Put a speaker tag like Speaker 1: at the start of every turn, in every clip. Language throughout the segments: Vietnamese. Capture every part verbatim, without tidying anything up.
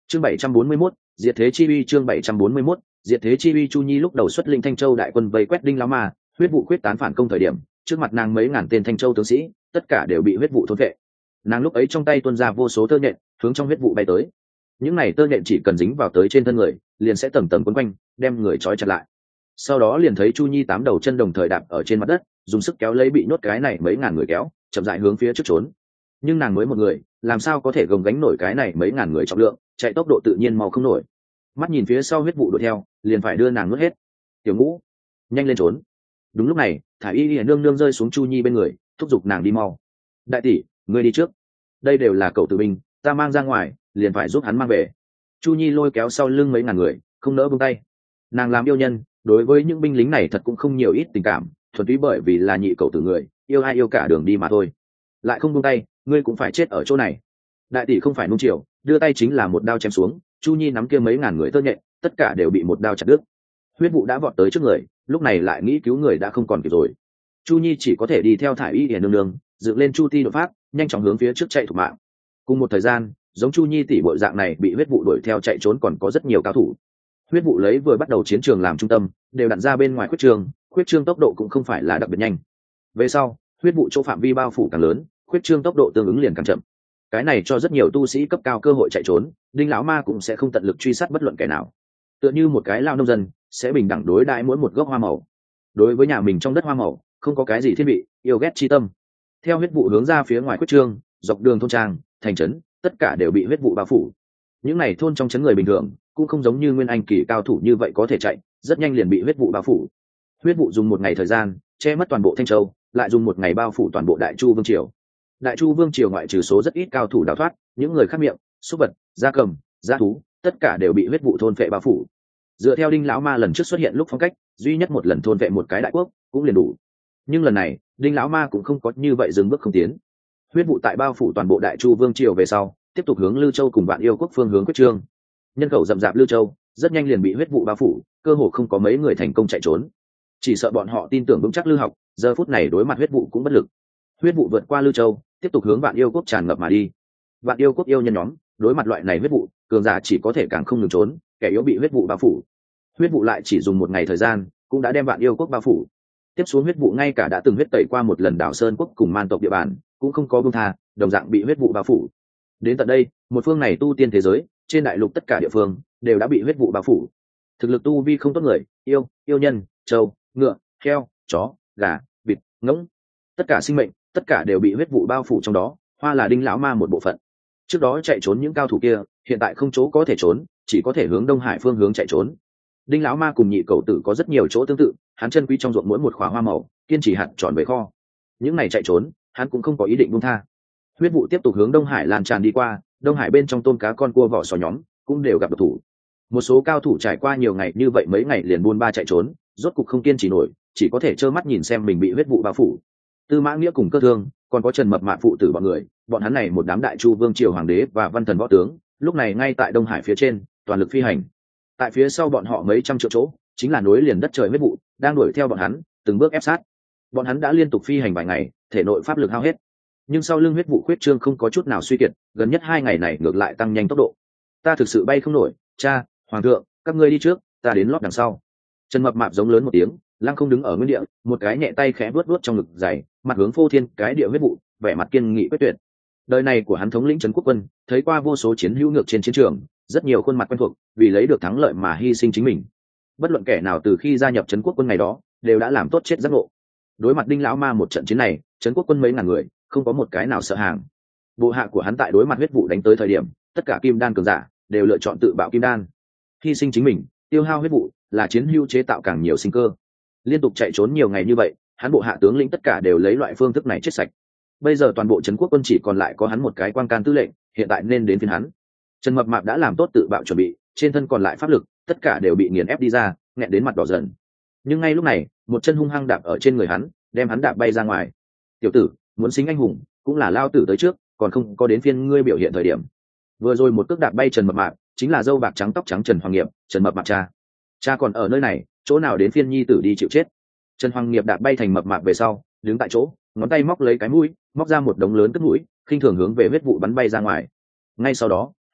Speaker 1: Chương bảy trăm bốn mươi mốt, diệt thế chi uy. Chương bảy trăm bốn mươi mốt, diệt thế chi uy. Chu Nhi lúc đầu xuất linh Thanh Châu đại quân vây quét Đinh lão ma, huyết vụ quyết tán phản công thời điểm, trước mặt nàng mấy ngàn tên Thanh Châu tướng sĩ, tất cả đều bị huyết vụ thôn vệ. Nàng lúc ấy trong tay tuôn ra vô số tơ nhện, hướng trong huyết vụ bay tới. Những này tơ nhện chỉ cần dính vào tới trên thân người, liền sẽ tầng tầng quấn quanh, đem người trói chặt lại. Sau đó liền thấy Chu Nhi tám đầu chân đồng thời đạp ở trên mặt đất, dùng sức kéo lấy bị nhốt cái này mấy ngàn người kéo, chậm rãi hướng phía trước trốn. Nhưng nàng mới một người, làm sao có thể gồng gánh nổi cái này mấy ngàn người trọng lượng, chạy tốc độ tự nhiên mau không nổi. Mắt nhìn phía sau huyết vụ đuổi theo, liền phải đưa nàng nuốt hết. Tiểu Ngũ, nhanh lên trốn. Đúng lúc này, Thải Y Y nương nương rơi xuống Chu Nhi bên người, thúc giục nàng đi mau. Đại tỷ, ngươi đi trước. Đây đều là cậu tử binh, ta mang ra ngoài, liền phải giúp hắn mang về. Chu Nhi lôi kéo sau lưng mấy ngàn người, không nỡ buông tay. Nàng làm yêu nhân, đối với những binh lính này thật cũng không nhiều ít tình cảm, thuần túy bởi vì là nhị cậu tử người, yêu ai yêu cả đường đi mà thôi. Lại không buông tay, ngươi cũng phải chết ở chỗ này. Đại tỷ không phải nung chiều, đưa tay chính là một đao chém xuống. Chu Nhi nắm kia mấy ngàn người tơ nhện, tất cả đều bị một đao chặt đứt. Huyết vụ đã vọt tới trước người, lúc này lại nghĩ cứu người đã không còn kịp rồi. Chu Nhi chỉ có thể đi theo Thải Y hiền nương nương, dựng lên Chu Ti đột phát, nhanh chóng hướng phía trước chạy thủ mạng. Cùng một thời gian, giống Chu Nhi tỷ bộ dạng này bị huyết vụ đuổi theo chạy trốn còn có rất nhiều cao thủ. Huyết vụ lấy vừa bắt đầu chiến trường làm trung tâm, đều đặt ra bên ngoài khuyết trường, khuyết trương tốc độ cũng không phải là đặc biệt nhanh. Về sau, huyết vụ chỗ phạm vi bao phủ càng lớn, khuyết trương tốc độ tương ứng liền càng chậm. Cái này cho rất nhiều tu sĩ cấp cao cơ hội chạy trốn, Đinh lão ma cũng sẽ không tận lực truy sát bất luận kẻ nào. Tựa như một cái lao nông dân sẽ bình đẳng đối đãi mỗi một gốc hoa màu. Đối với nhà mình trong đất hoa màu, không có cái gì thiên vị, yêu ghét chi tâm. Theo huyết vụ hướng ra phía ngoài khuyết trương, dọc đường thôn trang, thành trấn, tất cả đều bị huyết vụ bao phủ. Những này thôn trong trấn người bình thường cũng không giống như nguyên anh kỳ cao thủ như vậy có thể chạy, rất nhanh liền bị huyết vụ bao phủ. Huyết vụ dùng một ngày thời gian che mất toàn bộ Thanh Châu, lại dùng một ngày bao phủ toàn bộ Đại Chu vương triều. Đại Chu vương triều ngoại trừ số rất ít cao thủ đào thoát, những người khác miệng, súc vật, gia cầm, gia thú, tất cả đều bị huyết vụ thôn phệ bao phủ. Dựa theo Đinh lão ma lần trước xuất hiện lúc phong cách, duy nhất một lần thôn phệ một cái đại quốc cũng liền đủ. Nhưng lần này, Đinh lão ma cũng không có như vậy dừng bước không tiến. Huyết vụ tại bao phủ toàn bộ Đại Chu vương triều về sau, tiếp tục hướng Lư Châu cùng Vạn Yêu quốc phương hướng quyết trương. Nhân khẩu rậm rạp Lư Châu, rất nhanh liền bị huyết vụ bao phủ, cơ hồ không có mấy người thành công chạy trốn. Chỉ sợ bọn họ tin tưởng vững chắc Lư học, giờ phút này đối mặt huyết vụ cũng bất lực. Huyết vụ vượt qua Lư Châu, tiếp tục hướng Vạn Yêu quốc tràn ngập mà đi. Vạn Yêu quốc yêu nhân nhóm, đối mặt loại này huyết vụ, cường giả chỉ có thể càng không ngừng trốn, kẻ yếu bị huyết vụ bao phủ. Huyết vụ lại chỉ dùng một ngày thời gian, cũng đã đem Vạn Yêu quốc bao phủ. Tiếp xuống huyết vụ ngay cả đã từng huyết tẩy qua một lần đảo Sơn quốc cùng Man tộc địa bàn, cũng không có buông tha, đồng dạng bị huyết vụ bao phủ. Đến tận đây, một phương này tu tiên thế giới, trên đại lục tất cả địa phương đều đã bị huyết vụ bao phủ. Thực lực tu vi không tốt người, yêu, yêu nhân, trâu, ngựa, heo, chó, gà, vịt, ngỗng, tất cả sinh mệnh, tất cả đều bị huyết vụ bao phủ trong đó, hoa là Đinh lão ma một bộ phận. Trước đó chạy trốn những cao thủ kia, hiện tại không chỗ có thể trốn, chỉ có thể hướng Đông Hải phương hướng chạy trốn. Đinh lão ma cùng nhị cẩu tử có rất nhiều chỗ tương tự, hắn chân quý trong ruộng mỗi một khóa hoa màu, kiên trì hạt tròn về kho. Những này chạy trốn, hắn cũng không có ý định buông tha. Huyết vụ tiếp tục hướng Đông Hải lan tràn đi qua, Đông Hải bên trong tôm cá con cua vỏ sò nhóm cũng đều gặp độc thủ. Một số cao thủ trải qua nhiều ngày như vậy mấy ngày liền buôn ba chạy trốn, rốt cục không kiên trì nổi, chỉ có thể trơ mắt nhìn xem mình bị huyết vụ bao phủ. Tư Mã Nghĩa cùng Cơ Thương, còn có Trần Mập Mạp phụ tử bọn người, bọn hắn này một đám Đại Chu vương triều hoàng đế và văn thần võ tướng, lúc này ngay tại Đông Hải phía trên, toàn lực phi hành. Tại phía sau bọn họ mấy trăm triệu chỗ, chính là núi liền đất trời huyết vụ, đang đuổi theo bọn hắn, từng bước ép sát. Bọn hắn đã liên tục phi hành vài ngày, thể nội pháp lực hao hết. Nhưng sau lưng huyết vụ khuyết trương không có chút nào suy kiệt, gần nhất hai ngày này ngược lại tăng nhanh tốc độ. Ta thực sự bay không nổi, cha, hoàng thượng, các ngươi đi trước, ta đến lót đằng sau. Trần Mập Mạp giống lớn một tiếng, lăng không đứng ở nguyên địa, một cái nhẹ tay khẽ vuốt vuốt trong ngực dày, mặt hướng phô thiên cái địa huyết vụ, vẻ mặt kiên nghị quyết tuyệt. Đời này của hắn thống lĩnh trấn quốc quân, thấy qua vô số chiến hữu ngược trên chiến trường, rất nhiều khuôn mặt quen thuộc, vì lấy được thắng lợi mà hy sinh chính mình. Bất luận kẻ nào từ khi gia nhập trấn quốc quân ngày đó, đều đã làm tốt chết giác ngộ. Đối mặt Đinh lão ma một trận chiến này, trấn quốc quân mấy ngàn người, không có một cái nào sợ hàng. Bộ hạ của hắn tại đối mặt huyết vụ đánh tới thời điểm, tất cả kim đan cường giả đều lựa chọn tự bạo kim đan, hy sinh chính mình, tiêu hao huyết vụ, là chiến hữu chế tạo càng nhiều sinh cơ. Liên tục chạy trốn nhiều ngày như vậy, hắn bộ hạ tướng lĩnh tất cả đều lấy loại phương thức này chết sạch. Bây giờ toàn bộ trấn quốc quân chỉ còn lại có hắn một cái quan can tư lệnh, hiện tại nên đến phiên hắn. Trần Mập Mạp đã làm tốt tự bạo chuẩn bị, trên thân còn lại pháp lực, tất cả đều bị nghiền ép đi ra, nghẹn đến mặt đỏ dần. Nhưng ngay lúc này, một chân hung hăng đạp ở trên người hắn, đem hắn đạp bay ra ngoài. Tiểu tử, muốn xính anh hùng, cũng là lao tử tới trước, còn không có đến phiên ngươi biểu hiện thời điểm. Vừa rồi một cước đạp bay Trần Mập Mạp, chính là dâu bạc trắng tóc trắng Trần Hoàng Nghiệp, Trần Mập Mạp cha. Cha còn ở nơi này, chỗ nào đến phiên nhi tử đi chịu chết. Trần Hoàng Nghiệp đạp bay thành Mập Mạp về sau, đứng tại chỗ, ngón tay móc lấy cái mũi, móc ra một đống lớn cất mũi, khinh thường hướng về huyết vụ bắn bay ra ngoài. Ngay sau đó,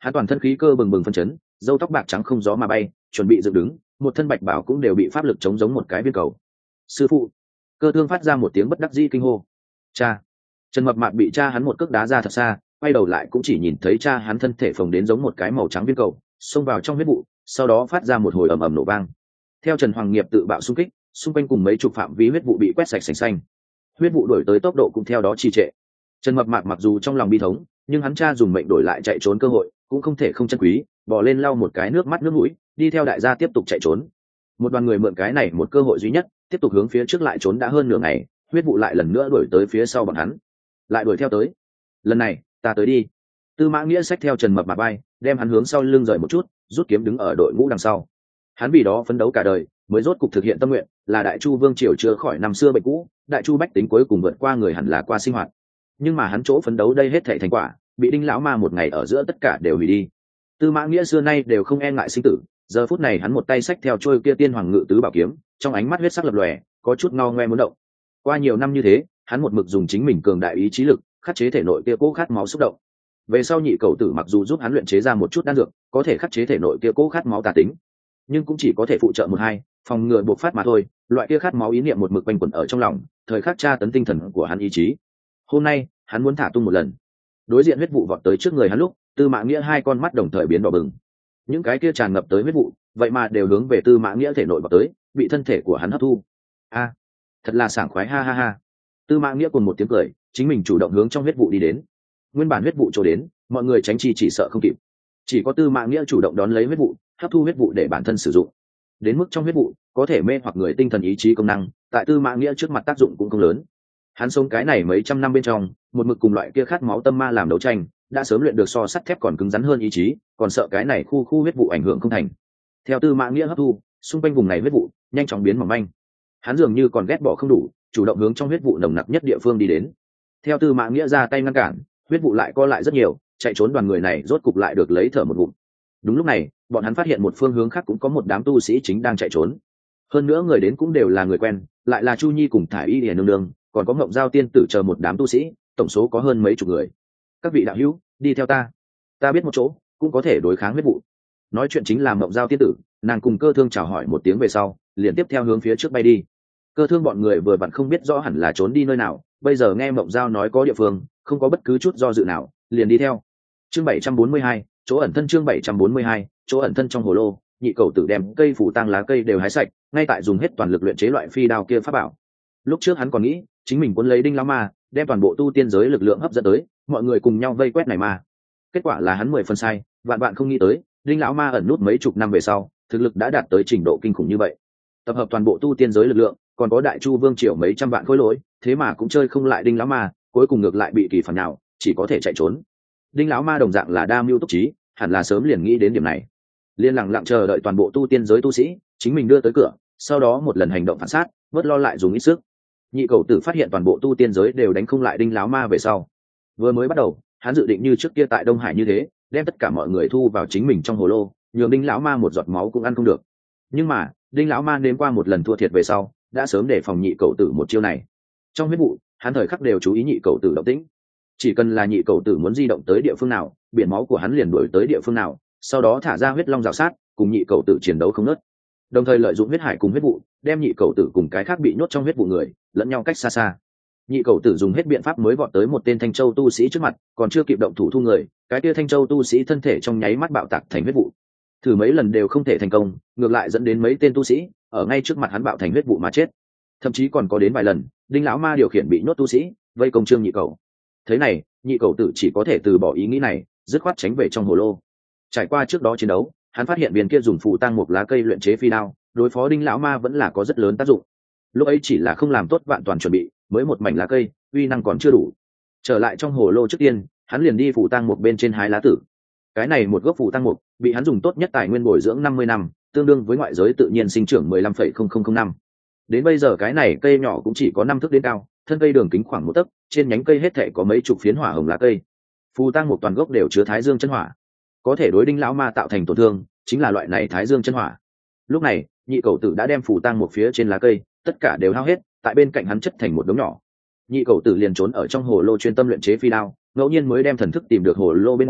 Speaker 1: hắn toàn thân khí cơ bừng bừng phân chấn, râu tóc bạc trắng không gió mà bay, chuẩn bị dựng đứng, một thân bạch bảo cũng đều bị pháp lực chống giống một cái viên cầu. Sư phụ! Cơ Thương phát ra một tiếng bất đắc dĩ kinh hô. Cha! Trần Mập Mạp bị cha hắn một cước đá ra thật xa, quay đầu lại cũng chỉ nhìn thấy cha hắn thân thể phồng đến giống một cái màu trắng viên cầu, xông vào trong huyết vụ, sau đó phát ra một hồi ầm ầm nổ vang. Theo Trần Hoàng Nghiệp tự bạo xung kích, xung quanh cùng mấy chục phạm vi huyết vụ bị quét sạch sành xanh, huyết vụ đổi tới tốc độ cũng theo đó trì trệ. Trần Mập Mạp mặc dù trong lòng bi thống, nhưng hắn cha dùng mệnh đổi lại chạy trốn cơ hội, cũng không thể không trân quý, bò lên lau một cái nước mắt nước mũi, đi theo đại gia tiếp tục chạy trốn. Một đoàn người mượn cái này một cơ hội duy nhất, tiếp tục hướng phía trước lại trốn đã hơn nửa ngày, huyết vụ lại lần nữa đuổi tới phía sau bọn hắn, lại đuổi theo tới. Lần này, ta tới đi. Tư Mã Nghĩa xách theo Trần Mập Mạp bay, đem hắn hướng sau lưng rời một chút, rút kiếm đứng ở đội ngũ đằng sau. Hắn vì đó phấn đấu cả đời, mới rốt cục thực hiện tâm nguyện, là Đại Chu vương triều chữa khỏi năm xưa bệnh cũ, Đại Chu bách tính cuối cùng vượt qua người hẳn là qua sinh hoạt. Nhưng mà hắn chỗ phấn đấu đây hết thảy thành quả, bị Đinh lão ma một ngày ở giữa tất cả đều hủy đi. Tư Mã Nghĩa xưa nay đều không e ngại sinh tử, giờ phút này hắn một tay xách theo trôi kia tiên hoàng ngự tứ bảo kiếm, trong ánh mắt huyết sắc lập lòe, có chút ngao ngoe muốn động. Qua nhiều năm như thế, hắn một mực dùng chính mình cường đại ý chí lực, khắc chế thể nội kia cố khát máu xúc động. Về sau nhị cầu tử mặc dù giúp hắn luyện chế ra một chút đan dược, có thể khắc chế thể nội kia cố khát máu tà tính, nhưng cũng chỉ có thể phụ trợ một hai, phòng ngừa bộc phát mà thôi. Loại kia khát máu ý niệm một mực quanh quẩn ở trong lòng, thời khắc tra tấn tinh thần của hắn ý chí. Hôm nay, hắn muốn thả tung một lần. Đối diện huyết vụ vọt tới trước người hắn lúc, Tư Mã Nghĩa hai con mắt đồng thời biến đỏ bừng. Những cái kia tràn ngập tới huyết vụ, vậy mà đều hướng về Tư Mã Nghĩa thể nội vọt tới, bị thân thể của hắn hấp thu. A, thật là sảng khoái ha ha ha. Tư Mã Nghĩa cùng một tiếng cười, chính mình chủ động hướng trong huyết vụ đi đến. Nguyên bản huyết vụ trổ đến, mọi người tránh chi chỉ sợ không kịp. Chỉ có Tư Mã Nghĩa chủ động đón lấy huyết vụ, hấp thu huyết vụ để bản thân sử dụng. Đến mức trong huyết vụ, có thể mê hoặc người tinh thần ý chí công năng, tại Tư Mã Nghĩa trước mặt tác dụng cũng không lớn. Hắn sống cái này mấy trăm năm bên trong, một mực cùng loại kia khát máu tâm ma làm đấu tranh, đã sớm luyện được so sắt thép còn cứng rắn hơn ý chí, còn sợ cái này khu khu huyết vụ ảnh hưởng không thành. Theo Tư Mã Nghĩa hấp thu, xung quanh vùng này huyết vụ nhanh chóng biến mỏng manh. Hắn dường như còn ghét bỏ không đủ, chủ động hướng trong huyết vụ nồng nặc nhất địa phương đi đến. Theo Tư Mã Nghĩa ra tay ngăn cản, huyết vụ lại co lại rất nhiều, chạy trốn đoàn người này rốt cục lại được lấy thở một ngụm. Đúng lúc này, bọn hắn phát hiện một phương hướng khác cũng có một đám tu sĩ chính đang chạy trốn. Hơn nữa người đến cũng đều là người quen, lại là Chu Nhi cùng Thải Y Điền nương nương, còn có Ngộng Giao tiên tử chờ một đám tu sĩ, tổng số có hơn mấy chục người. Các vị đạo hữu, đi theo ta. Ta biết một chỗ, cũng có thể đối kháng huyết vụ. Nói chuyện chính là Ngộng Giao tiên tử, nàng cùng Cơ Thương chào hỏi một tiếng về sau, liền tiếp theo hướng phía trước bay đi. Cơ Thương bọn người vừa vặn không biết rõ hẳn là trốn đi nơi nào, bây giờ nghe Ngộng Giao nói có địa phương, không có bất cứ chút do dự nào, liền đi theo. Chương bảy trăm bốn mươi hai, chỗ ẩn thân chương bảy trăm bốn mươi hai, chỗ ẩn thân trong hồ lô, nhị cầu tử đem cây phủ tang lá cây đều hái sạch, ngay tại dùng hết toàn lực luyện chế loại phi đao kia pháp bảo. Lúc trước hắn còn nghĩ, chính mình muốn lấy Đinh lão ma, đem toàn bộ tu tiên giới lực lượng hấp dẫn tới, mọi người cùng nhau vây quét này mà. Kết quả là hắn mười phần sai, vạn vạn không nghĩ tới, Đinh lão ma ẩn nút mấy chục năm về sau, thực lực đã đạt tới trình độ kinh khủng như vậy. Tập hợp toàn bộ tu tiên giới lực lượng, còn có Đại Chu vương triều mấy trăm vạn khối lỗi, thế mà cũng chơi không lại Đinh lão ma, cuối cùng ngược lại bị kỳ phản nào, chỉ có thể chạy trốn. Đinh lão ma đồng dạng là đa mưu túc trí, hẳn là sớm liền nghĩ đến điểm này, liên lặng lặng chờ đợi toàn bộ tu tiên giới tu sĩ chính mình đưa tới cửa, sau đó một lần hành động phản sát, bớt lo lại dùng ít sức. Nhị cầu tử phát hiện toàn bộ tu tiên giới đều đánh không lại Đinh lão ma về sau, vừa mới bắt đầu hắn dự định như trước kia tại Đông Hải như thế, đem tất cả mọi người thu vào chính mình trong hồ lô, nhường Đinh lão ma một giọt máu cũng ăn không được. Nhưng mà Đinh lão ma nếm qua một lần thua thiệt về sau, đã sớm để phòng nhị cầu tử một chiêu này. Trong huyết vụ, hắn thời khắc đều chú ý nhị cầu tử động tĩnh, chỉ cần là nhị cầu tử muốn di động tới địa phương nào, biển máu của hắn liền đuổi tới địa phương nào, sau đó thả ra huyết long rào sát, cùng nhị cầu tử chiến đấu không ngớt, đồng thời lợi dụng huyết hải cùng huyết vụ, đem nhị cầu tử cùng cái khác bị nhốt trong huyết vụ người lẫn nhau cách xa xa. Nhị cầu tử dùng hết biện pháp mới vọt tới một tên Thanh Châu tu sĩ trước mặt, còn chưa kịp động thủ thu người, cái kia Thanh Châu tu sĩ thân thể trong nháy mắt bạo tạc thành huyết vụ. Thử mấy lần đều không thể thành công, ngược lại dẫn đến mấy tên tu sĩ ở ngay trước mặt hắn bạo thành huyết vụ mà chết. Thậm chí còn có đến vài lần, Đinh lão ma điều khiển bị nhốt tu sĩ vây công Trương nhị cầu. Thế này, nhị cầu tử chỉ có thể từ bỏ ý nghĩ này, dứt khoát tránh về trong hồ lô. Trải qua trước đó chiến đấu, hắn phát hiện viên kia dùng phù tang một lá cây luyện chế phi đao, đối phó Đinh lão ma vẫn là có rất lớn tác dụng. Lúc ấy chỉ là không làm tốt vạn toàn chuẩn bị, mới một mảnh lá cây, uy năng còn chưa đủ. Trở lại trong hồ lô trước tiên, hắn liền đi phù tang một bên trên hái lá tử. Cái này một gốc phù tang một, bị hắn dùng tốt nhất tài nguyên bồi dưỡng năm mươi năm, tương đương với ngoại giới tự nhiên sinh trưởng mười lăm phẩy không không không năm. Đến bây giờ cái này cây nhỏ cũng chỉ có năm thước đến cao, thân cây đường kính khoảng một tấc, trên nhánh cây hết thảy có mấy chục phiến hỏa hồng lá cây. Phù tang một toàn gốc đều chứa thái dương chân hỏa, có thể đối Đinh lão ma tạo thành tổn thương, chính là loại này thái dương chân hỏa. Lúc này, nhị cầu tử đã đem phù tang một phía trên lá cây tất cả đều hao hết, tại bên cạnh hắn chất thành một đống nhỏ. Nhị cầu tử liền trốn ở trong hồ lô chuyên tâm luyện chế phi đao, ngẫu nhiên mới đem thần thức tìm được hồ lô bên ngoài,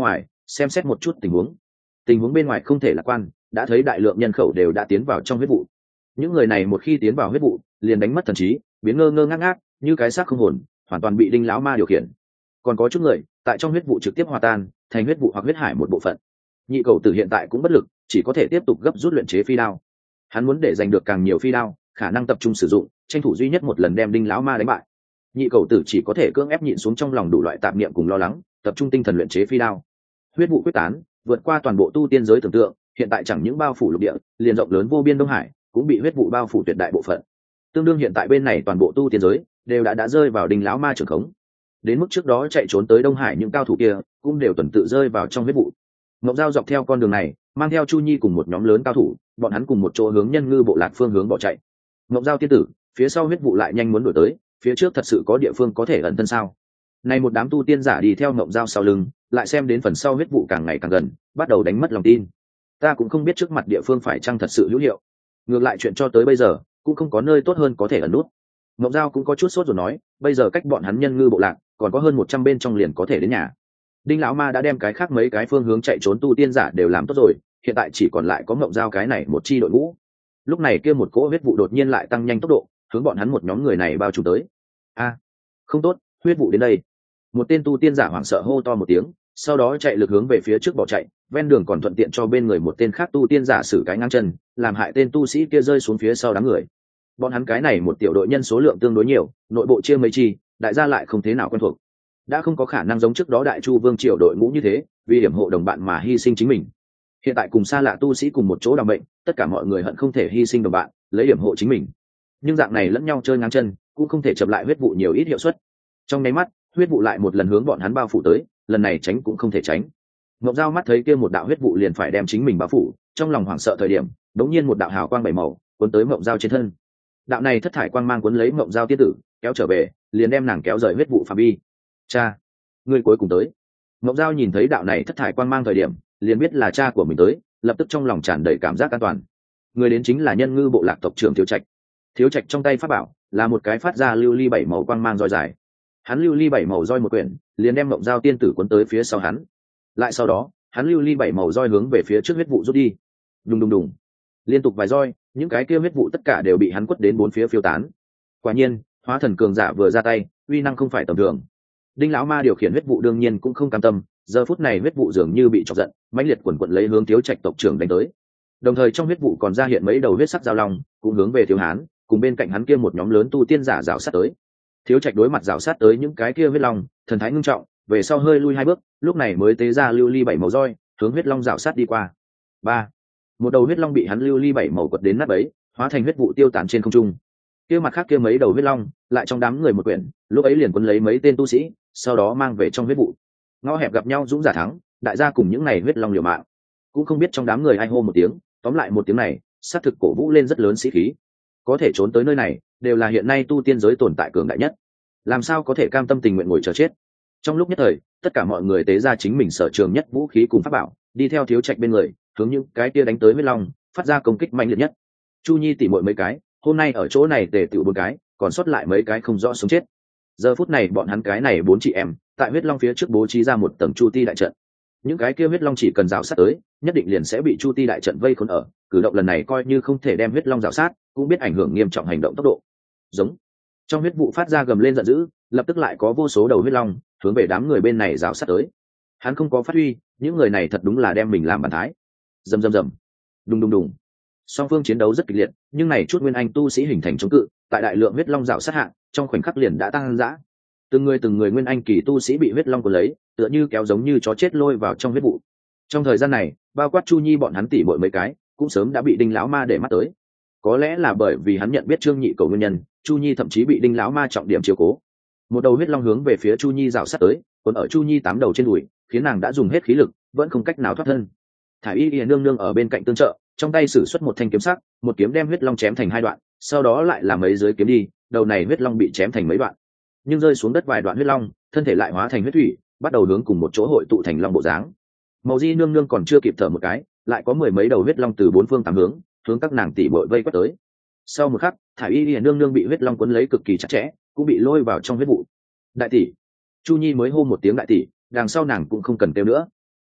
Speaker 1: xem xét một chút tình huống. Tình huống bên ngoài không thể lạc quan, đã thấy đại lượng nhân khẩu đều đã tiến vào trong huyết vụ. Những người này một khi tiến vào huyết vụ liền đánh mất thần trí, biến ngơ ngơ ngác ngác như cái xác không hồn, hoàn toàn bị đinh lão ma điều khiển. Còn có chút người tại trong huyết vụ trực tiếp hòa tan thành huyết vụ hoặc huyết hải một bộ phận. Nhị cầu tử hiện tại cũng bất lực, chỉ có thể tiếp tục gấp rút luyện chế phi đao. Hắn muốn để giành được càng nhiều phi đao, khả năng tập trung sử dụng, tranh thủ duy nhất một lần đem đinh lão ma đánh bại. Nhị cầu tử chỉ có thể cưỡng ép nhịn xuống trong lòng đủ loại tạp niệm cùng lo lắng, tập trung tinh thần luyện chế phi đao. Huyết vụ quyết tán, vượt qua toàn bộ tu tiên giới tưởng tượng, hiện tại chẳng những bao phủ lục địa, liền rộng lớn vô biên Đông Hải cũng bị huyết vụ bao phủ tuyệt đại bộ phận. Tương đương hiện tại bên này toàn bộ tu tiên giới đều đã đã rơi vào đinh lão ma trường khống. Đến mức trước đó chạy trốn tới Đông Hải những cao thủ kia cũng đều tuần tự rơi vào trong huyết vụ. Ngọc Giao dọc theo con đường này, mang theo Chu Nhi cùng một nhóm lớn cao thủ, bọn hắn cùng một chỗ hướng Nhân Ngư bộ lạc phương hướng bỏ chạy. Ngọc Giao tiên tử, phía sau huyết vụ lại nhanh muốn đuổi tới, phía trước thật sự có địa phương có thể ẩn thân sao? Này một đám tu tiên giả đi theo Ngọc Giao sau lưng, lại xem đến phần sau huyết vụ càng ngày càng gần, bắt đầu đánh mất lòng tin. Ta cũng không biết trước mặt địa phương phải chăng thật sự hữu hiệu. Ngược lại chuyện cho tới bây giờ, cũng không có nơi tốt hơn có thể ẩn nút. Ngọc Giao cũng có chút sốt rồi nói, bây giờ cách bọn hắn Nhân Ngư bộ lạc còn có hơn một trăm bên trong liền có thể đến nhà. Đinh lão ma đã đem cái khác mấy cái phương hướng chạy trốn tu tiên giả đều làm tốt rồi, hiện tại chỉ còn lại có Ngọc Giao cái này một chi đội ngũ. Lúc này kia một cỗ huyết vụ đột nhiên lại tăng nhanh tốc độ, hướng bọn hắn một nhóm người này bao trùm tới. A, không tốt, huyết vụ đến đây. Một tên tu tiên giả hoảng sợ hô to một tiếng, sau đó chạy lực hướng về phía trước bỏ chạy, ven đường còn thuận tiện cho bên người một tên khác tu tiên giả xử cái ngang chân, làm hại tên tu sĩ kia rơi xuống phía sau đám người. Bọn hắn cái này một tiểu đội nhân số lượng tương đối nhiều, nội bộ chia mấy chi, đại gia lại không thế nào quen thuộc, đã không có khả năng giống trước đó Đại Chu Vương triều đội ngũ như thế, vì hiểm hộ đồng bạn mà hy sinh chính mình. Hiện tại cùng xa lạ tu sĩ cùng một chỗ đảm bệnh, tất cả mọi người hận không thể hy sinh đồng bạn, lấy hiểm hộ chính mình. Nhưng dạng này lẫn nhau chơi ngang chân, cũng không thể chậm lại huyết vụ nhiều ít hiệu suất. Trong nháy mắt, huyết vụ lại một lần hướng bọn hắn bao phủ tới, lần này tránh cũng không thể tránh. Ngọc Giao mắt thấy kia một đạo huyết vụ liền phải đem chính mình bao phủ, trong lòng hoảng sợ thời điểm, đống nhiên một đạo hào quang bảy màu cuốn tới Ngọc Giao trên thân. Đạo này thất thải quang mang cuốn lấy Ngọc Giao tiên tử, kéo trở về, liền đem nàng kéo rời huyết vụ phạm vi. Cha, ngươi cuối cùng tới. Ngọc Giao nhìn thấy đạo này thất thải quang mang thời điểm, liền biết là cha của mình tới, lập tức trong lòng tràn đầy cảm giác an toàn. Người đến chính là Nhân Ngư bộ lạc tộc trưởng Thiếu Trạch. Thiếu Trạch trong tay pháp bảo là một cái phát ra lưu ly bảy màu quang mang roi dài. Hắn lưu ly bảy màu roi một quyển, liền đem Ngọc Giao tiên tử cuốn tới phía sau hắn. Lại sau đó, hắn lưu ly bảy màu roi hướng về phía trước huyết vụ rút đi. Đùng đùng đùng, liên tục vài roi, những cái kia huyết vụ tất cả đều bị hắn quất đến bốn phía phiêu tán. Quả nhiên, hóa thần cường giả vừa ra tay, uy năng không phải tầm thường. Đinh lão ma điều khiển huyết vụ đương nhiên cũng không cam tâm, giờ phút này huyết vụ dường như bị chọc giận, mãnh liệt quần quật lấy hướng Thiếu Trạch tộc trưởng đánh tới. Đồng thời trong huyết vụ còn ra hiện mấy đầu huyết sắc giao long, cũng hướng về Thiếu Hán, cùng bên cạnh hắn kia một nhóm lớn tu tiên giả rào sát tới. Thiếu Trạch đối mặt rào sát tới những cái kia huyết long, thần thái ngưng trọng, về sau hơi lui hai bước, lúc này mới tế ra lưu ly bảy màu roi, hướng huyết long rào sát đi qua. Ba, một đầu huyết long bị hắn lưu ly bảy màu quật đến nát bấy, hóa thành huyết vụ tiêu tán trên không trung. Kia mặt khác kia mấy đầu huyết long, lại trong đám người một quyển, lúc ấy liền quấn lấy mấy tên tu sĩ, sau đó mang về trong huyết vụ. Ngõ hẹp gặp nhau dũng giả thắng, đại gia cùng những này huyết long liều mạng. Cũng không biết trong đám người ai hô một tiếng, tóm lại một tiếng này, sát thực cổ vũ lên rất lớn sĩ khí. Có thể trốn tới nơi này, đều là hiện nay tu tiên giới tồn tại cường đại nhất. Làm sao có thể cam tâm tình nguyện ngồi chờ chết? Trong lúc nhất thời, tất cả mọi người tế ra chính mình sở trường nhất vũ khí cùng pháp bảo, đi theo Thiếu Trạch bên người, hướng những cái kia đánh tới huyết long, phát ra công kích mạnh liệt nhất. Chu Nhi tỉ muội mấy cái, hôm nay ở chỗ này tề tựu bốn cái, còn sót lại mấy cái không rõ sống chết. Giờ phút này bọn hắn cái này bốn chị em, tại huyết long phía trước bố trí ra một tầng chu ti đại trận. Những cái kia huyết long chỉ cần rào sát tới, nhất định liền sẽ bị chu ti đại trận vây khốn ở. Cử động lần này coi như không thể đem huyết long rào sát, cũng biết ảnh hưởng nghiêm trọng hành động tốc độ. Giống. Trong huyết vụ phát ra gầm lên giận dữ, lập tức lại có vô số đầu huyết long hướng về đám người bên này rào sát tới. Hắn không có phát huy, những người này thật đúng là đem mình làm bàn thái. Rầm rầm rầm, đùng đùng đùng. Song phương chiến đấu rất kịch liệt, nhưng này chút nguyên anh tu sĩ hình thành chống cự, tại đại lượng huyết long rào sát hạ, trong khoảnh khắc liền đã tăng dã. Từng người từng người nguyên anh kỳ tu sĩ bị huyết long cuốn lấy, tựa như kéo giống như chó chết lôi vào trong huyết vụ. Trong thời gian này, bao quát Chu Nhi bọn hắn tỉ muội mấy cái, cũng sớm đã bị Đinh lão ma để mắt tới. Có lẽ là bởi vì hắn nhận biết Trương Nhị Cầu nguyên nhân, Chu Nhi thậm chí bị Đinh lão ma trọng điểm chiếu cố. Một đầu huyết long hướng về phía Chu Nhi rào sát tới, còn ở Chu Nhi tám đầu trên đùi, khiến nàng đã dùng hết khí lực, vẫn không cách nào thoát thân. Thải Y Y nương nương ở bên cạnh tương trợ, trong tay sử xuất một thanh kiếm sắc, một kiếm đem huyết long chém thành hai đoạn, sau đó lại làm mấy dưới kiếm đi, đầu này huyết long bị chém thành mấy đoạn, nhưng rơi xuống đất vài đoạn huyết long, thân thể lại hóa thành huyết thủy, bắt đầu hướng cùng một chỗ hội tụ thành long bộ dáng. Màu Di nương nương còn chưa kịp thở một cái, lại có mười mấy đầu huyết long từ bốn phương tám hướng, hướng các nàng tỷ muội vây quét tới. Sau một khắc, Thải Y Y nương nương bị huyết long cuốn lấy cực kỳ chặt chẽ, cũng bị lôi vào trong huyết vụ. Đại tỷ, Chu Nhi mới hô một tiếng đại tỷ, đằng sau nàng cũng không cần kêu nữa.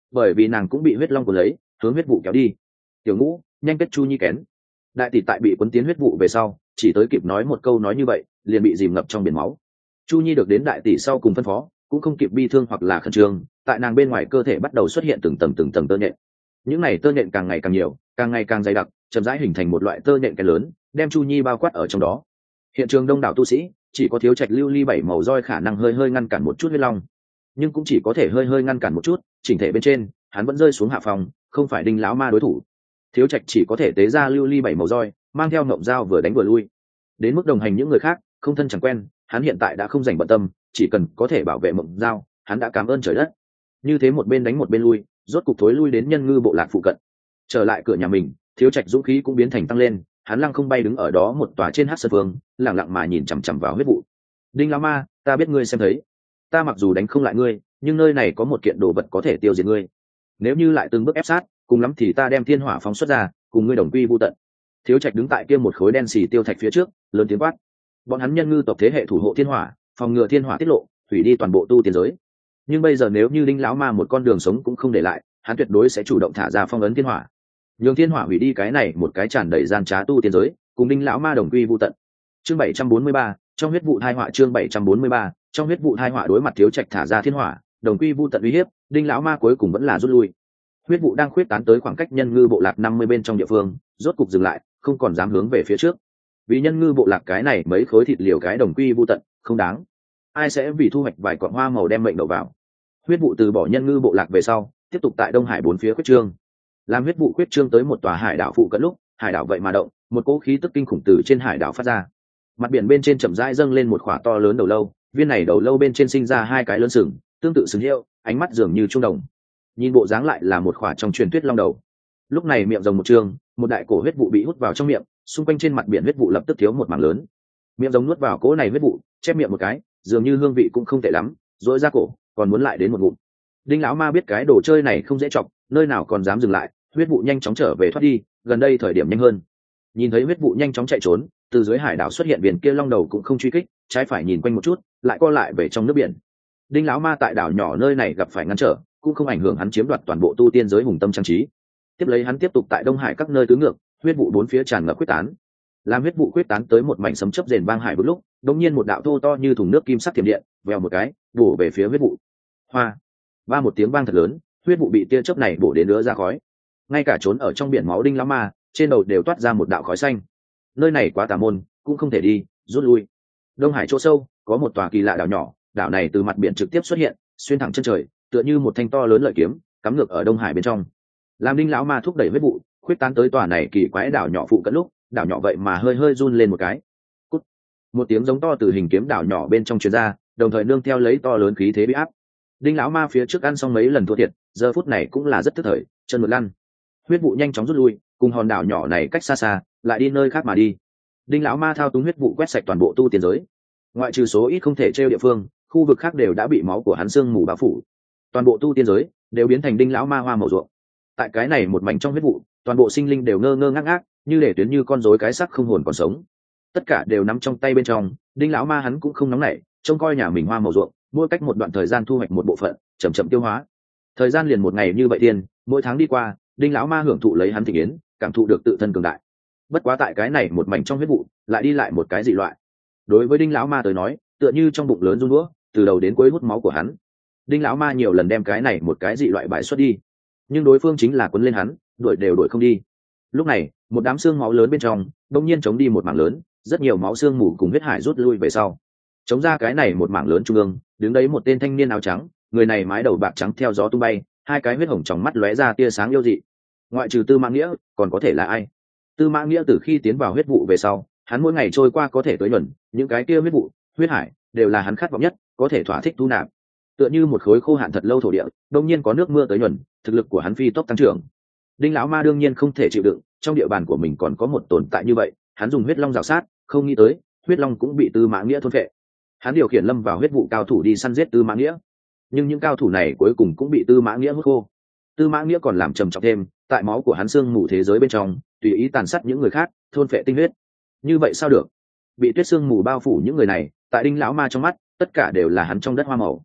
Speaker 1: bởi vì nàng cũng bị huyết long cuốn lấy hướng huyết vụ kéo đi. Tiểu Ngũ, nhanh kết Chu Nhi kén. Đại tỷ tại bị cuốn tiến huyết vụ về sau chỉ tới kịp nói một câu nói như vậy liền bị dìm ngập trong biển máu. Chu Nhi được đến đại tỷ sau cùng phân phó cũng không kịp bi thương hoặc là khẩn trương, tại nàng bên ngoài cơ thể bắt đầu xuất hiện từng tầng từng tầng tơ nhện. Những này tơ nhện càng ngày càng nhiều, càng ngày càng dày đặc, chậm rãi hình thành một loại tơ nhện cái lớn, đem Chu Nhi bao quát ở trong đó. Hiện trường đông đảo tu sĩ, chỉ có Thiếu Trạch lưu ly bảy màu roi khả năng hơi hơi ngăn cản một chút huyết long, nhưng cũng chỉ có thể hơi hơi ngăn cản một chút, chỉnh thể bên trên, hắn vẫn rơi xuống hạ phòng, không phải Đinh lão ma đối thủ. Thiếu Trạch chỉ có thể tế ra lưu ly bảy màu roi, mang theo ngộng dao vừa đánh vừa lui. Đến mức đồng hành những người khác, không thân chẳng quen, hắn hiện tại đã không dành bận tâm, chỉ cần có thể bảo vệ mộng dao, hắn đã cảm ơn trời đất. Như thế một bên đánh một bên lui, rốt cục thối lui đến Nhân Ngư bộ lạc phụ cận. Trở lại cửa nhà mình, Thiếu Trạch dũng khí cũng biến thành tăng lên, hắn lăng không bay đứng ở đó một tòa trên hắc sơn phương, lặng lặng mà nhìn chằm chằm vào huyết vụ. Đinh lão ma, ta biết ngươi xem thấy, ta mặc dù đánh không lại ngươi, nhưng nơi này có một kiện đồ vật có thể tiêu diệt ngươi. Nếu như lại từng bước ép sát, cùng lắm thì ta đem thiên hỏa phóng xuất ra, cùng ngươi đồng quy vu tận. Thiếu Trạch đứng tại kia một khối đen xì tiêu thạch phía trước, lớn tiếng quát. Bọn hắn Nhân Ngư tộc thế hệ thủ hộ thiên hỏa, phòng ngừa thiên hỏa tiết lộ, hủy đi toàn bộ tu tiên giới. Nhưng bây giờ nếu như Đinh lão ma một con đường sống cũng không để lại, hắn tuyệt đối sẽ chủ động thả ra phong ấn thiên hỏa, nhường thiên hỏa hủy đi cái này một cái tràn đầy gian trá tu tiên giới, cùng Đinh lão ma đồng quy vu tận. Chương bảy trăm bốn mươi ba, trong huyết vụ thai họa. Chương bảy trăm bốn mươi ba, trong huyết vụ thai họa. Đối mặt Thiếu Trạch thả ra thiên hỏa, đồng quy vu tận uy hiếp, Đinh lão ma cuối cùng vẫn là rút lui. Huyết vụ đang khuyết tán tới khoảng cách Nhân Ngư bộ lạc năm mươi bên trong địa phương, rốt cục dừng lại, không còn dám hướng về phía trước. Vì Nhân Ngư bộ lạc cái này mấy khối thịt liều cái đồng quy vu tận, không đáng. Ai sẽ vì thu hoạch vài cọng hoa màu đem mệnh đậu vào. Huyết vụ từ bỏ Nhân Ngư bộ lạc về sau, tiếp tục tại Đông Hải bốn phía khuyết trương. Làm huyết vụ khuyết trương tới một tòa hải đảo phụ cận lúc, hải đảo vậy mà động, một cỗ khí tức kinh khủng từ trên hải đảo phát ra. Mặt biển bên trên chậm rãi dâng lên một khỏa to lớn đầu lâu, viên này đầu lâu bên trên sinh ra hai cái lớn sừng, tương tự sừng hiệu, ánh mắt dường như trung đồng. Nhìn bộ dáng lại là một khỏa trong truyền thuyết long đầu. Lúc này miệng rồng một trường, một đại cổ huyết vụ bị hút vào trong miệng, xung quanh trên mặt biển huyết vụ lập tức thiếu một mảng lớn. Miệng rồng nuốt vào cỗ này huyết vụ, chép miệng một cái, dường như hương vị cũng không tệ lắm, rỗi ra cổ, còn muốn lại đến một ngụm. Đinh lão ma biết cái đồ chơi này không dễ chọc, nơi nào còn dám dừng lại, huyết vụ nhanh chóng trở về thoát đi, gần đây thời điểm nhanh hơn. Nhìn thấy huyết vụ nhanh chóng chạy trốn, từ dưới hải đảo xuất hiện biển kia long đầu cũng không truy kích, trái phải nhìn quanh một chút, lại co lại về trong nước biển. Đinh lão ma tại đảo nhỏ nơi này gặp phải ngăn trở, cũng không ảnh hưởng hắn chiếm đoạt toàn bộ tu tiên giới hùng tâm trang trí. Tiếp lấy hắn tiếp tục tại Đông Hải các nơi tứ ngược, huyết vụ bốn phía tràn ngập quyết tán. Làm huyết vụ quyết tán tới một mảnh sấm chớp rền vang hải một lúc, đột nhiên một đạo thô to như thùng nước kim sắc thiểm điện, vèo một cái, bổ về phía huyết vụ. Hoa! Ba một tiếng vang thật lớn, huyết vụ bị tia chớp này bổ đến nữa ra khói. Ngay cả trốn ở trong biển máu Đinh lão ma, trên đầu đều toát ra một đạo khói xanh. Nơi này quá tà môn, cũng không thể đi, rút lui. Đông Hải chỗ sâu, có một tòa kỳ lạ đảo nhỏ, đảo này từ mặt biển trực tiếp xuất hiện, xuyên thẳng chân trời, tựa như một thanh to lớn lợi kiếm, cắm ngược ở Đông Hải bên trong. Làm Đinh lão ma thúc đẩy huyết vụ, khuyết tán tới tòa này kỳ quái đảo nhỏ phụ cận lúc, đảo nhỏ vậy mà hơi hơi run lên một cái. Cút. Một tiếng giống to từ hình kiếm đảo nhỏ bên trong truyền ra, đồng thời nương theo lấy to lớn khí thế bị áp. Đinh lão ma phía trước ăn xong mấy lần thua thiệt, giờ phút này cũng là rất tức thời, chân một lăn. Huyết vụ nhanh chóng rút lui, cùng hòn đảo nhỏ này cách xa xa, lại đi nơi khác mà đi. Đinh lão ma thao túng huyết vụ quét sạch toàn bộ tu tiên giới, ngoại trừ số ít không thể trêu địa phương, khu vực khác đều đã bị máu của hắn sương mù bao phủ. Toàn bộ tu tiên giới đều biến thành Đinh lão ma hoa màu ruộng. Tại cái này một mảnh trong huyết vụ, toàn bộ sinh linh đều ngơ ngơ ngác ngác, như để tuyến như con rối cái sắc không hồn còn sống. Tất cả đều nắm trong tay bên trong, Đinh lão ma hắn cũng không nóng nảy, trông coi nhà mình hoa màu ruộng, mỗi cách một đoạn thời gian thu hoạch một bộ phận, chậm chậm tiêu hóa. Thời gian liền một ngày như vậy tiền, mỗi tháng đi qua, Đinh lão ma hưởng thụ lấy hắn thịnh yến, cảm thụ được tự thân cường đại. Bất quá tại cái này một mảnh trong huyết vụ, lại đi lại một cái dị loại. Đối với Đinh lão ma tới nói, tựa như trong bụng lớn run đũa, từ đầu đến cuối hút máu của hắn. Đinh lão ma nhiều lần đem cái này một cái dị loại bại xuất đi, nhưng đối phương chính là quấn lên hắn, đuổi đều đuổi không đi. Lúc này, một đám xương máu lớn bên trong, đột nhiên chống đi một mảng lớn, rất nhiều máu xương mù cùng huyết hải rút lui về sau. Chống ra cái này một mảng lớn trung ương, đứng đấy một tên thanh niên áo trắng, người này mái đầu bạc trắng theo gió tung bay, hai cái huyết hồng trong mắt lóe ra tia sáng yêu dị. Ngoại trừ Tư Mã Nghĩa, còn có thể là ai? Tư Mã Nghĩa từ khi tiến vào huyết vụ về sau, hắn mỗi ngày trôi qua có thể tới nhuần, những cái kia huyết vụ, huyết hải đều là hắn khát vọng nhất, có thể thỏa thích thu nạp. Tựa như một khối khô hạn thật lâu thổ địa, đột nhiên có nước mưa tới nhuần, thực lực của hắn phi tốc tăng trưởng. Đinh lão ma đương nhiên không thể chịu đựng, trong địa bàn của mình còn có một tồn tại như vậy, hắn dùng huyết long rào sát, không nghĩ tới, huyết long cũng bị Tư Mã Nghĩa thôn phệ. Hắn điều khiển lâm vào huyết vụ cao thủ đi săn giết Tư Mã Nghĩa, nhưng những cao thủ này cuối cùng cũng bị Tư Mã Nghĩa hút khô. Tư Mã Nghĩa còn làm trầm trọng thêm, tại máu của hắn xương mù thế giới bên trong, tùy ý tàn sát những người khác, thôn phệ tinh huyết. Như vậy sao được? Bị tuyết xương mù bao phủ những người này, tại Đinh lão ma trong mắt, tất cả đều là hắn trong đất hoa màu.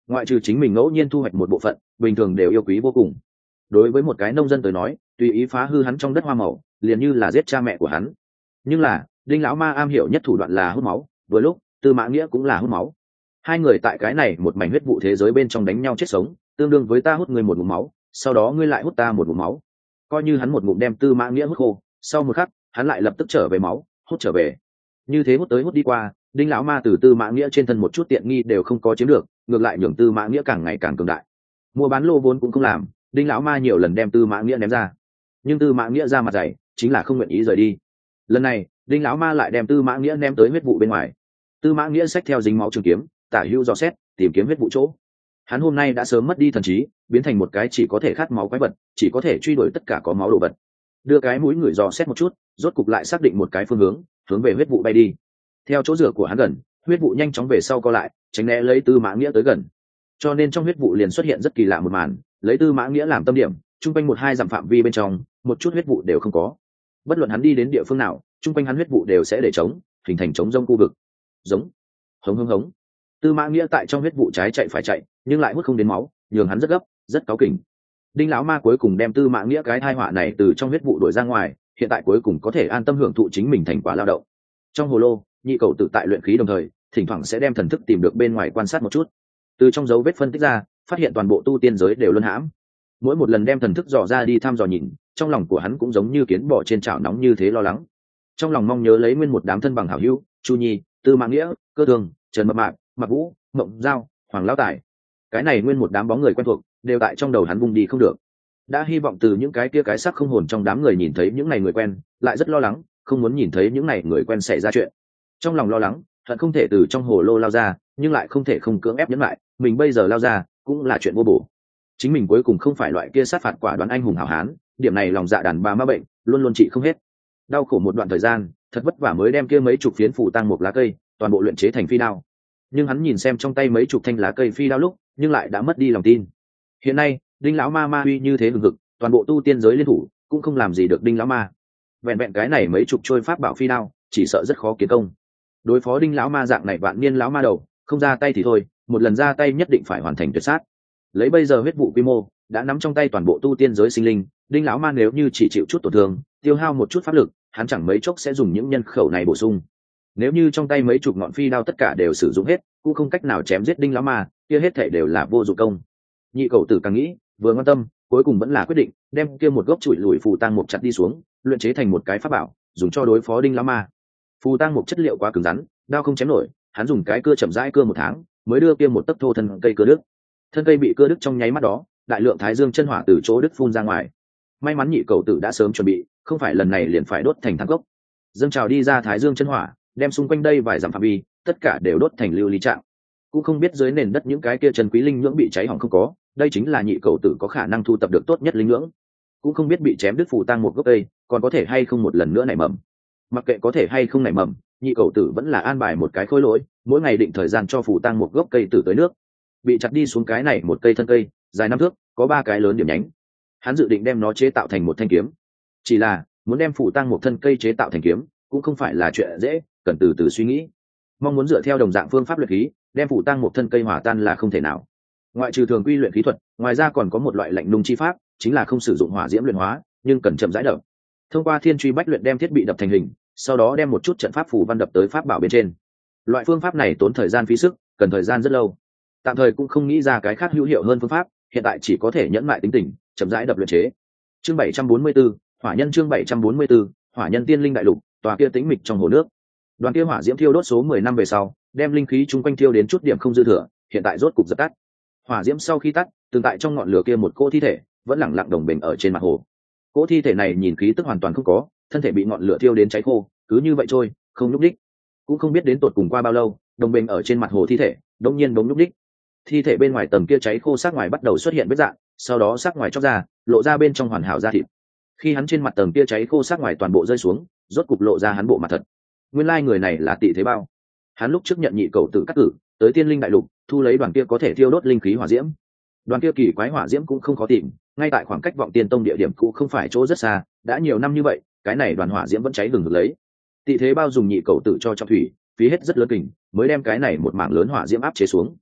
Speaker 1: ngoại trừ chính mình ngẫu nhiên thu hoạch một bộ phận, bình thường đều yêu quý vô cùng. Đối với một cái nông dân tới nói, tùy ý phá hư hắn trong đất hoa màu liền như là giết cha mẹ của hắn. Nhưng là đinh lão ma am hiểu nhất thủ đoạn là hút máu, vừa lúc Tư Mã Nghĩa cũng là hút máu. Hai người tại cái này một mảnh huyết vụ thế giới bên trong đánh nhau chết sống, tương đương với ta hút ngươi một ngụm máu, sau đó ngươi lại hút ta một ngụm máu. Coi như hắn một ngụm đem Tư Mã Nghĩa hút khô, sau một khắc hắn lại lập tức trở về máu, hút trở về. Như thế hút tới hút đi qua, đinh lão ma từ Tư Mã Nghĩa trên thân một chút tiện nghi đều không có chiếm được, ngược lại nhường Tư Mã Nghĩa càng ngày càng cường đại. Mua bán lô vốn cũng không làm, đinh lão ma nhiều lần đem Tư Mã Nghĩa ném ra, nhưng Tư Mã Nghĩa ra mặt dày, chính là không nguyện ý rời đi. Lần này đinh lão ma lại đem Tư Mã Nghĩa ném tới huyết vụ bên ngoài. Tư Mã Nghĩa xách theo dính máu trường kiếm, tả hữu dò xét tìm kiếm huyết vụ chỗ. Hắn hôm nay đã sớm mất đi thần trí, biến thành một cái chỉ có thể khát máu quái vật, chỉ có thể truy đuổi tất cả có máu đồ vật. Đưa cái mũi người dò xét một chút, rốt cục lại xác định một cái phương hướng, hướng về huyết vụ bay đi. Theo chỗ rửa của hắn gần, huyết vụ nhanh chóng về sau co lại, tránh né lấy Tư Mã Nghĩa tới gần. Cho nên trong huyết vụ liền xuất hiện rất kỳ lạ một màn, lấy Tư Mã Nghĩa làm tâm điểm, trung quanh một hai dặm phạm vi bên trong, một chút huyết vụ đều không có. Bất luận hắn đi đến địa phương nào, trung quanh hắn huyết vụ đều sẽ để trống, hình thành trống rông khu vực. Giống, hống hống hống. Tư Mã Nghĩa tại trong huyết vụ trái chạy phải chạy, nhưng lại hút không đến máu, nhường hắn rất gấp, rất cáu kỉnh. Đinh lão ma cuối cùng đem Tư Mã Nghĩa cái tai họa này từ trong huyết vụ đuổi ra ngoài, hiện tại cuối cùng có thể an tâm hưởng thụ chính mình thành quả lao động. Trong hồ lô, nhị cầu tự tại luyện khí đồng thời, thỉnh thoảng sẽ đem thần thức tìm được bên ngoài quan sát một chút. Từ trong dấu vết phân tích ra, phát hiện toàn bộ tu tiên giới đều luân hãm. Mỗi một lần đem thần thức dò ra đi thăm dò nhìn, trong lòng của hắn cũng giống như kiến bò trên chảo nóng như thế lo lắng. Trong lòng mong nhớ lấy nguyên một đám thân bằng hảo hữu, Chu Nhi, Tư Mã Nghĩa, Cơ Thường, Trần Mập Mạp, Mạc Vũ, Mộng Giao, Hoàng Lão Tài. Cái này nguyên một đám bóng người quen thuộc, đều tại trong đầu hắn vùng đi không được. Đã hy vọng từ những cái kia cái sắc không hồn trong đám người nhìn thấy những này người quen, lại rất lo lắng, không muốn nhìn thấy những này người quen xảy ra chuyện. Trong lòng lo lắng, hận không thể từ trong hồ lô lao ra, nhưng lại không thể không cưỡng ép nhẫn lại, mình bây giờ lao ra cũng là chuyện vô bổ. Chính mình cuối cùng không phải loại kia sát phạt quả đoán anh hùng hảo hán, điểm này lòng dạ đàn bà ma bệnh luôn luôn trị không hết. Đau khổ một đoạn thời gian, thật vất vả mới đem kia mấy chục phiến phù tăng một lá cây, toàn bộ luyện chế thành phi đao. Nhưng hắn nhìn xem trong tay mấy chục thanh lá cây phi đao lúc, nhưng lại đã mất đi lòng tin. Hiện nay, đinh lão ma ma uy như thế hừng hực, toàn bộ tu tiên giới liên thủ cũng không làm gì được đinh lão ma. Vẹn vẹn cái này mấy chục trôi pháp bảo phi đao, chỉ sợ rất khó kiến công. Đối phó đinh lão ma dạng này vạn niên lão ma đầu, không ra tay thì thôi, một lần ra tay nhất định phải hoàn thành tuyệt sát. Lấy bây giờ huyết vụ quy mô, đã nắm trong tay toàn bộ tu tiên giới sinh linh, đinh lão ma nếu như chỉ chịu chút tổn thương, tiêu hao một chút pháp lực, hắn chẳng mấy chốc sẽ dùng những nhân khẩu này bổ sung. Nếu như trong tay mấy chục ngọn phi đao tất cả đều sử dụng hết, cũng không cách nào chém giết đinh lão ma, kia hết thể đều là vô dụng công. Nhị cầu tử càng nghĩ, vừa quan tâm, cuối cùng vẫn là quyết định đem kia một gốc chuỗi lùi phù tang mục chặt đi xuống, luyện chế thành một cái pháp bảo, dùng cho đối phó đinh lão ma. Phù tang mục chất liệu quá cứng rắn, đao không chém nổi, hắn dùng cái cưa chậm rãi cưa một tháng, mới đưa kia một tấc thô thân cây cưa đứt. Thân cây bị cưa đứt trong nháy mắt đó, đại lượng thái dương chân hỏa từ chỗ đứt phun ra ngoài. May mắn nhị cầu tử đã sớm chuẩn bị, không phải lần này liền phải đốt thành thang gốc. Dâng trào đi ra thái dương chân hỏa, đem xung quanh đây vài dặm phạm vi, tất cả đều đốt thành lưu ly trạng. Cũng không biết dưới nền đất những cái kia chân quý linh nhưỡng bị cháy hỏng không có, đây chính là nhị cầu tử có khả năng thu tập được tốt nhất linh nhưỡng. Cũng không biết bị chém đứt phù tang một gốc cây, còn có thể hay không một lần nữa nảy mầm. Mặc kệ có thể hay không nảy mầm, nhị cầu tử vẫn là an bài một cái khối lỗi, mỗi ngày định thời gian cho phù tang một gốc cây tử tới nước. Bị chặt đi xuống cái này một cây thân cây, dài năm thước, có ba cái lớn điểm nhánh. Hắn dự định đem nó chế tạo thành một thanh kiếm. Chỉ là muốn đem phù tang một thân cây chế tạo thành kiếm, cũng không phải là chuyện dễ, cần từ từ suy nghĩ. Mong muốn dựa theo đồng dạng phương pháp luyện khí, đem phù tang một thân cây hỏa tan là không thể nào. Ngoại trừ thường quy luyện khí thuật, ngoài ra còn có một loại lạnh nung chi pháp, chính là không sử dụng hỏa diễm luyện hóa, nhưng cần chậm rãi đập. Thông qua thiên truy bách luyện đem thiết bị đập thành hình, sau đó đem một chút trận pháp phù văn đập tới pháp bảo bên trên. Loại phương pháp này tốn thời gian phí sức, cần thời gian rất lâu. Tạm thời cũng không nghĩ ra cái khác hữu hiệu hơn phương pháp, hiện tại chỉ có thể nhẫn mại tính tình, chậm rãi đập luyện chế. Chương bảy trăm bốn mươi 44, Hỏa nhân chương bảy trăm bốn mươi 44, Hỏa nhân tiên linh đại lục, tòa kia tĩnh mịch trong hồ nước. Đoàn kia hỏa diễm thiêu đốt số mười năm về sau, đem linh khí chung quanh thiêu đến chút điểm không dư thừa, hiện tại rốt cục dập tắt. Hỏa diễm sau khi tắt, từng tại trong ngọn lửa kia một cỗ thi thể, vẫn lẳng lặng đồng bình ở trên mặt hồ. Cỗ thi thể này nhìn khí tức hoàn toàn không có, thân thể bị ngọn lửa thiêu đến cháy khô, cứ như vậy trôi, không nhúc đích. Cũng không biết đến tột cùng qua bao lâu, đồng bình ở trên mặt hồ thi thể, đột nhiên bỗng nhúc đích. Thi thể bên ngoài tầng kia cháy khô xác ngoài bắt đầu xuất hiện vết rạn, sau đó xác ngoài chóc ra, lộ ra bên trong hoàn hảo da thịt. Khi hắn trên mặt tầng kia cháy khô xác ngoài toàn bộ rơi xuống, rốt cục lộ ra hắn bộ mặt thật. Nguyên lai người này là Tị Thế Bao. Hắn lúc trước nhận nhị cầu tử cắt cử, tới tiên linh đại lục, thu lấy đoàn kia có thể thiêu đốt linh khí hỏa diễm. Đoàn kia kỳ quái hỏa diễm cũng không khó tìm, ngay tại khoảng cách Vọng Tiên Tông địa điểm cũ không phải chỗ rất xa, đã nhiều năm như vậy, cái này đoàn hỏa diễm vẫn cháy hừng hực lấy. Tị Thế Bao dùng nhị cầu tử cho trọng thủy, phí hết rất lớn kình, mới đem cái này một mảng lớn hỏa diễm áp chế xuống.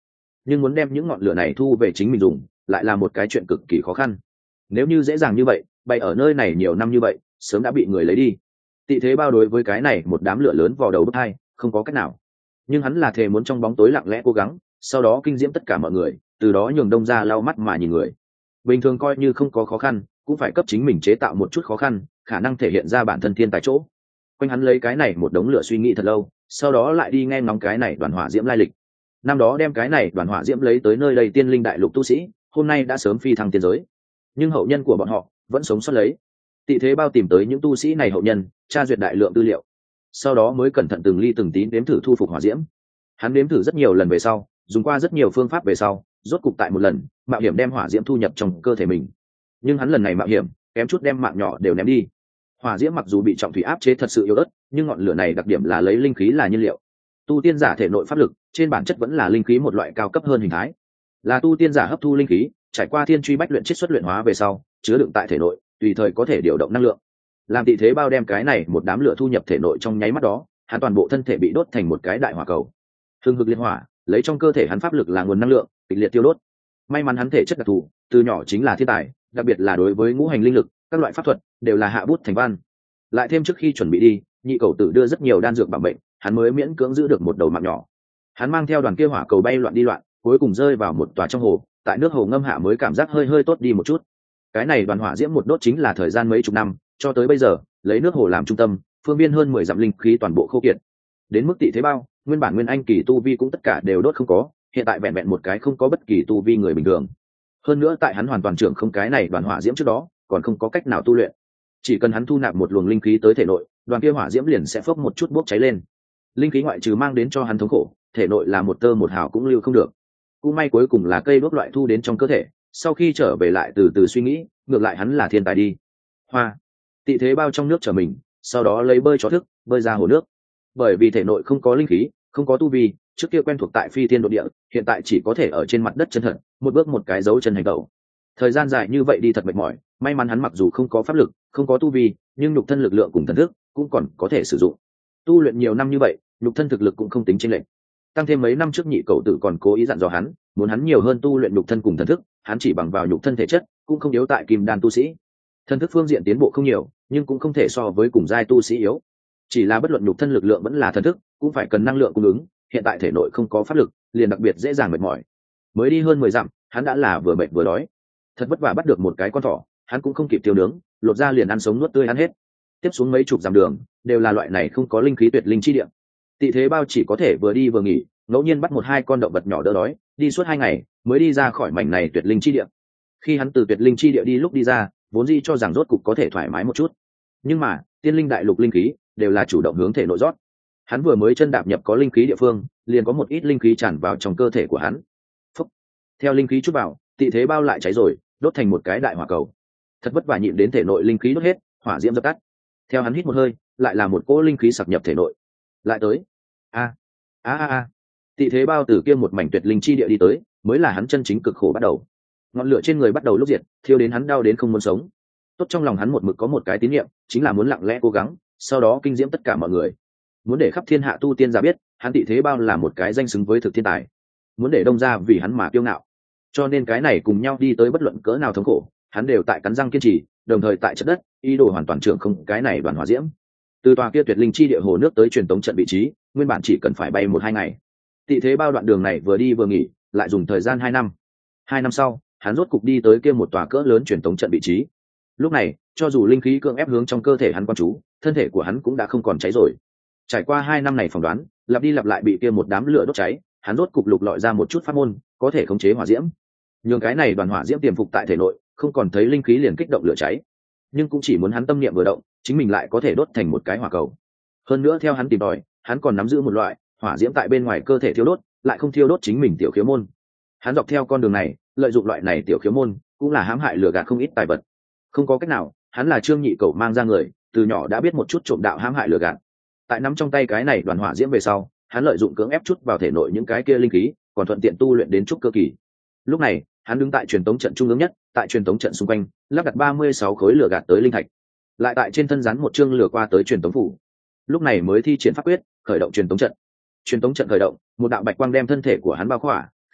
Speaker 1: nhưng muốn đem những ngọn lửa này thu về chính mình dùng lại là một cái chuyện cực kỳ khó khăn. Nếu như dễ dàng như vậy, bày ở nơi này nhiều năm như vậy sớm đã bị người lấy đi. Tị Thế Bao đối với cái này một đám lửa lớn vào đầu bức hai không có cách nào, nhưng hắn là thề muốn trong bóng tối lặng lẽ cố gắng, sau đó kinh diễm tất cả mọi người, từ đó nhường Đông gia lau mắt mà nhìn người. Bình thường coi như không có khó khăn cũng phải cấp chính mình chế tạo một chút khó khăn, khả năng thể hiện ra bản thân thiên tại chỗ. Quanh hắn lấy cái này một đống lửa suy nghĩ thật lâu, sau đó lại đi nghe ngóng cái này đoàn hỏa diễm lai lịch. Năm đó đem cái này đoàn hỏa diễm lấy tới nơi đây tiên linh đại lục tu sĩ, hôm nay đã sớm phi thăng tiên giới, nhưng hậu nhân của bọn họ vẫn sống sót lấy. Tị Thế Bao tìm tới những tu sĩ này hậu nhân, tra duyệt đại lượng tư liệu, sau đó mới cẩn thận từng ly từng tí đếm thử thu phục hỏa diễm. Hắn đếm thử rất nhiều lần về sau, dùng qua rất nhiều phương pháp về sau, rốt cục tại một lần mạo hiểm đem hỏa diễm thu nhập trong cơ thể mình. Nhưng hắn lần này mạo hiểm kém chút đem mạng nhỏ đều ném đi. Hỏa diễm mặc dù bị trọng thủy áp chế thật sự yếu ớt, nhưng ngọn lửa này đặc điểm là lấy linh khí là nhiên liệu. Tu tiên giả thể nội pháp lực trên bản chất vẫn là linh khí một loại cao cấp hơn hình thái, là tu tiên giả hấp thu linh khí, trải qua thiên truy bách luyện chiết xuất luyện hóa về sau, chứa đựng tại thể nội, tùy thời có thể điều động năng lượng. Làm Tị Thế Bao đem cái này một đám lửa thu nhập thể nội trong nháy mắt đó, hắn toàn bộ thân thể bị đốt thành một cái đại hỏa cầu. Hừng hực liên hỏa, lấy trong cơ thể hắn pháp lực là nguồn năng lượng, kịch liệt tiêu đốt. May mắn hắn thể chất đặc thù, từ nhỏ chính là thiên tài, đặc biệt là đối với ngũ hành linh lực, các loại pháp thuật đều là hạ bút thành văn. Lại thêm trước khi chuẩn bị đi, nhị cầu tử đưa rất nhiều đan dược bảo mệnh, hắn mới miễn cưỡng giữ được một đầu mạng nhỏ. Hắn mang theo đoàn kia hỏa cầu bay loạn đi loạn, cuối cùng rơi vào một tòa trong hồ, tại nước hồ ngâm hạ mới cảm giác hơi hơi tốt đi một chút. Cái này đoàn hỏa diễm một đốt chính là thời gian mấy chục năm, cho tới bây giờ, lấy nước hồ làm trung tâm, phương viên hơn mười dặm linh khí toàn bộ khô kiệt. Đến mức Tị Thế Bao, nguyên bản nguyên anh kỳ tu vi cũng tất cả đều đốt không có, hiện tại vẹn vẹn một cái không có bất kỳ tu vi người bình thường. Hơn nữa tại hắn hoàn toàn trưởng không cái này đoàn hỏa diễm trước đó, còn không có cách nào tu luyện. Chỉ cần hắn thu nạp một luồng linh khí tới thể nội, đoàn kia hỏa diễm liền sẽ phốc một chút bốc cháy lên. Linh khí ngoại trừ mang đến cho hắn thống khổ, thể nội là một tơ một hào cũng lưu không được. Cũng may cuối cùng là cây đốt loại thu đến trong cơ thể, sau khi trở về lại từ từ suy nghĩ, ngược lại hắn là thiên tài đi. Hoa. Tị Thế Bao trong nước trở mình, sau đó lấy bơi chó thức, bơi ra hồ nước. Bởi vì thể nội không có linh khí, không có tu vi, trước kia quen thuộc tại phi thiên độ địa, hiện tại chỉ có thể ở trên mặt đất chân thật, một bước một cái dấu chân hành động. Thời gian dài như vậy đi thật mệt mỏi, may mắn hắn mặc dù không có pháp lực, không có tu vi, nhưng nhục thân lực lượng cùng thần thức cũng còn có thể sử dụng. Tu luyện nhiều năm như vậy, nhục thân thực lực cũng không tính chênh lệch. Tăng thêm mấy năm trước nhị cậu tử còn cố ý dặn dò hắn, muốn hắn nhiều hơn tu luyện nhục thân cùng thần thức, hắn chỉ bằng vào nhục thân thể chất, cũng không yếu tại kim đan tu sĩ. Thần thức phương diện tiến bộ không nhiều, nhưng cũng không thể so với cùng giai tu sĩ yếu. Chỉ là bất luận nhục thân lực lượng vẫn là thần thức, cũng phải cần năng lượng cung ứng, hiện tại thể nội không có pháp lực, liền đặc biệt dễ dàng mệt mỏi. Mới đi hơn mười dặm, hắn đã là vừa mệt vừa đói. Thật vất vả bắt được một cái con thỏ, hắn cũng không kịp tiêu nướng, lột ra liền ăn sống nuốt tươi ăn hết. Tiếp xuống mấy chục dặm đường, đều là loại này không có linh khí tuyệt linh chi địa. Tị Thế Bao chỉ có thể vừa đi vừa nghỉ, ngẫu nhiên bắt một hai con động vật nhỏ đỡ đói, đi suốt hai ngày mới đi ra khỏi mảnh này tuyệt linh chi địa. Khi hắn từ tuyệt linh chi địa đi lúc đi ra, vốn dĩ cho rằng rốt cục có thể thoải mái một chút, nhưng mà tiên linh đại lục linh khí đều là chủ động hướng thể nội rót. Hắn vừa mới chân đạp nhập có linh khí địa phương, liền có một ít linh khí tràn vào trong cơ thể của hắn. Phúc. Theo linh khí chút vào, Tị Thế Bao lại cháy rồi, đốt thành một cái đại hỏa cầu. Thật vất vả nhịn đến thể nội linh khí đốt hết, hỏa diễm dập tắt. Theo hắn hít một hơi, lại là một cỗ linh khí sặc nhập thể nội. Lại tới. A a a a. Tị Thế Bao từ kia một mảnh tuyệt linh chi địa đi tới, mới là hắn chân chính cực khổ bắt đầu. Ngọn lửa trên người bắt đầu lúc diệt, thiêu đến hắn đau đến không muốn sống. Tốt trong lòng hắn một mực có một cái tín niệm, chính là muốn lặng lẽ cố gắng, sau đó kinh diễm tất cả mọi người. Muốn để khắp thiên hạ tu tiên giả biết, hắn Tị Thế Bao là một cái danh xứng với thực thiên tài. Muốn để đông gia vì hắn mà kiêu ngạo. Cho nên cái này cùng nhau đi tới bất luận cỡ nào thống khổ, hắn đều tại cắn răng kiên trì, đồng thời tại chất đất, ý đồ hoàn toàn trưởng không cái này đoàn hỏa diễm. Từ tòa kia tuyệt linh chi địa hồ nước tới truyền tống trận vị trí, nguyên bản chỉ cần phải bay một hai ngày. Tị Thế Bao đoạn đường này vừa đi vừa nghỉ, lại dùng thời gian hai năm. Hai năm sau, hắn rốt cục đi tới kia một tòa cỡ lớn truyền tống trận vị trí. Lúc này, cho dù linh khí cưỡng ép hướng trong cơ thể hắn quan trú, thân thể của hắn cũng đã không còn cháy rồi. Trải qua hai năm này phỏng đoán, lặp đi lặp lại bị kia một đám lửa đốt cháy, hắn rốt cục lục lọi ra một chút pháp môn, có thể khống chế hỏa diễm. Nhưng cái này đoàn hỏa diễm tiềm phục tại thể nội, không còn thấy linh khí liền kích động lửa cháy. Nhưng cũng chỉ muốn hắn tâm niệm vừa động, chính mình lại có thể đốt thành một cái hỏa cầu. Hơn nữa theo hắn tìm tòi, hắn còn nắm giữ một loại hỏa diễm tại bên ngoài cơ thể thiêu đốt, lại không thiêu đốt chính mình tiểu khiếu môn. Hắn dọc theo con đường này, lợi dụng loại này tiểu khiếu môn, cũng là hãm hại lừa gạt không ít tài vật. Không có cách nào, hắn là Trương Nhị Cẩu mang ra người, từ nhỏ đã biết một chút trộm đạo hãm hại lừa gạt. Tại nắm trong tay cái này đoàn hỏa diễm về sau, hắn lợi dụng cưỡng ép chút vào thể nội những cái kia linh khí, còn thuận tiện tu luyện đến trúc cơ kỳ. Lúc này, hắn đứng tại truyền tống trận trung ương nhất, tại truyền tống trận xung quanh, lắp đặt ba mươi sáu khối lửa gạt tới linh thạch. Lại tại trên thân rắn một chương lửa qua tới truyền tống phủ. Lúc này mới thi triển pháp quyết, khởi động truyền tống trận. Truyền tống trận khởi động, một đạo bạch quang đem thân thể của hắn bao khỏa,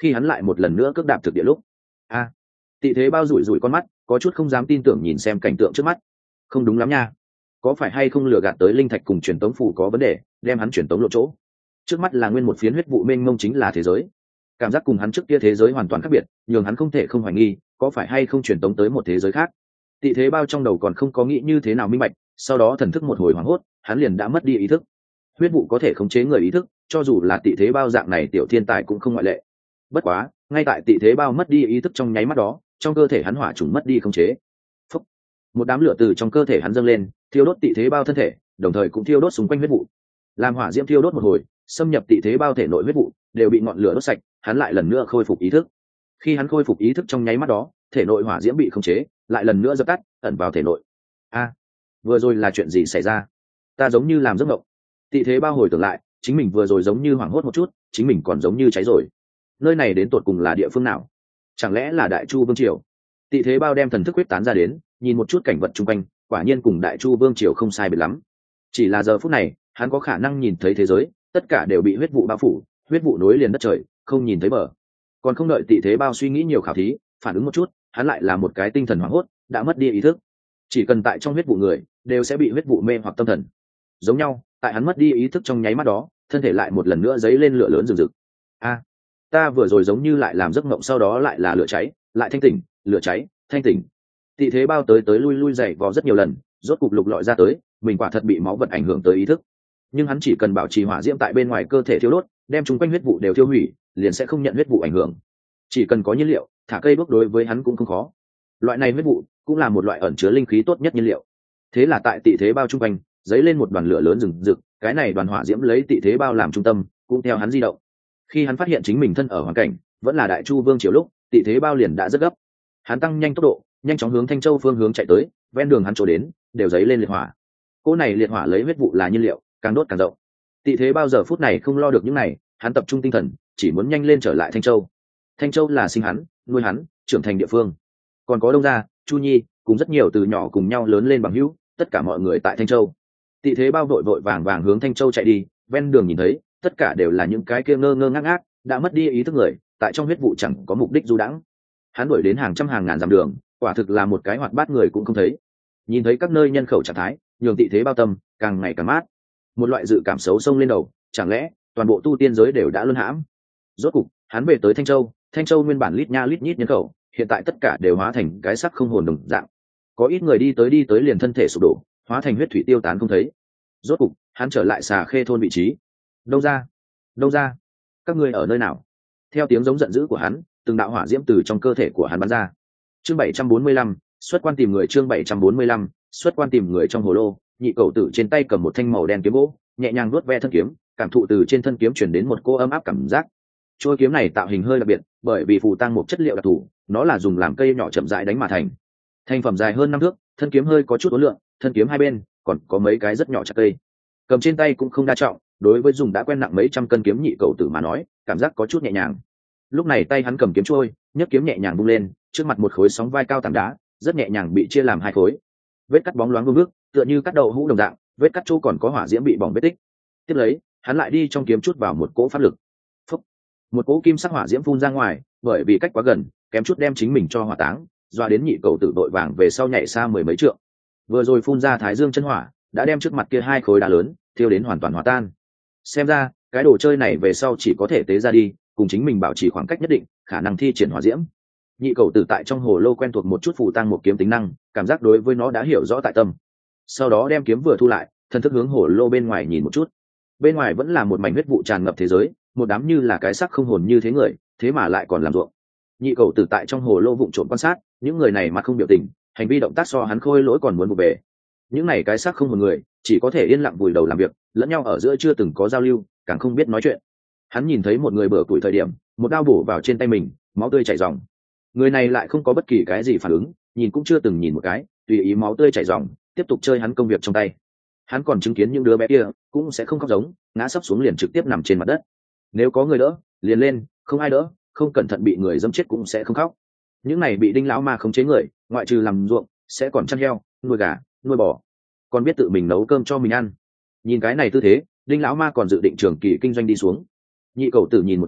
Speaker 1: khi hắn lại một lần nữa cước đạp thực địa lúc, a tị thế bao rủi rủi con mắt, có chút không dám tin tưởng nhìn xem cảnh tượng trước mắt. Không đúng lắm nha, có phải hay không lừa gạt tới linh thạch cùng truyền tống phù có vấn đề, đem hắn truyền tống lộ chỗ. Trước mắt là nguyên một phiến huyết vụ mênh mông chính là thế giới, cảm giác cùng hắn trước kia thế giới hoàn toàn khác biệt, nhường hắn không thể không hoài nghi có phải hay không truyền tống tới một thế giới khác. Tị thế bao trong đầu còn không có nghĩ như thế nào minh bạch, sau đó thần thức một hồi hoảng hốt, hắn liền đã mất đi ý thức. Huyết vụ có thể khống chế người ý thức, cho dù là tị thế bao dạng này tiểu thiên tài cũng không ngoại lệ. Bất quá ngay tại tị thế bao mất đi ý thức trong nháy mắt đó, trong cơ thể hắn hỏa trùng mất đi khống chế. Phúc. Một đám lửa từ trong cơ thể hắn dâng lên, thiêu đốt tị thế bao thân thể, đồng thời cũng thiêu đốt xung quanh huyết vụ. Làm hỏa diễm thiêu đốt một hồi, xâm nhập tị thế bao thể nội huyết vụ đều bị ngọn lửa đốt sạch, hắn lại lần nữa khôi phục ý thức. Khi hắn khôi phục ý thức trong nháy mắt đó, thể nội hỏa diễm bị khống chế, lại lần nữa dập tắt, ẩn vào thể nội. A, vừa rồi là chuyện gì xảy ra? Ta giống như làm giấc mộng. Tị thế bao hồi tưởng lại, chính mình vừa rồi giống như hoảng hốt một chút, chính mình còn giống như cháy rồi. Nơi này đến tột cùng là địa phương nào? Chẳng lẽ là Đại Chu vương triều? Tị thế bao đem thần thức quyết tán ra đến, nhìn một chút cảnh vật xung quanh, quả nhiên cùng Đại Chu vương triều không sai biệt lắm. Chỉ là giờ phút này, hắn có khả năng nhìn thấy thế giới, tất cả đều bị huyết vụ bao phủ, huyết vụ nối liền đất trời, không nhìn thấy bờ. Còn không đợi tị thế bao suy nghĩ nhiều khảo thí, phản ứng một chút, hắn lại là một cái tinh thần hoảng hốt, đã mất đi ý thức. Chỉ cần tại trong huyết vụ người, đều sẽ bị huyết vụ mê hoặc tâm thần. Giống nhau, tại hắn mất đi ý thức trong nháy mắt đó, thân thể lại một lần nữa dấy lên lửa lớn rừng rực. A, ta vừa rồi giống như lại làm giấc mộng, sau đó lại là lửa cháy, lại thanh tỉnh, lửa cháy, thanh tỉnh. Tị thế bao tới tới lui lui dậy vò rất nhiều lần, rốt cục lục lọi ra tới, mình quả thật bị máu vật ảnh hưởng tới ý thức. Nhưng hắn chỉ cần bảo trì hỏa diễm tại bên ngoài cơ thể thiêu đốt, đem chúng quanh huyết vụ đều thiêu hủy, liền sẽ không nhận huyết vụ ảnh hưởng. Chỉ cần có nhiên liệu, thả cây đuốc đối với hắn cũng không khó. Loại này huyết vụ cũng là một loại ẩn chứa linh khí tốt nhất nhiên liệu. Thế là tại tị thế bao trung quanh, dấy lên một đoàn lửa lớn rừng rực, cái này đoàn hỏa diễm lấy tị thế bao làm trung tâm, cũng theo hắn di động. Khi hắn phát hiện chính mình thân ở hoàn cảnh vẫn là Đại Chu vương triều lúc, tị thế bao liền đã rất gấp. Hắn tăng nhanh tốc độ, nhanh chóng hướng Thanh Châu phương hướng chạy tới, ven đường hắn chỗ đến đều dấy lên liệt hỏa. Cỗ này liệt hỏa lấy huyết vụ là nhiên liệu, càng đốt càng rộng. Tị thế bao giờ phút này không lo được những này, hắn tập trung tinh thần, chỉ muốn nhanh lên trở lại Thanh Châu. Thanh Châu là sinh hắn, nuôi hắn, trưởng thành địa phương. Còn có Đông Gia, Chu Nhi, cùng rất nhiều từ nhỏ cùng nhau lớn lên bằng hữu, tất cả mọi người tại Thanh Châu. Tị thế bao vội vội vàng vàng hướng Thanh Châu chạy đi, ven đường nhìn thấy, tất cả đều là những cái kia ngơ ngơ ngác ngác, đã mất đi ý thức người, tại trong huyết vụ chẳng có mục đích du đãng. Hắn đuổi đến hàng trăm hàng ngàn dặm đường, quả thực là một cái hoạt bát người cũng không thấy. Nhìn thấy các nơi nhân khẩu trạng thái, nhường tị thế bao tâm càng ngày càng mát. Một loại dự cảm xấu xông lên đầu, chẳng lẽ toàn bộ tu tiên giới đều đã luân hãm? Rốt cục, hắn về tới Thanh Châu, Thanh Châu nguyên bản lít nha lít nhít nhân khẩu, hiện tại tất cả đều hóa thành cái xác không hồn đồng dạng. Có ít người đi tới đi tới liền thân thể sụp đổ, hóa thành huyết thủy tiêu tán không thấy. Rốt cục, hắn trở lại Xà Khê thôn vị trí. Đâu ra? Đâu ra? Các ngươi ở nơi nào? Theo tiếng giống giận dữ của hắn, từng đạo hỏa diễm từ trong cơ thể của hắn bắn ra. Chương bảy trăm bốn mươi lăm, xuất quan tìm người. Chương bảy trăm bốn mươi lăm, xuất quan tìm người. Trong hồ lô, nhị cầu tử trên tay cầm một thanh màu đen kiếm gỗ, nhẹ nhàng nuốt ve thân kiếm, cảm thụ từ trên thân kiếm truyền đến một cô ấm áp cảm giác. Chuôi kiếm này tạo hình hơi đặc biệt, bởi vì phù tang một chất liệu đặc thù, nó là dùng làm cây nhỏ chậm rãi đánh mà thành. Thành phẩm dài hơn năm thước, thân kiếm hơi có chút uốn lượn, thân kiếm hai bên còn có mấy cái rất nhỏ chặt cây. Cầm trên tay cũng không đa trọng, đối với dùng đã quen nặng mấy trăm cân kiếm nhị cầu tử mà nói, cảm giác có chút nhẹ nhàng. Lúc này tay hắn cầm kiếm trôi, nhấc kiếm nhẹ nhàng vung lên, trước mặt một khối sóng vai cao tảng đá, rất nhẹ nhàng bị chia làm hai khối. Vết cắt bóng loáng vương nước, tựa như cắt đậu hũ đồng dạng, vết cắt chỗ còn có hỏa diễm bị bỏng vết tích. Tiếp lấy, hắn lại đi trong kiếm chút vào một cỗ pháp lực. Phúc. Một cỗ kim sắc hỏa diễm phun ra ngoài, bởi vì cách quá gần, kém chút đem chính mình cho hỏa táng, doa đến nhị cầu tử đội vàng về sau nhảy xa mười mấy trượng. Vừa rồi phun ra thái dương chân hỏa, đã đem trước mặt kia hai khối đá lớn thiêu đến hoàn toàn hòa tan. Xem ra, cái đồ chơi này về sau chỉ có thể tế ra đi, cùng chính mình bảo trì khoảng cách nhất định, khả năng thi triển hỏa diễm. Nhị cầu tử tại trong hồ lô quen thuộc một chút phù tăng một kiếm tính năng, cảm giác đối với nó đã hiểu rõ tại tâm. Sau đó đem kiếm vừa thu lại, thân thức hướng hồ lô bên ngoài nhìn một chút. Bên ngoài vẫn là một mảnh huyết vụ tràn ngập thế giới, một đám như là cái xác không hồn như thế người, thế mà lại còn làm ruộng. Nhị cầu tử tại trong hồ lô vụng trộm quan sát, những người này mặt không biểu tình, hành vi động tác so hắn khôi lỗi còn muốn vụ về. Những này cái xác không hồn người, chỉ có thể yên lặng vùi đầu làm việc, lẫn nhau ở giữa chưa từng có giao lưu, càng không biết nói chuyện. Hắn nhìn thấy một người bừa tuổi thời điểm, một đao bổ vào trên tay mình, máu tươi chảy ròng. Người này lại không có bất kỳ cái gì phản ứng, nhìn cũng chưa từng nhìn một cái, tùy ý máu tươi chảy ròng, tiếp tục chơi hắn công việc trong tay. Hắn còn chứng kiến những đứa bé kia cũng sẽ không khóc giống, ngã sấp xuống liền trực tiếp nằm trên mặt đất. Nếu có người đỡ, liền lên, không ai đỡ, không cẩn thận bị người dẫm chết cũng sẽ không khóc. Những này bị đinh lão ma khống chế người, ngoại trừ làm ruộng, sẽ còn chăn heo, nuôi gà, nuôi bò, còn biết tự mình nấu cơm cho mình ăn. Nhìn cái này tư thế, đinh lão ma còn dự định trường kỳ kinh doanh đi xuống. Nhị cầu tử nhìn một chút,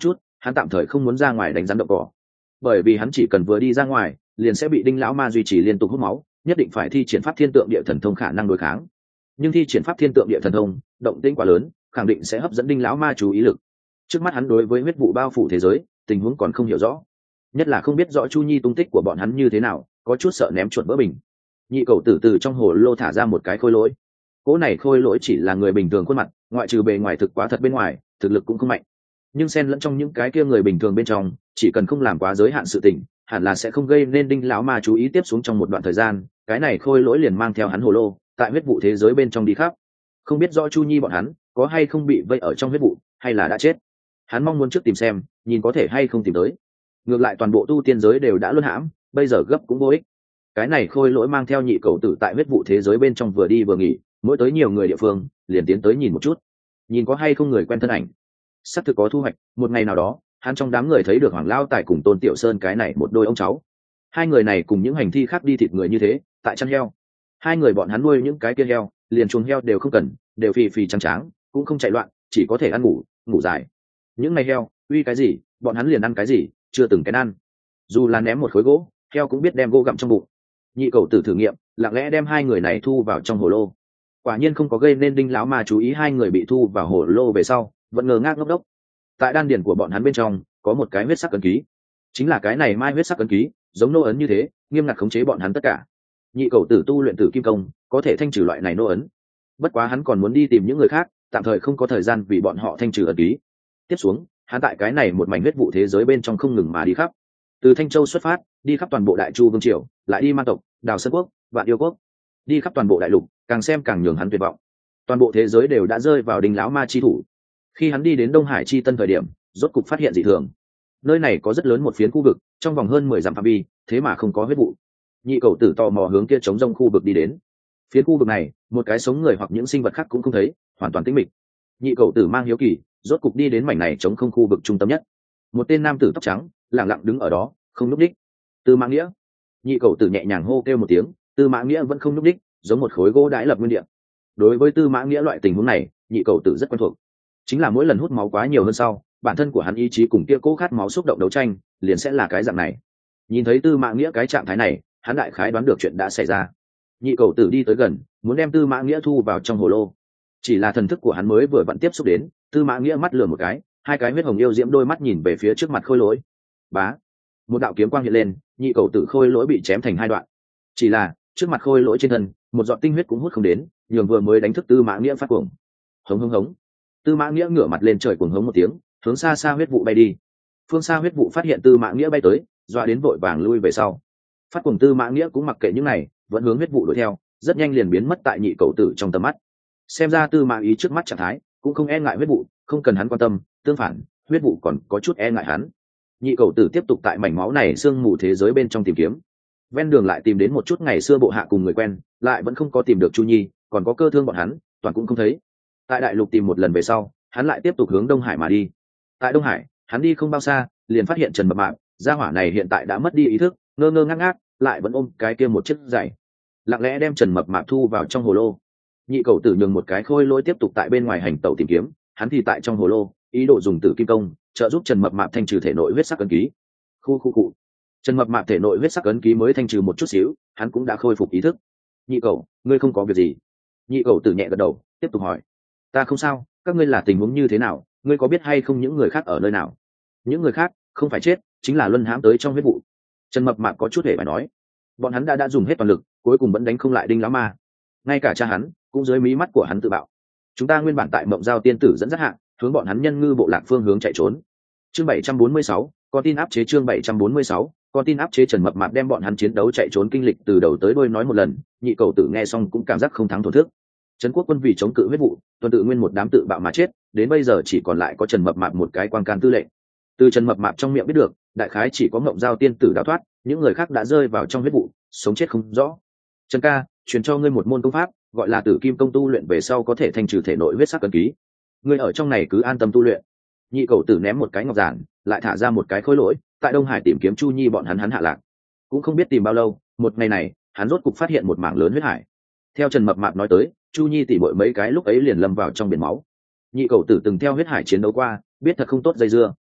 Speaker 1: hắn tạm thời không muốn ra ngoài đánh rắn đậu cỏ, bởi vì hắn chỉ cần vừa đi ra ngoài liền sẽ bị đinh lão ma duy trì liên tục hút máu, nhất định phải thi triển pháp thiên tượng địa thần thông khả năng đối kháng. Nhưng thi triển pháp thiên tượng địa thần thông động tĩnh quá lớn, khẳng định sẽ hấp dẫn đinh lão ma chú ý lực. Trước mắt hắn đối với huyết vụ bao phủ thế giới tình huống còn không hiểu rõ, nhất là không biết rõ Chu Nhi tung tích của bọn hắn như thế nào, có chút sợ ném chuột vỡ bình. Nhị cầu tử từ trong hồ lô thả ra một cái khôi lỗi. Cỗ này khôi lỗi chỉ là người bình thường khuôn mặt, ngoại trừ bề ngoài thực quá thật bên ngoài, thực lực cũng không mạnh. Nhưng xen lẫn trong những cái kia người bình thường bên trong, chỉ cần không làm quá giới hạn sự tình, hẳn là sẽ không gây nên đinh lão ma chú ý. Tiếp xuống trong một đoạn thời gian, cái này khôi lỗi liền mang theo hắn hồ lô, tại huyết vụ thế giới bên trong đi khắp. Không biết rõ Chu Nhi bọn hắn có hay không bị vây ở trong huyết vụ, hay là đã chết. Hắn mong muốn trước tìm xem, nhìn có thể hay không tìm tới. Ngược lại toàn bộ tu tiên giới đều đã luân hãm, bây giờ gấp cũng vô ích. Cái này khôi lỗi mang theo nhị cầu tử tại huyết vụ thế giới bên trong vừa đi vừa nghỉ, mỗi tới nhiều người địa phương liền tiến tới nhìn một chút, nhìn có hay không người quen thân ảnh. Sắp thực có thu hoạch, một ngày nào đó hắn trong đám người thấy được Hoàng Lao Tài cùng Tôn Tiểu Sơn cái này một đôi ông cháu. Hai người này cùng những hành thi khác đi thịt người như thế, tại chăn heo. Hai người bọn hắn nuôi những cái kia heo, liền chuồng heo đều không cần, đều phì phì trắng tráng, cũng không chạy loạn, chỉ có thể ăn ngủ ngủ dài. Những ngày heo uy cái gì bọn hắn liền ăn cái gì, chưa từng cái ăn. Dù là ném một khối gỗ, heo cũng biết đem gỗ gặm trong bụng. Nhị cầu tử thử nghiệm, lặng lẽ đem hai người này thu vào trong hồ lô. Quả nhiên không có gây nên đinh lão ma chú ý. Hai người bị thu vào hồ lô về sau vẫn ngơ ngác ngốc đốc. Tại đan điền của bọn hắn bên trong có một cái huyết sắc ấn ký, chính là cái này mai huyết sắc ấn ký, giống nô ấn như thế, nghiêm ngặt khống chế bọn hắn tất cả. Nhị cầu tử tu luyện tử kim công, có thể thanh trừ loại này nô ấn. Bất quá hắn còn muốn đi tìm những người khác, tạm thời không có thời gian vì bọn họ thanh trừ ấn ký. Tiếp xuống hắn tại cái này một mảnh huyết vụ thế giới bên trong không ngừng mà đi khắp. Từ Thanh Châu xuất phát, đi khắp toàn bộ Đại Chu vương triều, lại đi Man tộc, Đào Sơn quốc, Vạn Yêu quốc, đi khắp toàn bộ đại lục, càng xem càng nhường hắn tuyệt vọng. Toàn bộ thế giới đều đã rơi vào đinh lão ma chi thủ. Khi hắn đi đến Đông Hải chi tân thời điểm, rốt cục phát hiện dị thường. Nơi này có rất lớn một phiến khu vực, trong vòng hơn mười dặm phạm vi, thế mà không có huyết vụ. Nhị cầu tử tò mò hướng kia trống rông khu vực đi đến. Phiến khu vực này, một cái sống người hoặc những sinh vật khác cũng không thấy, hoàn toàn tĩnh mịch. Nhị cầu tử mang hiếu kỳ, rốt cục đi đến mảnh này trống không khu vực trung tâm nhất. Một tên nam tử tóc trắng lặng lặng đứng ở đó, không núp đích. Tư Mã Nghĩa. Nhị cầu tử nhẹ nhàng hô kêu một tiếng, Tư Mã Nghĩa vẫn không núp đích, giống một khối gỗ đãi lập nguyên địa. Đối với Tư Mã Nghĩa loại tình huống này, nhị cầu tử rất quen thuộc. Chính là mỗi lần hút máu quá nhiều hơn sau, bản thân của hắn ý chí cùng kia cố khát máu xúc động đấu tranh, liền sẽ là cái dạng này. Nhìn thấy Tư Mã Nghĩa cái trạng thái này, hắn đại khái đoán được chuyện đã xảy ra. Nhị cầu tử đi tới gần, muốn đem Tư Mã Nghĩa thu vào trong hồ lô. Chỉ là thần thức của hắn mới vừa vặn tiếp xúc đến, Tư Mã Nghĩa mắt lườm một cái, hai cái huyết hồng yêu diễm đôi mắt nhìn về phía trước mặt khôi lỗi. Bá, một đạo kiếm quang hiện lên, nhị cầu tử khôi lỗi bị chém thành hai đoạn. Chỉ là trước mặt khôi lỗi trên thân, một giọt tinh huyết cũng hút không đến, nhường vừa mới đánh thức Tư Mã Nghĩa phát cuồng. Hống hống hống. Tư Mã Nghĩa ngửa mặt lên trời cuồng hống một tiếng, hướng xa xa huyết vụ bay đi. Phương xa huyết vụ phát hiện Tư Mã Nghĩa bay tới, dọa đến vội vàng lui về sau. Phát cuồng Tư Mã Nghĩa cũng mặc kệ những này, vẫn hướng huyết vụ đuổi theo, rất nhanh liền biến mất tại nhị cầu tử trong tầm mắt. Xem ra Tư Mã Ý trước mắt trạng thái cũng không e ngại huyết vụ, không cần hắn quan tâm, tương phản huyết vụ còn có chút e ngại hắn. Nhị cầu tử tiếp tục tại mảnh máu này sương mù thế giới bên trong tìm kiếm. Ven đường lại tìm đến một chút ngày xưa bộ hạ cùng người quen, lại vẫn không có tìm được Chu Nhi, còn có Cơ Thương bọn hắn toàn cũng không thấy. Tại đại lục tìm một lần về sau, hắn lại tiếp tục hướng Đông Hải mà đi. Tại Đông Hải hắn đi không bao xa liền phát hiện Trần Mập Mạp, gia hỏa này hiện tại đã mất đi ý thức, ngơ ngơ ngác ngác, lại vẫn ôm cái kia một chiếc giày, lặng lẽ đem Trần Mập Mạp thu vào trong hồ lô. Nhị cầu tử nhường một cái khôi lỗi tiếp tục tại bên ngoài hành tẩu tìm kiếm, hắn thì tại trong hồ lô ý đồ dùng tử kim công trợ giúp Trần Mập Mạp thanh trừ thể nội huyết sắc ấn ký. Khu khu cụ. Trần Mập Mạp thể nội huyết sắc ấn ký mới thanh trừ một chút xíu, hắn cũng đã khôi phục ý thức. Nhị cầu, ngươi không có việc gì? Nhị cầu tử nhẹ gật đầu, tiếp tục hỏi. Ta không sao, các ngươi là tình huống như thế nào? Ngươi có biết hay không những người khác ở nơi nào? Những người khác không phải chết, chính là luân hãm tới trong huyết vụ. Trần Mập Mạp có chút hề phải nói. Bọn hắn đã đã dùng hết toàn lực, cuối cùng vẫn đánh không lại đinh lão ma. Ngay cả cha hắn cũng dưới mí mắt của hắn tự bạo. Chúng ta nguyên bản tại Mộng Giao tiên tử dẫn dắt hạ, hướng bọn hắn nhân ngư bộ lạc phương hướng chạy trốn. Chương bảy trăm bốn mươi sáu, con tin áp chế. Chương bảy trăm bốn mươi sáu, con tin áp chế. Trần Mập Mạp đem bọn hắn chiến đấu chạy trốn kinh lịch từ đầu tới đuôi nói một lần, nhị cầu tử nghe xong cũng cảm giác không thắng thổn thức. Trấn Quốc quân vì chống cự huyết vụ, tuần tự nguyên một đám tự bạo mà chết, đến bây giờ chỉ còn lại có Trần Mập Mạp một cái quan can tư lệnh. Từ Trần Mập Mạp trong miệng biết được, đại khái chỉ có Mộng Giao tiên tử đào thoát, những người khác đã rơi vào trong huyết vụ, sống chết không rõ. Trần ca, truyền cho ngươi một môn công pháp, gọi là Tử Kim công, tu luyện về sau có thể thanh trừ thể nội huyết sắc ấn ký. Ngươi ở trong này cứ an tâm tu luyện. Nhị cầu tử ném một cái ngọc giản, lại thả ra một cái khối lỗi, tại Đông Hải tìm kiếm Chu Nhi bọn hắn hắn hạ lạc. Cũng không biết tìm bao lâu, một ngày này, hắn rốt cục phát hiện một mảng lớn huyết hải. Theo Trần Mập Mạp nói tới, Chu Nhi tỉ muội mấy cái lúc ấy liền lâm vào trong biển máu. Nhị cầu tử từng theo huyết hải chiến đấu qua, biết thật không tốt dây dưa.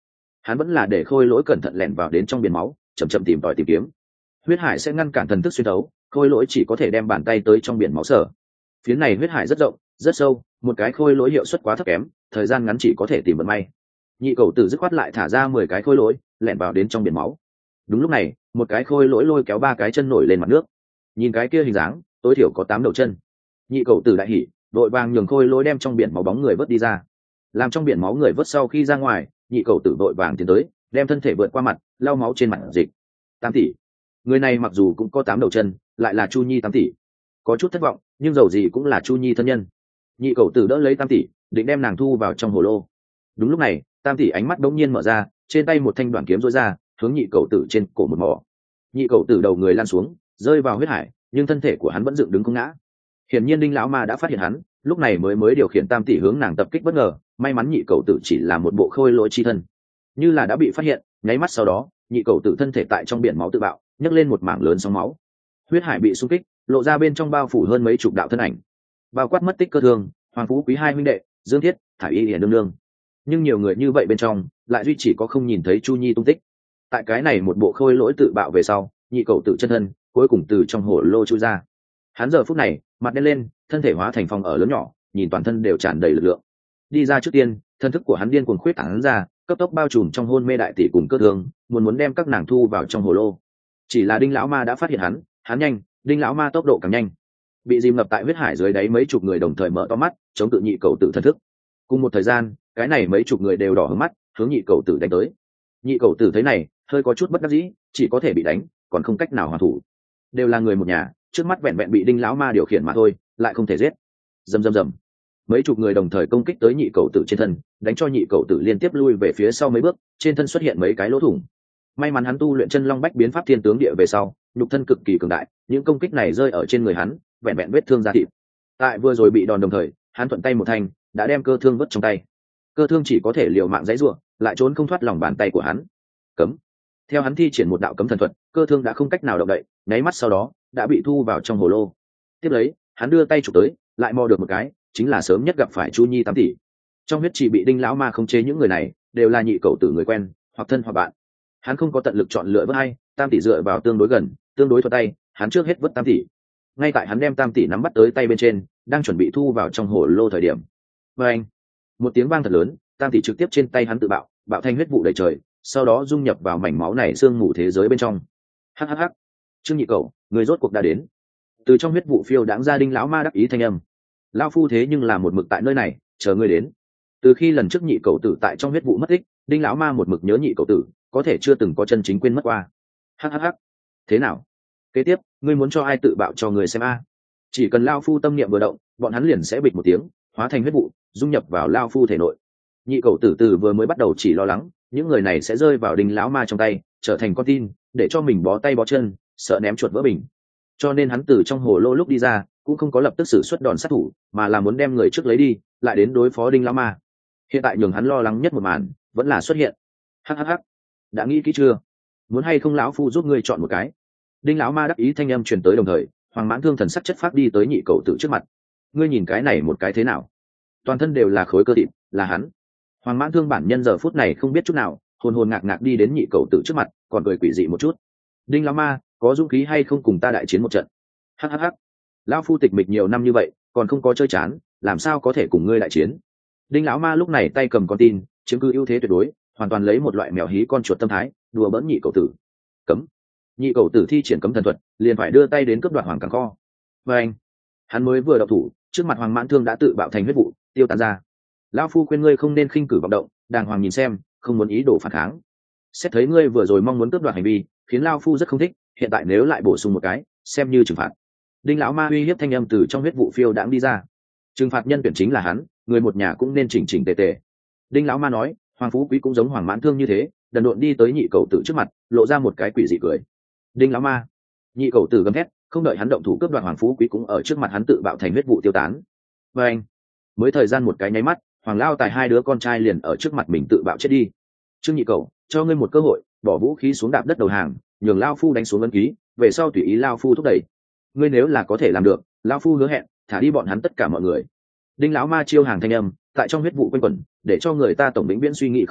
Speaker 1: hắn vẫn là để khôi lỗi cẩn thận lẻn vào đến trong biển máu chậm chậm tìm tòi tìm kiếm. Huyết hải sẽ ngăn cản thần thức xuyên thấu, khôi lỗi chỉ có thể đem bàn tay tới trong biển máu sở. Phía này huyết hải rất rộng rất sâu, một cái khôi lỗi hiệu suất quá thấp kém, thời gian ngắn chỉ có thể tìm vận may. Nhị cầu tử dứt khoát lại thả ra mười cái khôi lỗi lẻn vào đến trong biển máu. Đúng lúc này một cái khôi lỗi lôi kéo ba cái chân nổi lên mặt nước, nhìn cái kia hình dáng tối thiểu có tám đầu chân. Nhị cầu tử đại hỉ, đội vàng nhường khôi lỗi đem trong biển máu bóng người vớt đi ra. Làm trong biển máu người vớt sau khi ra ngoài, nhị cầu tử đội vàng tiến tới đem thân thể vượt qua mặt lau máu trên mặt dịch. Tam tỷ, người này mặc dù cũng có tám đầu chân, lại là Chu Nhi tám tỷ, có chút thất vọng, nhưng dầu gì cũng là Chu Nhi thân nhân. Nhị cầu tử đỡ lấy Tam tỷ, định đem nàng thu vào trong hồ lô. Đúng lúc này Tam tỷ ánh mắt đống nhiên mở ra, trên tay một thanh đoạn kiếm rối ra, hướng nhị cầu tử trên cổ một mỏ. Nhị cầu tử đầu người lăn xuống, rơi vào huyết hải, nhưng thân thể của hắn vẫn dựng đứng không ngã. Hiển nhiên đinh lão ma đã phát hiện hắn, lúc này mới mới điều khiển Tam tỷ hướng nàng tập kích bất ngờ. May mắn nhị cầu tử chỉ là một bộ khôi lỗi chi thân, như là đã bị phát hiện, nháy mắt sau đó nhị cầu tử thân thể tại trong biển máu tự bạo, nhấc lên một mảng lớn sóng máu. Huyết hải bị xung kích, lộ ra bên trong bao phủ hơn mấy chục đạo thân ảnh, bao quát mất tích Cơ Thương, Hoàng Phú Quý hai huynh đệ, Dương Thiết, Thải Y hiển đương đương. Nhưng nhiều người như vậy bên trong lại duy chỉ có không nhìn thấy Chu Nhi tung tích. Tại cái này một bộ khôi lỗi tự bạo về sau, nhị cầu tử chân thân cuối cùng từ trong hồ lô chui ra. Hắn giờ phút này mặt đen lên, thân thể hóa thành phòng ở lớn nhỏ, nhìn toàn thân đều tràn đầy lực lượng. Đi ra trước tiên, thân thức của hắn điên cuồng khuyết tán ra, cấp tốc bao trùm trong hôn mê đại tỷ cùng Cơ Thương, muốn muốn đem các nàng thu vào trong hồ lô. Chỉ là đinh lão ma đã phát hiện hắn, hắn nhanh, đinh lão ma tốc độ càng nhanh, bị dìm ngập tại huyết hải dưới đáy mấy chục người đồng thời mở to mắt chống tự nhị cầu tử thân thức. Cùng một thời gian, cái này mấy chục người đều đỏ hướng mắt hướng nhị cầu tử đánh tới. Nhị cầu tử thấy này hơi có chút bất đắc dĩ, chỉ có thể bị đánh, còn không cách nào hoàn thủ. Đều là người một nhà, trước mắt vẹn vẹn bị đinh lão ma điều khiển mà thôi, lại không thể giết. Rầm rầm rầm, mấy chục người đồng thời công kích tới nhị cầu tử trên thân, đánh cho nhị cầu tử liên tiếp lui về phía sau mấy bước, trên thân xuất hiện mấy cái lỗ thủng. May mắn hắn tu luyện chân long bách biến pháp thiên tướng địa về sau, nhục thân cực kỳ cường đại, những công kích này rơi ở trên người hắn, vẹn vẹn vết thương da thịt. Tại vừa rồi bị đòn đồng thời, hắn thuận tay một thanh đã đem Cơ Thương vứt trong tay. Cơ Thương chỉ có thể liều mạng giãy giụa, lại trốn không thoát lòng bàn tay của hắn. Cấm. Theo hắn thi triển một đạo cấm thần thuật, Cơ Thương đã không cách nào động đậy, nháy mắt sau đó đã bị thu vào trong hồ lô. Tiếp lấy, hắn đưa tay chụp tới, lại mò được một cái, chính là sớm nhất gặp phải Chu Nhi tám tỷ. Trong huyết chỉ bị đinh lão ma khống chế những người này, đều là nhị cầu tử người quen, hoặc thân hoặc bạn. Hắn không có tận lực chọn lựa vớt hay, Tam tỷ dựa vào tương đối gần, tương đối thuận tay, hắn trước hết vớt Tam tỷ. Ngay tại hắn đem Tam tỷ nắm bắt tới tay bên trên, đang chuẩn bị thu vào trong hồ lô thời điểm, và anh, một tiếng vang thật lớn, Tam tỷ trực tiếp trên tay hắn tự bạo, bạo thanh huyết vụ đầy trời, sau đó dung nhập vào mảnh máu này xương mù thế giới bên trong. Hắc hắc hắc, Trương nhị cầu, người rốt cuộc đã đến. Từ trong huyết vụ phiêu đãng ra đinh lão ma đắc ý thanh âm. Lão phu thế nhưng là một mực tại nơi này chờ ngươi đến. Từ khi lần trước nhị cầu tử tại trong huyết vụ mất tích, đinh lão ma một mực nhớ nhị cầu tử, có thể chưa từng có chân chính quên mất qua. Hắc hắc hắc, thế nào? Kế tiếp, ngươi muốn cho ai tự bạo cho người xem a? Chỉ cần lão phu tâm niệm vừa động, bọn hắn liền sẽ bịch một tiếng, hóa thành huyết vụ, dung nhập vào lão phu thể nội. Nhị cầu tử từ vừa mới bắt đầu chỉ lo lắng những người này sẽ rơi vào đinh lão ma trong tay, trở thành con tin, để cho mình bó tay bó chân, sợ ném chuột vỡ bình. Cho nên hắn từ trong hồ lô lúc đi ra, cũng không có lập tức sử xuất đòn sát thủ, mà là muốn đem người trước lấy đi, lại đến đối phó đinh lão ma. Hiện tại nhường hắn lo lắng nhất một màn vẫn là xuất hiện. Hắc hắc hắc, đã nghĩ kỹ chưa? Muốn hay không lão phu giúp ngươi chọn một cái? Đinh lão ma đắc ý thanh âm truyền tới, đồng thời Hoàng Mãn Thương thần sắc chất phát đi tới nhị cầu tử trước mặt. Ngươi nhìn cái này một cái thế nào? Toàn thân đều là khối cơ thịt, là hắn. Hoàng Mãn Thương bản nhân giờ phút này không biết chút nào, hồn hồn ngạc ngạc đi đến nhị cầu tử trước mặt, còn cười quỷ dị một chút. Đinh lão ma, có dũng khí hay không cùng ta đại chiến một trận? Hắc hắc hắc, lão phu tịch mịch nhiều năm như vậy, còn không có chơi chán, làm sao có thể cùng ngươi đại chiến? Đinh lão ma lúc này tay cầm con tin, chiếm cứ ưu thế tuyệt đối, hoàn toàn lấy một loại mèo hí con chuột tâm thái, đùa bỡn nhị cầu tử. Cấm. Nhị cầu tử thi triển cấm thần thuật, liền phải đưa tay đến cướp đoạt hoàng càng kho. Và anh, hắn mới vừa động thủ, trước mặt Hoàng Mãn Thương đã tự bạo thành huyết vụ, tiêu tán ra. Lão phu khuyên ngươi không nên khinh cử vọng động, đàng hoàng nhìn xem, không muốn ý đồ phản kháng. Xét thấy ngươi vừa rồi mong muốn cướp đoạt hành vi, khiến lão phu rất không thích, hiện tại nếu lại bổ sung một cái, xem như trừng phạt. Đinh lão ma uy hiếp thanh âm từ trong huyết vụ phiêu đãng đi ra. Trừng phạt nhân tuyển chính là hắn, người một nhà cũng nên chỉnh chỉnh tề tề. Đinh lão ma nói, Hoàng Phú Quý cũng giống Hoàng Mãn Thương như thế, đần độn đi tới nhị cầu tử trước mặt, lộ ra một cái quỷ dị cười. Đinh lão ma, nhị cầu tử gầm thét, không đợi hắn động thủ cướp đoạt Hoàng Phú Quý cũng ở trước mặt hắn tự bạo thành huyết vụ tiêu tán. Và anh, mới thời gian một cái nháy mắt, Hoàng Lao Tài hai đứa con trai liền ở trước mặt mình tự bạo chết đi. Trương nhị cầu, cho ngươi một cơ hội, bỏ vũ khí xuống đạp đất đầu hàng, nhường Lao phu đánh xuống ấn ký, về sau tùy ý Lao phu thúc đẩy. Ngươi nếu là có thể làm được, Lao phu hứa hẹn thả đi bọn hắn tất cả mọi người. Đinh lão ma chiêu hàng thanh âm tại trong huyết vụ quanh quẩn, để cho người ta tổng vĩnh viễn suy nghĩ không thấu,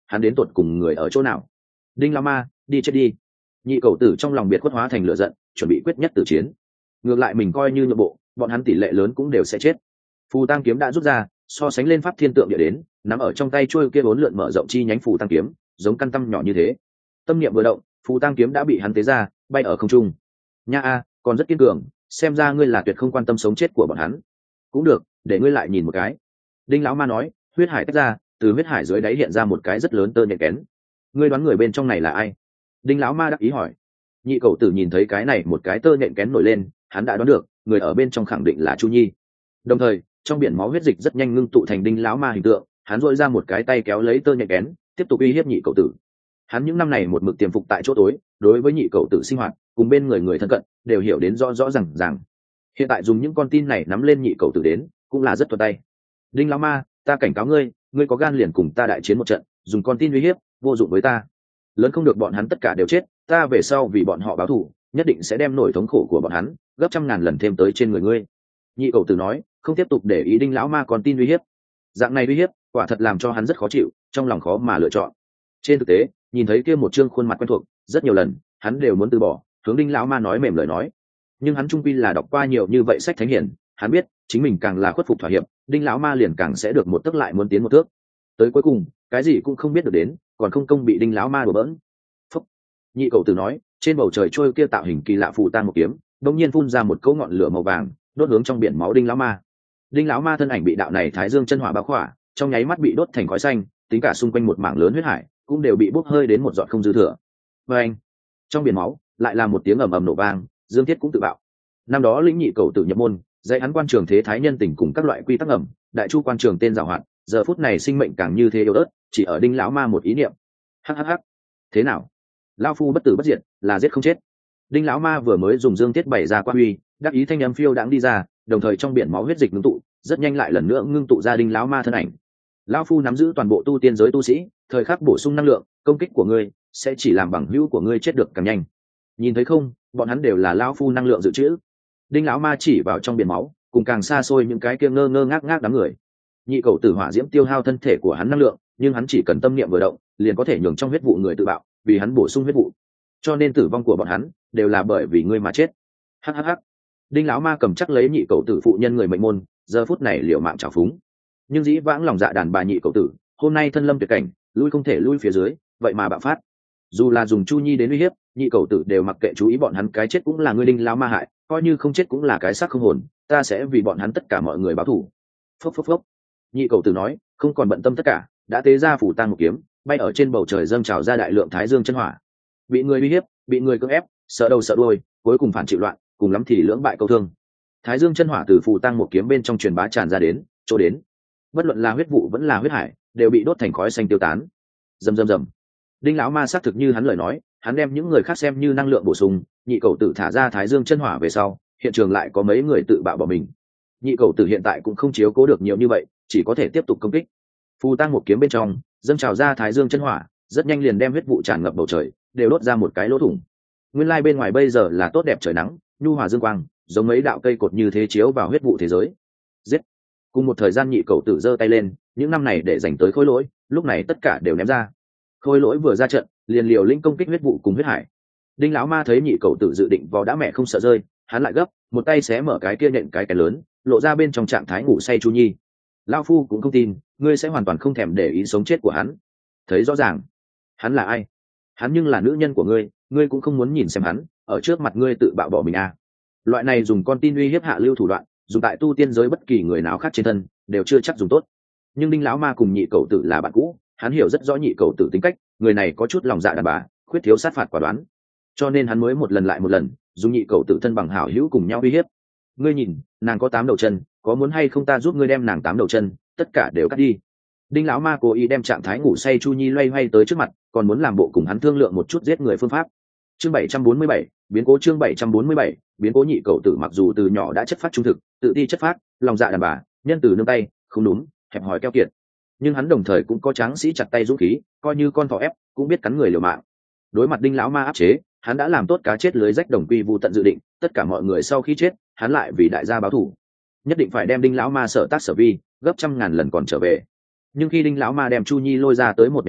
Speaker 1: hắn đến tột cùng người ở chỗ nào. Đinh lão ma, đi chết đi. Nhị cầu tử trong lòng biệt khuất hóa thành lửa giận, chuẩn bị quyết nhất tử chiến. Ngược lại mình coi như nhượng bộ, bọn hắn tỷ lệ lớn cũng đều sẽ chết. Phù Tăng kiếm đã rút ra, so sánh lên pháp thiên tượng địa đến, nắm ở trong tay trôi kia bốn lượn mở rộng chi nhánh Phù Tăng kiếm, giống căn tăm nhỏ như thế. Tâm niệm vừa động, Phù Tăng kiếm đã bị hắn tế ra, bay ở không trung. Nha a, còn rất kiên cường, xem ra ngươi là tuyệt không quan tâm sống chết của bọn hắn. Cũng được, để ngươi lại nhìn một cái. Đinh lão ma nói, huyết hải tách ra, từ huyết hải dưới đáy hiện ra một cái rất lớn tơ nhện kén. Ngươi đoán người bên trong này là ai? Đinh lão ma đắc ý hỏi. Nhị cầu tử nhìn thấy cái này một cái tơ nhện kén nổi lên, hắn đã đoán được người ở bên trong khẳng định là Chu Nhi. Đồng thời trong biển máu huyết dịch rất nhanh ngưng tụ thành Đinh lão ma hình tượng, hắn dội ra một cái tay kéo lấy tơ nhện kén, tiếp tục uy hiếp nhị cầu tử. Hắn những năm này một mực tiềm phục tại chỗ tối, đối với nhị cầu tử sinh hoạt cùng bên người người thân cận đều hiểu đến rõ rõ ràng ràng. Hiện tại dùng những con tin này nắm lên nhị cầu tử đến cũng là rất thuận tay. Đinh lão ma, ta cảnh cáo ngươi, ngươi có gan liền cùng ta đại chiến một trận, dùng con tin uy hiếp vô dụng với ta. Lớn không được bọn hắn tất cả đều chết, ta về sau vì bọn họ báo thù nhất định sẽ đem nỗi thống khổ của bọn hắn gấp trăm ngàn lần thêm tới trên người ngươi. Nhị cầu tử nói, không tiếp tục để ý Đinh lão ma còn tin uy hiếp. Dạng này uy hiếp quả thật làm cho hắn rất khó chịu, trong lòng khó mà lựa chọn. Trên thực tế nhìn thấy kia một trương khuôn mặt quen thuộc, rất nhiều lần hắn đều muốn từ bỏ, hướng Đinh lão ma nói mềm lời nói. Nhưng hắn trung quy là đọc qua nhiều như vậy sách thánh hiển, hắn biết chính mình càng là khuất phục thỏa hiệp, Đinh lão ma liền càng sẽ được một tấc lại muốn tiến một thước. Tới cuối cùng cái gì cũng không biết được đến, còn không công bị Đinh lão ma đùa bỡn. Phúc. Nhị cầu tử nói, trên bầu trời trôi kia tạo hình kỳ lạ phù tang một kiếm đột nhiên phun ra một cỗ ngọn lửa màu vàng, đốt hướng trong biển máu Đinh lão ma. Đinh lão ma thân ảnh bị đạo này thái dương chân hỏa bao khỏa, trong nháy mắt bị đốt thành khói xanh, tính cả xung quanh một mảng lớn huyết hải cũng đều bị bốc hơi đến một giọt không dư thừa. Và anh, trong biển máu lại là một tiếng ầm ầm nổ vang, Dương Thiết cũng tự bạo. Năm đó lĩnh nhị cầu tử nhập môn, dạy hắn quan trường thế thái nhân tình cùng các loại quy tắc ẩm, đại chu quan trường tên giàu hoạt, giờ phút này sinh mệnh càng như thế yếu ớt, chỉ ở Đinh lão ma một ý niệm. Hắc hắc hắc. Thế nào? Lão phu bất tử bất diệt, là giết không chết. Đinh lão ma vừa mới dùng Dương Thiết bày ra quan uy, đắc ý thanh âm phiêu đãng đi ra, đồng thời trong biển máu huyết dịch ngưng tụ, rất nhanh lại lần nữa ngưng tụ ra Đinh lão ma thân ảnh. Lão phu nắm giữ toàn bộ tu tiên giới tu sĩ, thời khắc bổ sung năng lượng, công kích của ngươi sẽ chỉ làm bằng hữu của ngươi chết được càng nhanh. Nhìn thấy không, bọn hắn đều là lão phu năng lượng dự trữ. Đinh lão ma chỉ vào trong biển máu, cùng càng xa xôi những cái kia ngơ ngơ ngác ngác đám người. Nhị cầu tử hỏa diễm tiêu hao thân thể của hắn năng lượng, nhưng hắn chỉ cần tâm niệm vừa động, liền có thể nhường trong huyết vụ người tự bạo, vì hắn bổ sung huyết vụ. Cho nên tử vong của bọn hắn đều là bởi vì ngươi mà chết. Hắc hắc hắc. Đinh lão ma cầm chắc lấy nhị cầu tử phụ nhân người mệnh môn, giờ phút này liều mạng trào phúng. Nhưng dĩ vãng lòng dạ đàn bà nhị cầu tử, hôm nay thân lâm tuyệt cảnh, lui không thể lui phía dưới, vậy mà bạo phát. Dù là dùng Chu Nhi đến uy hiếp, nhị cầu tử đều mặc kệ chú ý bọn hắn, cái chết cũng là ngươi Đinh lão ma hại, coi như không chết cũng là cái xác không hồn, ta sẽ vì bọn hắn tất cả mọi người báo thù. Phốc phốc phốc. Nhị cầu tử nói, không còn bận tâm tất cả, đã tế ra phủ tang một kiếm, bay ở trên bầu trời dâng trào ra đại lượng thái dương chân hỏa. Bị người uy hiếp, bị người cưỡng ép, sợ đầu sợ đuôi, cuối cùng phản chịu loạn, cùng lắm thì lưỡng bại câu thương. Thái dương chân hỏa từ phủ tang một kiếm bên trong truyền bá tràn ra đến, chỗ đến, bất luận là huyết vụ vẫn là huyết hải, đều bị đốt thành khói xanh tiêu tán. Rầm rầm rầm. Đinh lão ma xác thực như hắn lời nói, hắn đem những người khác xem như năng lượng bổ sung, nhị cầu tử thả ra thái dương chân hỏa về sau, hiện trường lại có mấy người tự bạo bỏ mình. Nhị cầu tử hiện tại cũng không chiếu cố được nhiều như vậy, chỉ có thể tiếp tục công kích. Phù tang một kiếm bên trong dâng trào ra thái dương chân hỏa, rất nhanh liền đem huyết vụ tràn ngập bầu trời, đều đốt ra một cái lỗ thủng. Nguyên lai bên ngoài bây giờ là tốt đẹp trời nắng, nhu hòa dương quang, giống mấy đạo cây cột như thế chiếu vào huyết vụ thế giới. Giết! Cùng một thời gian nhị cầu tử giơ tay lên, những năm này để dành tới khối lỗi, lúc này tất cả đều ném ra. Khối lỗi vừa ra trận, liền liều lĩnh công kích huyết vụ cùng huyết hải. Đinh lão ma thấy nhị cầu tử dự định vò đã mẹ không sợ rơi, hắn lại gấp, một tay xé mở cái kia nện cái cái lớn, lộ ra bên trong trạng thái ngủ say Chu Nhi. Lão phu cũng không tin, ngươi sẽ hoàn toàn không thèm để ý sống chết của hắn. Thấy rõ ràng, hắn là ai? Hắn nhưng là nữ nhân của ngươi, ngươi cũng không muốn nhìn xem hắn ở trước mặt ngươi tự bạo bỏ mình à? Loại này dùng con tin uy hiếp hạ lưu thủ đoạn, dùng tại tu tiên giới bất kỳ người nào khác trên thân đều chưa chắc dùng tốt. Nhưng Đinh lão ma cùng nhị cầu tử là bạn cũ, hắn hiểu rất rõ nhị cầu tử tính cách, người này có chút lòng dạ đàn bà, khuyết thiếu sát phạt quả đoán, cho nên hắn mới một lần lại một lần dùng nhị cầu tử thân bằng hảo hữu cùng nhau uy hiếp. Ngươi nhìn, nàng có tám đầu chân, có muốn hay không ta giúp ngươi đem nàng tám đầu chân tất cả đều cắt đi? Đinh lão ma cố ý đem trạng thái ngủ say Chu Nhi loay hoay tới trước mặt, còn muốn làm bộ cùng hắn thương lượng một chút giết người phương pháp. Chương bảy trăm bốn mươi bảy, biến cố. Chương bảy trăm bốn mươi bảy, biến cố. Nhị cầu tử mặc dù từ nhỏ đã chất phát trung thực, tự ti chất phát, lòng dạ đàn bà, nhân từ nương tay, không đúng, hẹp hòi keo kiệt, nhưng hắn đồng thời cũng có tráng sĩ chặt tay dũng khí, coi như con thỏ ép cũng biết cắn người liều mạng. Đối mặt Đinh lão ma áp chế, hắn đã làm tốt cá chết lưới rách đồng quy vu tận dự định, tất cả mọi người sau khi chết, hắn lại vì đại gia báo thù, nhất định phải đem Đinh lão ma sở tác sở vi gấp trăm ngàn lần còn trở về. Nhưng khi Đinh lão ma đem Chu Nhi lôi ra tới một máy mắt,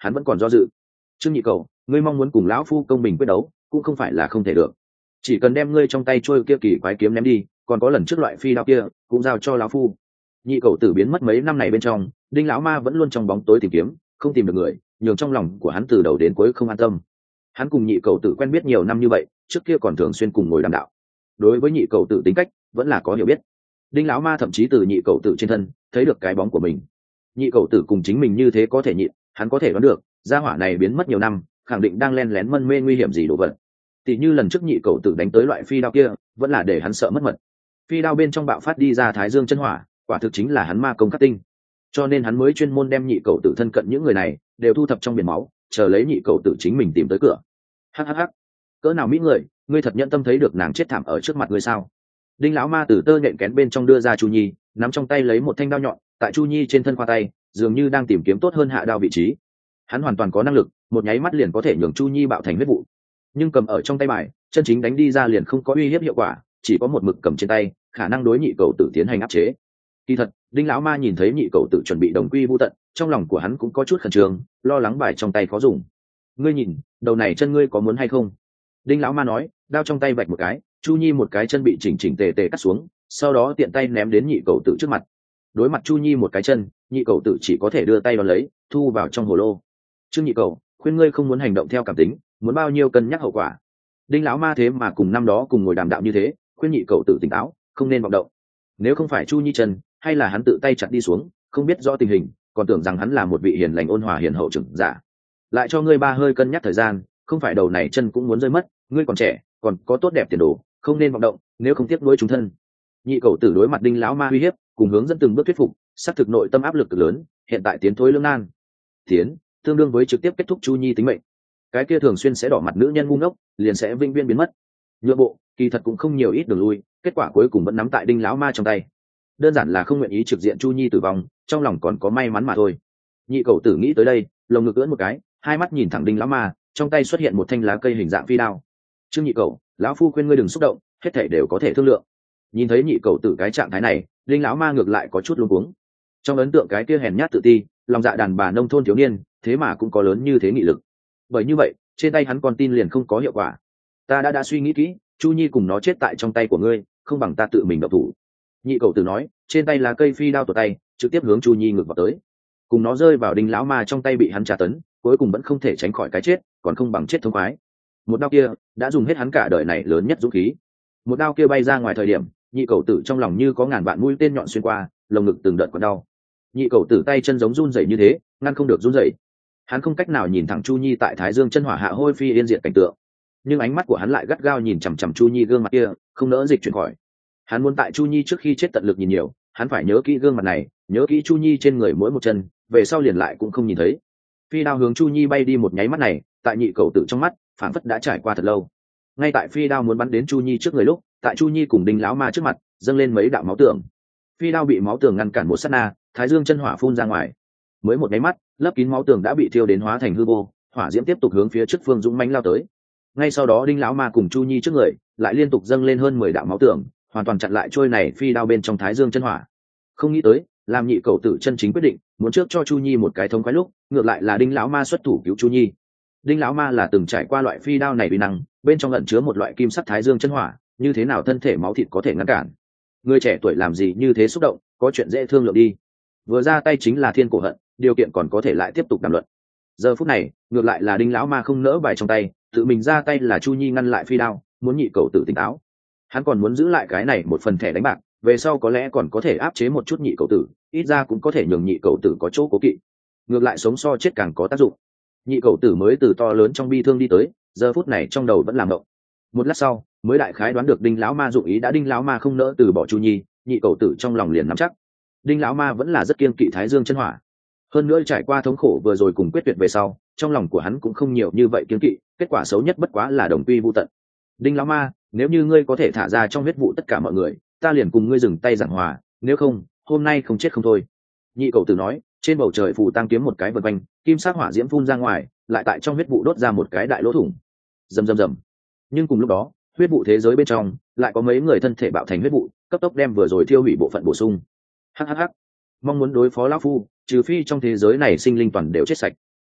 Speaker 1: hắn vẫn còn do dự. Trương Nhị Cầu, ngươi mong muốn cùng lão phu công bình quyết đấu cũng không phải là không thể được, chỉ cần đem ngươi trong tay trôi kia kỳ quái kiếm ném đi, còn có lần trước loại phi đao kia cũng giao cho lão phu. Nhị Cầu tử biến mất mấy năm này bên trong, đinh lão ma vẫn luôn trong bóng tối tìm kiếm, không tìm được người, nhường trong lòng của hắn từ đầu đến cuối không an tâm. Hắn cùng Nhị Cầu tử quen biết nhiều năm như vậy, trước kia còn thường xuyên cùng ngồi đàm đạo, đối với Nhị Cầu tử tính cách vẫn là có hiểu biết. Đinh lão ma thậm chí từ Nhị Cầu tử trên thân thấy được cái bóng của mình. Nhị Cầu tử cùng chính mình như thế có thể nhịn, hắn có thể đoán được gia hỏa này biến mất nhiều năm, khẳng định đang len lén mân mê nguy hiểm gì đồ vật. Tỷ như lần trước Nhị Cầu tử đánh tới loại phi đao kia, vẫn là để hắn sợ mất mật. Phi đao bên trong bạo phát đi ra Thái Dương chân hỏa, quả thực chính là hắn ma công khắc tinh, cho nên hắn mới chuyên môn đem Nhị Cầu tử thân cận những người này đều thu thập trong biển máu, chờ lấy Nhị Cầu tử chính mình tìm tới cửa. Hắc hắc hắc, cỡ nào mỹ người, ngươi thật nhẫn tâm thấy được nàng chết thảm ở trước mặt ngươi sao? Đinh lão ma từ tơ nhện kén bên trong đưa ra Chu Nhi, nắm trong tay lấy một thanh đao nhọn, tại Chu Nhi trên thân khoa tay, dường như đang tìm kiếm tốt hơn hạ đao vị trí. Hắn hoàn toàn có năng lực, một nháy mắt liền có thể nhường Chu Nhi bạo thành huyết vụ, nhưng cầm ở trong tay bài, chân chính đánh đi ra liền không có uy hiếp hiệu quả, chỉ có một mực cầm trên tay, khả năng đối Nhị Cầu tử tiến hành áp chế. Kỳ thật, Đinh lão ma nhìn thấy Nhị Cầu tử chuẩn bị đồng quy vu tận, trong lòng của hắn cũng có chút khẩn trương, lo lắng bài trong tay khó dùng. Ngươi nhìn, đầu này chân ngươi có muốn hay không? Đinh lão ma nói, đao trong tay vạch một cái, Chu Nhi một cái chân bị chỉnh chỉnh tề tề cắt xuống, sau đó tiện tay ném đến Nhị Cầu tử trước mặt. Đối mặt Chu Nhi một cái chân, Nhị Cầu tử chỉ có thể đưa tay đón lấy, thu vào trong hồ lô. Trương Nhị Cầu, khuyên ngươi không muốn hành động theo cảm tính, muốn bao nhiêu cân nhắc hậu quả. Đinh lão ma thế mà cùng năm đó cùng ngồi đàm đạo như thế, khuyên Nhị Cầu tử tỉnh táo, không nên vọng động. Nếu không phải Chu Nhi chân, hay là hắn tự tay chặt đi xuống, không biết rõ tình hình, còn tưởng rằng hắn là một vị hiền lành ôn hòa hiền hậu trưởng giả. Lại cho ngươi ba hơi cân nhắc thời gian, không phải đầu này chân cũng muốn rơi mất, ngươi còn trẻ, còn có tốt đẹp tiền đồ, không nên vọng động, nếu không tiếc nuối chúng thân. Nhị Cầu tử đối mặt Đinh lão ma uy hiếp, cùng hướng dẫn từng bước thuyết phục, xác thực nội tâm áp lực cực lớn, hiện tại tiến thối lưỡng nan. Tiến, tương đương với trực tiếp kết thúc Chu Nhi tính mệnh. Cái kia thường xuyên sẽ đỏ mặt nữ nhân ngu ngốc, liền sẽ vĩnh viễn biến mất. Nhượng bộ, kỳ thật cũng không nhiều ít đường lui, kết quả cuối cùng vẫn nắm tại Đinh lão ma trong tay. Đơn giản là không nguyện ý trực diện Chu Nhi tử vong, trong lòng còn có may mắn mà thôi. Nhị Cầu tử nghĩ tới đây, lồng ngực ưỡn một cái, hai mắt nhìn thẳng Đinh lão ma, trong tay xuất hiện một thanh lá cây hình dạng phi đao. Trương Nhị Cầu, lão phu khuyên ngươi đừng xúc động, hết thảy đều có thể thương lượng. Nhìn thấy Nhị Cầu tử cái trạng thái này, Đinh lão ma ngược lại có chút luống cuống. Trong ấn tượng cái kia hèn nhát tự ti, lòng dạ đàn bà nông thôn thiếu niên, thế mà cũng có lớn như thế nghị lực. Bởi như vậy, trên tay hắn con tin liền không có hiệu quả. Ta đã đã suy nghĩ kỹ, Chu Nhi cùng nó chết tại trong tay của ngươi, không bằng ta tự mình động thủ. Nhị Cầu tử nói, trên tay là cây phi đao tuột tay, trực tiếp hướng Chu Nhi ngược vào tới. Cùng nó rơi vào Đinh lão ma trong tay bị hắn tra tấn, cuối cùng vẫn không thể tránh khỏi cái chết, còn không bằng chết thống khoái. Một đao kia đã dùng hết hắn cả đời này lớn nhất dũng khí. Một đao kia bay ra ngoài thời điểm, Nhị Cầu tử trong lòng như có ngàn vạn mũi tên nhọn xuyên qua, lồng ngực từng đợt còn đau. Nhị Cầu tử tay chân giống run rẩy như thế, ngăn không được run rẩy. Hắn không cách nào nhìn thẳng Chu Nhi tại Thái Dương chân hỏa hạ hôi phi yên diệt cảnh tượng, nhưng ánh mắt của hắn lại gắt gao nhìn chằm chằm Chu Nhi gương mặt kia, không nỡ dịch chuyển khỏi. Hắn muốn tại Chu Nhi trước khi chết tận lực nhìn nhiều, hắn phải nhớ kỹ gương mặt này, nhớ kỹ Chu Nhi trên người mỗi một chân, về sau liền lại cũng không nhìn thấy. Phi đao hướng Chu Nhi bay đi một nháy mắt này, tại Nhị Cầu tử trong mắt, phản phất đã trải qua thật lâu. Ngay tại phi đao muốn bắn đến Chu Nhi trước người lúc, tại Chu Nhi cùng Đinh lão ma trước mặt, dâng lên mấy đạo máu tường. Phi đao bị máu tường ngăn cản một sát na, Thái Dương chân hỏa phun ra ngoài. Mới một nháy mắt, lớp kín máu tường đã bị thiêu đến hóa thành hư vô, hỏa diễm tiếp tục hướng phía trước phương dũng mãnh lao tới. Ngay sau đó Đinh lão ma cùng Chu Nhi trước người, lại liên tục dâng lên hơn mười đạo máu tường, hoàn toàn chặn lại trôi này phi đao bên trong Thái Dương chân hỏa. Không nghĩ tới, làm Nhị Cầu tử chân chính quyết định, muốn trước cho Chu Nhi một cái thông khoái lúc, ngược lại là Đinh lão ma xuất thủ cứu Chu Nhi. Đinh lão ma là từng trải qua loại phi đao này uy năng, bên trong ẩn chứa một loại kim sắc Thái Dương chân hỏa, như thế nào thân thể máu thịt có thể ngăn cản. Người trẻ tuổi làm gì như thế xúc động, có chuyện dễ thương lượng đi. Vừa ra tay chính là thiên cổ hận, điều kiện còn có thể lại tiếp tục đàm luận. Giờ phút này, ngược lại là Đinh lão ma không nỡ bài trong tay, tự mình ra tay là Chu Nhi ngăn lại phi đao, muốn Nhị Cầu tử tỉnh táo. Hắn còn muốn giữ lại cái này một phần thẻ đánh bạc, về sau có lẽ còn có thể áp chế một chút Nhị Cầu tử, ít ra cũng có thể nhường Nhị Cầu tử có chỗ cố kỵ. Ngược lại sống so chết càng có tác dụng. Nhị Cầu tử mới từ to lớn trong bi thương đi tới, giờ phút này trong đầu vẫn làm động. Một lát sau, mới đại khái đoán được Đinh lão ma dụng ý đã. Đinh lão ma không nỡ từ bỏ Chu Nhi, Nhị Cầu tử trong lòng liền nắm chắc. Đinh lão ma vẫn là rất kiêng kỵ Thái Dương chân hỏa, hơn nữa trải qua thống khổ vừa rồi cùng quyết tuyệt về sau, trong lòng của hắn cũng không nhiều như vậy kiêng kỵ, kết quả xấu nhất bất quá là đồng quy vu tận. Đinh lão ma, nếu như ngươi có thể thả ra trong huyết vụ tất cả mọi người, ta liền cùng ngươi dừng tay giảng hòa, nếu không, hôm nay không chết không thôi. Nhị Cầu tử nói, trên bầu trời phù tăng kiếm một cái vần quanh, kim sắc hỏa diễm phun ra ngoài, lại tại trong huyết vụ đốt ra một cái đại lỗ thủng. Rầm rầm rầm. Nhưng cùng lúc đó, huyết vụ thế giới bên trong lại có mấy người thân thể bạo thành huyết vụ, cấp tốc đem vừa rồi tiêu hủy bộ phận bổ sung. Hắc hắc hắc. Mong muốn đối phó lão phu, trừ phi trong thế giới này sinh linh toàn đều chết sạch.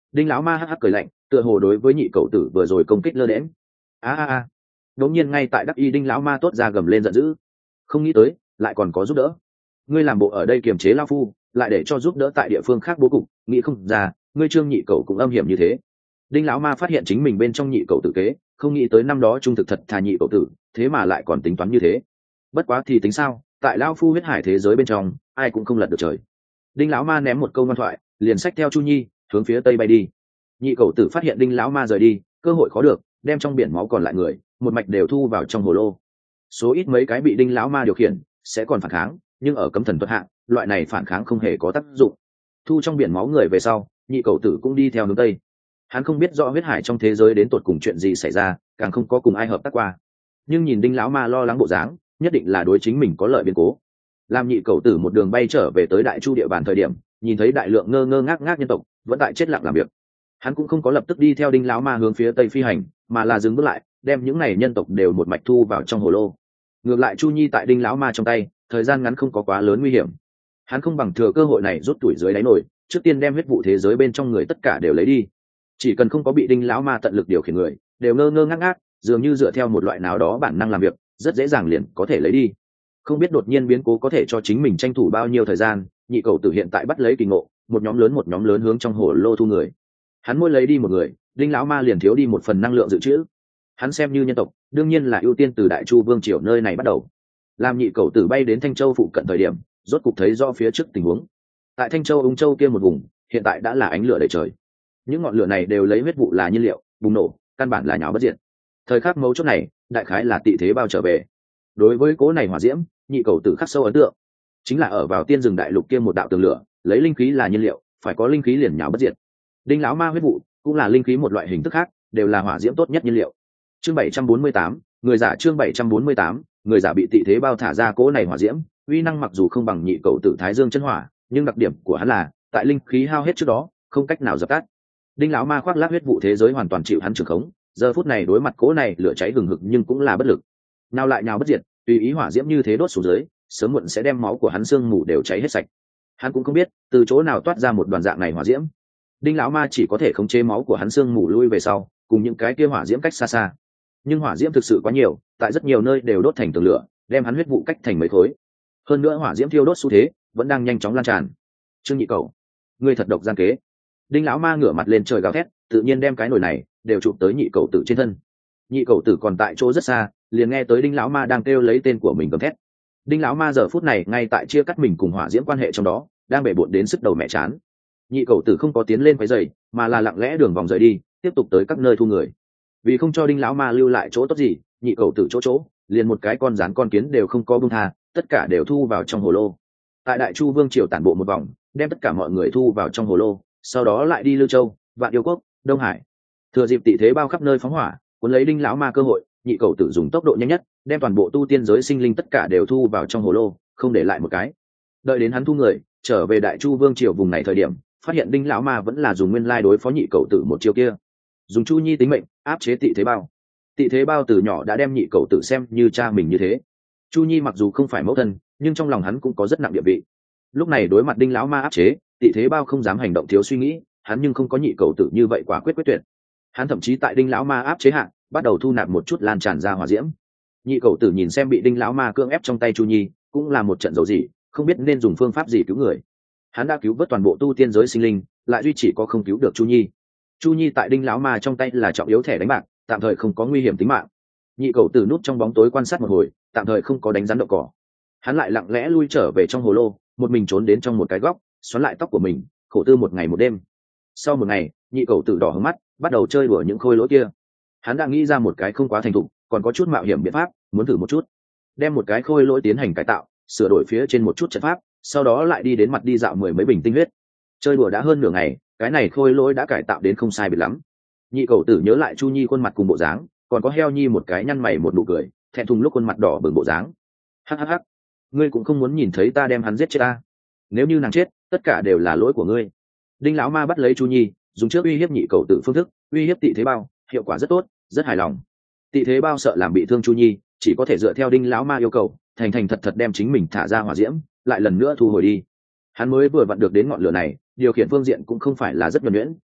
Speaker 1: Đinh lão ma hắc hắc cười lạnh, tựa hồ đối với nhị cậu tử vừa rồi công kích lơ đễm. A a a. Đột nhiên ngay tại đắc y Đinh lão ma tốt ra gầm lên giận dữ. Không nghĩ tới, lại còn có giúp đỡ. Ngươi làm bộ ở đây kiềm chế lão phu, lại để cho giúp đỡ tại địa phương khác bố cục, nghĩ không ra, ngươi Trương nhị cậu cũng âm hiểm như thế. Đinh lão ma phát hiện chính mình bên trong nhị cậu tử kế, không nghĩ tới năm đó trung thực thật thà nhị cậu tử, thế mà lại còn tính toán như thế. Bất quá thì tính sao, tại lão phu huyết hải thế giới bên trong, ai cũng không lật được trời. Đinh lão ma ném một câu ngoan thoại, liền xách theo Chu Nhi, hướng phía tây bay đi. Nhị cậu tử phát hiện Đinh lão ma rời đi, cơ hội khó được, đem trong biển máu còn lại người, một mạch đều thu vào trong hồ lô. Số ít mấy cái bị Đinh lão ma điều khiển, sẽ còn phản kháng, nhưng ở cấm thần thuật hạng, loại này phản kháng không hề có tác dụng. Thu trong biển máu người về sau, nhị cậu tử cũng đi theo hướng tây. Hắn không biết rõ huyết hải trong thế giới đến tột cùng chuyện gì xảy ra, càng không có cùng ai hợp tác qua. Nhưng nhìn Đinh lão ma lo lắng bộ dáng, nhất định là đối chính mình có lợi biến cố. Làm nhị cậu tử một đường bay trở về tới Đại Chu địa bàn thời điểm, nhìn thấy đại lượng ngơ ngơ ngác ngác nhân tộc vẫn tại chết lặng làm việc. Hắn cũng không có lập tức đi theo Đinh lão ma hướng phía tây phi hành, mà là dừng bước lại, đem những này nhân tộc đều một mạch thu vào trong hồ lô. Ngược lại Chu Nhi tại Đinh lão ma trong tay, thời gian ngắn không có quá lớn nguy hiểm. Hắn không bằng thừa cơ hội này rút tuổi dưới đáy nổi, trước tiên đem huyết vụ thế giới bên trong người tất cả đều lấy đi. Chỉ cần không có bị Đinh lão ma tận lực điều khiển người, đều ngơ ngơ ngác ngác, dường như dựa theo một loại nào đó bản năng làm việc, rất dễ dàng liền có thể lấy đi. Không biết đột nhiên biến cố có thể cho chính mình tranh thủ bao nhiêu thời gian, nhị cầu tử hiện tại bắt lấy kỳ ngộ, một nhóm lớn một nhóm lớn hướng trong hồ lô thu người. Hắn mỗi lấy đi một người, Đinh lão ma liền thiếu đi một phần năng lượng dự trữ. Hắn xem như nhân tộc, đương nhiên là ưu tiên từ Đại Chu vương triều nơi này bắt đầu. Làm nhị cầu tử bay đến Thanh Châu phụ cận thời điểm, rốt cục thấy rõ phía trước tình huống. Tại Thanh Châu Ung Châu kia một vùng, hiện tại đã là ánh lửa đầy trời. Những ngọn lửa này đều lấy huyết vụ là nhiên liệu, bùng nổ, căn bản là nháo bất diệt. Thời khắc mấu chốt này, đại khái là tị thế bao trở về. Đối với cố này hỏa diễm, nhị cầu tử khắc sâu ấn tượng, chính là ở vào tiên rừng đại lục kia một đạo tường lửa, lấy linh khí là nhiên liệu, phải có linh khí liền nháo bất diệt. Đinh lão ma huyết vụ cũng là linh khí một loại hình thức khác, đều là hỏa diễm tốt nhất nhiên liệu. Chương bảy trăm bốn mươi tám, người giả chương bảy trăm bốn mươi tám, người giả bị tị thế bao thả ra cố này hỏa diễm, uy năng mặc dù không bằng nhị cầu tử Thái Dương chân hỏa, nhưng đặc điểm của hắn là, tại linh khí hao hết trước đó, không cách nào dập tắt. Đinh lão ma khoác lác huyết vụ thế giới hoàn toàn chịu hắn trưởng khống, giờ phút này đối mặt cố này lửa cháy hừng hực nhưng cũng là bất lực. Nào lại nào bất diệt, tùy ý hỏa diễm như thế đốt xuống dưới, sớm muộn sẽ đem máu của hắn xương mù đều cháy hết sạch. Hắn cũng không biết từ chỗ nào toát ra một đoàn dạng này hỏa diễm. Đinh lão ma chỉ có thể khống chế máu của hắn xương mù lui về sau, cùng những cái kia hỏa diễm cách xa xa. Nhưng hỏa diễm thực sự quá nhiều, tại rất nhiều nơi đều đốt thành tường lửa, đem hắn huyết vụ cách thành mấy khối. Hơn nữa hỏa diễm thiêu đốt xu thế vẫn đang nhanh chóng lan tràn. Trương nhị cầu, ngươi thật độc gian kế. Đinh lão ma ngửa mặt lên trời gào thét, tự nhiên đem cái nồi này đều chụp tới nhị cầu tử trên thân. Nhị cầu tử còn tại chỗ rất xa, liền nghe tới Đinh lão ma đang kêu lấy tên của mình gầm thét. Đinh lão ma giờ phút này ngay tại chia cắt mình cùng hỏa diễm quan hệ trong đó, đang bể bộn đến sức đầu mẹ chán. Nhị cầu tử không có tiến lên quấy rầy, mà là lặng lẽ đường vòng rời đi, tiếp tục tới các nơi thu người. Vì không cho Đinh lão ma lưu lại chỗ tốt gì, nhị cầu tử chỗ chỗ, liền một cái con rắn con kiến đều không có buông tha, tất cả đều thu vào trong hồ lô. Tại Đại Chu vương triều tản bộ một vòng, đem tất cả mọi người thu vào trong hồ lô, sau đó lại đi Lưu Châu, Vạn Yêu Quốc, Đông Hải. Thừa dịp tị thế bao khắp nơi phóng hỏa, cuốn lấy Đinh lão ma cơ hội, nhị cầu tử dùng tốc độ nhanh nhất, đem toàn bộ tu tiên giới sinh linh tất cả đều thu vào trong hồ lô, không để lại một cái. Đợi đến hắn thu người, trở về Đại Chu vương triều vùng này thời điểm, phát hiện Đinh lão ma vẫn là dùng nguyên lai đối phó nhị cầu tử một chiêu kia, dùng Chu Nhi tính mệnh áp chế tị thế bao. Tị thế bao từ nhỏ đã đem nhị cầu tử xem như cha mình như thế. Chu Nhi mặc dù không phải mẫu thân, nhưng trong lòng hắn cũng có rất nặng địa vị. Lúc này đối mặt Đinh lão ma áp chế, tị thế bao không dám hành động thiếu suy nghĩ, hắn nhưng không có nhị cầu tử như vậy quả quyết quyết tuyệt. Hắn thậm chí tại Đinh lão ma áp chế hạ, bắt đầu thu nạp một chút lan tràn ra hỏa diễm. Nhị cầu tử nhìn xem bị Đinh lão ma cưỡng ép trong tay Chu Nhi, cũng là một trận dầu gì, không biết nên dùng phương pháp gì cứu người. Hắn đã cứu vớt toàn bộ tu tiên giới sinh linh, lại duy chỉ có không cứu được Chu Nhi. Chu Nhi tại Đinh lão ma trong tay là trọng yếu thẻ đánh bạc, tạm thời không có nguy hiểm tính mạng. Nhị cầu tử núp trong bóng tối quan sát một hồi, tạm thời không có đánh rắn đậu cỏ. Hắn lại lặng lẽ lui trở về trong hồ lô, một mình trốn đến trong một cái góc, xoắn lại tóc của mình, khổ tư một ngày một đêm. Sau một ngày, nhị cầu tử đỏ hứng mắt, bắt đầu chơi đùa những khôi lỗi kia. Hắn đã nghĩ ra một cái không quá thành thục, còn có chút mạo hiểm biện pháp, muốn thử một chút. Đem một cái khôi lỗi tiến hành cải tạo, sửa đổi phía trên một chút trận pháp, sau đó lại đi đến mặt đi dạo mười mấy bình tinh huyết. Chơi đùa đã hơn nửa ngày, cái này khôi lỗi đã cải tạo đến không sai biệt lắm. Nhị cầu tử nhớ lại Chu Nhi khuôn mặt cùng bộ dáng, còn có heo nhi một cái nhăn mày một nụ cười, thẹn thùng lúc khuôn mặt đỏ bừng bộ dáng. Hắc hắc hắc, ngươi cũng không muốn nhìn thấy ta đem hắn giết chết ta. Nếu như nàng chết, tất cả đều là lỗi của ngươi. Đinh lão ma bắt lấy Chu Nhi, dùng trước uy hiếp nhị cầu tử phương thức, uy hiếp tị thế bao, hiệu quả rất tốt, rất hài lòng. Tị thế bao sợ làm bị thương Chu Nhi, chỉ có thể dựa theo Đinh lão ma yêu cầu, thành thành thật thật đem chính mình thả ra hỏa diễm, lại lần nữa thu hồi đi. Hắn mới vừa vặn được đến ngọn lửa này, điều khiển phương diện cũng không phải là rất nhuần nhuyễn,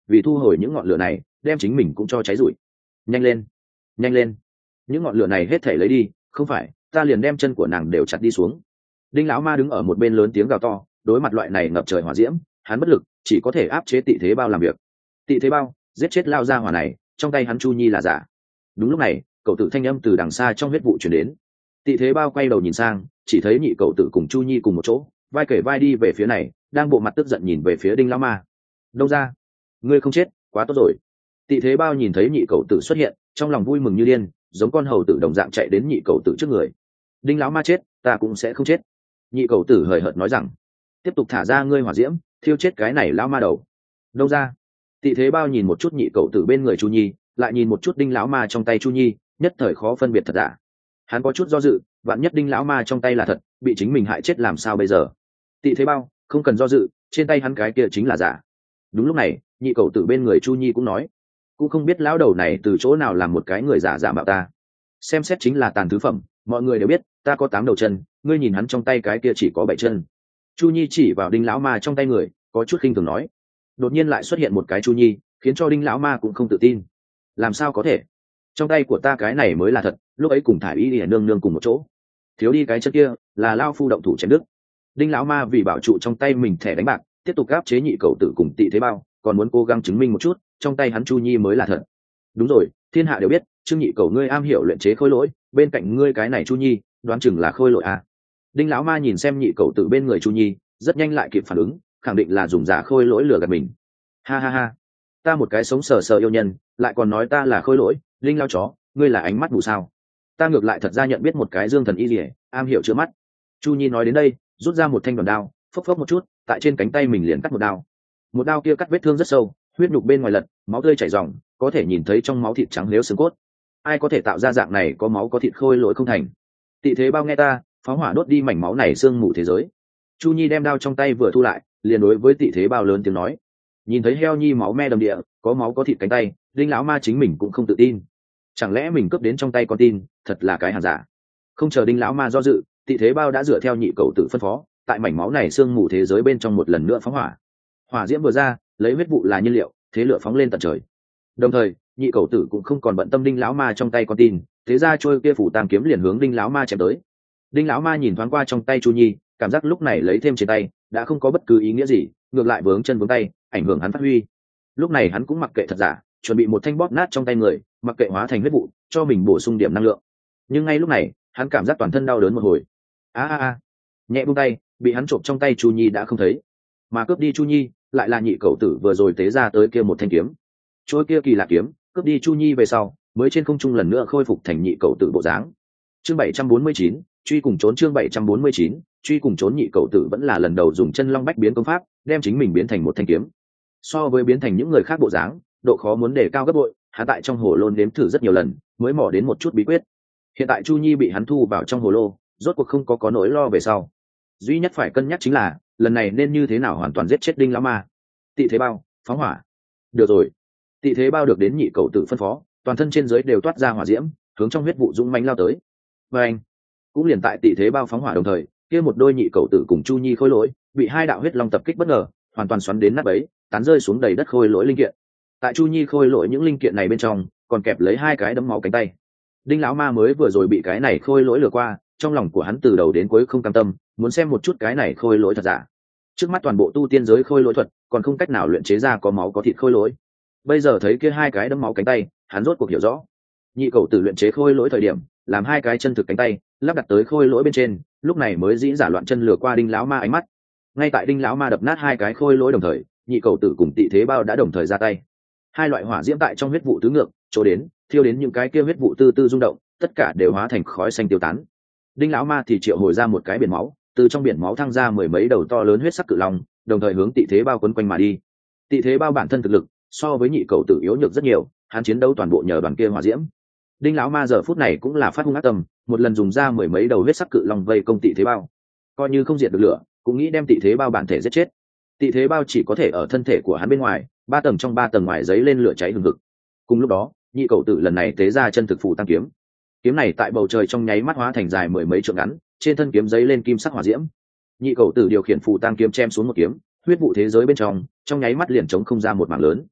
Speaker 1: vì thu hồi những ngọn lửa này đem chính mình cũng cho cháy rụi. Nhanh lên, nhanh lên, những ngọn lửa này hết thể lấy đi, không phải ta liền đem chân của nàng đều chặt đi xuống. Đinh lão ma đứng ở một bên lớn tiếng gào to, đối mặt loại này ngập trời hỏa diễm hắn bất lực, chỉ có thể áp chế Tị Thế Bao làm việc. Tị Thế Bao giết chết lao ra hỏa này, trong tay hắn Chu Nhi là giả. Đúng lúc này cậu tử thanh âm từ đằng xa trong huyết vụ chuyển đến. Tị Thế Bao quay đầu nhìn sang, chỉ thấy nhị cậu tử cùng Chu Nhi cùng một chỗ, vai kể vai đi về phía này, đang bộ mặt tức giận nhìn về phía Đinh lão ma. Đâu ra, ngươi không chết, quá tốt rồi. Tị Thế Bao nhìn thấy nhị cậu tử xuất hiện, trong lòng vui mừng như điên, giống con hầu tử đồng dạng chạy đến nhị cậu tử trước người. Đinh lão ma chết, ta cũng sẽ không chết. Nhị cậu tử hời hợt nói rằng, tiếp tục thả ra ngươi hỏa diễm, thiêu chết cái này lão ma đầu. Đâu ra. Tị Thế Bao nhìn một chút nhị cậu tử bên người Chu Nhi, lại nhìn một chút Đinh lão ma trong tay Chu Nhi, nhất thời khó phân biệt thật giả. Hắn có chút do dự, vạn nhất Đinh lão ma trong tay là thật, bị chính mình hại chết làm sao bây giờ. Tị Thế Bao không cần do dự, trên tay hắn cái kia chính là giả. Đúng lúc này nhị cậu tử bên người Chu Nhi cũng nói, cũng không biết lão đầu này từ chỗ nào làm một cái người giả giả mạo ta, xem xét chính là tàn thứ phẩm. Mọi người đều biết ta có tám đầu chân, ngươi nhìn hắn trong tay cái kia chỉ có bảy chân. Chu Nhi chỉ vào Đinh lão ma trong tay người, có chút khinh thường nói. Đột nhiên lại xuất hiện một cái Chu Nhi, khiến cho Đinh lão ma cũng không tự tin. Làm sao có thể, trong tay của ta cái này mới là thật, lúc ấy cùng thải y lìa nương nương cùng một chỗ, thiếu đi cái chân kia là lao phu động thủ chém đức. Đinh lão ma vì bảo trụ trong tay mình thẻ đánh bạc, tiếp tục gáp chế nhị cậu tử cùng Tị Thế Bao, còn muốn cố gắng chứng minh một chút trong tay hắn Chu Nhi mới là thật. Đúng rồi, thiên hạ đều biết Trương nhị cậu ngươi am hiểu luyện chế khôi lỗi, bên cạnh ngươi cái này Chu Nhi đoán chừng là khôi lỗi à. Đinh lão ma nhìn xem nhị cậu tử bên người Chu Nhi, rất nhanh lại kịp phản ứng, khẳng định là dùng giả khôi lỗi lừa gạt mình. Ha ha ha, ta một cái sống sờ sờ yêu nhân lại còn nói ta là khôi lỗi, Linh lao chó, ngươi là ánh mắt mù sao? Ta ngược lại thật ra nhận biết một cái Dương thần y lìa, am hiểu chữa mắt. Chu Nhi nói đến đây, rút ra một thanh đoàn đao, phốc phốc một chút, tại trên cánh tay mình liền cắt một đao. Một đao kia cắt vết thương rất sâu, huyết nhục bên ngoài lật, máu tươi chảy ròng, có thể nhìn thấy trong máu thịt trắng liếu xương cốt. Ai có thể tạo ra dạng này có máu có thịt khôi lỗi không thành? Tị Thế Bao nghe ta, phóng hỏa đốt đi mảnh máu này xương mù thế giới. Chu Nhi đem đao trong tay vừa thu lại, liền đối với Tị Thế Bao lớn tiếng nói. Nhìn thấy heo nhi máu me đầm địa, có máu có thịt cánh tay, Đinh lão ma chính mình cũng không tự tin. Chẳng lẽ mình cướp đến trong tay con tin, thật là cái hàng giả? Không chờ Đinh lão ma do dự, Tị Thế Bao đã dựa theo nhị cậu tử phân phó, tại mảnh máu này xương mù thế giới bên trong một lần nữa phóng hỏa. Hỏa diễm vừa ra, lấy huyết vụ là nhiên liệu, thế lửa phóng lên tận trời. Đồng thời nhị cậu tử cũng không còn bận tâm Đinh lão ma trong tay con tin, thế ra trôi kia phủ tam kiếm liền hướng Đinh lão ma chém tới. Đinh lão ma nhìn thoáng qua trong tay Chu Nhi, cảm giác lúc này lấy thêm trên tay đã không có bất cứ ý nghĩa gì, ngược lại vướng chân vướng tay, ảnh hưởng hắn phát huy. Lúc này hắn cũng mặc kệ thật giả, chuẩn bị một thanh bóp nát trong tay người, mặc kệ hóa thành huyết vụ, cho mình bổ sung điểm năng lượng. Nhưng ngay lúc này hắn cảm giác toàn thân đau đớn một hồi. A a a, nhẹ buông tay, bị hắn trộm trong tay Chu Nhi đã không thấy, mà cướp đi Chu Nhi lại là nhị cậu tử vừa rồi tế ra tới kia một thanh kiếm. Trôi kia kỳ lạ kiếm cướp đi Chu Nhi về sau, mới trên không trung lần nữa khôi phục thành nhị cậu tử bộ dáng. Chương bảy trăm bốn mươi chín, truy cùng trốn. Chương bảy trăm bốn mươi chín, truy cùng trốn. Nhị cậu tử vẫn là lần đầu dùng chân long bách biến công pháp, đem chính mình biến thành một thanh kiếm. So với biến thành những người khác bộ dáng, độ khó muốn đề cao gấp bội, hắn tại trong hồ lô nếm thử rất nhiều lần, mới mò đến một chút bí quyết. Hiện tại Chu Nhi bị hắn thu vào trong hồ lô, rốt cuộc không có có nỗi lo về sau. Duy nhất phải cân nhắc chính là lần này nên như thế nào hoàn toàn giết chết Đinh lão ma. Tị Thế Bao, phóng hỏa. Được rồi. Tị Thế Bao được đến nhị cậu tử phân phó, toàn thân trên dưới đều toát ra hỏa diễm, hướng trong huyết vụ dũng mãnh lao tới. Và anh cũng liền tại Tị Thế Bao phóng hỏa đồng thời, kia một đôi nhị cậu tử cùng Chu Nhi khôi lỗi bị hai đạo huyết long tập kích bất ngờ, hoàn toàn xoắn đến nát bấy, tán rơi xuống đầy đất khôi lỗi linh kiện. Tại Chu Nhi khôi lỗi những linh kiện này bên trong, còn kẹp lấy hai cái đấm máu cánh tay. Đinh lão ma mới vừa rồi bị cái này khôi lỗi lừa qua, trong lòng của hắn từ đầu đến cuối không cam tâm, muốn xem một chút cái này khôi lỗi thật giả. Trước mắt toàn bộ tu tiên giới khôi lỗi thuật, còn không cách nào luyện chế ra có máu có thịt khôi lỗi. Bây giờ thấy kia hai cái đấm máu cánh tay, hắn rốt cuộc hiểu rõ. Nhị cậu tử luyện chế khôi lỗi thời điểm, làm hai cái chân thực cánh tay lắp đặt tới khôi lỗi bên trên, lúc này mới dĩ giả loạn chân lừa qua Đinh lão ma ánh mắt. Ngay tại Đinh lão ma đập nát hai cái khôi lỗi đồng thời, nhị cậu tử cùng Tị Thế Bao đã đồng thời ra tay. Hai loại hỏa diễm tại trong huyết vụ tứ ngược chỗ đến, thiêu đến những cái kia huyết vụ tư tư rung động, tất cả đều hóa thành khói xanh tiêu tán. Đinh lão ma thì triệu hồi ra một cái biển máu, từ trong biển máu thăng ra mười mấy đầu to lớn huyết sắc cự long, đồng thời hướng Tị Thế Bao quấn quanh mà đi. Tị Thế Bao bản thân thực lực so với nhị cậu tử yếu nhược rất nhiều, hắn chiến đấu toàn bộ nhờ đoàn kia hỏa diễm. Đinh lão ma giờ phút này cũng là phát hung ác tâm, một lần dùng ra mười mấy đầu huyết sắc cự long vây công Tị Thế Bao, coi như không diệt được lửa, cũng nghĩ đem Tị Thế Bao bản thể giết chết. Tị Thế Bao chỉ có thể ở thân thể của hắn bên ngoài, ba tầng trong ba tầng ngoài giấy lên lửa cháy hừng hực. Cùng lúc đó, nhị cậu tử lần này tế ra chân thực phù tăng kiếm. Kiếm này tại bầu trời trong nháy mắt hóa thành dài mười mấy trượng ngắn, trên thân kiếm giấy lên kim sắc hỏa diễm. Nhị cậu tử điều khiển phù tăng kiếm chém xuống một kiếm, huyết vụ thế giới bên trong trong nháy mắt liền chống không ra một mảng lớn.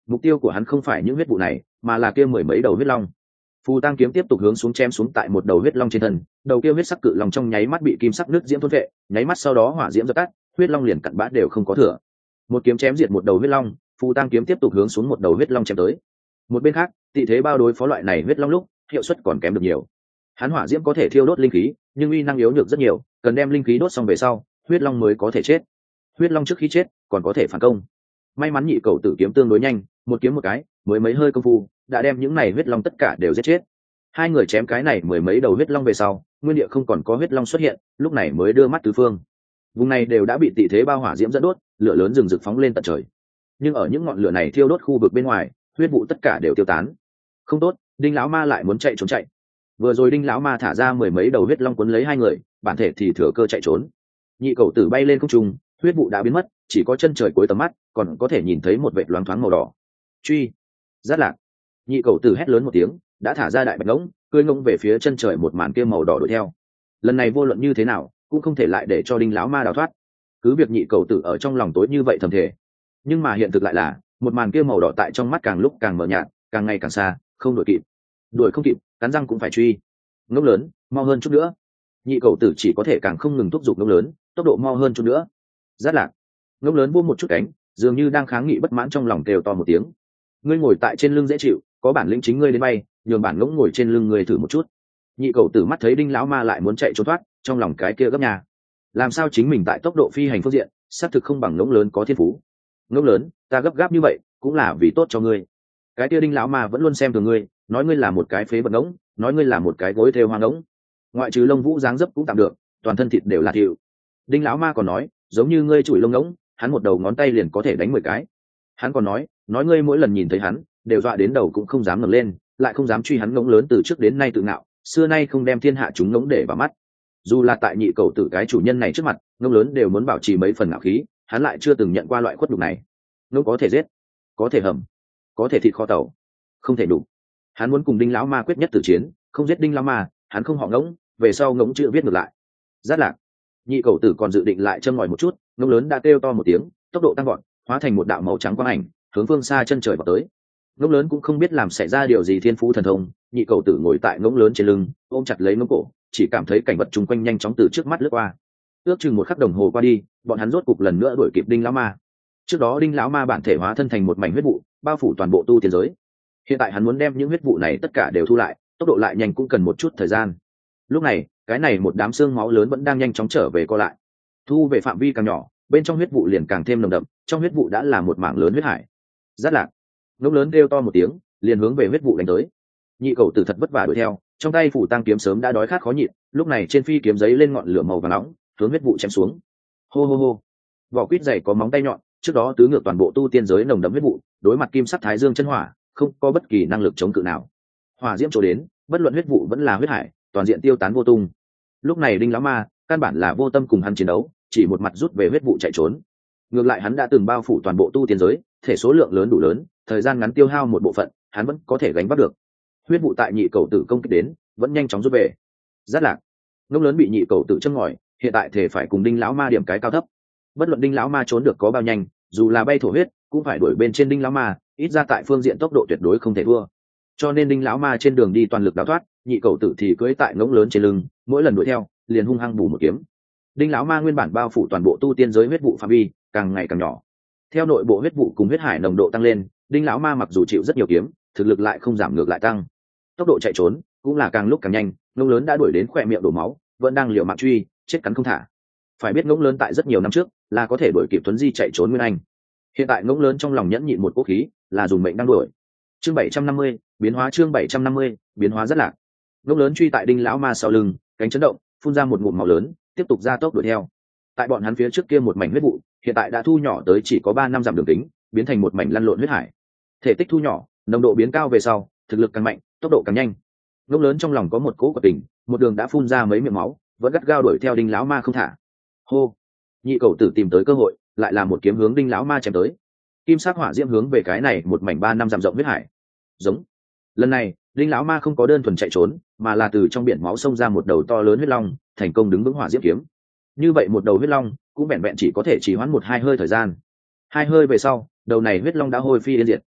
Speaker 1: mục tiêu của hắn không phải những huyết vụ này mà là kia mười mấy đầu huyết long. Phù Tăng kiếm tiếp tục hướng xuống chém xuống tại một đầu huyết long trên thân, đầu kia huyết sắc cự long trong nháy mắt bị kim sắc nước diễm thôn vệ, nháy mắt sau đó hỏa diễm dập tắt, huyết long liền cặn bã đều không có thừa. Một kiếm chém diệt một đầu huyết long, Phù Tăng kiếm tiếp tục hướng xuống một đầu huyết long chém tới. Một bên khác, Tị Thế Bao đối phó loại này huyết long lúc, hiệu suất còn kém được nhiều. Hắn hỏa diễm có thể thiêu đốt linh khí, nhưng uy năng yếu nhược rất nhiều, cần đem linh khí đốt xong về sau, huyết long mới có thể chết. Huyết long trước khi chết còn có thể phản công. May mắn nhị cầu tử kiếm tương đối nhanh, một kiếm một cái, mới mấy hơi công phu, đã đem những này huyết long tất cả đều giết chết. Hai người chém cái này mười mấy đầu huyết long về sau, nguyên địa không còn có huyết long xuất hiện, lúc này mới đưa mắt tứ phương. Vùng này đều đã bị Tị Thế Bao hỏa diễm dẫn đốt, lửa lớn rừng rực phóng lên tận trời. Nhưng ở những ngọn lửa này thiêu đốt khu vực bên ngoài, huyết vụ tất cả đều tiêu tán. Không tốt, Đinh lão ma lại muốn chạy trốn chạy. Vừa rồi Đinh lão ma thả ra mười mấy đầu huyết long cuốn lấy hai người, bản thể thì thừa cơ chạy trốn. Nhị cầu tử bay lên không trung, huyết vụ đã biến mất, chỉ có chân trời cuối tầm mắt, còn có thể nhìn thấy một vệt loáng thoáng màu đỏ. Truy, rất lạc. Nhị cầu tử hét lớn một tiếng, đã thả ra đại bạch ngỗng, cưỡi ngỗng về phía chân trời một màn kia màu đỏ đuổi theo. Lần này vô luận như thế nào, cũng không thể lại để cho Đinh lão ma đào thoát. Cứ việc nhị cầu tử ở trong lòng tối như vậy thầm thể, nhưng mà hiện thực lại là một màn kia màu đỏ tại trong mắt càng lúc càng mờ nhạt, càng ngày càng xa, không đuổi kịp. Đuổi không kịp, cắn răng cũng phải truy. Ngỗng lớn, mau hơn chút nữa. Nhị cầu tử chỉ có thể càng không ngừng thúc giục ngỗng lớn, tốc độ mau hơn chút nữa. Rất lạc. Ngỗng lớn buông một chút cánh, dường như đang kháng nghị bất mãn trong lòng kêu to một tiếng. Ngươi ngồi tại trên lưng dễ chịu, có bản lĩnh chính ngươi đến bay, nhường bản ngỗng ngồi trên lưng ngươi thử một chút. Nhị cầu tử mắt thấy Đinh lão ma lại muốn chạy trốn thoát, trong lòng cái kia gấp nhà. Làm sao chính mình tại tốc độ phi hành phương diện, xác thực không bằng ngỗng lớn có thiên phú. Ngỗng lớn, ta gấp gáp như vậy, cũng là vì tốt cho ngươi. Cái kia Đinh lão ma vẫn luôn xem thường ngươi, nói ngươi là một cái phế vật ngỗng, nói ngươi là một cái gối theo hoang ngỗng. Ngoại trừ lông vũ dáng dấp cũng tạm được, toàn thân thịt đều là thịu. Đinh lão ma còn nói, giống như ngươi chùi lông ngỗng, hắn một đầu ngón tay liền có thể đánh mười cái. Hắn còn nói, nói ngươi mỗi lần nhìn thấy hắn, đều dọa đến đầu cũng không dám ngẩng lên, lại không dám truy hắn ngỗng lớn từ trước đến nay tự ngạo, xưa nay không đem thiên hạ chúng ngỗng để vào mắt. Dù là tại nhị cầu tử cái chủ nhân này trước mặt, ngỗng lớn đều muốn bảo trì mấy phần ngạo khí, hắn lại chưa từng nhận qua loại khuất nhục này. Ngỗng có thể giết, có thể hầm, có thể thịt kho tàu, không thể đủ. Hắn muốn cùng Đinh lão ma quyết nhất tử chiến, không giết Đinh lão ma, hắn không họ ngỗng, về sau ngỗng chữ viết ngược lại. Rất lạc. Nhị cầu tử còn dự định lại châm ngòi một chút, ngỗng lớn đã kêu to một tiếng, tốc độ tăng vọt, hóa thành một đạo màu trắng quang ảnh, hướng phương xa chân trời vào tới. Ngỗng lớn cũng không biết làm xảy ra điều gì thiên phú thần thông, nhị cầu tử ngồi tại ngỗng lớn trên lưng, ôm chặt lấy ngỗng cổ, chỉ cảm thấy cảnh vật chung quanh nhanh chóng từ trước mắt lướt qua. Ước chừng một khắc đồng hồ qua đi, bọn hắn rốt cục lần nữa đuổi kịp Đinh lão ma. Trước đó Đinh lão ma bản thể hóa thân thành một mảnh huyết vụ, bao phủ toàn bộ tu tiên giới. Hiện tại hắn muốn đem những huyết vụ này tất cả đều thu lại, tốc độ lại nhanh cũng cần một chút thời gian. Lúc này, cái này một đám xương máu lớn vẫn đang nhanh chóng trở về co lại. Thu về phạm vi càng nhỏ, bên trong huyết vụ liền càng thêm nồng đậm, trong huyết vụ đã là một mảng lớn huyết hải. Rất lạc. Ngỗng lớn kêu to một tiếng, liền hướng về huyết vụ đánh tới. Nhị cầu tử thật vất vả đuổi theo, trong tay phủ tăng kiếm sớm đã đói khát khó nhịn, lúc này trên phi kiếm giấy lên ngọn lửa màu vàng nóng, hướng huyết vụ chém xuống. Hô hô hô. Vỏ quýt dày có móng tay nhọn, trước đó tứ ngược toàn bộ tu tiên giới nồng đậm huyết vụ, đối mặt kim sắc thái dương chân hỏa, không có bất kỳ năng lực chống cự nào. Hỏa diễm trổ đến, bất luận huyết vụ vẫn là huyết hải, toàn diện tiêu tán vô tung. Lúc này Đinh lão ma, căn bản là vô tâm cùng hắn chiến đấu, chỉ một mặt rút về huyết vụ chạy trốn. Ngược lại hắn đã từng bao phủ toàn bộ tu tiên giới, thể số lượng lớn đủ lớn, thời gian ngắn tiêu hao một bộ phận, hắn vẫn có thể gánh vác được. Huyết vụ tại nhị cầu tử công kích đến, vẫn nhanh chóng rút về. Rất lạc. Ngỗng lớn bị nhị cầu tử châm ngòi, hiện tại thể phải cùng Đinh lão ma điểm cái cao thấp. Bất luận Đinh lão ma trốn được có bao nhanh, dù là bay thổ huyết, cũng phải đuổi bên trên Đinh lão ma, ít ra tại phương diện tốc độ tuyệt đối không thể thua. Cho nên Đinh lão ma trên đường đi toàn lực đào thoát, nhị cầu tử thì cưỡi tại ngỗng lớn trên lưng, mỗi lần đuổi theo, liền hung hăng bù một kiếm. Đinh lão ma nguyên bản bao phủ toàn bộ tu tiên giới huyết vụ phạm vi, càng ngày càng nhỏ. Theo nội bộ huyết vụ cùng huyết hải nồng độ tăng lên, Đinh lão ma mặc dù chịu rất nhiều kiếm, thực lực lại không giảm ngược lại tăng. Tốc độ chạy trốn cũng là càng lúc càng nhanh, ngỗng lớn đã đuổi đến khỏe miệng đổ máu, vẫn đang liều mạng truy, chết cắn không thả. Phải biết ngỗng lớn tại rất nhiều năm trước là có thể đuổi kịp Tuấn Di chạy trốn nguyên anh. Hiện tại ngỗng lớn trong lòng nhẫn nhịn một cố khí, là dùng mệnh đang đuổi. Chương bảy trăm năm mươi, biến hóa chương bảy trăm năm mươi, biến hóa rất lạc. Ngỗng lớn truy tại Đinh lão ma sau lưng, cánh chấn động, phun ra một ngụm máu lớn, tiếp tục ra tốc đuổi theo. Tại bọn hắn phía trước kia một mảnh huyết vụ, hiện tại đã thu nhỏ tới chỉ có ba năm dặm đường kính, biến thành một mảnh lăn lộn huyết hải. Thể tích thu nhỏ, nồng độ biến cao về sau, thực lực càng mạnh, tốc độ càng nhanh. Ngỗng lớn trong lòng có một cỗ của tình, một đường đã phun ra mấy miệng máu, vẫn gắt gao đuổi theo Đinh lão ma không thả. Hô. Nhị cầu tử tìm tới cơ hội, lại là một kiếm hướng Đinh lão ma chém tới. Kim sắc hỏa diễm hướng về cái này một mảnh ba năm dặm rộng huyết hải. Giống. Lần này, Đinh lão ma không có đơn thuần chạy trốn, mà là từ trong biển máu xông ra một đầu to lớn huyết long, thành công đứng vững hỏa diễm kiếm. Như vậy một đầu huyết long, cũng vẹn vẹn chỉ có thể trì hoãn một hai hơi thời gian. Hai hơi về sau, đầu này huyết long đã hôi phi yên diệt.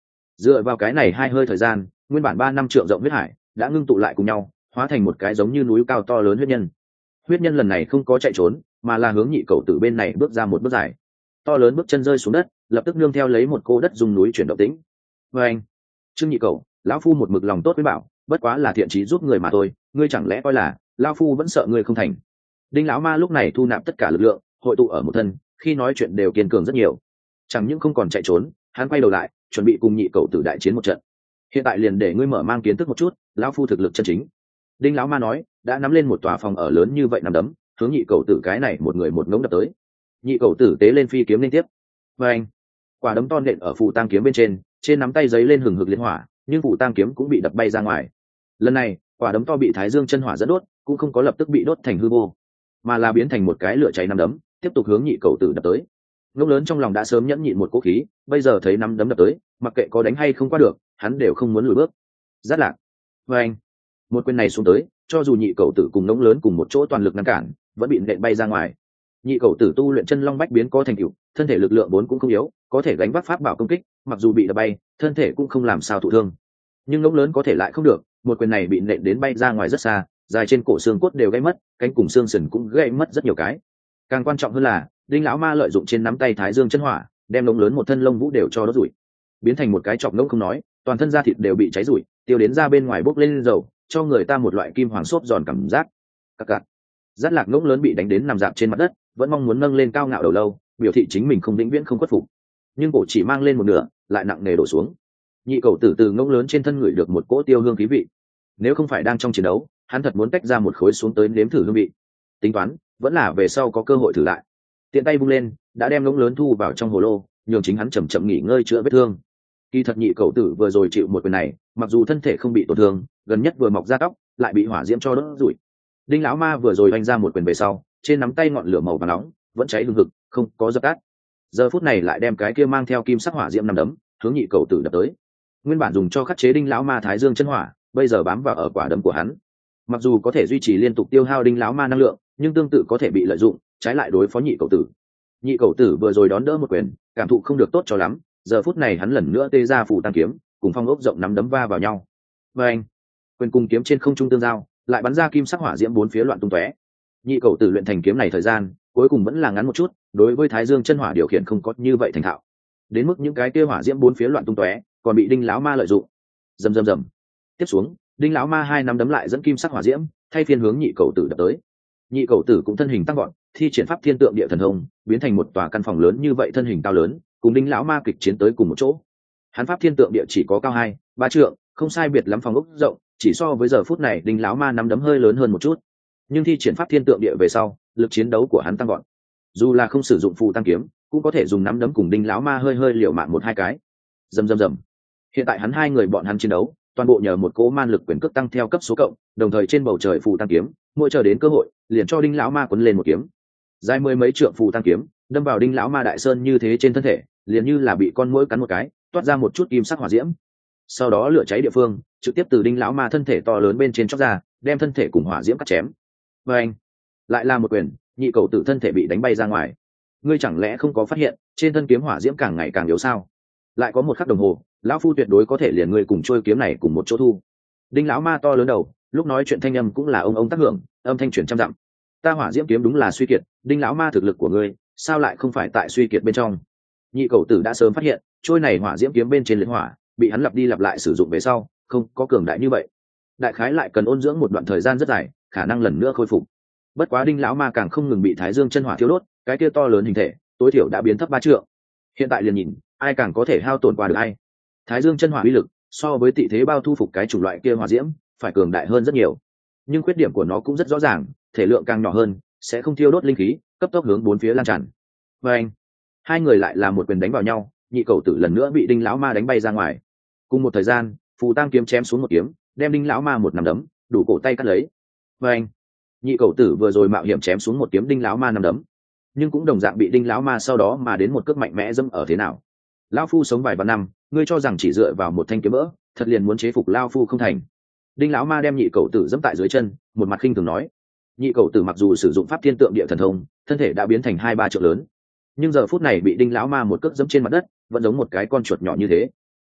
Speaker 1: Dựa vào cái này hai hơi thời gian, nguyên bản ba năm trượng rộng huyết hải đã ngưng tụ lại cùng nhau, hóa thành một cái giống như núi cao to lớn huyết nhân. Huyết nhân lần này không có chạy trốn, mà là hướng nhị cầu tử bên này bước ra một bước dài. To lớn bước chân rơi xuống đất, lập tức nương theo lấy một cô đất dùng núi chuyển động tĩnh. Và anh, Trương Nhị Cầu, lão phu một mực lòng tốt với bảo, bất quá là thiện trí giúp người mà thôi, ngươi chẳng lẽ coi là lão phu vẫn sợ ngươi không thành? Đinh lão ma lúc này thu nạp tất cả lực lượng, hội tụ ở một thân, khi nói chuyện đều kiên cường rất nhiều. Chẳng những không còn chạy trốn, hắn quay đầu lại, chuẩn bị cùng nhị cầu tử đại chiến một trận. Hiện tại liền để ngươi mở mang kiến thức một chút, lão phu thực lực chân chính. Đinh lão ma nói, đã nắm lên một tòa phòng ở lớn như vậy nằm đấm, hướng nhị cầu tử cái này một người một ngống đập tới. Nhị cầu tử tế lên phi kiếm liên tiếp. Và anh, quả đấm to nện ở phụ tang kiếm bên trên, trên nắm tay giấy lên hừng hực liên hỏa, nhưng phụ tang kiếm cũng bị đập bay ra ngoài. Lần này, quả đấm to bị thái dương chân hỏa dẫn đốt, cũng không có lập tức bị đốt thành hư vô, mà là biến thành một cái lửa cháy nắm đấm, tiếp tục hướng nhị cầu tử đập tới. Ngốc lớn trong lòng đã sớm nhẫn nhịn một cố khí, bây giờ thấy nắm đấm đập tới, mặc kệ có đánh hay không qua được, hắn đều không muốn lùi bước. Rất lạc. Và anh, một quyền này xuống tới, cho dù nhị cầu tử cùng ngốc lớn cùng một chỗ toàn lực ngăn cản, vẫn bị nện bay ra ngoài. Nhị cầu tử tu luyện chân long bách biến có thành tựu, thân thể lực lượng vốn cũng không yếu, có thể gánh vác pháp bảo công kích, mặc dù bị đập bay, thân thể cũng không làm sao thụ thương. Nhưng ngốc lớn có thể lại không được, một quyền này bị nện đến bay ra ngoài rất xa, dài trên cổ xương cốt đều gãy mất, cánh cùng xương sườn cũng gãy mất rất nhiều cái. Càng quan trọng hơn là, Đinh lão ma lợi dụng trên nắm tay thái dương chân hỏa, đem ngốc lớn một thân lông vũ đều cho đốt rủi, biến thành một cái chọc ngỗng không nói, toàn thân da thịt đều bị cháy rủi, tiêu đến ra bên ngoài bốc lên dầu, cho người ta một loại kim hoàng xốp giòn cảm giác. Cặc cặc. Giác lạc ngỗng lớn bị đánh đến nằm dạp trên mặt đất, vẫn mong muốn nâng lên cao ngạo đầu lâu, biểu thị chính mình không vĩnh viễn không khuất phục, nhưng cổ chỉ mang lên một nửa, lại nặng nề đổ xuống. Nhị cầu tử từ ngỗng lớn trên thân ngửi được một cỗ tiêu hương khí vị, nếu không phải đang trong chiến đấu, hắn thật muốn tách ra một khối xuống tới nếm thử hương vị. Tính toán, vẫn là về sau có cơ hội thử lại. Tiện tay vung lên, đã đem ngỗng lớn thu vào trong hồ lô, nhường chính hắn chậm chậm nghỉ ngơi chữa vết thương. Kỳ thật nhị cầu tử vừa rồi chịu một quyền này, mặc dù thân thể không bị tổn thương, gần nhất vừa mọc ra tóc, lại bị hỏa diễm cho đốt rủi. Đinh lão ma vừa rồi oanh ra một quyền về sau, trên nắm tay ngọn lửa màu vàng nóng vẫn cháy hừng hực, không có dập tắt. Giờ phút này lại đem cái kia mang theo kim sắc hỏa diễm nằm đấm, hướng nhị cầu tử đập tới. Nguyên bản dùng cho khắc chế đinh lão ma thái dương chân hỏa, bây giờ bám vào ở quả đấm của hắn. Mặc dù có thể duy trì liên tục tiêu hao đinh lão ma năng lượng, nhưng tương tự có thể bị lợi dụng, trái lại đối phó nhị cầu tử. Nhị cầu tử vừa rồi đón đỡ một quyền, cảm thụ không được tốt cho lắm, giờ phút này hắn lần nữa tê ra phủ tăng kiếm, cùng phong ốc rộng nắm đấm va vào nhau. Và anh, quyền cùng kiếm trên không trung tương giao, lại bắn ra kim sắc hỏa diễm bốn phía loạn tung tóe. Nhị cầu tử luyện thành kiếm này thời gian, cuối cùng vẫn là ngắn một chút, đối với thái dương chân hỏa điều khiển không có như vậy thành thạo. Đến mức những cái kia hỏa diễm bốn phía loạn tung tóe, còn bị đinh lão ma lợi dụng. Rầm rầm rầm. Tiếp xuống, đinh lão ma hai nắm đấm lại dẫn kim sắc hỏa diễm, thay phiên hướng nhị cầu tử đập tới. Nhị cầu tử cũng thân hình tăng gọn, thi triển pháp thiên tượng địa thần thông, biến thành một tòa căn phòng lớn như vậy, thân hình cao lớn, cùng đinh lão ma kịch chiến tới cùng một chỗ. Hắn pháp thiên tượng địa chỉ có cao hai ba trượng, không sai biệt lắm, phòng ốc rộng, chỉ so với giờ phút này đinh lão ma nắm đấm hơi lớn hơn một chút. Nhưng thi triển pháp thiên tượng địa về sau, lực chiến đấu của hắn tăng gọn. Dù là không sử dụng phù tăng kiếm, cũng có thể dùng nắm đấm cùng đinh lão ma hơi hơi liều mạng một hai cái. Rầm rầm rầm. Hiện tại hắn hai người bọn hắn chiến đấu, toàn bộ nhờ một cỗ man lực quyền cước tăng theo cấp số cộng, đồng thời trên bầu trời phù tăng kiếm, mỗi chờ đến cơ hội, liền cho đinh lão ma quấn lên một kiếm. Dài mười mấy trượng phù tăng kiếm, đâm vào đinh lão ma đại sơn như thế trên thân thể, liền như là bị con muỗi cắn một cái, toát ra một chút kim sắc hỏa diễm. Sau đó lửa cháy địa phương, trực tiếp từ đinh lão ma thân thể to lớn bên trên chóc ra, đem thân thể cùng hỏa diễm cắt chém. Và anh, lại là một quyền, nhị cầu tử thân thể bị đánh bay ra ngoài. Ngươi chẳng lẽ không có phát hiện, trên thân kiếm hỏa diễm càng ngày càng yếu sao? Lại có một khắc đồng hồ, lão phu tuyệt đối có thể liền ngươi cùng trôi kiếm này cùng một chỗ thu. Đinh lão ma to lớn đầu, lúc nói chuyện thanh âm cũng là ông ông tác hưởng, âm thanh chuyển trăm dặm. Ta hỏa diễm kiếm đúng là suy kiệt, đinh lão ma thực lực của ngươi, sao lại không phải tại suy kiệt bên trong? Nhị cầu tử đã sớm phát hiện, trôi này hỏa diễm kiếm bên trên liệt hỏa, bị hắn lặp đi lặp lại sử dụng về sau, không có cường đại như vậy. Đại khái lại cần ôn dưỡng một đoạn thời gian rất dài, khả năng lần nữa khôi phục. Bất quá đinh lão ma càng không ngừng bị thái dương chân hỏa thiêu đốt, cái kia to lớn hình thể, tối thiểu đã biến thấp ba trượng. Hiện tại liền nhìn, ai càng có thể hao tổn qua được ai. Thái dương chân hỏa uy lực, so với tị thế bao thu phục cái chủng loại kia hỏa diễm, phải cường đại hơn rất nhiều. Nhưng khuyết điểm của nó cũng rất rõ ràng, thể lượng càng nhỏ hơn, sẽ không thiêu đốt linh khí, cấp tốc hướng bốn phía lan tràn. Và anh, hai người lại là một quyền đánh vào nhau, nhị cầu tử lần nữa bị đinh lão ma đánh bay ra ngoài. Cùng một thời gian, phù tang kiếm chém xuống một kiếm, đem đinh lão ma một nắm đấm đủ cổ tay cắt lấy. Và anh, nhị cầu tử vừa rồi mạo hiểm chém xuống một kiếm đinh lão ma nắm đấm, nhưng cũng đồng dạng bị đinh lão ma sau đó mà đến một cước mạnh mẽ dẫm ở thế nào. Lão phu sống vài vạn năm, ngươi cho rằng chỉ dựa vào một thanh kiếm vỡ, thật liền muốn chế phục lão phu không thành? Đinh lão ma đem nhị cầu tử dẫm tại dưới chân, một mặt khinh thường nói. Nhị cầu tử mặc dù sử dụng pháp thiên tượng địa thần thông, thân thể đã biến thành hai ba trượng lớn, nhưng giờ phút này bị đinh lão ma một cước dẫm trên mặt đất, vẫn giống một cái con chuột nhỏ như thế.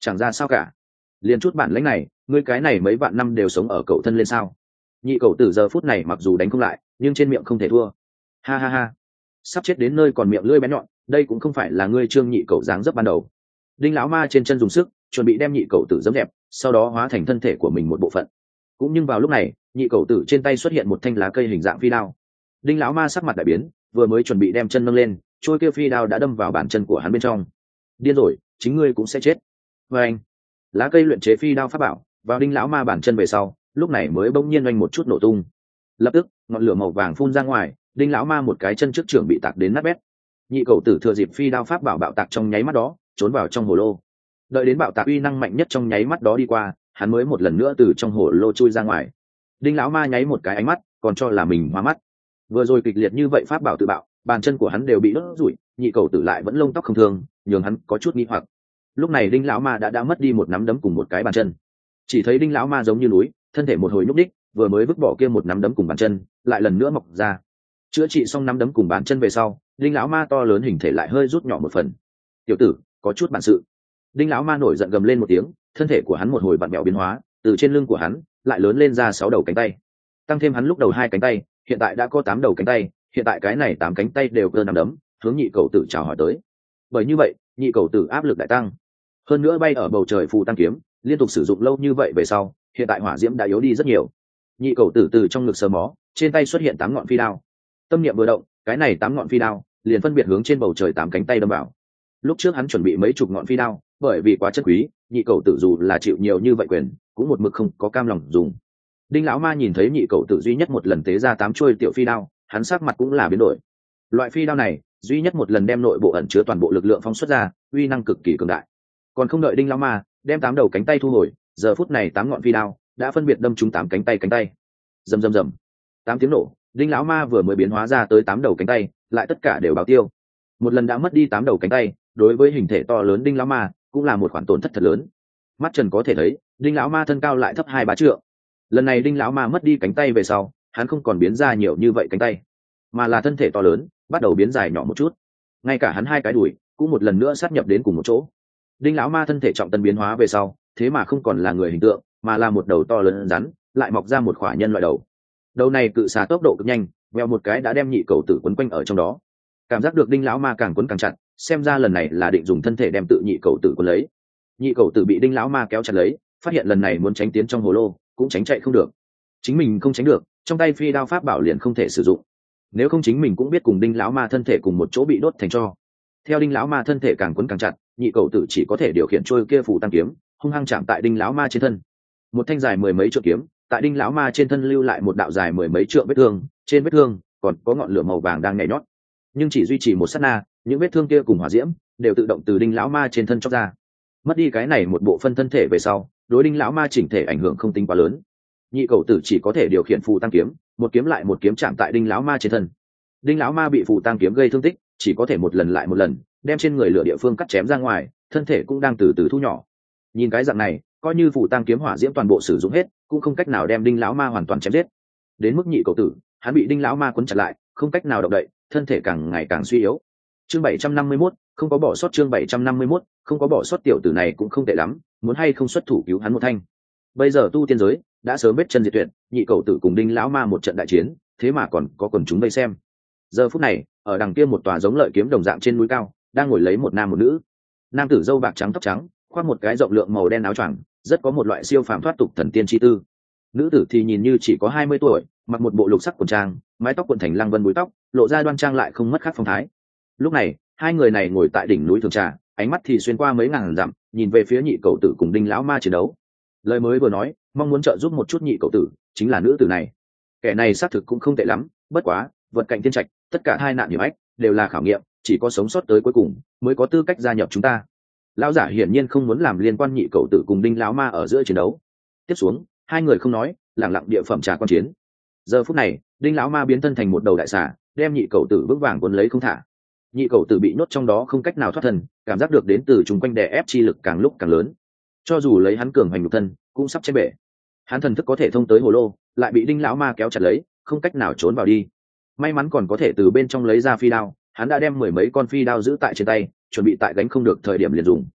Speaker 1: chẳng ra sao cả. Liền chút bản lĩnh này, ngươi cái này mấy vạn năm đều sống ở cậu thân lên sao? Nhị cậu tử giờ phút này mặc dù đánh không lại, nhưng trên miệng không thể thua. Ha ha ha, sắp chết đến nơi còn miệng lưỡi bén nhọn, đây cũng không phải là ngươi Trương nhị cậu dáng dấp ban đầu. Đinh lão ma trên chân dùng sức, chuẩn bị đem nhị cậu tử giẫm đẹp, sau đó hóa thành thân thể của mình một bộ phận. Cũng nhưng vào lúc này, nhị cậu tử trên tay xuất hiện một thanh lá cây hình dạng phi đao. Đinh lão ma sắc mặt đại biến, vừa mới chuẩn bị đem chân nâng lên, trôi kia phi đao đã đâm vào bàn chân của hắn bên trong. Điên rồi, chính ngươi cũng sẽ chết. Và anh, lá cây luyện chế phi đao pháp bảo vào đinh lão ma bàn chân về sau, lúc này mới bỗng nhiên oanh một chút nổ tung. Lập tức, ngọn lửa màu vàng phun ra ngoài, đinh lão ma một cái chân trước trưởng bị tạc đến nát bét. Nhị cậu tử thừa dịp phi đao pháp bảo bạo tạc trong nháy mắt đó, trốn vào trong hồ lô. Đợi đến bạo tạc uy năng mạnh nhất trong nháy mắt đó đi qua, hắn mới một lần nữa từ trong hồ lô chui ra ngoài. Đinh lão ma nháy một cái ánh mắt, còn cho là mình hoa mắt. Vừa rồi kịch liệt như vậy pháp bảo tự bạo, bàn chân của hắn đều bị đốt rủi, nhị cậu tử lại vẫn lông tóc không thương, nhường hắn có chút nghi hoặc. Lúc này đinh lão ma đã đã mất đi một nắm đấm cùng một cái bàn chân. Chỉ thấy đinh lão ma giống như núi, thân thể một hồi nhúc đích, vừa mới vứt bỏ kia một nắm đấm cùng bàn chân, lại lần nữa mọc ra. Chữa trị xong nắm đấm cùng bàn chân về sau, đinh lão ma to lớn hình thể lại hơi rút nhỏ một phần. Tiểu tử, có chút bản sự. Đinh lão ma nổi giận gầm lên một tiếng, thân thể của hắn một hồi vặn vẹo biến hóa, từ trên lưng của hắn lại lớn lên ra sáu đầu cánh tay, tăng thêm hắn lúc đầu hai cánh tay, hiện tại đã có tám đầu cánh tay. Hiện tại cái này tám cánh tay đều cơ nắm đấm, hướng nhị cầu tử chào hỏi tới. Bởi như vậy, nhị cầu tử áp lực đại tăng. Hơn nữa bay ở bầu trời phù tăng kiếm, liên tục sử dụng lâu như vậy về sau, hiện tại hỏa diễm đã yếu đi rất nhiều. Nhị cầu tử từ trong ngực sờ mó, trên tay xuất hiện tám ngọn phi đao. Tâm niệm vừa động, cái này tám ngọn phi đao liền phân biệt hướng trên bầu trời tám cánh tay đâm vào. Lúc trước hắn chuẩn bị mấy chục ngọn phi đao, bởi vì quá chất quý, nhị cầu tử dù là chịu nhiều như vậy quyền, cũng một mực không có cam lòng dùng. Đinh lão ma nhìn thấy nhị cầu tử duy nhất một lần tế ra tám chuôi tiểu phi đao, hắn sắc mặt cũng là biến đổi. Loại phi đao này duy nhất một lần đem nội bộ ẩn chứa toàn bộ lực lượng phóng xuất ra, uy năng cực kỳ cường đại. Còn không đợi đinh lão ma đem tám đầu cánh tay thu hồi, giờ phút này tám ngọn phi đao đã phân biệt đâm trúng tám cánh tay cánh tay. Rầm rầm rầm, tám tiếng nổ, đinh lão ma vừa mới biến hóa ra tới tám đầu cánh tay, lại tất cả đều báo tiêu. Một lần đã mất đi tám đầu cánh tay, đối với hình thể to lớn đinh lão ma cũng là một khoản tổn thất thật lớn. Mắt trần có thể thấy, đinh lão ma thân cao lại thấp hai ba trượng. Lần này đinh lão ma mất đi cánh tay về sau, hắn không còn biến ra nhiều như vậy cánh tay, mà là thân thể to lớn bắt đầu biến dài nhỏ một chút, ngay cả hắn hai cái đùi cũng một lần nữa sát nhập đến cùng một chỗ. Đinh lão ma thân thể trọng tân biến hóa về sau, thế mà không còn là người hình tượng, mà là một đầu to lớn rắn, lại mọc ra một khỏa nhân loại đầu. Đầu này cự xà tốc độ cực nhanh, veo một cái đã đem nhị cầu tử quấn quanh ở trong đó. Cảm giác được đinh lão ma càng quấn càng chặt, xem ra lần này là định dùng thân thể đem tự nhị cầu tử quấn lấy. Nhị cầu tử bị đinh lão ma kéo chặt lấy, phát hiện lần này muốn tránh tiến trong hồ lô cũng tránh chạy không được. Chính mình không tránh được, trong tay phi đao pháp bảo liền không thể sử dụng. Nếu không chính mình cũng biết cùng đinh lão ma thân thể cùng một chỗ bị đốt thành tro. Theo đinh lão ma thân thể càng quấn càng chặt, nhị cầu tử chỉ có thể điều khiển trôi kia phủ tăng kiếm, hung hăng chạm tại đinh lão ma trên thân. Một thanh dài mười mấy trượng kiếm, tại đinh lão ma trên thân lưu lại một đạo dài mười mấy trượng vết thương, trên vết thương còn có ngọn lửa màu vàng đang nhảy nhót. Nhưng chỉ duy trì một sát na, những vết thương kia cùng hỏa diễm đều tự động từ đinh lão ma trên thân chóc ra. Mất đi cái này một bộ phân thân thể về sau, đối đinh lão ma chỉnh thể ảnh hưởng không tính quá lớn. Nhị cầu tử chỉ có thể điều khiển phù tăng kiếm, một kiếm lại một kiếm chạm tại đinh lão ma trên thân. Đinh lão ma bị phù tăng kiếm gây thương tích, chỉ có thể một lần lại một lần đem trên người lửa địa phương cắt chém ra ngoài, thân thể cũng đang từ từ thu nhỏ. Nhìn cái dạng này, coi như phù tăng kiếm hỏa diễm toàn bộ sử dụng hết, cũng không cách nào đem đinh lão ma hoàn toàn chém giết. Đến mức nhị cầu tử, hắn bị đinh lão ma quấn chặt lại, không cách nào động đậy, thân thể càng ngày càng suy yếu. Chương bảy trăm năm mươi mốt, không có bỏ sót chương bảy trăm năm mươi mốt, không có bỏ sót tiểu tử này cũng không tệ lắm, muốn hay không xuất thủ cứu hắn một thanh. Bây giờ tu tiên giới đã sớm vết chân diệt tuyệt, nhị cầu tử cùng đinh lão ma một trận đại chiến, thế mà còn có quần chúng vây xem. Giờ phút này, ở đằng kia một tòa giống lợi kiếm đồng dạng trên núi cao, đang ngồi lấy một nam một nữ. Nam tử râu bạc trắng tóc trắng, khoác một cái rộng lượng màu đen áo choàng, rất có một loại siêu phàm thoát tục thần tiên chi tư. Nữ tử thì nhìn như chỉ có hai mươi tuổi, mặc một bộ lục sắc quần trang, mái tóc cuộn thành lăng vân búi tóc, lộ ra đoan trang lại không mất khác phong thái. Lúc này, hai người này ngồi tại đỉnh núi Thường Trà, ánh mắt thì xuyên qua mấy ngàn dặm, nhìn về phía nhị cầu tử cùng đinh lão ma chiến đấu. Lời mới vừa nói, mong muốn trợ giúp một chút nhị cầu tử, chính là nữ tử này. Kẻ này xác thực cũng không tệ lắm, bất quá, vật cạnh thiên trạch, tất cả hai nạn hiểm ách đều là khảo nghiệm, chỉ có sống sót tới cuối cùng mới có tư cách gia nhập chúng ta. Lão giả hiển nhiên không muốn làm liên quan nhị cầu tử cùng đinh lão ma ở giữa chiến đấu. Tiếp xuống, hai người không nói, lẳng lặng địa phẩm trà quan chiến. Giờ phút này, đinh lão ma biến thân thành một đầu đại xà, đem nhị cầu tử vững vàng cuốn lấy không thả. Nhị cầu tử bị nhốt trong đó không cách nào thoát thân, cảm giác được đến từ chung quanh đè ép chi lực càng lúc càng lớn. Cho dù lấy hắn cường hành nhục thân, cũng sắp chết bể. Hắn thần thức có thể thông tới hồ lô, lại bị đinh lão ma kéo chặt lấy, không cách nào trốn vào đi. May mắn còn có thể từ bên trong lấy ra phi đao, hắn đã đem mười mấy con phi đao giữ tại trên tay, chuẩn bị tại gánh không được thời điểm liền dùng.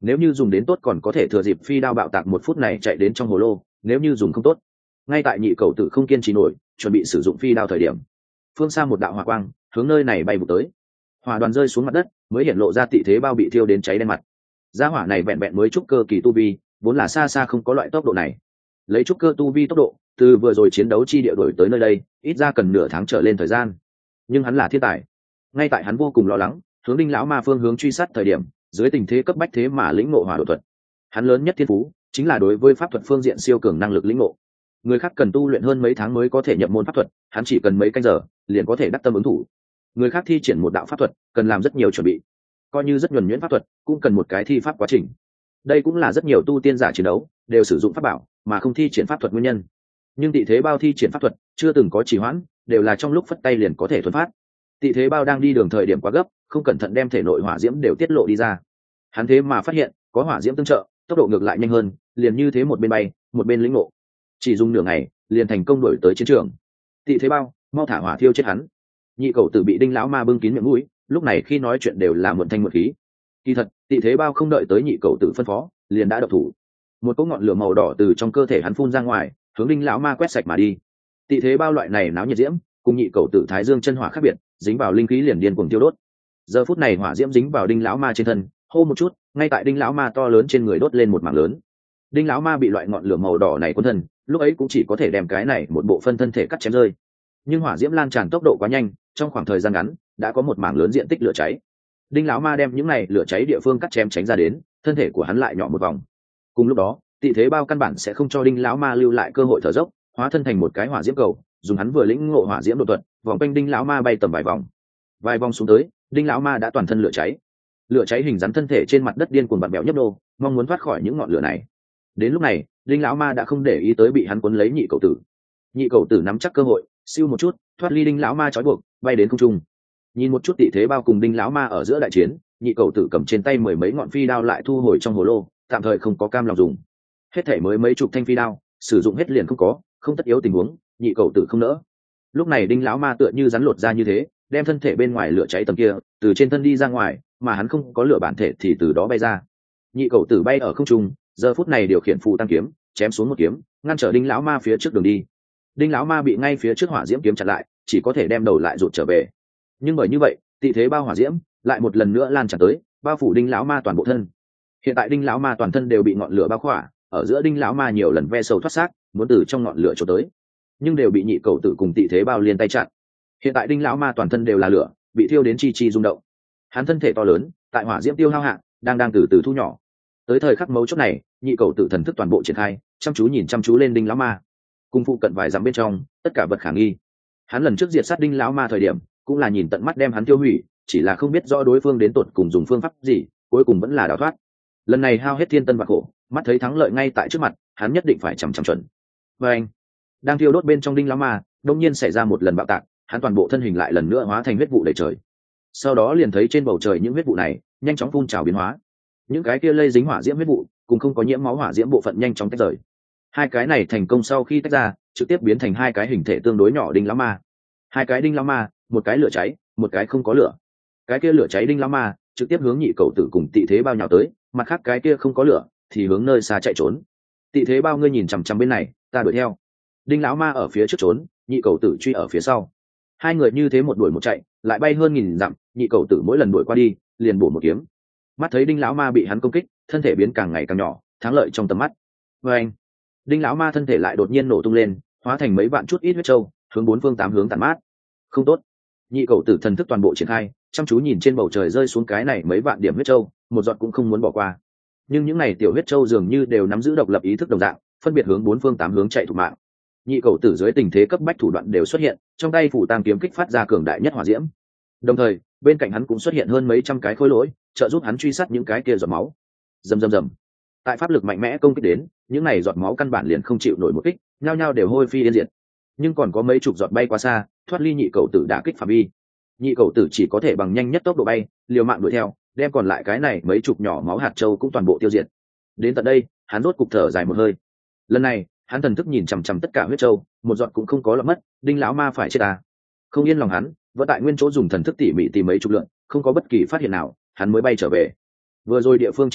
Speaker 1: nếu như dùng đến tốt còn có thể thừa dịp phi đao bạo tạc một phút này chạy đến trong hồ lô, nếu như dùng không tốt, ngay tại nhị cầu tử không kiên trì nổi chuẩn bị sử dụng phi đao thời điểm, phương xa một đạo hỏa quang hướng nơi này bay vụt tới. Hỏa đoàn rơi xuống mặt đất mới hiện lộ ra tị thế bao bị thiêu đến cháy đen mặt. Gia hỏa này vẹn vẹn mới trúc cơ kỳ tu vi, vốn là xa xa không có loại tốc độ này. Lấy trúc cơ tu vi tốc độ, từ vừa rồi chiến đấu chi địa đổi tới nơi đây, ít ra cần nửa tháng trở lên thời gian. Nhưng hắn là thiên tài. Ngay tại hắn vô cùng lo lắng, hướng Đinh lão ma phương hướng truy sát thời điểm, dưới tình thế cấp bách thế mà lĩnh ngộ hỏa độ thuật. Hắn lớn nhất thiên phú chính là đối với pháp thuật phương diện siêu cường năng lực lĩnh ngộ. Người khác cần tu luyện hơn mấy tháng mới có thể nhập môn pháp thuật, hắn chỉ cần mấy canh giờ liền có thể đắc tâm ứng thủ. Người khác thi triển một đạo pháp thuật cần làm rất nhiều chuẩn bị, coi như rất nhuần nhuyễn pháp thuật cũng cần một cái thi pháp quá trình. Đây cũng là rất nhiều tu tiên giả chiến đấu đều sử dụng pháp bảo mà không thi triển pháp thuật nguyên nhân. Nhưng tị thế bao thi triển pháp thuật chưa từng có trì hoãn, đều là trong lúc phất tay liền có thể thuần phát. Tị thế bao đang đi đường thời điểm quá gấp, không cẩn thận đem thể nội hỏa diễm đều tiết lộ đi ra. Hắn thế mà phát hiện có hỏa diễm tương trợ, tốc độ ngược lại nhanh hơn, liền như thế một bên bay một bên lĩnh ngộ, chỉ dùng nửa ngày liền thành công đuổi tới chiến trường. Tị thế bao, mau thả hỏa thiêu chết hắn. Nhị cầu tử bị Đinh lão ma bưng kín miệng mũi, lúc này khi nói chuyện đều là muộn thanh muộn khí. Kỳ thật tị thế bao không đợi tới nhị cầu tử phân phó liền đã độc thủ. Một cỗ ngọn lửa màu đỏ từ trong cơ thể hắn phun ra ngoài, hướng Đinh lão ma quét sạch mà đi. Tị thế bao loại này náo nhiệt diễm cùng nhị cầu tử thái dương chân hỏa khác biệt, dính vào linh khí liền điên cuồng tiêu đốt. Giờ phút này hỏa diễm dính vào Đinh lão ma trên thân, hô một chút, ngay tại Đinh lão ma to lớn trên người đốt lên một mảng lớn. Đinh lão ma bị loại ngọn lửa màu đỏ này cuốn thân, lúc ấy cũng chỉ có thể đem cái này một bộ phân thân thể cắt chém rơi. Nhưng hỏa diễm lan tràn tốc độ quá nhanh, trong khoảng thời gian ngắn đã có một mảng lớn diện tích lửa cháy. Đinh lão ma đem những này lửa cháy địa phương cắt chém tránh ra đến, thân thể của hắn lại nhỏ một vòng. Cùng lúc đó, tị thế bao căn bản sẽ không cho Đinh lão ma lưu lại cơ hội thở dốc, hóa thân thành một cái hỏa diễm cầu, dùng hắn vừa lĩnh ngộ hỏa diễm độ thuật, vòng quanh Đinh lão ma bay tầm vài vòng. Vài vòng xuống tới, Đinh lão ma đã toàn thân lửa cháy. Lửa cháy hình rắn thân thể trên mặt đất điên cuồng bặm bẹo nhấp nô, mong muốn thoát khỏi những ngọn lửa này. Đến lúc này, Đinh lão ma đã không để ý tới bị hắn cuốn lấy nhị cầu tử. Nhị cầu tử nắm chắc cơ hội, siêu một chút, thoát ly Đinh lão ma trói buộc, bay đến không trung. Nhìn một chút tị thế bao cùng Đinh lão ma ở giữa đại chiến, nhị cầu tử cầm trên tay mười mấy ngọn phi đao lại thu hồi trong hồ lô, tạm thời không có cam lòng dùng. Hết thể mới mấy chục thanh phi đao, sử dụng hết liền không có, không tất yếu tình huống, nhị cầu tử không nỡ. Lúc này Đinh lão ma tựa như rắn lột ra như thế, đem thân thể bên ngoài lửa cháy tầng kia từ trên thân đi ra ngoài, mà hắn không có lửa bản thể thì từ đó bay ra. Nhị cầu tử bay ở không trung, giờ phút này điều khiển phù tăng kiếm, chém xuống một kiếm, ngăn trở Đinh lão ma phía trước đường đi. Đinh lão ma bị ngay phía trước hỏa diễm kiếm chặn lại, chỉ có thể đem đầu lại rụt trở về. Nhưng bởi như vậy, tị thế bao hỏa diễm lại một lần nữa lan tràn tới, bao phủ Đinh lão ma toàn bộ thân. Hiện tại Đinh lão ma toàn thân đều bị ngọn lửa bao khỏa, ở giữa Đinh lão ma nhiều lần ve sâu thoát xác, muốn từ trong ngọn lửa trốn tới, nhưng đều bị nhị cầu tử cùng tị thế bao liên tay chặn. Hiện tại Đinh lão ma toàn thân đều là lửa, bị thiêu đến chi chi rung động. Hắn thân thể to lớn, tại hỏa diễm tiêu hao hạn, đang đang từ từ thu nhỏ. Tới thời khắc mấu chốt này, nhị cầu tử thần thức toàn bộ triển khai, chăm chú nhìn chăm chú lên Đinh lão ma. Cùng phụ cận vài dặm bên trong, tất cả vật khả nghi. Hắn lần trước diệt sát Đinh lão ma thời điểm, cũng là nhìn tận mắt đem hắn tiêu hủy, chỉ là không biết rõ đối phương đến tột cùng dùng phương pháp gì, cuối cùng vẫn là đào thoát. Lần này hao hết thiên tân và khổ, mắt thấy thắng lợi ngay tại trước mặt, hắn nhất định phải chằm chằm chuẩn. Và anh, đang thiêu đốt bên trong Đinh lão ma, đột nhiên xảy ra một lần bạo tạc, hắn toàn bộ thân hình lại lần nữa hóa thành huyết vụ đầy trời. Sau đó liền thấy trên bầu trời những huyết vụ này nhanh chóng phun trào biến hóa, những cái kia lây dính hỏa diễm huyết vụ cùng không có nhiễm máu hỏa diễm bộ phận nhanh chóng tách rời. Hai cái này thành công sau khi tách ra, trực tiếp biến thành hai cái hình thể tương đối nhỏ Đinh lão ma. Hai cái Đinh lão ma, một cái lửa cháy, một cái không có lửa. Cái kia lửa cháy Đinh lão ma trực tiếp hướng nhị cầu tử cùng tị thế bao nhào tới, mặt khác cái kia không có lửa thì hướng nơi xa chạy trốn. Tị thế bao ngươi nhìn chằm chằm bên này, ta đuổi theo. Đinh lão ma ở phía trước trốn, nhị cầu tử truy ở phía sau. Hai người như thế một đuổi một chạy, lại bay hơn nghìn dặm, nhị cầu tử mỗi lần đuổi qua đi liền bổ một kiếm. Mắt thấy Đinh lão ma bị hắn công kích, thân thể biến càng ngày càng nhỏ, thắng lợi trong tầm mắt. Và anh, Đinh lão ma thân thể lại đột nhiên nổ tung lên, hóa thành mấy vạn chút ít huyết châu, hướng bốn phương tám hướng tàn mát. Không tốt. Nhị cầu tử thần thức toàn bộ triển khai, chăm chú nhìn trên bầu trời rơi xuống cái này mấy vạn điểm huyết châu, một giọt cũng không muốn bỏ qua. Nhưng những này tiểu huyết châu dường như đều nắm giữ độc lập ý thức đồng dạng, phân biệt hướng bốn phương tám hướng chạy thủ mạng. Nhị cầu tử dưới tình thế cấp bách thủ đoạn đều xuất hiện, trong tay phủ tang kiếm kích phát ra cường đại nhất hỏa diễm. Đồng thời, bên cạnh hắn cũng xuất hiện hơn mấy trăm cái khối lỗi, trợ giúp hắn truy sát những cái kia giọt máu. Rầm rầm rầm. Tại pháp lực mạnh mẽ công kích đến, những này giọt máu căn bản liền không chịu nổi một kích, nhao nhao đều hôi phi yên diệt. Nhưng còn có mấy chục giọt bay quá xa, thoát ly nhị cầu tử đã kích phạm vi. Nhị cầu tử chỉ có thể bằng nhanh nhất tốc độ bay, liều mạng đuổi theo, đem còn lại cái này mấy chục nhỏ máu hạt châu cũng toàn bộ tiêu diệt. Đến tận đây, hắn rốt cục thở dài một hơi. Lần này, hắn thần thức nhìn chằm chằm tất cả huyết châu, một giọt cũng không có lọt mất. Đinh lão ma phải chết à? Không yên lòng hắn, vẫn tại nguyên chỗ dùng thần thức tỉ mỉ tìm mấy chục lượn, không có bất kỳ phát hiện nào, hắn mới bay trở về. Vừa rồi địa phương chiến đấu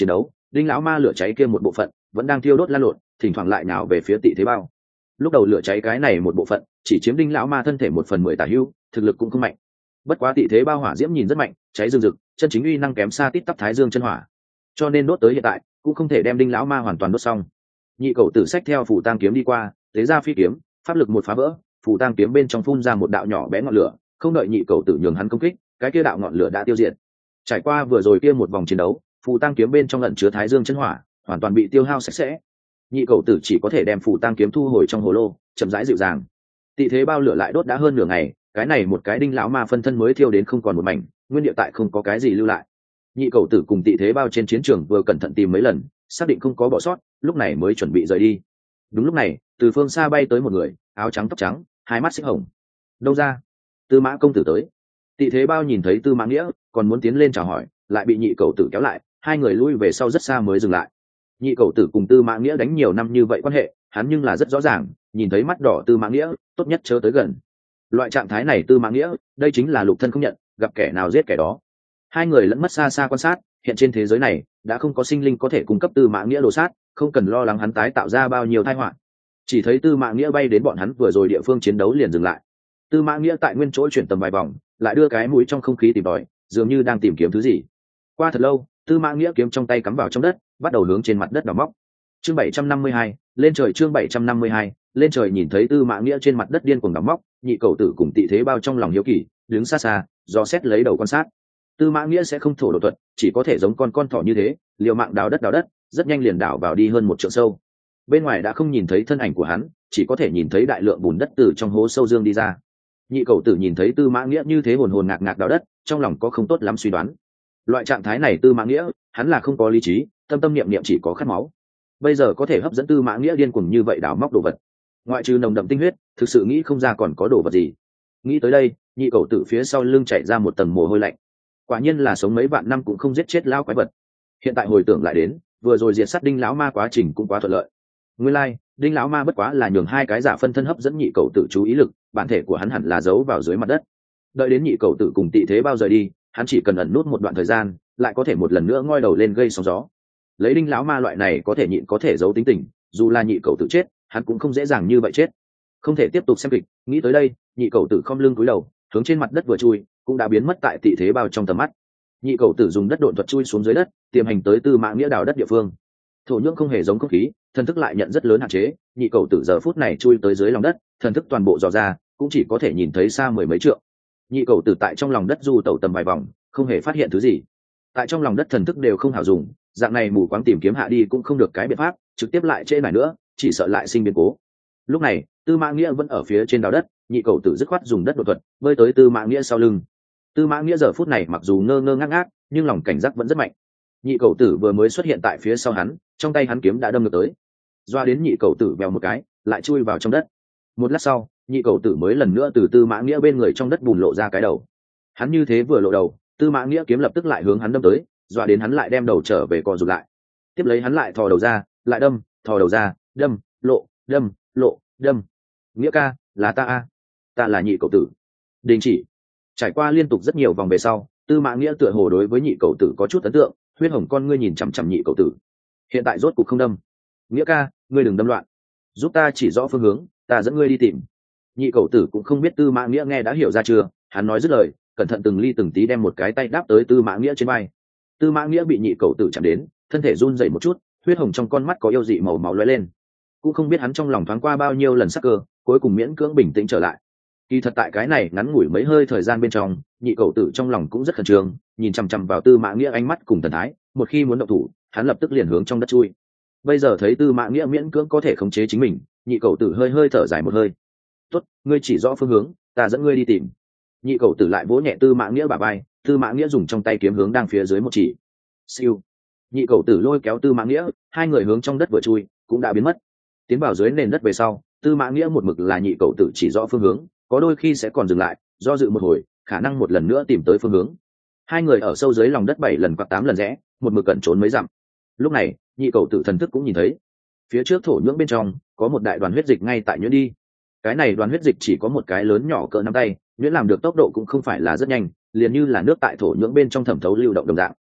Speaker 1: đinh lão ma lửa cháy kia một bộ phận vẫn đang thiêu đốt lan lộn, thỉnh thoảng lại nào về phía Tị Thế Bao. Lúc đầu lửa cháy cái này một bộ phận chỉ chiếm đinh lão ma thân thể một phần mười tả hữu, thực lực cũng không mạnh. Bất quá Tị Thế Bao hỏa diễm nhìn rất mạnh, cháy rừng rực, chân chính uy năng kém xa tít tắp Thái Dương chân hỏa, cho nên đốt tới hiện tại cũng không thể đem đinh lão ma hoàn toàn đốt xong. Nhị cầu tử xách theo phù tang kiếm đi qua, tế ra phi kiếm, pháp lực một phá vỡ, phù tang kiếm bên trong phun ra một đạo nhỏ bé ngọn lửa, không đợi nhị cầu tử nhường hắn công kích, cái kia đạo ngọn lửa đã tiêu diệt. Trải qua vừa rồi kia một vòng chiến đấu, phù tang kiếm bên trong ẩn chứa Thái Dương chân hỏa hoàn toàn bị tiêu hao sạch sẽ. Nhị cầu tử chỉ có thể đem phù tang kiếm thu hồi trong hồ lô, chậm rãi dịu dàng. Tị Thế Bao lửa lại đốt đã hơn nửa ngày, cái này một cái đinh lão ma phân thân mới thiêu đến không còn một mảnh, nguyên địa tại không có cái gì lưu lại. Nhị cầu tử cùng Tị Thế Bao trên chiến trường vừa cẩn thận tìm mấy lần, xác định không có bỏ sót, lúc này mới chuẩn bị rời đi. Đúng lúc này, từ phương xa bay tới một người, áo trắng tóc trắng, hai mắt xích hồng. Đâu ra? Tư Mã công tử tới. Tị Thế Bao nhìn thấy Tư Mã Nghĩa, còn muốn tiến lên chào hỏi, lại bị nhị cầu tử kéo lại, hai người lui về sau rất xa mới dừng lại. Nhị cầu tử cùng Tư Mã Nghĩa đánh nhiều năm như vậy quan hệ, hắn nhưng là rất rõ ràng, nhìn thấy mắt đỏ Tư Mã Nghĩa, tốt nhất chớ tới gần. Loại trạng thái này Tư Mã Nghĩa, đây chính là lục thân không nhận, gặp kẻ nào giết kẻ đó. Hai người lẫn mất xa xa quan sát, hiện trên thế giới này đã không có sinh linh có thể cung cấp Tư Mã Nghĩa đồ sát, không cần lo lắng hắn tái tạo ra bao nhiêu tai họa. Chỉ thấy Tư Mã Nghĩa bay đến bọn hắn vừa rồi địa phương chiến đấu liền dừng lại. Tư Mã Nghĩa tại nguyên chỗ chuyển tầm vài vòng, lại đưa cái mũi trong không khí tìm tòi, dường như đang tìm kiếm thứ gì. Qua thật lâu, Tư Mã Nghĩa kiếm trong tay cắm vào trong đất, bắt đầu hướng trên mặt đất đào móc. Chương bảy trăm năm mươi hai, lên trời. Chương bảy trăm năm mươi hai, lên trời. Nhìn thấy Tư Mã Nghĩa trên mặt đất điên cuồng đào móc, nhị cầu tử cùng Tị Thế Bao trong lòng hiếu kỳ, đứng xa xa, dò xét lấy đầu quan sát. Tư Mã Nghĩa sẽ không thổ độ thuật, chỉ có thể giống con con thỏ như thế, liều mạng đào đất đào đất, rất nhanh liền đào vào đi hơn một trượng sâu. Bên ngoài đã không nhìn thấy thân ảnh của hắn, chỉ có thể nhìn thấy đại lượng bùn đất từ trong hố sâu dương đi ra. Nhị cầu tử nhìn thấy Tư Mã Nghĩa như thế hồn hồn ngạc ngạc đào đất, trong lòng có không tốt lắm suy đoán. Loại trạng thái này Tư Mã Nghĩa, hắn là không có lý trí, tâm tâm niệm niệm chỉ có khát máu. Bây giờ có thể hấp dẫn Tư Mã Nghĩa điên cuồng như vậy đào móc đồ vật, ngoại trừ nồng đậm tinh huyết, thực sự nghĩ không ra còn có đồ vật gì. Nghĩ tới đây, nhị cầu tử phía sau lưng chảy ra một tầng mồ hôi lạnh. Quả nhiên là sống mấy vạn năm cũng không giết chết lão quái vật. Hiện tại hồi tưởng lại đến, vừa rồi diệt sát đinh lão ma quá trình cũng quá thuận lợi. Nguyên lai, like, đinh lão ma bất quá là nhường hai cái giả phân thân hấp dẫn nhị cầu tử chú ý lực, bản thể của hắn hẳn là giấu vào dưới mặt đất. Đợi đến nhị cầu tử cùng Tị Thế Bao rời đi, hắn chỉ cần ẩn nút một đoạn thời gian, lại có thể một lần nữa ngoi đầu lên gây sóng gió. Lấy đinh lão ma loại này có thể nhịn có thể giấu tính tình, dù là nhị cầu tử chết, hắn cũng không dễ dàng như vậy chết. Không thể tiếp tục xem kịch, nghĩ tới đây, nhị cầu tử khom lưng cúi đầu, hướng trên mặt đất vừa chui, cũng đã biến mất tại Tị Thế Bao trong tầm mắt. Nhị cầu tử dùng đất độn thuật chui xuống dưới đất, tiềm hành tới Tư Mã Nghĩa đào đất địa phương. Thổ nhưỡng không hề giống không khí, thần thức lại nhận rất lớn hạn chế, nhị cầu tử giờ phút này chui tới dưới lòng đất, thần thức toàn bộ dò ra, cũng chỉ có thể nhìn thấy xa mười mấy trượng. Nhị cầu tử tại trong lòng đất du tẩu tầm vài vòng, không hề phát hiện thứ gì. Tại trong lòng đất thần thức đều không hảo dùng, dạng này mù quáng tìm kiếm hạ đi cũng không được cái biện pháp, trực tiếp lại trễ này nữa, chỉ sợ lại sinh biến cố. Lúc này, Tư Mã Nghĩa vẫn ở phía trên đào đất, nhị cầu tử dứt khoát dùng đất đột thuật, bơi tới Tư Mã Nghĩa sau lưng. Tư Mã Nghĩa giờ phút này mặc dù ngơ ngơ ngác ngác, nhưng lòng cảnh giác vẫn rất mạnh. Nhị cầu tử vừa mới xuất hiện tại phía sau hắn, trong tay hắn kiếm đã đâm ngược tới. Doa đến nhị cầu tử bèo một cái, lại chui vào trong đất. Một lát sau, nhị cầu tử mới lần nữa từ Tư Mã Nghĩa bên người trong đất bùn lộ ra cái đầu. Hắn như thế vừa lộ đầu, Tư Mã Nghĩa kiếm lập tức lại hướng hắn đâm tới, doa đến hắn lại đem đầu trở về co rụt lại. Tiếp lấy hắn lại thò đầu ra, lại đâm, thò đầu ra, đâm, lộ, đâm, lộ, đâm. Nghĩa ca, là ta a, ta là nhị cầu tử. Đình chỉ. Trải qua liên tục rất nhiều vòng về sau, Tư Mã Nghĩa tựa hồ đối với nhị cầu tử có chút ấn tượng, huyết hồng con ngươi nhìn chằm chằm nhị cầu tử. Hiện tại rốt cục không đâm. Nghĩa ca, ngươi đừng đâm loạn, giúp ta chỉ rõ phương hướng, ta dẫn ngươi đi tìm. Nhị cầu tử cũng không biết Tư Mã Nghĩa nghe đã hiểu ra chưa, hắn nói dứt lời, cẩn thận từng ly từng tí đem một cái tay đáp tới Tư Mã Nghĩa trên vai. Tư Mã Nghĩa bị nhị cầu tử chạm đến, thân thể run rẩy một chút, huyết hồng trong con mắt có yêu dị màu máu lóe lên. Cũng không biết hắn trong lòng thoáng qua bao nhiêu lần sắc cơ, cuối cùng miễn cưỡng bình tĩnh trở lại. Kỳ thật tại cái này ngắn ngủi mấy hơi thời gian bên trong, nhị cầu tử trong lòng cũng rất khẩn trương, nhìn chằm chằm vào Tư Mã Nghĩa ánh mắt cùng thần thái, một khi muốn động thủ, hắn lập tức liền hướng trong đất chui. Bây giờ thấy Tư Mã Nghĩa miễn cưỡng có thể khống chế chính mình, nhị cầu tử hơi hơi thở dài một hơi. Tốt, ngươi chỉ rõ phương hướng, ta dẫn ngươi đi tìm. Nhị cầu tử lại vỗ nhẹ Tư Mã Nghĩa bả vai, Tư Mã Nghĩa dùng trong tay kiếm hướng đang phía dưới một chỉ. Siêu. Nhị cầu tử lôi kéo Tư Mã Nghĩa, hai người hướng trong đất vừa chui, cũng đã biến mất. Tiến vào dưới nền đất về sau, Tư Mã Nghĩa một mực là nhị cầu tử chỉ rõ phương hướng, có đôi khi sẽ còn dừng lại, do dự một hồi, khả năng một lần nữa tìm tới phương hướng. Hai người ở sâu dưới lòng đất bảy lần hoặc tám lần rẽ, một mực cẩn trốn mấy dặm. Lúc này, nhị cầu tử thần thức cũng nhìn thấy, phía trước thổ nhưỡng bên trong có một đại đoàn huyết dịch ngay tại nhuyễn đi. Cái này đoàn huyết dịch chỉ có một cái lớn nhỏ cỡ nắm tay, nhuyễn làm được tốc độ cũng không phải là rất nhanh, liền như là nước tại thổ nhưỡng bên trong thẩm thấu lưu động đồng dạng.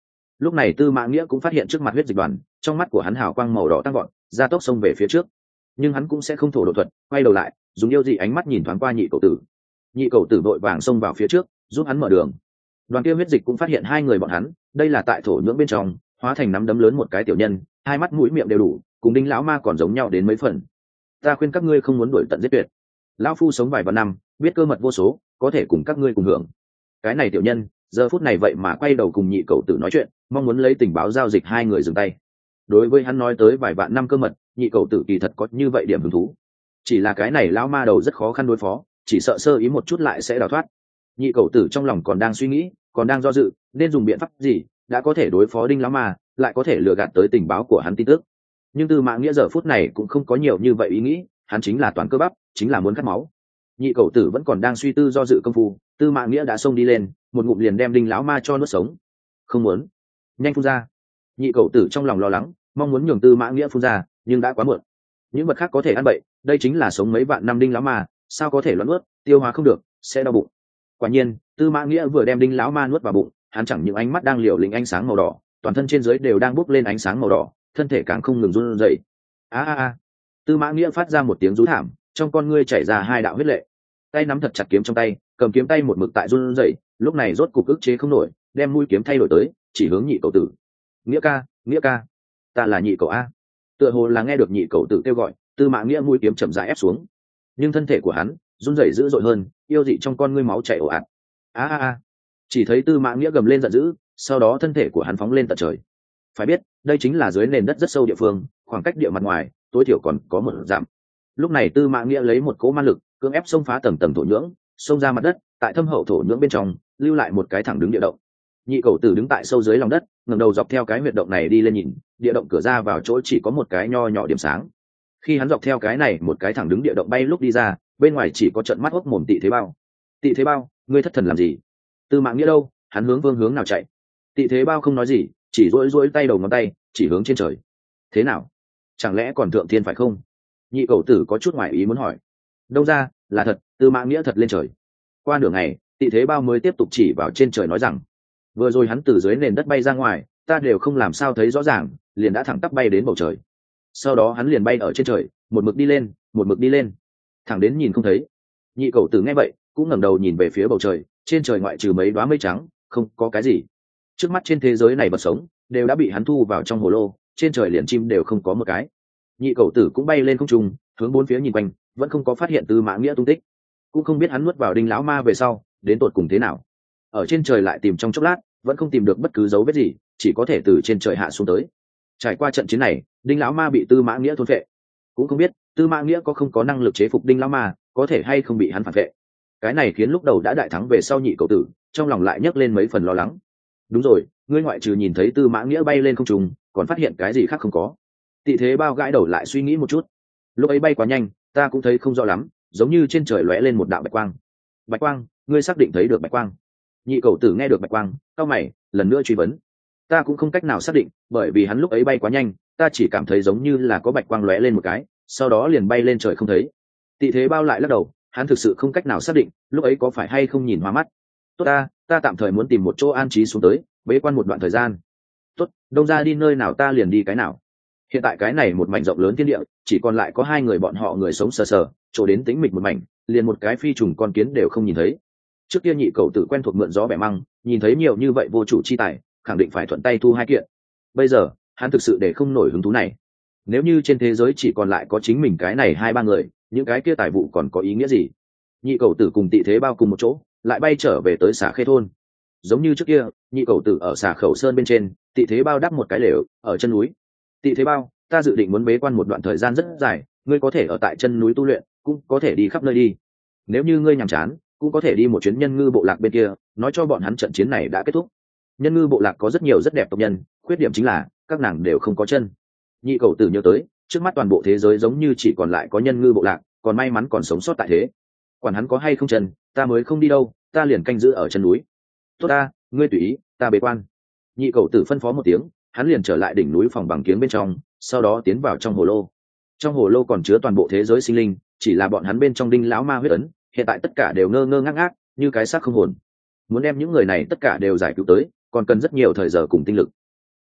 Speaker 1: Lúc này Tư Mã Nghĩa cũng phát hiện trước mặt huyết dịch đoàn, trong mắt của hắn hào quang màu đỏ tăng gọn, gia tốc xông về phía trước. Nhưng hắn cũng sẽ không thổ độ thuật, quay đầu lại, dùng yêu dị ánh mắt nhìn thoáng qua nhị cậu tử. Nhị cậu tử vội vàng xông vào phía trước, giúp hắn mở đường. Đoàn kia huyết dịch cũng phát hiện hai người bọn hắn, đây là tại thổ nhưỡng bên trong, hóa thành nắm đấm lớn một cái tiểu nhân, hai mắt mũi miệng đều đủ, cùng Đinh lão ma còn giống nhau đến mấy phần. Ta khuyên các ngươi không muốn đuổi tận giết tuyệt. Lão phu sống vài vạn năm, biết cơ mật vô số, có thể cùng các ngươi cùng hưởng. Cái này tiểu nhân, giờ phút này vậy mà quay đầu cùng nhị cậu tử nói chuyện, mong muốn lấy tình báo giao dịch hai người dừng tay. Đối với hắn nói tới vài vạn năm cơ mật, nhị cậu tử kỳ thật có như vậy điểm hứng thú. Chỉ là cái này lão ma đầu rất khó khăn đối phó, chỉ sợ sơ ý một chút lại sẽ đào thoát. Nhị cậu tử trong lòng còn đang suy nghĩ, còn đang do dự, nên dùng biện pháp gì, đã có thể đối phó Đinh lão ma, lại có thể lừa gạt tới tình báo của hắn tin tức. Nhưng Tư Mã Nghĩa giờ phút này cũng không có nhiều như vậy ý nghĩ, hắn chính là toàn cơ bắp, chính là muốn cắt máu. Nhị cậu tử vẫn còn đang suy tư do dự công phu, Tư Mã Nghĩa đã xông đi lên, một ngụm liền đem Đinh lão ma cho nuốt sống. Không muốn, nhanh phun ra. Nhị cậu tử trong lòng lo lắng, mong muốn nhường Tư Mã Nghĩa phun ra, nhưng đã quá muộn. Những vật khác có thể ăn bậy, đây chính là sống mấy vạn năm Đinh lão ma, sao có thể loạn nuốt, tiêu hóa không được, sẽ đau bụng. Quả nhiên, Tư Mã Nghĩa vừa đem Đinh lão ma nuốt vào bụng, hắn chẳng những ánh mắt đang liều lĩnh ánh sáng màu đỏ, toàn thân trên dưới đều đang bốc lên ánh sáng màu đỏ, thân thể càng không ngừng run rẩy. A a a! Tư Mã Nghĩa phát ra một tiếng rú thảm, trong con ngươi chảy ra hai đạo huyết lệ. Tay nắm thật chặt kiếm trong tay, cầm kiếm tay một mực tại run rẩy, lúc này rốt cục ức chế không nổi, đem mũi kiếm thay đổi tới, chỉ hướng nhị cậu tử. Nghĩa ca, Nghĩa ca, ta là nhị cậu a. Tựa hồ là nghe được nhị cậu tử kêu gọi, Tư Mã Nghĩa mũi kiếm chậm rãi ép xuống, nhưng thân thể của hắn run rẩy dữ dội hơn, yêu dị trong con ngươi máu chảy ồ ạt. A a a! Chỉ thấy Tư Mã Nghĩa gầm lên giận dữ, sau đó thân thể của hắn phóng lên tận trời. Phải biết, đây chính là dưới nền đất rất sâu địa phương, khoảng cách địa mặt ngoài tối thiểu còn có một dặm. Lúc này Tư Mã Nghĩa lấy một cỗ ma lực, cưỡng ép xông phá tầng tầng thổ nhưỡng, xông ra mặt đất, tại thâm hậu thổ nhưỡng bên trong, lưu lại một cái thẳng đứng địa động. Nhị cậu tử đứng tại sâu dưới lòng đất, ngẩng đầu dọc theo cái huyệt động này đi lên nhìn, địa động cửa ra vào chỗ chỉ có một cái nho nhỏ điểm sáng. Khi hắn dọc theo cái này một cái thẳng đứng địa động bay lúc đi ra, bên ngoài chỉ có trận mắt hốc mồm Tị Thế Bao. Tị Thế Bao, ngươi thất thần làm gì? Tư Mã Nghĩa đâu? Hắn hướng phương hướng nào chạy? Tị Thế Bao không nói gì, chỉ duỗi duỗi tay đầu ngón tay, chỉ hướng trên trời. Thế nào? Chẳng lẽ còn thượng thiên phải không? Nhị cậu tử có chút ngoài ý muốn hỏi. Đâu ra, là thật, Tư Mã Nghĩa thật lên trời. Qua nửa ngày, Tị Thế Bao mới tiếp tục chỉ vào trên trời nói rằng, vừa rồi hắn từ dưới nền đất bay ra ngoài, ta đều không làm sao thấy rõ ràng, liền đã thẳng tắp bay đến bầu trời. Sau đó hắn liền bay ở trên trời, một mực đi lên, một mực đi lên, thẳng đến nhìn không thấy. Nhị cậu tử nghe vậy, cũng ngẩng đầu nhìn về phía bầu trời, trên trời ngoại trừ mấy đóa mây trắng, không có cái gì. Trước mắt trên thế giới này vật sống đều đã bị hắn thu vào trong hồ lô, trên trời liền chim đều không có một cái. Nhị cậu tử cũng bay lên không trung, hướng bốn phía nhìn quanh, vẫn không có phát hiện Tư Mã Nghĩa tung tích, cũng không biết hắn nuốt vào Đinh lão ma về sau đến tột cùng thế nào. Ở trên trời lại tìm trong chốc lát, vẫn không tìm được bất cứ dấu vết gì, chỉ có thể từ trên trời hạ xuống tới. Trải qua trận chiến này, Đinh lão ma bị Tư Mã Nghĩa thôn phệ, cũng không biết Tư Mã Nghĩa có không có năng lực chế phục Đinh lão ma, có thể hay không bị hắn phản vệ. Cái này khiến lúc đầu đã đại thắng về sau nhị cậu tử trong lòng lại nhấc lên mấy phần lo lắng. Đúng rồi, ngươi ngoại trừ nhìn thấy Tư Mã Nghĩa bay lên không trung, còn phát hiện cái gì khác không có? Tị Thế Bao gãi đầu lại suy nghĩ một chút. Lúc ấy bay quá nhanh, ta cũng thấy không rõ lắm, giống như trên trời lóe lên một đạo bạch quang. Bạch quang? Ngươi xác định thấy được bạch quang? Nhị cậu tử nghe được bạch quang, cau mày, lần nữa truy vấn. Ta cũng không cách nào xác định, bởi vì hắn lúc ấy bay quá nhanh, ta chỉ cảm thấy giống như là có bạch quang lóe lên một cái, sau đó liền bay lên trời không thấy. Tị Thế Bao lại lắc đầu, hắn thực sự không cách nào xác định, lúc ấy có phải hay không nhìn hoa mắt. Tốt ta, ta tạm thời muốn tìm một chỗ an trí xuống tới, bế quan một đoạn thời gian. Tốt, Đông ra đi nơi nào ta liền đi cái nào. Hiện tại cái này một mảnh rộng lớn thiên địa, chỉ còn lại có hai người bọn họ người sống sờ sờ, chỗ đến tĩnh mịch một mảnh, liền một cái phi trùng con kiến đều không nhìn thấy. Trước kia nhị cậu tự quen thuộc mượn gió bẻ măng, nhìn thấy nhiều như vậy vô chủ chi tài, khẳng định phải thuận tay thu hai kiện. Bây giờ, hắn thực sự để không nổi hứng thú này. Nếu như trên thế giới chỉ còn lại có chính mình cái này hai ba người, những cái kia tài vụ còn có ý nghĩa gì? Nhị cậu tử cùng Tị Thế Bao cùng một chỗ, lại bay trở về tới Xà Khê thôn. Giống như trước kia, nhị cậu tử ở Xà Khẩu Sơn bên trên, Tị Thế Bao đắp một cái lều ở chân núi. Tị Thế Bao, ta dự định muốn bế quan một đoạn thời gian rất dài, ngươi có thể ở tại chân núi tu luyện, cũng có thể đi khắp nơi đi. Nếu như ngươi nhàm chán, cũng có thể đi một chuyến Nhân Ngư bộ lạc bên kia, nói cho bọn hắn trận chiến này đã kết thúc. Nhân Ngư bộ lạc có rất nhiều rất đẹp tộc nhân, khuyết điểm chính là các nàng đều không có chân. Nhị cậu tử nhớ tới, trước mắt toàn bộ thế giới giống như chỉ còn lại có Nhân Ngư bộ lạc, còn may mắn còn sống sót tại thế. Quản hắn có hay không chân, ta mới không đi đâu, ta liền canh giữ ở chân núi. Tốt ta, ngươi tùy ý, ta bế quan. Nhị cậu tử phân phó một tiếng, hắn liền trở lại đỉnh núi phòng bằng kiếng bên trong, sau đó tiến vào trong hồ lô. Trong hồ lô còn chứa toàn bộ thế giới sinh linh, chỉ là bọn hắn bên trong Đinh lão ma huyết ấn, hiện tại tất cả đều ngơ ngơ ngác ngác, như cái xác không hồn. Muốn đem những người này tất cả đều giải cứu tới, còn cần rất nhiều thời giờ cùng tinh lực.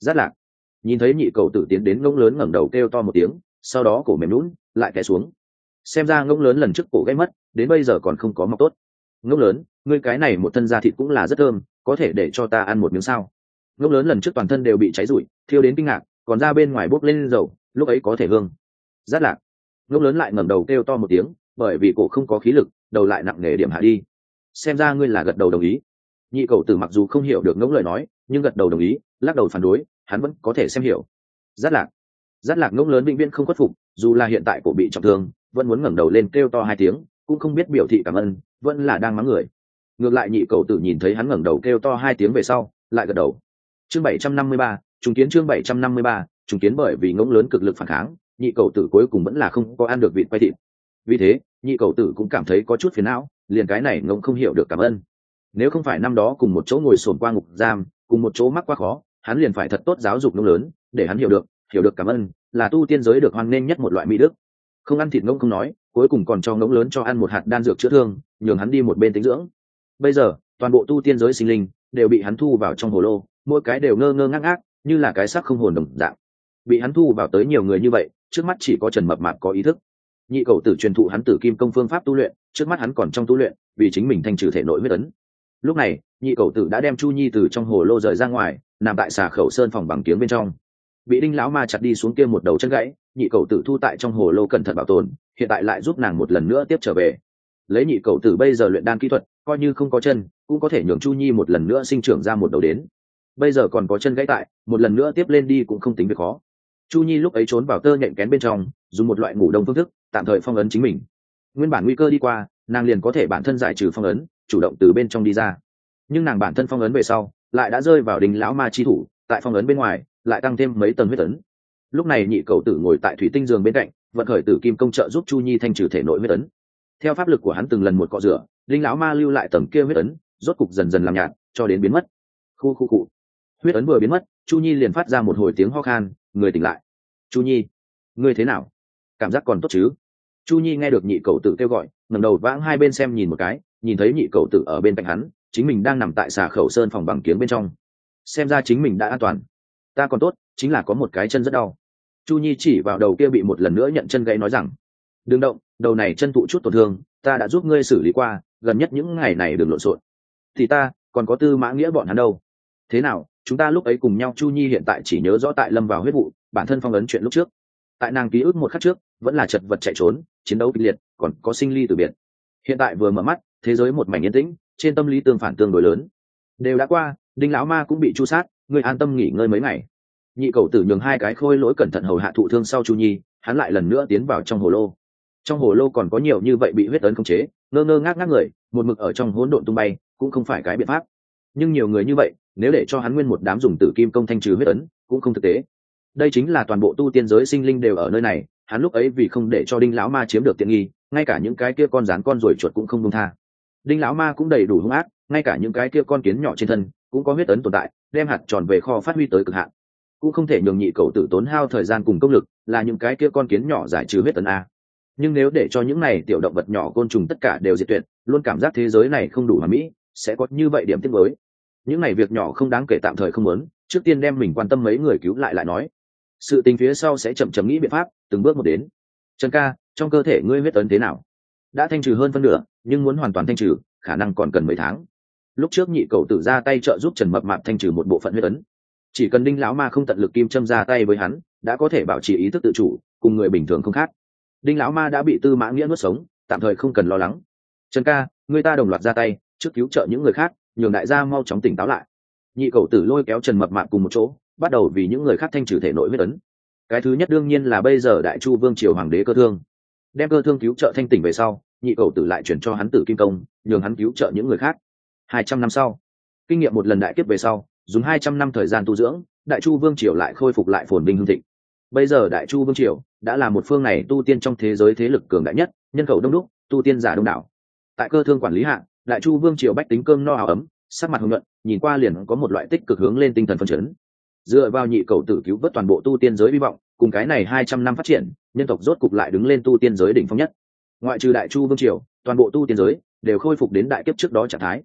Speaker 1: Giác lạc. Nhìn thấy nhị cầu tử tiến đến ngỗng lớn ngẩng đầu kêu to một tiếng, sau đó cổ mềm lún lại té xuống. Xem ra ngỗng lớn lần trước cổ gãy mất, đến bây giờ còn không có mọc tốt. Ngỗng lớn, ngươi cái này một thân da thịt cũng là rất thơm, có thể để cho ta ăn một miếng sao? Ngỗng lớn lần trước toàn thân đều bị cháy rụi, thiêu đến kinh ngạc, còn ra bên ngoài bốc lên dầu, lúc ấy có thể hương. Giác lạc. Ngỗng lớn lại ngẩng đầu kêu to một tiếng, bởi vì cổ không có khí lực, đầu lại nặng nề điểm hạ đi. Xem ra ngươi là gật đầu đồng ý. Nhị cầu tử mặc dù không hiểu được ngỗng lời nói, nhưng gật đầu đồng ý, lắc đầu phản đối, hắn vẫn có thể xem hiểu. Giác lạc. Giác lạc ngỗng lớn vĩnh viễn không khuất phục, dù là hiện tại cổ bị trọng thương, vẫn muốn ngẩng đầu lên kêu to hai tiếng, cũng không biết biểu thị cảm ơn, vẫn là đang mắng người. Ngược lại nhị cầu tử nhìn thấy hắn ngẩng đầu kêu to hai tiếng về sau, lại gật đầu. Chương bảy trăm năm mươi ba, trùng kiến chương bảy trăm năm mươi ba, trùng kiến bởi vì ngỗng lớn cực lực phản kháng, nhị cầu tử cuối cùng vẫn là không có ăn được vịt quay thịt. Vì thế, nhị cầu tử cũng cảm thấy có chút phiền não, liền cái này ngỗng không hiểu được cảm ơn. Nếu không phải năm đó cùng một chỗ ngồi xổm qua ngục giam, cùng một chỗ mắc quá khó, hắn liền phải thật tốt giáo dục ngỗng lớn, để hắn hiểu được, hiểu được cảm ơn là tu tiên giới được hoan nghênh nhất một loại mỹ đức. Không ăn thịt ngỗng không nói, cuối cùng còn cho ngỗng lớn cho ăn một hạt đan dược chữa thương, nhường hắn đi một bên tĩnh dưỡng. Bây giờ, toàn bộ tu tiên giới sinh linh đều bị hắn thu vào trong hồ lô, mỗi cái đều ngơ ngơ ngác ngác, như là cái xác không hồn đồng dạng. Bị hắn thu vào tới nhiều người như vậy, trước mắt chỉ có Trần Mập Mạp có ý thức. Nhị cầu tử truyền thụ hắn Tử Kim công phương pháp tu luyện, trước mắt hắn còn trong tu luyện, vì chính mình thanh trừ thể nội huyết ấn. Lúc này, nhị cầu tử đã đem Chu Nhi từ trong hồ lô rời ra ngoài, nằm tại xà khẩu sơn phòng bằng kiếng bên trong. Bị đinh lão ma chặt đi xuống kia một đầu chân gãy, nhị cầu tử thu tại trong hồ lô cẩn thận bảo tồn, hiện tại lại giúp nàng một lần nữa tiếp trở về. Lấy nhị cầu tử bây giờ luyện đan kỹ thuật, coi như không có chân, cũng có thể nhường Chu Nhi một lần nữa sinh trưởng ra một đầu đến. Bây giờ còn có chân gãy tại, một lần nữa tiếp lên đi cũng không tính việc khó. Chu Nhi lúc ấy trốn vào tơ nhện kén bên trong, dùng một loại ngủ đông phương thức, tạm thời phong ấn chính mình. Nguyên bản nguy cơ đi qua, nàng liền có thể bản thân giải trừ phong ấn, chủ động từ bên trong đi ra. Nhưng nàng bản thân phong ấn về sau, lại đã rơi vào đinh lão ma chi thủ, tại phong ấn bên ngoài, lại tăng thêm mấy tầng huyết ấn. Lúc này nhị cầu tử ngồi tại thủy tinh giường bên cạnh, vận khởi Tử Kim công trợ giúp Chu Nhi thanh trừ thể nội huyết ấn. Theo pháp lực của hắn từng lần một cọ rửa, đinh lão ma lưu lại tầng kia huyết ấn, rốt cục dần dần làm nhạt, cho đến biến mất. Khu khu cụ. Huyết ấn vừa biến mất, Chu Nhi liền phát ra một hồi tiếng ho khan, người tỉnh lại. Chu Nhi, ngươi thế nào? Cảm giác còn tốt chứ? Chu Nhi nghe được nhị cầu tử kêu gọi, ngẩng đầu vãng hai bên xem nhìn một cái, nhìn thấy nhị cầu tử ở bên cạnh hắn, chính mình đang nằm tại xà khẩu sơn phòng bằng kiếng bên trong. Xem ra chính mình đã an toàn. Ta còn tốt, chính là có một cái chân rất đau. Chu Nhi chỉ vào đầu kia bị một lần nữa nhận chân gãy nói rằng, đừng động, đầu này chân thụ chút tổn thương, ta đã giúp ngươi xử lý qua, gần nhất những ngày này đừng lộn xộn. Thì ta còn có Tư Mã Nghĩa bọn hắn đâu? Thế nào, chúng ta lúc ấy cùng nhau? Chu Nhi hiện tại chỉ nhớ rõ tại lâm vào huyết vụ, bản thân phong ấn chuyện lúc trước. Tại nàng ký ức một khắc trước, vẫn là chật vật chạy trốn, chiến đấu kịch liệt, còn có sinh ly từ biệt. Hiện tại vừa mở mắt, thế giới một mảnh yên tĩnh, trên tâm lý tương phản tương đối lớn. Đều đã qua, đinh lão ma cũng bị chu sát, ngươi an tâm nghỉ ngơi mấy ngày. Nhị cầu tử nhường hai cái khôi lỗi cẩn thận hầu hạ thụ thương sau Chu Nhi, hắn lại lần nữa tiến vào trong hồ lô. Trong hồ lô còn có nhiều như vậy bị huyết ấn khống chế, ngơ ngơ ngác ngác người, một mực ở trong hỗn độn tung bay, cũng không phải cái biện pháp. Nhưng nhiều người như vậy, nếu để cho hắn nguyên một đám dùng Tử Kim công thanh trừ huyết ấn, cũng không thực tế. Đây chính là toàn bộ tu tiên giới sinh linh đều ở nơi này, hắn lúc ấy vì không để cho đinh lão ma chiếm được tiện nghi, ngay cả những cái kia con rắn con ruồi chuột cũng không buông tha. Đinh lão ma cũng đầy đủ hung ác, ngay cả những cái kia con kiến nhỏ trên thân cũng có huyết ấn tồn tại, đem hạt tròn về kho phát huy tới cực hạn. Cũng không thể nhường nhị cầu tử tốn hao thời gian cùng công lực, là những cái kia con kiến nhỏ giải trừ huyết ấn a. Nhưng nếu để cho những này tiểu động vật nhỏ côn trùng tất cả đều diệt tuyệt, luôn cảm giác thế giới này không đủ hoàn mỹ, sẽ có như vậy điểm tiếc mới. Những này việc nhỏ không đáng kể tạm thời không muốn, trước tiên đem mình quan tâm mấy người cứu lại lại nói. Sự tình phía sau sẽ chậm chậm nghĩ biện pháp, từng bước một đến. Trần ca, trong cơ thể ngươi huyết ấn thế nào? Đã thanh trừ hơn phân nửa, nhưng muốn hoàn toàn thanh trừ, khả năng còn cần mấy tháng. Lúc trước nhị cầu tử ra tay trợ giúp Trần Mập Mạp thanh trừ một bộ phận huyết ấn. Chỉ cần đinh lão ma không tận lực kim châm ra tay với hắn, đã có thể bảo trì ý thức tự chủ, cùng người bình thường không khác. Đinh lão ma đã bị Tư Mã Nghĩa nuốt sống, tạm thời không cần lo lắng. Trần ca, người ta đồng loạt ra tay, trước cứu trợ những người khác, nhường đại gia mau chóng tỉnh táo lại. Nhị cầu tử lôi kéo Trần Mập Mạp cùng một chỗ, bắt đầu vì những người khác thanh trừ thể nội huyết ấn. Cái thứ nhất đương nhiên là bây giờ Đại Chu Vương triều hoàng đế Cơ Thương. Đem Cơ Thương cứu trợ thanh tỉnh về sau, nhị cầu tử lại chuyển cho hắn Tử Kim công, nhường hắn cứu trợ những người khác. Hai trăm năm sau, kinh nghiệm một lần đại kiếp về sau, dùng hai trăm năm thời gian tu dưỡng, Đại Chu Vương triều lại khôi phục lại phồn vinh hưng thịnh. Bây giờ Đại Chu Vương triều đã là một phương này tu tiên trong thế giới thế lực cường đại nhất, nhân khẩu đông đúc, tu tiên giả đông đảo. Tại Cơ Thương quản lý hạ, Đại Chu Vương triều bách tính cơm no áo ấm, sắc mặt hồng nhuận, nhìn qua liền có một loại tích cực hướng lên tinh thần phấn chấn. Dựa vào nhị cầu tử cứu vớt toàn bộ tu tiên giới hy vọng, cùng cái này hai trăm năm phát triển, nhân tộc rốt cục lại đứng lên tu tiên giới đỉnh phong nhất. Ngoại trừ Đại Chu Vương triều, toàn bộ tu tiên giới đều khôi phục đến đại kiếp trước đó trạng thái.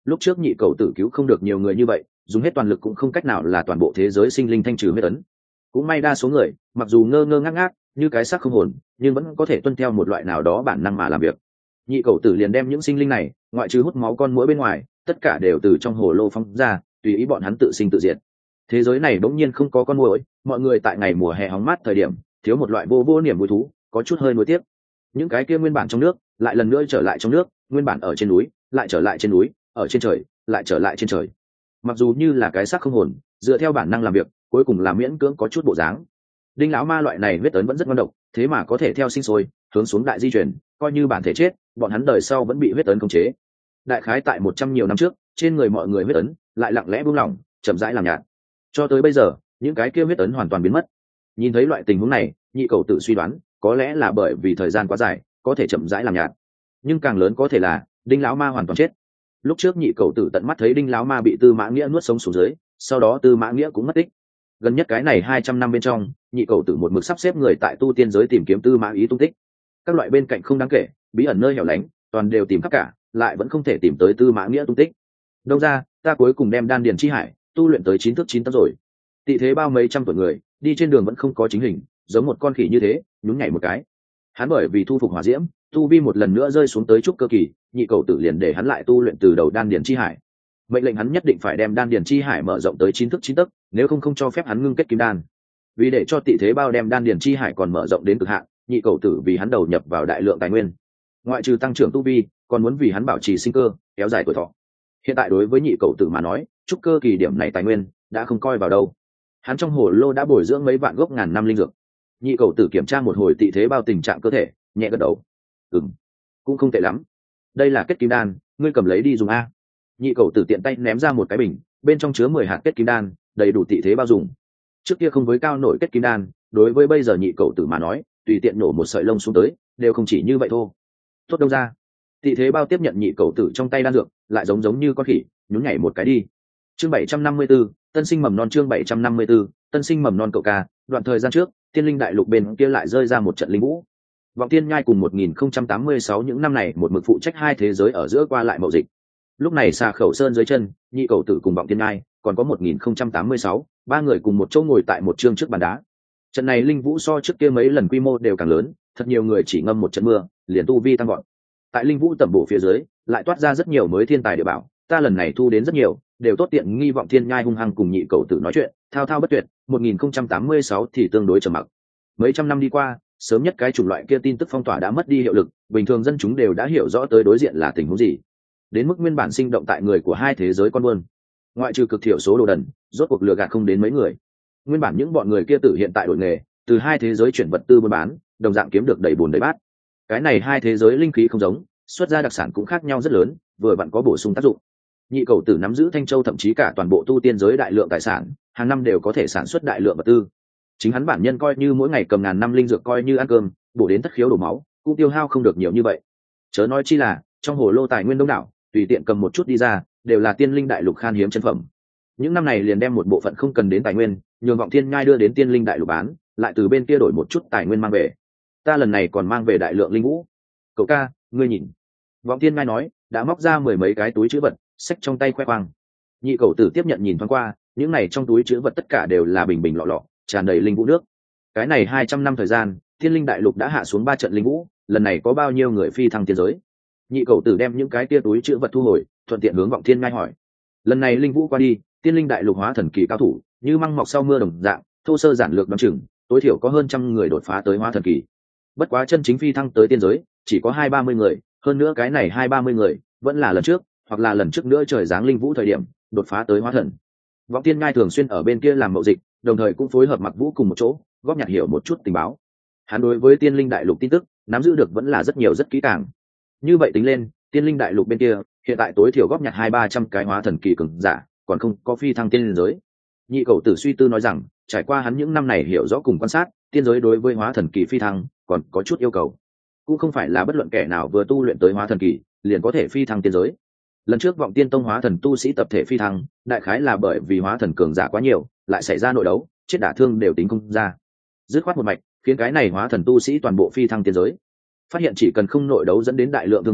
Speaker 1: lúc trước nhị cầu tử cứu không được nhiều người như vậy, dùng hết toàn lực cũng không cách nào là toàn bộ thế giới sinh linh thanh trừ huyết ấn. Cũng may đa số người mặc dù ngơ ngơ ngác ngác như cái xác không hồn, nhưng vẫn có thể tuân theo một loại nào đó bản năng mà làm việc. Nhị cầu tử liền đem những sinh linh này, ngoại trừ hút máu con muỗi bên ngoài, tất cả đều từ trong hồ lô phóng ra, tùy ý bọn hắn tự sinh tự diệt. Thế giới này bỗng nhiên không có con muỗi, mọi người tại ngày mùa hè hóng mát thời điểm thiếu một loại vô vô niềm vui thú, có chút hơi nuối tiếc. Những cái kia nguyên bản trong nước lại lần nữa trở lại trong nước, nguyên bản ở trên núi lại trở lại trên núi, ở trên trời lại trở lại trên trời. Mặc dù như là cái xác không hồn, dựa theo bản năng làm việc, cuối cùng là miễn cưỡng có chút bộ dáng. Đinh lão ma loại này huyết ấn vẫn rất ngon độc, thế mà có thể theo sinh sôi hướng xuống đại di chuyển, coi như bản thể chết, bọn hắn đời sau vẫn bị huyết ấn khống chế. Đại khái tại một trăm nhiều năm trước, trên người mọi người huyết ấn lại lặng lẽ buông lỏng, chậm rãi làm nhạt. Cho tới bây giờ, những cái kia huyết ấn hoàn toàn biến mất. Nhìn thấy loại tình huống này, nhị cầu tự suy đoán, có lẽ là bởi vì thời gian quá dài, có thể chậm rãi làm nhạt. Nhưng càng lớn có thể là đinh lão ma hoàn toàn chết. Lúc trước nhị cầu tử tận mắt thấy đinh lão ma bị Tư Mã Nghĩa nuốt sống xuống dưới, sau đó Tư Mã Nghĩa cũng mất tích. Gần nhất cái này hai trăm năm bên trong, nhị cầu tử một mực sắp xếp người tại tu tiên giới tìm kiếm Tư Mã Ý tung tích. Các loại bên cạnh không đáng kể, bí ẩn nơi hẻo lánh, toàn đều tìm khắp cả, lại vẫn không thể tìm tới Tư Mã Nghĩa tung tích. Đâu ra, ta cuối cùng đem đan điền chi hải tu luyện tới chín thước chín tấc rồi. Tị thế bao mấy trăm tuổi người, đi trên đường vẫn không có chính hình, giống một con khỉ như thế, nhún nhảy một cái. Hắn bởi vì thu phục hỏa diễm, tu vi một lần nữa rơi xuống tới trúc cơ kỳ, nhị cầu tử liền để hắn lại tu luyện từ đầu đan điền chi hải. Mệnh lệnh hắn nhất định phải đem đan điền chi hải mở rộng tới chín thước chín tấc, nếu không không cho phép hắn ngưng kết kim đan. Vì để cho tị thế bao đem đan điền chi hải còn mở rộng đến cực hạn, nhị cầu tử vì hắn đầu nhập vào đại lượng tài nguyên, ngoại trừ tăng trưởng tu vi, còn muốn vì hắn bảo trì sinh cơ, kéo dài tuổi thọ. Hiện tại đối với nhị cầu tử mà nói, trúc cơ kỳ điểm này tài nguyên đã không coi vào đâu. Hắn trong hồ lô đã bồi dưỡng mấy vạn gốc ngàn năm linh dược. Nhị cầu tử kiểm tra một hồi tị thế bao tình trạng cơ thể, nhẹ gật đầu. Ừm, cũng không tệ lắm. Đây là kết kim đan, ngươi cầm lấy đi dùng a. Nhị cầu tử tiện tay ném ra một cái bình, bên trong chứa mười hạt kết kim đan, đầy đủ tị thế bao dùng. Trước kia không với cao nổi kết kim đan, đối với bây giờ nhị cầu tử mà nói, tùy tiện nổ một sợi lông xuống tới, đều không chỉ như vậy thôi. Tốt đâu ra. Tị thế bao tiếp nhận nhị cầu tử trong tay đan dược, lại giống giống như con khỉ, nhún nhảy một cái đi. Chương bảy trăm năm mươi tư, tân sinh mầm non. Chương bảy trăm năm mươi tư, tân sinh mầm non. Cậu ca, đoạn thời gian trước, Tiên Linh đại lục bên kia lại rơi ra một trận linh vũ. Vọng Tiên Nhai cùng một nghìn không trăm tám mươi sáu những năm này một mực phụ trách hai thế giới ở giữa qua lại mậu dịch. Lúc này Xà Khẩu Sơn dưới chân, nhị cầu tử cùng Vọng Tiên Nhai, còn có một nghìn không trăm tám mươi sáu, ba người cùng một chỗ ngồi tại một chương trước bàn đá. Trận này linh vũ so trước kia mấy lần quy mô đều càng lớn, thật nhiều người chỉ ngâm một trận mưa, liền tu vi tăng vọt. Tại linh vũ tẩm bổ phía dưới, lại toát ra rất nhiều mới thiên tài địa bảo, ta lần này thu đến rất nhiều, đều tốt tiện nghi. Vọng Thiên Nhai hung hăng cùng nhị cầu tử nói chuyện, thao thao bất tuyệt. một nghìn không trăm tám mươi sáu thì tương đối trầm mặc. Mấy trăm năm đi qua, sớm nhất cái chủng loại kia tin tức phong tỏa đã mất đi hiệu lực, bình thường dân chúng đều đã hiểu rõ tới đối diện là tình huống gì. Đến mức nguyên bản sinh động tại người của hai thế giới con buôn, ngoại trừ cực thiểu số đồ đần, rốt cuộc lừa gạt không đến mấy người. Nguyên bản những bọn người kia tử hiện tại đổi nghề, từ hai thế giới chuyển vật tư buôn bán, đồng dạng kiếm được đầy bùn đầy bát. Cái này hai thế giới linh khí không giống, xuất ra đặc sản cũng khác nhau rất lớn, vừa vặn có bổ sung tác dụng. Nhị cầu tử nắm giữ Thanh Châu thậm chí cả toàn bộ tu tiên giới đại lượng tài sản, hàng năm đều có thể sản xuất đại lượng vật tư. Chính hắn bản nhân coi như mỗi ngày cầm ngàn năm linh dược coi như ăn cơm, bổ đến thất khiếu đổ máu, cũng tiêu hao không được nhiều như vậy. Chớ nói chi là trong hồ lô tài nguyên đông đảo, tùy tiện cầm một chút đi ra, đều là tiên linh đại lục khan hiếm chân phẩm. Những năm này liền đem một bộ phận không cần đến tài nguyên, nhường Vọng Thiên Nhai đưa đến tiên linh đại lục bán, lại từ bên kia đổi một chút tài nguyên mang về. Ta lần này còn mang về đại lượng linh vũ. Cậu ca, ngươi nhìn. Vọng Thiên Nhai nói, đã móc ra mười mấy cái túi trữ vật, xách trong tay khoe khoang. Nhị cầu tử tiếp nhận nhìn thoáng qua, những này trong túi trữ vật tất cả đều là bình bình lọ lọ, tràn đầy linh vũ nước. Cái này hai trăm năm thời gian, tiên linh đại lục đã hạ xuống ba trận linh vũ, lần này có bao nhiêu người phi thăng tiên giới? Nhị cầu tử đem những cái kia túi trữ vật thu hồi, thuận tiện hướng Vọng Thiên Nhai hỏi. Lần này linh vũ qua đi, tiên linh đại lục hóa thần kỳ cao thủ, như măng mọc sau mưa đồng dạng, thô sơ giản lược đoán chừng, tối thiểu có hơn trăm người đột phá tới hóa thần kỳ. Bất quá chân chính phi thăng tới tiên giới, chỉ có hai ba mươi người, hơn nữa cái này hai ba mươi người, vẫn là lần trước, hoặc là lần trước nữa trời giáng linh vũ thời điểm, đột phá tới hóa thần. Vọng Tiên Ngai thường xuyên ở bên kia làm mậu dịch, đồng thời cũng phối hợp Mặc Vũ cùng một chỗ, góp nhặt hiểu một chút tình báo. Hắn đối với tiên linh đại lục tin tức, nắm giữ được vẫn là rất nhiều rất kỹ càng. Như vậy tính lên, tiên linh đại lục bên kia, hiện tại tối thiểu góp nhặt hai ba trăm cái hóa thần kỳ cường giả, còn không có phi thăng tiên giới. Nhị cầu tử suy tư nói rằng, trải qua hắn những năm này hiểu rõ cùng quan sát, tiên giới đối với hóa thần kỳ phi thăng còn có chút yêu cầu, cũng không phải là bất luận kẻ nào vừa tu luyện tới hóa thần kỳ liền có thể phi thăng tiên giới. Lần trước Vọng Tiên Tông hóa thần tu sĩ tập thể phi thăng, đại khái là bởi vì hóa thần cường giả quá nhiều, lại xảy ra nội đấu, chết đả thương đều tính không ra, dứt khoát một mạch khiến cái này hóa thần tu sĩ toàn bộ phi thăng tiên giới. Phát hiện chỉ cần không nội đấu dẫn đến đại lượng thương vong,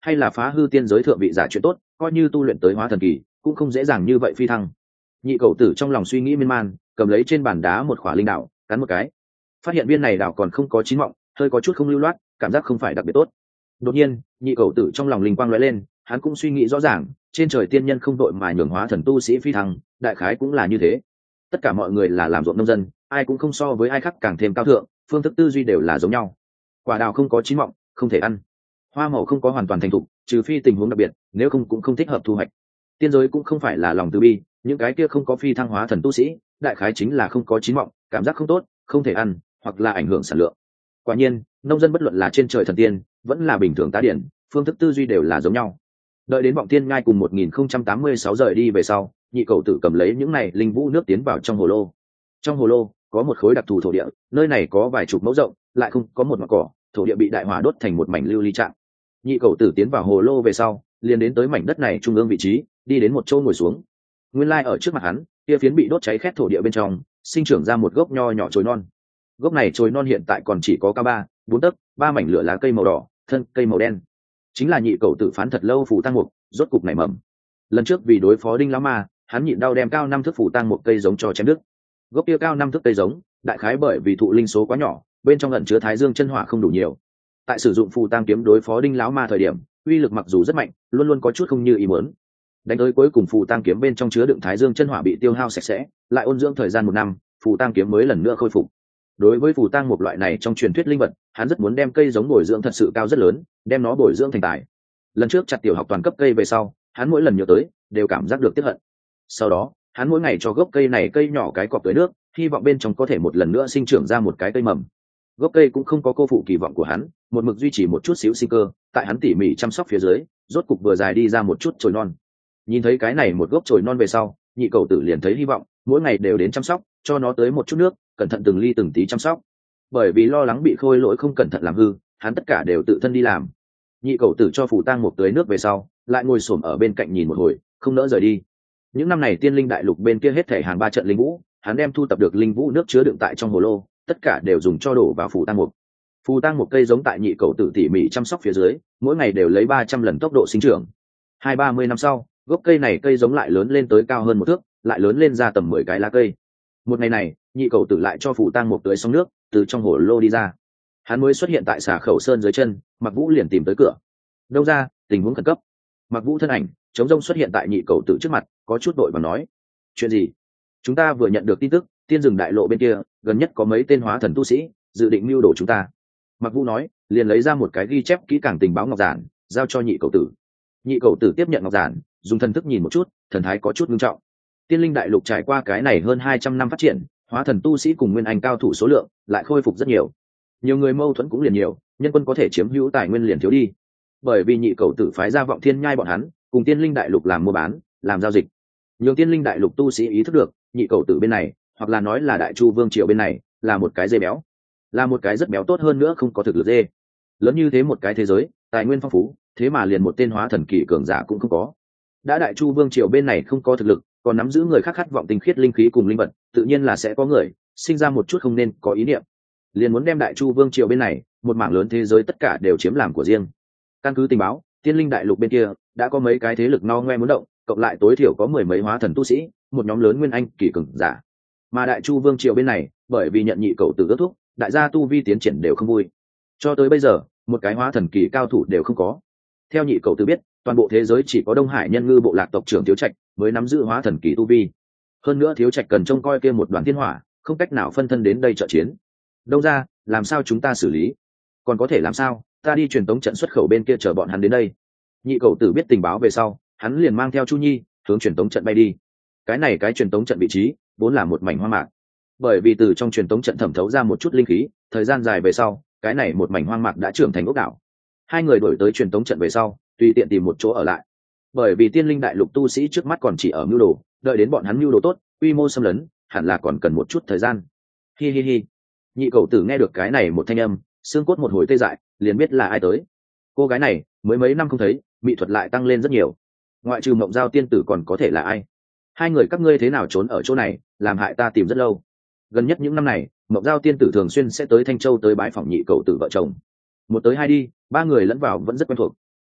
Speaker 1: hay là phá hư tiên giới thượng vị giả chuyện tốt, coi như tu luyện tới hóa thần kỳ cũng không dễ dàng như vậy phi thăng. Nhị cầu tử trong lòng suy nghĩ miên man, cầm lấy trên bàn đá một khỏa linh đạo, cắn một cái, phát hiện viên này đảo còn không có chín mọng, hơi có chút không lưu loát, cảm giác không phải đặc biệt tốt. Đột nhiên nhị cầu tử trong lòng linh quang lóe lên, hắn cũng suy nghĩ rõ ràng, trên trời tiên nhân không đội mà nhường hóa thần tu sĩ phi thăng, đại khái cũng là như thế. Tất cả mọi người là làm ruộng nông dân, ai cũng không so với ai khác càng thêm cao thượng, phương thức tư duy đều là giống nhau. Quả đào không có chín mọng không thể ăn, hoa màu không có hoàn toàn thành thục, trừ phi tình huống đặc biệt, nếu không cũng không thích hợp thu hoạch. Tiên giới cũng không phải là lòng từ bi, những cái kia không có phi thăng hóa thần tu sĩ, đại khái chính là không có chín mọng, cảm giác không tốt, không thể ăn, hoặc là ảnh hưởng sản lượng. Quả nhiên nông dân bất luận là trên trời thần tiên vẫn là bình thường tá điển, phương thức tư duy đều là giống nhau. Đợi đến vọng tiên ngai cùng một nghìn không trăm tám mươi sáu rời đi về sau, nhị cầu tử cầm lấy những này linh vũ nước tiến vào trong hồ lô. Trong hồ lô có một khối đặc thù thổ địa, nơi này có vài chục mẫu rộng, lại không có một ngọn cỏ, thổ địa bị đại hỏa đốt thành một mảnh lưu ly trạng. Nhị cầu tử tiến vào hồ lô về sau, liền đến tới mảnh đất này trung ương vị trí, đi đến một chỗ ngồi xuống. Nguyên lai ở trước mặt hắn, kia phiến bị đốt cháy khét thổ địa bên trong, sinh trưởng ra một gốc nho nhỏ chồi non. Gốc này chồi non hiện tại còn chỉ có cao ba bốn tấc, ba mảnh lửa lá cây màu đỏ, thân cây màu đen, chính là nhị cầu tử phán thật lâu phù tăng mục, rốt cục nảy mầm. Lần trước vì đối phó đinh lão ma, hắn nhịn đau đem cao năm thước phù tăng một cây giống cho chém đứt. Gốc kia cao năm thước cây giống, đại khái bởi vì thụ linh số quá nhỏ, bên trong ẩn chứa thái dương chân hỏa không đủ nhiều. Tại sử dụng phù tăng kiếm đối phó đinh lão ma thời điểm, uy lực mặc dù rất mạnh, luôn luôn có chút không như ý muốn. Đánh tới cuối cùng phù tăng kiếm bên trong chứa đựng thái dương chân hỏa bị tiêu hao sạch sẽ, lại ôn dưỡng thời gian một năm, phù tăng kiếm mới lần nữa khôi phục. Đối với phù tăng một loại này trong truyền thuyết linh vật, hắn rất muốn đem cây giống bồi dưỡng thật sự cao rất lớn, đem nó bồi dưỡng thành tài. Lần trước chặt tiểu học toàn cấp cây về sau, hắn mỗi lần nhớ tới đều cảm giác được tiếc hận. Sau đó hắn mỗi ngày cho gốc cây này cây nhỏ cái cọp tưới nước, hy vọng bên trong có thể một lần nữa sinh trưởng ra một cái cây mầm. Gốc cây cũng không có cô phụ kỳ vọng của hắn, một mực duy trì một chút xíu sinh cơ, tại hắn tỉ mỉ chăm sóc phía dưới, rốt cục vừa dài đi ra một chút chồi non. Nhìn thấy cái này một gốc chồi non về sau, nhị cầu tử liền thấy hy vọng, mỗi ngày đều đến chăm sóc, cho nó tới một chút nước, cẩn thận từng ly từng tí chăm sóc. Bởi vì lo lắng bị khôi lỗi không cẩn thận làm hư, hắn tất cả đều tự thân đi làm. Nhị cầu tử cho phù tang một tưới nước về sau, lại ngồi xổm ở bên cạnh nhìn một hồi, không nỡ rời đi. Những năm này tiên linh đại lục bên kia hết thể hàng ba trận linh vũ, hắn đem thu tập được linh vũ nước chứa đựng tại trong hồ lô, tất cả đều dùng cho đổ vào phù tang một. Phù tang một cây giống tại nhị cầu tử tỉ mỉ chăm sóc phía dưới, mỗi ngày đều lấy ba trăm lần tốc độ sinh trưởng. Hai ba mươi năm sau, gốc cây này cây giống lại lớn lên tới cao hơn một thước, lại lớn lên ra tầm mười cái lá cây. Một ngày này, nhị cầu tử lại cho phù tang một tưới xong nước, từ trong hồ lô đi ra. Hắn mới xuất hiện tại xà khẩu sơn dưới chân, Mặc Vũ liền tìm tới cửa. Đâu ra, tình huống khẩn cấp. Mặc Vũ thân ảnh chống rông xuất hiện tại nhị cầu tử trước mặt, có chút đội và nói: chuyện gì? Chúng ta vừa nhận được tin tức, tiên rừng đại lộ bên kia gần nhất có mấy tên hóa thần tu sĩ dự định mưu đồ chúng ta. Mặc Vũ nói, liền lấy ra một cái ghi chép kỹ càng tình báo ngọc giản, giao cho nhị cầu tử. Nhị cầu tử tiếp nhận ngọc giản, dùng thần thức nhìn một chút, thần thái có chút nghiêm trọng. Tiên linh đại lục trải qua cái này hơn hai trăm năm phát triển, hóa thần tu sĩ cùng nguyên anh cao thủ số lượng lại khôi phục rất nhiều. Nhiều người mâu thuẫn cũng liền nhiều, nhân quân có thể chiếm hữu tài nguyên liền thiếu đi. Bởi vì nhị cầu tử phái ra vọng thiên nhai bọn hắn cùng tiên linh đại lục làm mua bán, làm giao dịch. Nhiều tiên linh đại lục tu sĩ ý thức được, nhị cầu tử bên này, hoặc là nói là đại chu vương triều bên này, là một cái dê béo, là một cái rất béo, tốt hơn nữa không có thực lực dê. Lớn như thế một cái thế giới, tài nguyên phong phú, thế mà liền một tên hóa thần kỳ cường giả cũng không có. Đã đại chu vương triều bên này không có thực lực, còn nắm giữ người khác khát vọng tinh khiết linh khí cùng linh vật, tự nhiên là sẽ có người sinh ra một chút không nên có ý niệm, liền muốn đem đại chu vương triều bên này một mảng lớn thế giới tất cả đều chiếm làm của riêng. Căn cứ tình báo, tiên linh đại lục bên kia đã có mấy cái thế lực no ngoe muốn động, cộng lại tối thiểu có mười mấy hóa thần tu sĩ, một nhóm lớn nguyên anh kỳ cường giả. Mà đại chu vương triều bên này, bởi vì nhận nhị cầu tử ước thúc, đại gia tu vi tiến triển đều không vui, cho tới bây giờ một cái hóa thần kỳ cao thủ đều không có. Theo nhị cầu tử biết, toàn bộ thế giới chỉ có Đông Hải Nhân Ngư bộ lạc tộc trưởng Thiếu Trạch mới nắm giữ hóa thần kỳ tu vi. Hơn nữa Thiếu Trạch cần trông coi kia một đoàn thiên hỏa, không cách nào phân thân đến đây trợ chiến. Đâu ra, làm sao chúng ta xử lý? Còn có thể làm sao? Ta đi truyền tống trận xuất khẩu bên kia chờ bọn hắn đến đây. Nhị cầu tử biết tình báo về sau, hắn liền mang theo Chu Nhi hướng truyền tống trận bay đi. Cái này cái truyền tống trận vị trí vốn là một mảnh hoang mạc, bởi vì từ trong truyền tống trận thẩm thấu ra một chút linh khí, thời gian dài về sau, cái này một mảnh hoang mạc đã trưởng thành ốc đảo. Hai người đổi tới truyền tống trận về sau, tùy tiện tìm một chỗ ở lại. Bởi vì tiên linh đại lục tu sĩ trước mắt còn chỉ ở mưu đồ, đợi đến bọn hắn mưu đồ tốt, quy mô xâm lấn, hẳn là còn cần một chút thời gian. Hi hi hi. Nhị cầu tử nghe được cái này một thanh âm, xương cốt một hồi tê dại, liền biết là ai tới. Cô gái này mới mấy năm không thấy, mỹ thuật lại tăng lên rất nhiều. Ngoại trừ Mộng Giao tiên tử còn có thể là ai? Hai người các ngươi thế nào trốn ở chỗ này, làm hại ta tìm rất lâu. Gần nhất những năm này, Mộng Giao tiên tử thường xuyên sẽ tới Thanh Châu tới bái phỏng nhị cầu tử vợ chồng. Một tới hai đi, ba người lẫn vào vẫn rất quen thuộc.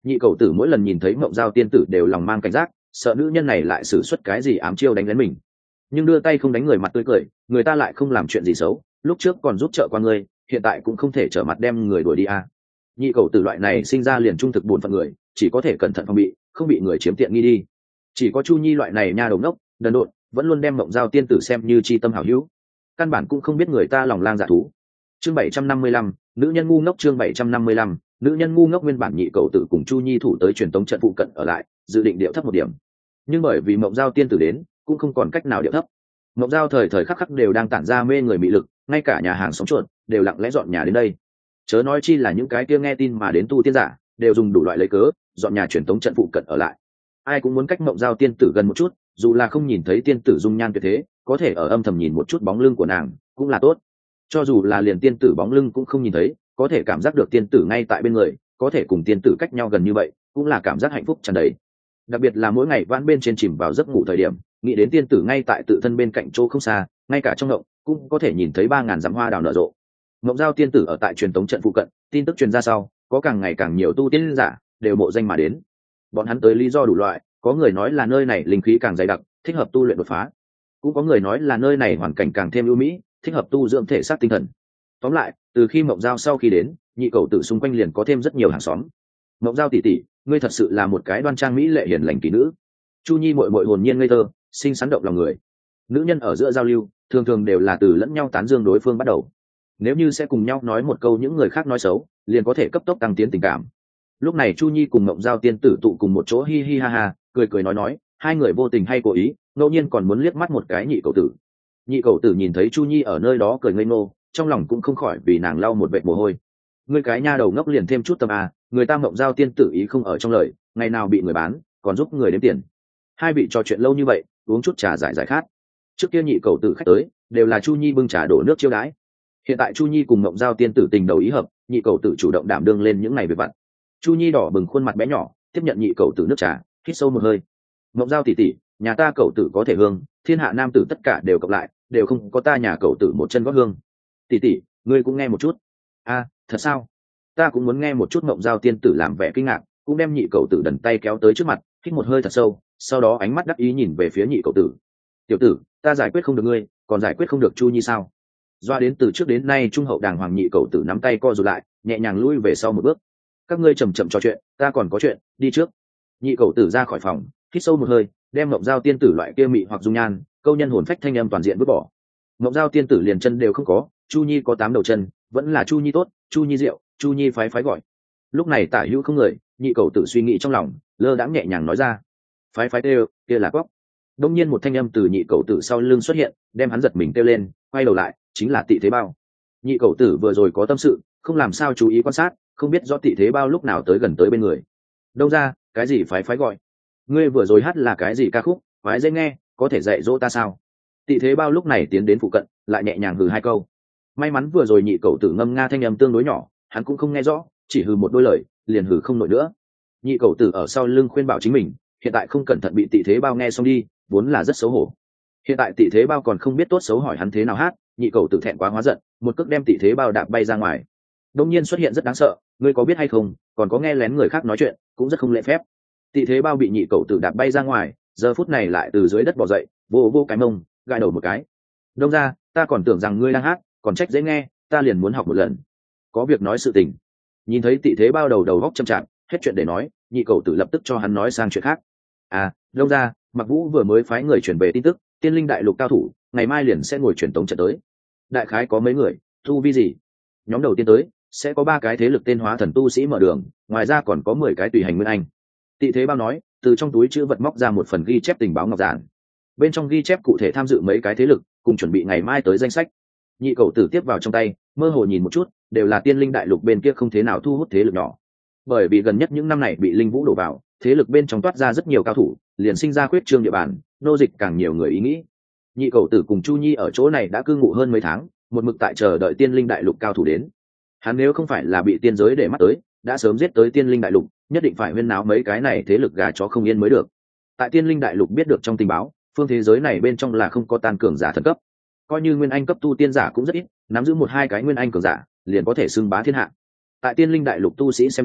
Speaker 1: Nhị cầu tử mỗi lần nhìn thấy mộng giao tiên tử đều lòng mang cảnh giác, sợ nữ nhân này lại xử suất cái gì ám chiêu đánh đến mình, nhưng đưa tay không đánh người mặt tươi cười, người ta lại không làm chuyện gì xấu, lúc trước còn giúp trợ qua ngươi, hiện tại cũng không thể trở mặt đem người đuổi đi à. Nhị cầu tử loại này sinh ra liền trung thực buồn phận người, chỉ có thể cẩn thận phòng bị, không bị người chiếm tiện nghi đi. Chỉ có Chu Nhi loại này nha đầu ngốc đần độn, vẫn luôn đem mộng giao tiên tử xem như tri tâm hảo hữu, căn bản cũng không biết người ta lòng lang dạ thú. Chương bảy trăm năm mươi lăm, nữ nhân ngu ngốc. Chương bảy trăm năm mươi lăm, nữ nhân ngu ngốc. Nguyên bản nhị cầu tử cùng Chu Nhi thủ tới truyền tống trận phụ cận ở lại, dự định điệu thấp một điểm, nhưng bởi vì mộng giao tiên tử đến, cũng không còn cách nào điệu thấp. Mộng giao thời thời khắc khắc đều đang tản ra mê người mị lực, ngay cả nhà hàng sống chuột đều lặng lẽ dọn nhà đến đây, chớ nói chi là những cái kia nghe tin mà đến tu tiên giả, đều dùng đủ loại lấy cớ dọn nhà truyền tống trận phụ cận ở lại. Ai cũng muốn cách mộng giao tiên tử gần một chút, dù là không nhìn thấy tiên tử dung nhan tuyệt thế, có thể ở âm thầm nhìn một chút bóng lưng của nàng cũng là tốt. Cho dù là liền tiên tử bóng lưng cũng không nhìn thấy, có thể cảm giác được tiên tử ngay tại bên người, có thể cùng tiên tử cách nhau gần như vậy, cũng là cảm giác hạnh phúc tràn đầy. Đặc biệt là mỗi ngày vãn bên trên chìm vào giấc ngủ thời điểm, nghĩ đến tiên tử ngay tại tự thân bên cạnh chỗ không xa, ngay cả trong ngộng cũng có thể nhìn thấy ba ngàn dặm hoa đào nở rộ. Ngộng giao tiên tử ở tại truyền tống trận phụ cận, tin tức truyền ra sau, có càng ngày càng nhiều tu tiên giả đều mộ danh mà đến. Bọn hắn tới lý do đủ loại, có người nói là nơi này linh khí càng dày đặc, thích hợp tu luyện đột phá, cũng có người nói là nơi này hoàn cảnh càng thêm ưu mỹ, thích hợp tu dưỡng thể xác tinh thần. Tóm lại, từ khi mộng giao sau khi đến, nhị cầu tử xung quanh liền có thêm rất nhiều hàng xóm. Mộng giao tỷ tỷ, ngươi thật sự là một cái đoan trang mỹ lệ hiền lành kỳ nữ. Chu Nhi muội muội hồn nhiên ngây thơ, xinh xắn động lòng người. Nữ nhân ở giữa giao lưu, thường thường đều là từ lẫn nhau tán dương đối phương bắt đầu. Nếu như sẽ cùng nhau nói một câu những người khác nói xấu, liền có thể cấp tốc tăng tiến tình cảm. Lúc này Chu Nhi cùng mộng giao tiên tử tụ cùng một chỗ, hi hi ha ha, cười cười nói nói, hai người vô tình hay cố ý, ngẫu nhiên còn muốn liếc mắt một cái nhị cầu tử. Nhị cầu tử nhìn thấy Chu Nhi ở nơi đó cười ngây ngô, trong lòng cũng không khỏi vì nàng lau một vệt mồ hôi. Ngươi cái nha đầu ngốc liền thêm chút tâm à, người ta mộng giao tiên tử ý không ở trong lời, ngày nào bị người bán, còn giúp người đếm tiền. Hai vị trò chuyện lâu như vậy, uống chút trà giải giải khát. Trước kia nhị cầu tử khách tới, đều là Chu Nhi bưng trà đổ nước chiêu đãi. Hiện tại Chu Nhi cùng mộng giao tiên tử tình đầu ý hợp, nhị cầu tử chủ động đảm đương lên những ngày việc vặt. Chu Nhi đỏ bừng khuôn mặt bé nhỏ, tiếp nhận nhị cầu tử nước trà, hít sâu một hơi. Mộng giao tỷ tỷ, nhà ta cầu tử có thể hương, thiên hạ nam tử tất cả đều cộng lại, đều không có ta nhà cầu tử một chân gót hương. Tỷ tỷ, ngươi cũng nghe một chút. A, thật sao? Ta cũng muốn nghe một chút. Mộng giao tiên tử làm vẻ kinh ngạc, cũng đem nhị cầu tử đần tay kéo tới trước mặt, hít một hơi thật sâu, sau đó ánh mắt đắc ý nhìn về phía nhị cầu tử. Tiểu tử, ta giải quyết không được ngươi, còn giải quyết không được Chu Nhi sao? Doa đến từ trước đến nay trung hậu đàng hoàng nhị cầu tử nắm tay co rụt lại, nhẹ nhàng lui về sau một bước. Các ngươi chầm chậm trò chuyện, ta còn có chuyện, đi trước. Nhị cầu tử ra khỏi phòng, hít sâu một hơi, đem mộng giao tiên tử loại kia mị hoặc dung nhan, câu nhân hồn phách thanh âm toàn diện vứt bỏ. Mộng giao tiên tử liền chân đều không có, Chu Nhi có tám đầu chân, vẫn là Chu Nhi tốt, Chu Nhi rượu, Chu Nhi phái phái gọi. Lúc này tả hữu không người, nhị cầu tử suy nghĩ trong lòng, lơ đãng nhẹ nhàng nói ra, phái phái kêu, kia là quóc. Đông nhiên một thanh âm từ nhị cầu tử sau lưng xuất hiện, đem hắn giật mình kêu lên, quay đầu lại, chính là Tị Thế Bao. Nhị cầu tử vừa rồi có tâm sự, không làm sao chú ý quan sát, không biết rõ Tị Thế Bao lúc nào tới gần tới bên người. Đâu ra, cái gì phái phái gọi? Ngươi vừa rồi hát là cái gì ca khúc, phái dễ nghe, có thể dạy dỗ ta sao? Tị Thế Bao lúc này tiến đến phụ cận, lại nhẹ nhàng hừ hai câu. May mắn vừa rồi nhị cầu tử ngâm nga thanh âm tương đối nhỏ, hắn cũng không nghe rõ, chỉ hừ một đôi lời, liền hừ không nổi nữa. Nhị cầu tử ở sau lưng khuyên bảo chính mình, hiện tại không cẩn thận bị Tị Thế Bao nghe xong đi, vốn là rất xấu hổ. Hiện tại Tị Thế Bao còn không biết tốt xấu hỏi hắn thế nào hát, nhị cầu tử thẹn quá hóa giận, một cước đem Tị Thế Bao đạp bay ra ngoài. Đông nhiên xuất hiện rất đáng sợ, ngươi có biết hay không, còn có nghe lén người khác nói chuyện, cũng rất không lễ phép. Tị Thế Bao bị nhị cầu tử đạp bay ra ngoài, giờ phút này lại từ dưới đất bò dậy, vô vô cái mông, gãi đầu một cái. Đông ra, ta còn tưởng rằng ngươi đang hát, còn trách dễ nghe, ta liền muốn học một lần. Có việc nói sự tình. Nhìn thấy Tị Thế Bao đầu đầu góc chậm chạp, hết chuyện để nói, nhị cầu tử lập tức cho hắn nói sang chuyện khác. À, Đông ra, Mặc Vũ vừa mới phái người chuyển về tin tức, Tiên Linh Đại Lục cao thủ, ngày mai liền sẽ ngồi truyền tống trận tới. Đại khái có mấy người, thu vi gì? Nhóm đầu tiên tới, sẽ có ba cái thế lực tên hóa thần tu sĩ mở đường, ngoài ra còn có mười cái tùy hành nguyên anh. Tị Thế Bao nói, từ trong túi chữ vật móc ra một phần ghi chép tình báo ngọc giản. Bên trong ghi chép cụ thể tham dự mấy cái thế lực, cùng chuẩn bị ngày mai tới danh sách. Nhị cầu tử tiếp vào trong tay, mơ hồ nhìn một chút, đều là Tiên Linh Đại Lục bên kia không thế nào thu hút thế lực nhỏ. Bởi vì gần nhất những năm này bị linh vũ đổ vào, thế lực bên trong toát ra rất nhiều cao thủ, liền sinh ra khuyết trương địa bàn, nô dịch càng nhiều người ý nghĩ. Nhị cầu tử cùng Chu Nhi ở chỗ này đã cư ngụ hơn mấy tháng, một mực tại chờ đợi Tiên Linh Đại Lục cao thủ đến. Hắn nếu không phải là bị tiên giới để mắt tới, đã sớm giết tới Tiên Linh Đại Lục, nhất định phải huyên náo mấy cái này thế lực gà chó không yên mới được. Tại Tiên Linh Đại Lục biết được trong tình báo, phương thế giới này bên trong là không có tan cường giả thần cấp, coi như nguyên anh cấp tu tiên giả cũng rất ít, nắm giữ một hai cái nguyên anh cường giả liền có thể xưng bá thiên hạ. Tại Tiên Linh Đại Lục tu sĩ xem ra,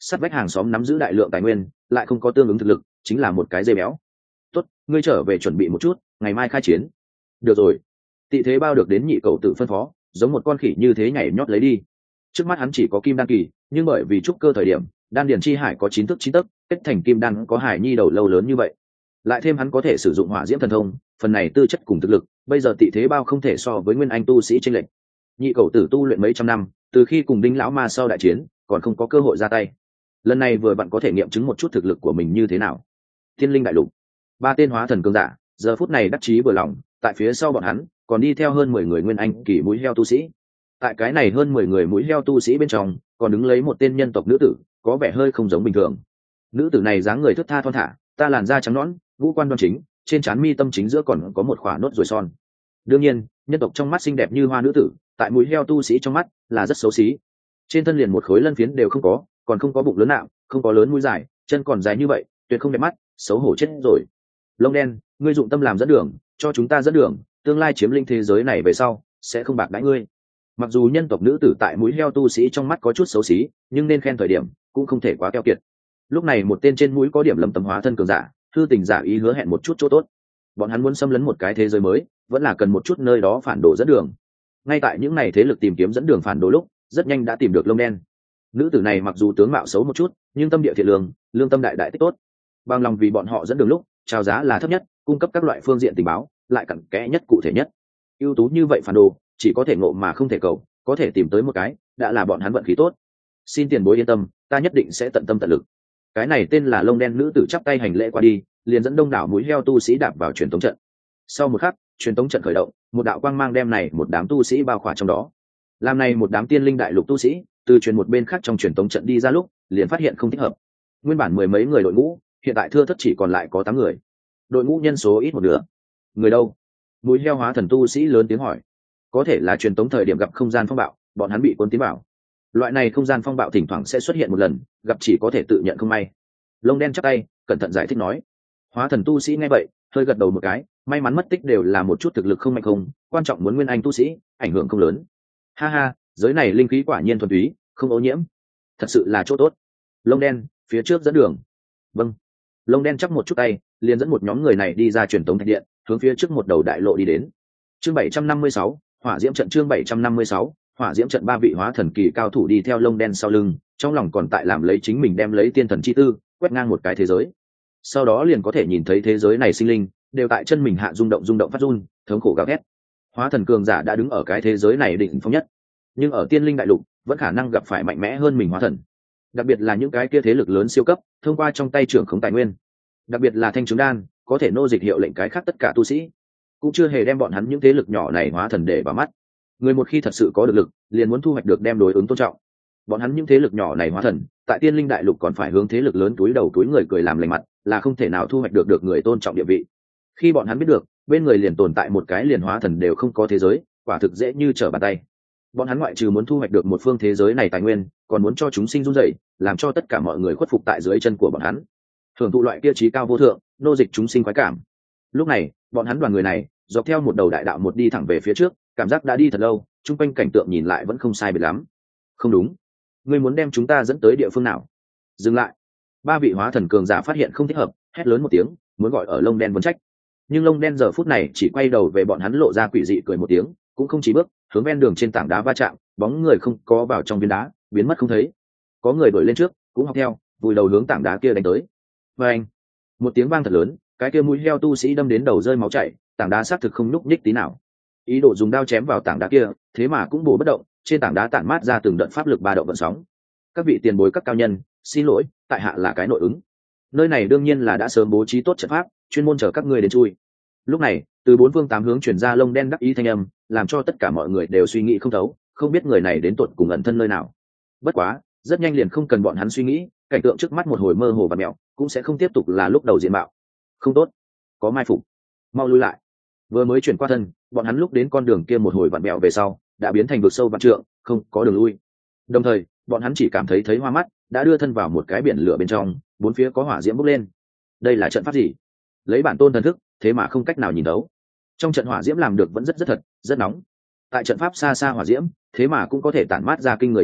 Speaker 1: sát vách hàng xóm nắm giữ đại lượng tài nguyên lại không có tương ứng thực lực, chính là một cái dây béo. Tốt, ngươi trở về chuẩn bị một chút, ngày mai khai chiến. Được rồi. Tị thế bao được đến nhị cầu tự phân phó, giống một con khỉ như thế nhảy nhót lấy đi. Trước mắt hắn chỉ có kim đan kỳ, nhưng bởi vì trúc cơ thời điểm đan điền chi hải có chín thước chín tấc, kết thành kim đan có hải nhi đầu lâu lớn như vậy, lại thêm hắn có thể sử dụng hỏa diễm thần thông, phần này tư chất cùng thực lực bây giờ tị thế bao không thể so với nguyên anh tu sĩ tranh lệch. Nhị cầu tử tu luyện mấy trăm năm, từ khi cùng đinh lão ma sau đại chiến còn không có cơ hội ra tay, lần này vừa vặn có thể nghiệm chứng một chút thực lực của mình như thế nào. Thiên linh đại lục, ba tên hóa thần cường giả giờ phút này đắc chí vừa lòng, tại phía sau bọn hắn còn đi theo hơn mười người nguyên anh kỳ mũi heo tu sĩ. Tại cái này hơn mười người mũi heo tu sĩ bên trong còn đứng lấy một tên nhân tộc nữ tử, có vẻ hơi không giống bình thường. Nữ tử này dáng người thướt tha thon thả, ta làn da trắng nõn, ngũ quan đoan chính, trên trán mi tâm chính giữa còn có một khỏa nốt ruồi son. Đương nhiên, nhân tộc trong mắt xinh đẹp như hoa nữ tử, tại mũi heo tu sĩ trong mắt là rất xấu xí. Trên thân liền một khối lân phiến đều không có, còn không có bụng lớn nạo, không có lớn mũi dài, chân còn dài như vậy, tuyệt không đẹp mắt, xấu hổ chết rồi. Lông đen, ngươi dụng tâm làm dẫn đường, cho chúng ta dẫn đường, tương lai chiếm lĩnh thế giới này về sau sẽ không bạc đãi ngươi. Mặc dù nhân tộc nữ tử tại mũi heo tu sĩ trong mắt có chút xấu xí, nhưng nên khen thời điểm cũng không thể quá keo kiệt. Lúc này một tên trên mũi có điểm lầm tầm hóa thân cường giả, thư tình giả ý hứa hẹn một chút chỗ tốt. Bọn hắn muốn xâm lấn một cái thế giới mới, vẫn là cần một chút nơi đó phản đồ dẫn đường. Ngay tại những ngày thế lực tìm kiếm dẫn đường phản đồ lúc, rất nhanh đã tìm được lông đen. Nữ tử này mặc dù tướng mạo xấu một chút, nhưng tâm địa thiện lương, lương tâm đại đại tích tốt. Bằng lòng vì bọn họ dẫn đường lúc, chào giá là thấp nhất, cung cấp các loại phương diện tình báo, lại cặn kẽ nhất cụ thể nhất. Ưu tú như vậy phản đồ, chỉ có thể ngộ mà không thể cầu, có thể tìm tới một cái, đã là bọn hắn vận khí tốt. Xin tiền bối yên tâm, ta nhất định sẽ tận tâm tận lực. Cái này tên là lông đen nữ tử chắp tay hành lễ qua đi, liền dẫn đông đảo mũi heo tu sĩ đạp vào truyền tống trận. Sau một khắc, truyền tống trận khởi động, một đạo quang mang đem này một đám tu sĩ bao khỏa trong đó. Làm này một đám tiên linh đại lục tu sĩ từ truyền một bên khác trong truyền tống trận đi ra lúc, liền phát hiện không thích hợp. Nguyên bản mười mấy người đội ngũ, hiện tại thưa thớt chỉ còn lại có tám người. Đội ngũ nhân số ít một nửa. Người đâu? Mũi heo hóa thần tu sĩ lớn tiếng hỏi. Có thể là truyền tống thời điểm gặp không gian phong bạo, bọn hắn bị cuốn tiến vào. Loại này không gian phong bạo thỉnh thoảng sẽ xuất hiện một lần, gặp chỉ có thể tự nhận không may. Lông đen chắp tay, cẩn thận giải thích nói. Hóa thần tu sĩ nghe vậy, hơi gật đầu một cái, may mắn mất tích đều là một chút thực lực không mạnh không, quan trọng muốn nguyên anh tu sĩ, ảnh hưởng không lớn. Ha ha, giới này linh khí quả nhiên thuần túy, không ô nhiễm, thật sự là chỗ tốt. Lông đen, phía trước dẫn đường. Vâng. Lông đen chắp một chút tay, liền dẫn một nhóm người này đi ra truyền tống thạch điện, hướng phía trước một đầu đại lộ đi đến. Chương bảy trăm năm mươi sáu, hỏa diễm trận. Chương bảy trăm năm mươi sáu, hỏa diễm trận. Ba vị hóa thần kỳ cao thủ đi theo lông đen sau lưng, trong lòng còn tại làm lấy chính mình đem lấy tiên thần chi tư, quét ngang một cái thế giới. Sau đó liền có thể nhìn thấy thế giới này sinh linh đều tại chân mình hạ rung động rung động phát run, thống khổ gào thét. Hóa thần cường giả đã đứng ở cái thế giới này đỉnh phong nhất, nhưng ở tiên linh đại lục vẫn khả năng gặp phải mạnh mẽ hơn mình hóa thần, đặc biệt là những cái kia thế lực lớn siêu cấp thông qua trong tay trưởng khống tài nguyên, đặc biệt là thanh trứng đan có thể nô dịch hiệu lệnh cái khác tất cả tu sĩ, cũng chưa hề đem bọn hắn những thế lực nhỏ này hóa thần để vào mắt. Người một khi thật sự có được lực, liền muốn thu hoạch được đem đối ứng tôn trọng. Bọn hắn những thế lực nhỏ này hóa thần tại tiên linh đại lục còn phải hướng thế lực lớn túi đầu túi người cười làm lành mặt, là không thể nào thu hoạch được được người tôn trọng địa vị. Khi bọn hắn biết được bên người liền tồn tại một cái liền hóa thần đều không có thế giới, quả thực dễ như trở bàn tay. Bọn hắn ngoại trừ muốn thu hoạch được một phương thế giới này tài nguyên, còn muốn cho chúng sinh run rẩy, làm cho tất cả mọi người khuất phục tại dưới chân của bọn hắn, hưởng thụ loại kia trí cao vô thượng, nô dịch chúng sinh khoái cảm. Lúc này, bọn hắn đoàn người này dọc theo một đầu đại đạo một đi thẳng về phía trước, cảm giác đã đi thật lâu, chung quanh cảnh tượng nhìn lại vẫn không sai biệt lắm. Không đúng, ngươi muốn đem chúng ta dẫn tới địa phương nào? Dừng lại. Ba vị hóa thần cường giả phát hiện không thích hợp, hét lớn một tiếng, muốn gọi ở lông đen vấn trách. Nhưng lông đen giờ phút này chỉ quay đầu về bọn hắn, lộ ra quỷ dị cười một tiếng, cũng không chỉ bước hướng ven đường trên tảng đá va chạm, bóng người không có vào trong viên đá, biến mất không thấy. Có người đuổi lên trước, cũng học theo, vùi đầu hướng tảng đá kia đánh tới. Và anh, một tiếng vang thật lớn, cái kia mũi heo tu sĩ đâm đến đầu rơi máu chảy, tảng đá xác thực không nhúc nhích tí nào. Ý đồ dùng đao chém vào tảng đá kia, thế mà cũng bổ bất động, trên tảng đá tản mát ra từng đợt pháp lực ba động vận sóng. Các vị tiền bối các cao nhân, xin lỗi, tại hạ là cái nội ứng. Nơi này đương nhiên là đã sớm bố trí tốt trận pháp, chuyên môn chờ các ngươi đến chui. Lúc này, từ bốn phương tám hướng truyền ra lông đen đắc ý thanh âm, làm cho tất cả mọi người đều suy nghĩ không thấu, không biết người này đến tột cùng ẩn thân nơi nào. Bất quá, rất nhanh liền không cần bọn hắn suy nghĩ, cảnh tượng trước mắt một hồi mơ hồ và mèo, cũng sẽ không tiếp tục là lúc đầu diện mạo. Không tốt, có mai phục, mau lui lại. Vừa mới chuyển qua thân, bọn hắn lúc đến con đường kia một hồi vặn mèo về sau, đã biến thành vực sâu vạn trượng, không có đường lui. Đồng thời, bọn hắn chỉ cảm thấy thấy hoa mắt, đã đưa thân vào một cái biển lửa bên trong, bốn phía có hỏa diễm bốc lên. Đây là trận pháp gì? Lấy bản tôn thần thức, thế mà không cách nào nhìn đấu. Trong trận hỏa diễm làm được vẫn rất rất thật, rất nóng. Tại trận pháp xa xa hỏa diễm, thế mà cũng có thể tản mát ra kinh người nhiệt lượng,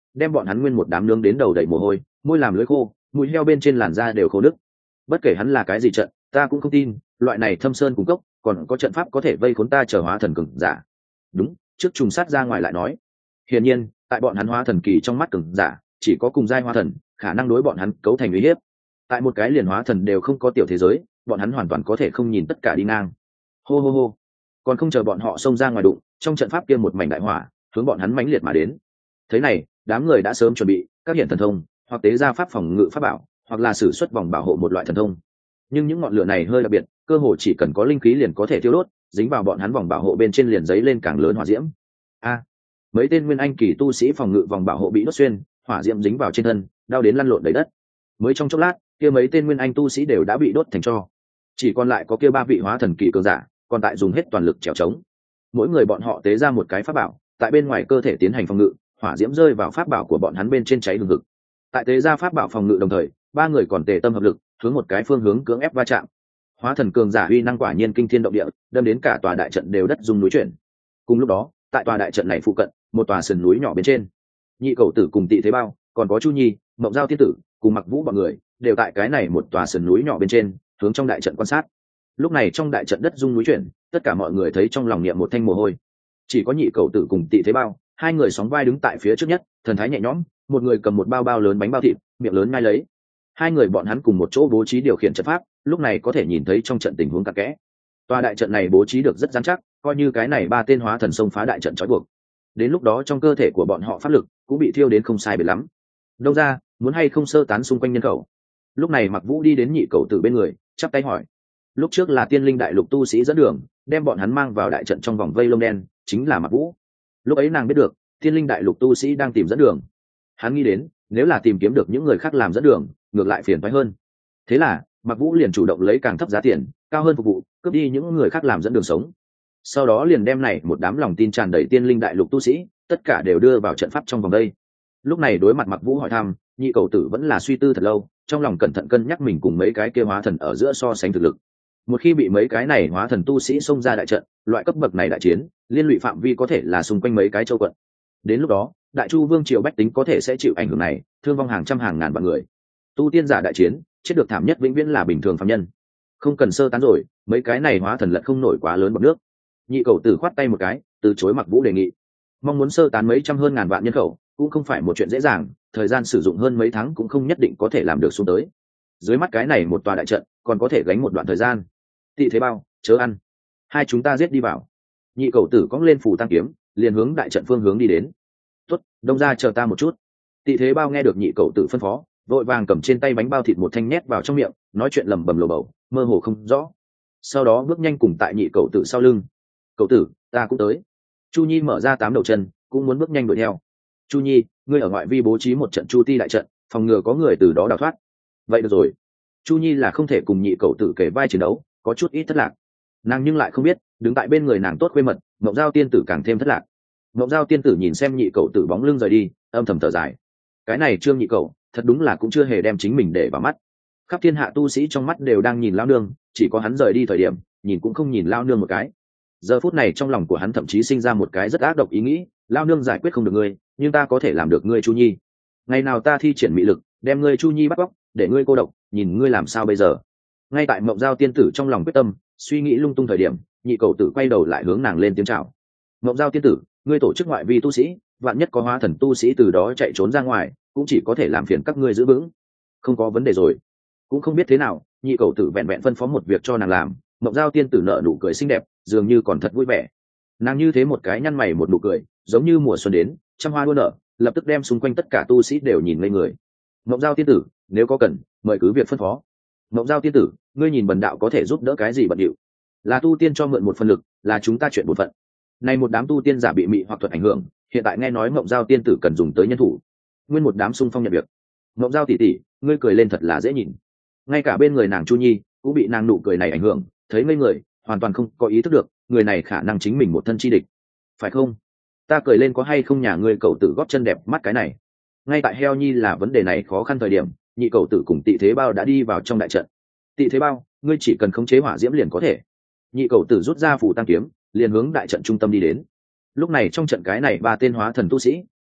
Speaker 1: đem bọn hắn nguyên một đám nướng đến đầu đầy mồ hôi, môi làm lưỡi khô, mũi heo bên trên làn da đều khô nứt. Bất kể hắn là cái gì trận, ta cũng không tin loại này thâm sơn cung cấp còn có trận pháp có thể vây khốn ta chờ hóa thần cường giả. Đúng, trước trùng sát ra ngoài lại nói. Hiển nhiên, tại bọn hắn hóa thần kỳ trong mắt cường giả, chỉ có cùng giai hóa thần khả năng đối bọn hắn cấu thành uy hiếp. Tại một cái liền hóa thần đều không có tiểu thế giới, bọn hắn hoàn toàn có thể không nhìn tất cả đi ngang. Hô hô hô, còn không chờ bọn họ xông ra ngoài đụng, trong trận pháp kia một mảnh đại hỏa hướng bọn hắn mãnh liệt mà đến. Thế này, đám người đã sớm chuẩn bị các hiện thần thông, hoặc tế ra pháp phòng ngự pháp bảo, hoặc là sử xuất vòng bảo hộ một loại thần thông. Nhưng những ngọn lửa này hơi đặc biệt, cơ hồ chỉ cần có linh khí liền có thể tiêu đốt, dính vào bọn hắn vòng bảo hộ bên trên liền giấy lên càng lớn hỏa diễm. A, mấy tên nguyên anh kỳ tu sĩ phòng ngự vòng bảo hộ bị đốt xuyên, hỏa diễm dính vào trên thân, đau đến lăn lộn đầy đất. Mới trong chốc lát, kia mấy tên nguyên anh tu sĩ đều đã bị đốt thành tro. Chỉ còn lại có kia ba vị hóa thần kỳ cường giả, còn tại dùng hết toàn lực trèo trống. Mỗi người bọn họ tế ra một cái pháp bảo, tại bên ngoài cơ thể tiến hành phòng ngự, hỏa diễm rơi vào pháp bảo của bọn hắn bên trên cháy hừng hực. Tại tế ra pháp bảo phòng ngự đồng thời, ba người còn tề tâm hợp lực, hướng một cái phương hướng cưỡng ép va chạm. Hóa thần cường giả uy năng quả nhiên kinh thiên động địa, đâm đến cả tòa đại trận đều đất rung núi chuyển. Cùng lúc đó, tại tòa đại trận này phụ cận, một tòa sườn núi nhỏ bên trên, Nhị Cẩu Tử cùng Tị Thế Bao, còn có Chu Nhi, Mộng Giao Tiên Tử, cùng Mặc Vũ bọn người, đều tại cái này một tòa sườn núi nhỏ bên trên, hướng trong đại trận quan sát. Lúc này trong đại trận đất rung núi chuyển, tất cả mọi người thấy trong lòng niệm một thanh mồ hôi. Chỉ có Nhị Cẩu Tử cùng Tị Thế Bao, hai người sóng vai đứng tại phía trước nhất, thần thái nhẹ nhõm, một người cầm một bao bao lớn bánh bao thịt, miệng lớn nhai lấy. Hai người bọn hắn cùng một chỗ bố trí điều khiển trận pháp, lúc này có thể nhìn thấy trong trận tình huống cặn kẽ. Tòa đại trận này bố trí được rất rắn chắc, coi như cái này ba tên hóa thần xông phá đại trận trói buộc. Đến lúc đó trong cơ thể của bọn họ pháp lực cũng bị thiêu đến không sai biệt lắm. Đông ra, muốn hay không sơ tán xung quanh nhân khẩu? Lúc này Mặc Vũ đi đến Nhị Cẩu Tử bên người, chắp tay hỏi. Lúc trước là Tiên Linh Đại Lục tu sĩ dẫn đường, đem bọn hắn mang vào đại trận trong vòng vây lông đen, chính là Mặc Vũ. Lúc ấy nàng biết được, Tiên Linh Đại Lục tu sĩ đang tìm dẫn đường. Hắn nghĩ đến, nếu là tìm kiếm được những người khác làm dẫn đường, ngược lại phiền toái hơn. Thế là, Mặc Vũ liền chủ động lấy càng thấp giá tiền, cao hơn phục vụ, cướp đi những người khác làm dẫn đường sống. Sau đó liền đem này một đám lòng tin tràn đầy Tiên Linh Đại Lục tu sĩ, tất cả đều đưa vào trận pháp trong vòng đây. Lúc này đối mặt Mặc Vũ hỏi thăm, Nhị Cẩu Tử vẫn là suy tư thật lâu, trong lòng cẩn thận cân nhắc mình cùng mấy cái kia hóa thần ở giữa so sánh thực lực. Một khi bị mấy cái này hóa thần tu sĩ xông ra đại trận, loại cấp bậc này đại chiến, liên lụy phạm vi có thể là xung quanh mấy cái châu quận. Đến lúc đó, Đại Chu Vương triều bách tính có thể sẽ chịu ảnh hưởng này, thương vong hàng trăm hàng ngàn vạn người. Tu tiên giả đại chiến, chết được thảm nhất vĩnh viễn là bình thường phàm nhân. Không cần sơ tán rồi, mấy cái này hóa thần lận không nổi quá lớn bọt nước. Nhị Cẩu Tử khoát tay một cái, từ chối Mặc Vũ đề nghị. Mong muốn sơ tán mấy trăm hơn ngàn vạn nhân khẩu, cũng không phải một chuyện dễ dàng, thời gian sử dụng hơn mấy tháng cũng không nhất định có thể làm được xuống tới. Dưới mắt cái này một tòa đại trận, còn có thể gánh một đoạn thời gian. Tị Thế Bao, chớ ăn, hai chúng ta giết đi vào. Nhị Cẩu Tử cõng lên phủ tăng kiếm, liền hướng đại trận phương hướng đi đến. Tốt, Đông ra chờ ta một chút. Tị Thế Bao nghe được Nhị Cẩu Tử phân phó, vội vàng cầm trên tay bánh bao thịt một thanh nhét vào trong miệng, nói chuyện lẩm bẩm lồ bầu, mơ hồ không rõ. Sau đó bước nhanh cùng tại Nhị Cẩu Tử sau lưng. Cẩu Tử, ta cũng tới. Chu Nhi mở ra tám đầu chân, cũng muốn bước nhanh đuổi theo. Chu Nhi, ngươi ở ngoại vi bố trí một trận Chu Ti đại trận, phòng ngừa có người từ đó đào thoát. Vậy được rồi. Chu Nhi là không thể cùng Nhị Cẩu Tử kể vai chiến đấu, có chút ít thất lạc. Nàng nhưng lại không biết, đứng tại bên người nàng tốt khuê mật, Mộng Giao Tiên Tử càng thêm thất lạc. Mộng Giao Tiên Tử nhìn xem Nhị Cẩu Tử bóng lưng rời đi, âm thầm thở dài. Cái này Trương Nhị Cẩu, thật đúng là cũng chưa hề đem chính mình để vào mắt. Khắp thiên hạ tu sĩ trong mắt đều đang nhìn lao nương, chỉ có hắn rời đi thời điểm, nhìn cũng không nhìn lao nương một cái. Giờ phút này trong lòng của hắn thậm chí sinh ra một cái rất ác độc ý nghĩ, lao nương giải quyết không được ngươi, nhưng ta có thể làm được ngươi Chu Nhi. Ngày nào ta thi triển mị lực, đem ngươi Chu Nhi bắt cóc, để ngươi cô độc, nhìn ngươi làm sao bây giờ. Ngay tại Mộng Giao Tiên Tử trong lòng quyết tâm, suy nghĩ lung tung thời điểm, Nhị Cẩu Tử quay đầu lại hướng nàng lên tiếng chào. Mộng Giao Tiên Tử, ngươi tổ chức ngoại vi tu sĩ, vạn nhất có hóa thần tu sĩ từ đó chạy trốn ra ngoài, cũng chỉ có thể làm phiền các ngươi giữ vững. Không có vấn đề rồi. Cũng không biết thế nào, Nhị Cẩu Tử vẹn vẹn phân phó một việc cho nàng làm, Mộng Giao Tiên Tử nở nụ cười xinh đẹp, dường như còn thật vui vẻ. Nàng như thế một cái nhăn mày một nụ cười, giống như mùa xuân đến, trăm hoa đua nở, lập tức đem xung quanh tất cả tu sĩ đều nhìn ngây người. Mộng Giao Tiên Tử, nếu có cần, mời cứ việc phân phó. Mộng Giao Tiên Tử, ngươi nhìn bần đạo có thể giúp đỡ cái gì bận điệu? Là tu tiên cho mượn một phần lực, là chúng ta chuyện một phận. Nay một đám tu tiên giả bị mị hoặc thuật ảnh hưởng, hiện tại nghe nói Mộng Giao Tiên Tử cần dùng tới nhân thủ, nguyên một đám xung phong nhận việc. Mộng Giao tỷ tỷ, ngươi cười lên thật là dễ nhìn. Ngay cả bên người nàng Chu Nhi cũng bị nàng nụ cười này ảnh hưởng, thấy ngây người, hoàn toàn không có ý thức được người này khả năng chính mình một thân chi địch, phải không? Ta cười lên có hay không nhà ngươi Cẩu Tử góp chân đẹp mắt cái này. Ngay tại Heo Nhi là vấn đề này khó khăn thời điểm, Nhị Cẩu Tử cùng Tị Thế Bao đã đi vào trong đại trận. Tị Thế Bao, ngươi chỉ cần khống chế hỏa diễm liền có thể. Nhị Cẩu Tử rút ra phủ tăng kiếm, liền hướng đại trận trung tâm đi đến. Lúc này trong trận cái này ba tên hóa thần tu sĩ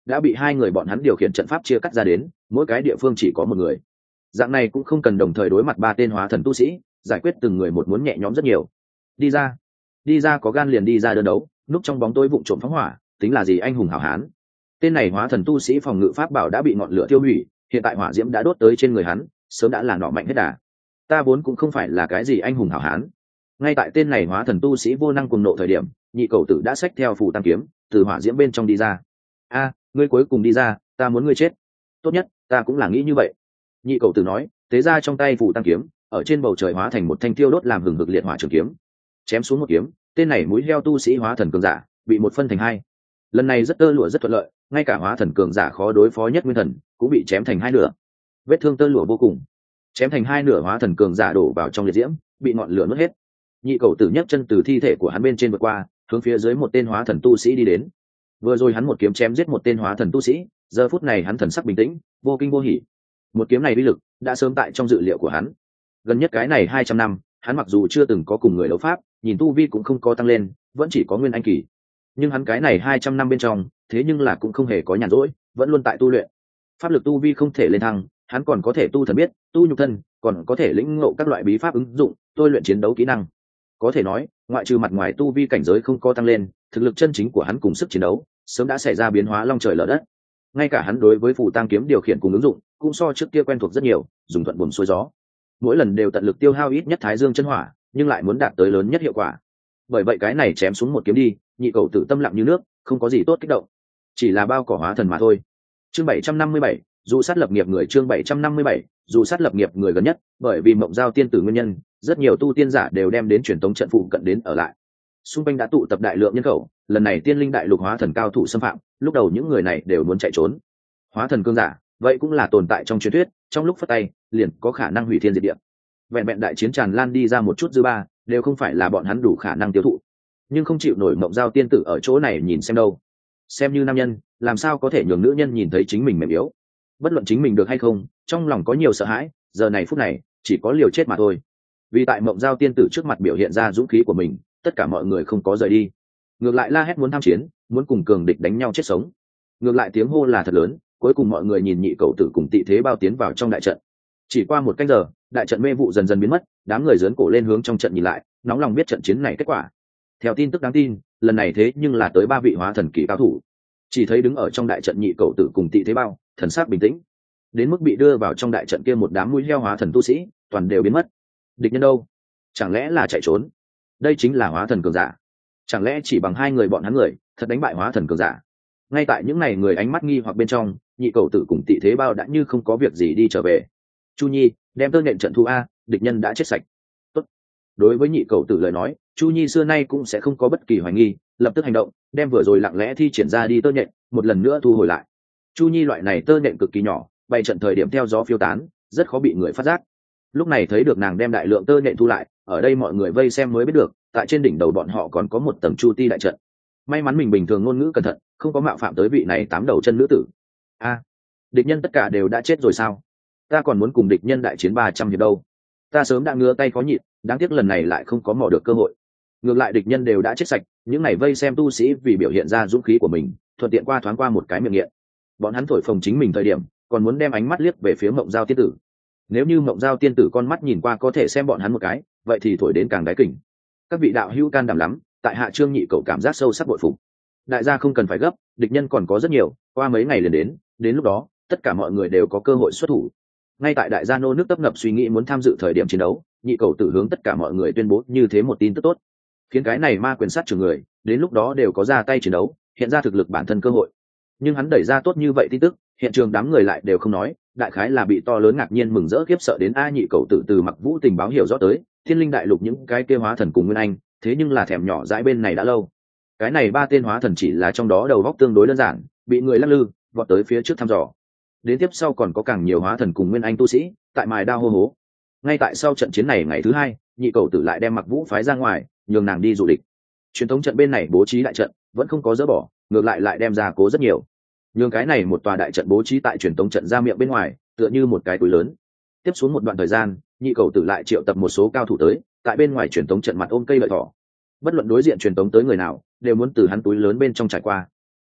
Speaker 1: đã bị hai người bọn hắn điều khiển trận pháp chia cắt ra đến, mỗi cái địa phương chỉ có một người. Dạng này cũng không cần đồng thời đối mặt ba tên hóa thần tu sĩ, giải quyết từng người một muốn nhẹ nhõm rất nhiều. Đi ra, đi ra có gan liền đi ra đơn đấu, núp trong bóng tối vụng trộm phóng hỏa, tính là gì anh hùng hảo hán. Tên này hóa thần tu sĩ phòng ngự pháp bảo đã bị ngọn lửa tiêu hủy, hiện tại hỏa diễm đã đốt tới trên người hắn, sớm đã là nọ mạnh hết đà. Ta vốn cũng không phải là cái gì anh hùng hảo hán. Ngay tại tên này hóa thần tu sĩ vô năng cuồng nộ thời điểm, nhị cầu tử đã xách theo phù tăng kiếm từ hỏa diễm bên trong đi ra. A, ngươi cuối cùng đi ra, ta muốn ngươi chết. Tốt nhất, ta cũng là nghĩ như vậy. Nhị cầu tử nói, tế ra trong tay phù tăng kiếm, ở trên bầu trời hóa thành một thanh tiêu đốt làm hừng hực liệt hỏa trường kiếm, chém xuống một kiếm, tên này mũi heo tu sĩ hóa thần cường giả bị một phân thành hai. Lần này rất tơ lụa rất thuận lợi, ngay cả hóa thần cường giả khó đối phó nhất nguyên thần cũng bị chém thành hai nửa. Vết thương tơ lụa vô cùng, chém thành hai nửa hóa thần cường giả đổ vào trong liệt diễm, bị ngọn lửa nuốt hết. Nhị cầu tử nhấc chân từ thi thể của hắn bên trên vượt qua, hướng phía dưới một tên hóa thần tu sĩ đi đến. Vừa rồi hắn một kiếm chém giết một tên hóa thần tu sĩ, giờ phút này hắn thần sắc bình tĩnh, vô kinh vô hỉ. Một kiếm này uy lực đã sớm tại trong dự liệu của hắn. Gần nhất cái này hai trăm năm, hắn mặc dù chưa từng có cùng người đấu pháp, nhìn tu vi cũng không có tăng lên, vẫn chỉ có nguyên anh kỳ. Nhưng hắn cái này hai trăm năm bên trong, thế nhưng là cũng không hề có nhàn rỗi, vẫn luôn tại tu luyện. Pháp lực tu vi không thể lên thăng, hắn còn có thể tu thần biết, tu nhục thân, còn có thể lĩnh ngộ các loại bí pháp ứng dụng, tôi luyện chiến đấu kỹ năng. Có thể nói, ngoại trừ mặt ngoài tu vi cảnh giới không có tăng lên, thực lực chân chính của hắn cùng sức chiến đấu sớm đã xảy ra biến hóa long trời lở đất. Ngay cả hắn đối với phù tăng kiếm điều khiển cùng ứng dụng, cũng so trước kia quen thuộc rất nhiều, dùng thuận buồm xuôi gió. Mỗi lần đều tận lực tiêu hao ít nhất thái dương chân hỏa, nhưng lại muốn đạt tới lớn nhất hiệu quả. Bởi vậy cái này chém xuống một kiếm đi, nhị cầu tử tâm lặng như nước, không có gì tốt kích động, chỉ là bao cỏ hóa thần mà thôi. Chương bảy trăm năm mươi bảy, dù sát lập nghiệp người chương bảy trăm năm mươi bảy, dù sát lập nghiệp người gần nhất, bởi vì mộng giao tiên tử nguyên nhân, rất nhiều tu tiên giả đều đem đến truyền tống trận phụ cận đến ở lại. Xung quanh đã tụ tập đại lượng nhân khẩu, lần này tiên linh đại lục hóa thần cao thủ xâm phạm, lúc đầu những người này đều muốn chạy trốn. Hóa thần cương giả, vậy cũng là tồn tại trong truyền thuyết, trong lúc phất tay, liền có khả năng hủy thiên diệt địa. Vẹn vẹn đại chiến tràn lan đi ra một chút dư ba, đều không phải là bọn hắn đủ khả năng tiêu thụ. Nhưng không chịu nổi mộng giao tiên tử ở chỗ này nhìn xem đâu. Xem như nam nhân, làm sao có thể nhường nữ nhân nhìn thấy chính mình mềm yếu. Bất luận chính mình được hay không, trong lòng có nhiều sợ hãi, giờ này phút này, chỉ có liều chết mà thôi. Vì tại mộng giao tiên tử trước mặt biểu hiện ra dũng khí của mình, tất cả mọi người không có rời đi. Ngược lại la hét muốn tham chiến, muốn cùng cường địch đánh nhau chết sống. Ngược lại tiếng hô là thật lớn, cuối cùng mọi người nhìn nhị cầu tử cùng tị thế bao tiến vào trong đại trận. Chỉ qua một canh giờ, đại trận mê vụ dần dần biến mất, đám người giớn cổ lên hướng trong trận nhìn lại, nóng lòng biết trận chiến này kết quả. Theo tin tức đáng tin, lần này thế nhưng là tới ba vị hóa thần kỳ cao thủ. Chỉ thấy đứng ở trong đại trận nhị cầu tử cùng tị thế bao, thần sắc bình tĩnh. Đến mức bị đưa vào trong đại trận kia một đám mũi heo hóa thần tu sĩ, toàn đều biến mất. Địch nhân đâu? Chẳng lẽ là chạy trốn? Đây chính là hóa thần cường giả. Chẳng lẽ chỉ bằng hai người bọn hắn người, thật đánh bại hóa thần cường giả? Ngay tại những ngày người ánh mắt nghi hoặc bên trong, nhị cầu tử cùng tị thế bao đã như không có việc gì đi trở về. Chu Nhi, đem tơ nhện trận thu a, địch nhân đã chết sạch. Tốt. Đối với nhị cầu tử lời nói, Chu Nhi xưa nay cũng sẽ không có bất kỳ hoài nghi, lập tức hành động, đem vừa rồi lặng lẽ thi triển ra đi tơ nhện, một lần nữa thu hồi lại. Chu Nhi loại này tơ nhện cực kỳ nhỏ, bày trận thời điểm theo gió phiêu tán, rất khó bị người phát giác. Lúc này thấy được nàng đem đại lượng tơ nhện thu lại, ở đây mọi người vây xem mới biết được, tại trên đỉnh đầu bọn họ còn có một tầng chu ti đại trận. May mắn mình bình thường ngôn ngữ cẩn thận, không có mạo phạm tới vị này tám đầu chân nữ tử. A, địch nhân tất cả đều đã chết rồi sao? Ta còn muốn cùng địch nhân đại chiến ba trăm hiệp đâu. Ta sớm đã ngứa tay khó nhịn, đáng tiếc lần này lại không có mò được cơ hội. Ngược lại địch nhân đều đã chết sạch, những này vây xem tu sĩ vì biểu hiện ra dũng khí của mình, thuận tiện qua thoáng qua một cái miệng nghiện. Bọn hắn thổi phồng chính mình thời điểm, còn muốn đem ánh mắt liếc về phía mộng giao tiên tử. Nếu như mộng giao tiên tử con mắt nhìn qua có thể xem bọn hắn một cái, vậy thì thổi đến càng đáy kỉnh. Các vị đạo hữu can đảm lắm, tại hạ trương nhị cậu cảm giác sâu sắc bội phục. Đại gia không cần phải gấp, địch nhân còn có rất nhiều, qua mấy ngày liền đến, đến lúc đó tất cả mọi người đều có cơ hội xuất thủ. Ngay tại đại gia nô nước tấp nập suy nghĩ muốn tham dự thời điểm chiến đấu, nhị cầu tử hướng tất cả mọi người tuyên bố như thế một tin tức tốt, khiến cái này ma quyền sát trưởng người đến lúc đó đều có ra tay chiến đấu, hiện ra thực lực bản thân cơ hội. Nhưng hắn đẩy ra tốt như vậy tin tức, hiện trường đám người lại đều không nói, đại khái là bị to lớn ngạc nhiên mừng rỡ khiếp sợ đến a. Nhị cầu tử từ Mặc Vũ tình báo hiểu rõ tới, thiên linh đại lục những cái kia hóa thần cùng nguyên anh, thế nhưng là thèm nhỏ dãi bên này đã lâu. Cái này ba tên hóa thần chỉ là trong đó đầu góc tương đối đơn giản, bị người lắc lư vọt tới phía trước thăm dò. Đến tiếp sau còn có càng nhiều hóa thần cùng nguyên anh tu sĩ tại mài đao hô hố. Ngay tại sau trận chiến này ngày thứ hai, nhị cầu tử lại đem Mặc Vũ phái ra ngoài, nhường nàng đi dụ địch. Truyền thống trận bên này bố trí đại trận vẫn không có dỡ bỏ, ngược lại lại đem ra cố rất nhiều. Nhường cái này một tòa đại trận bố trí tại truyền thống trận ra miệng bên ngoài, tựa như một cái túi lớn. Tiếp xuống một đoạn thời gian, nhị cầu tử lại triệu tập một số cao thủ tới, tại bên ngoài truyền thống trận mặt ôm cây lợi thỏ. Bất luận đối diện truyền thống tới người nào, đều muốn từ hắn túi lớn bên trong trải qua.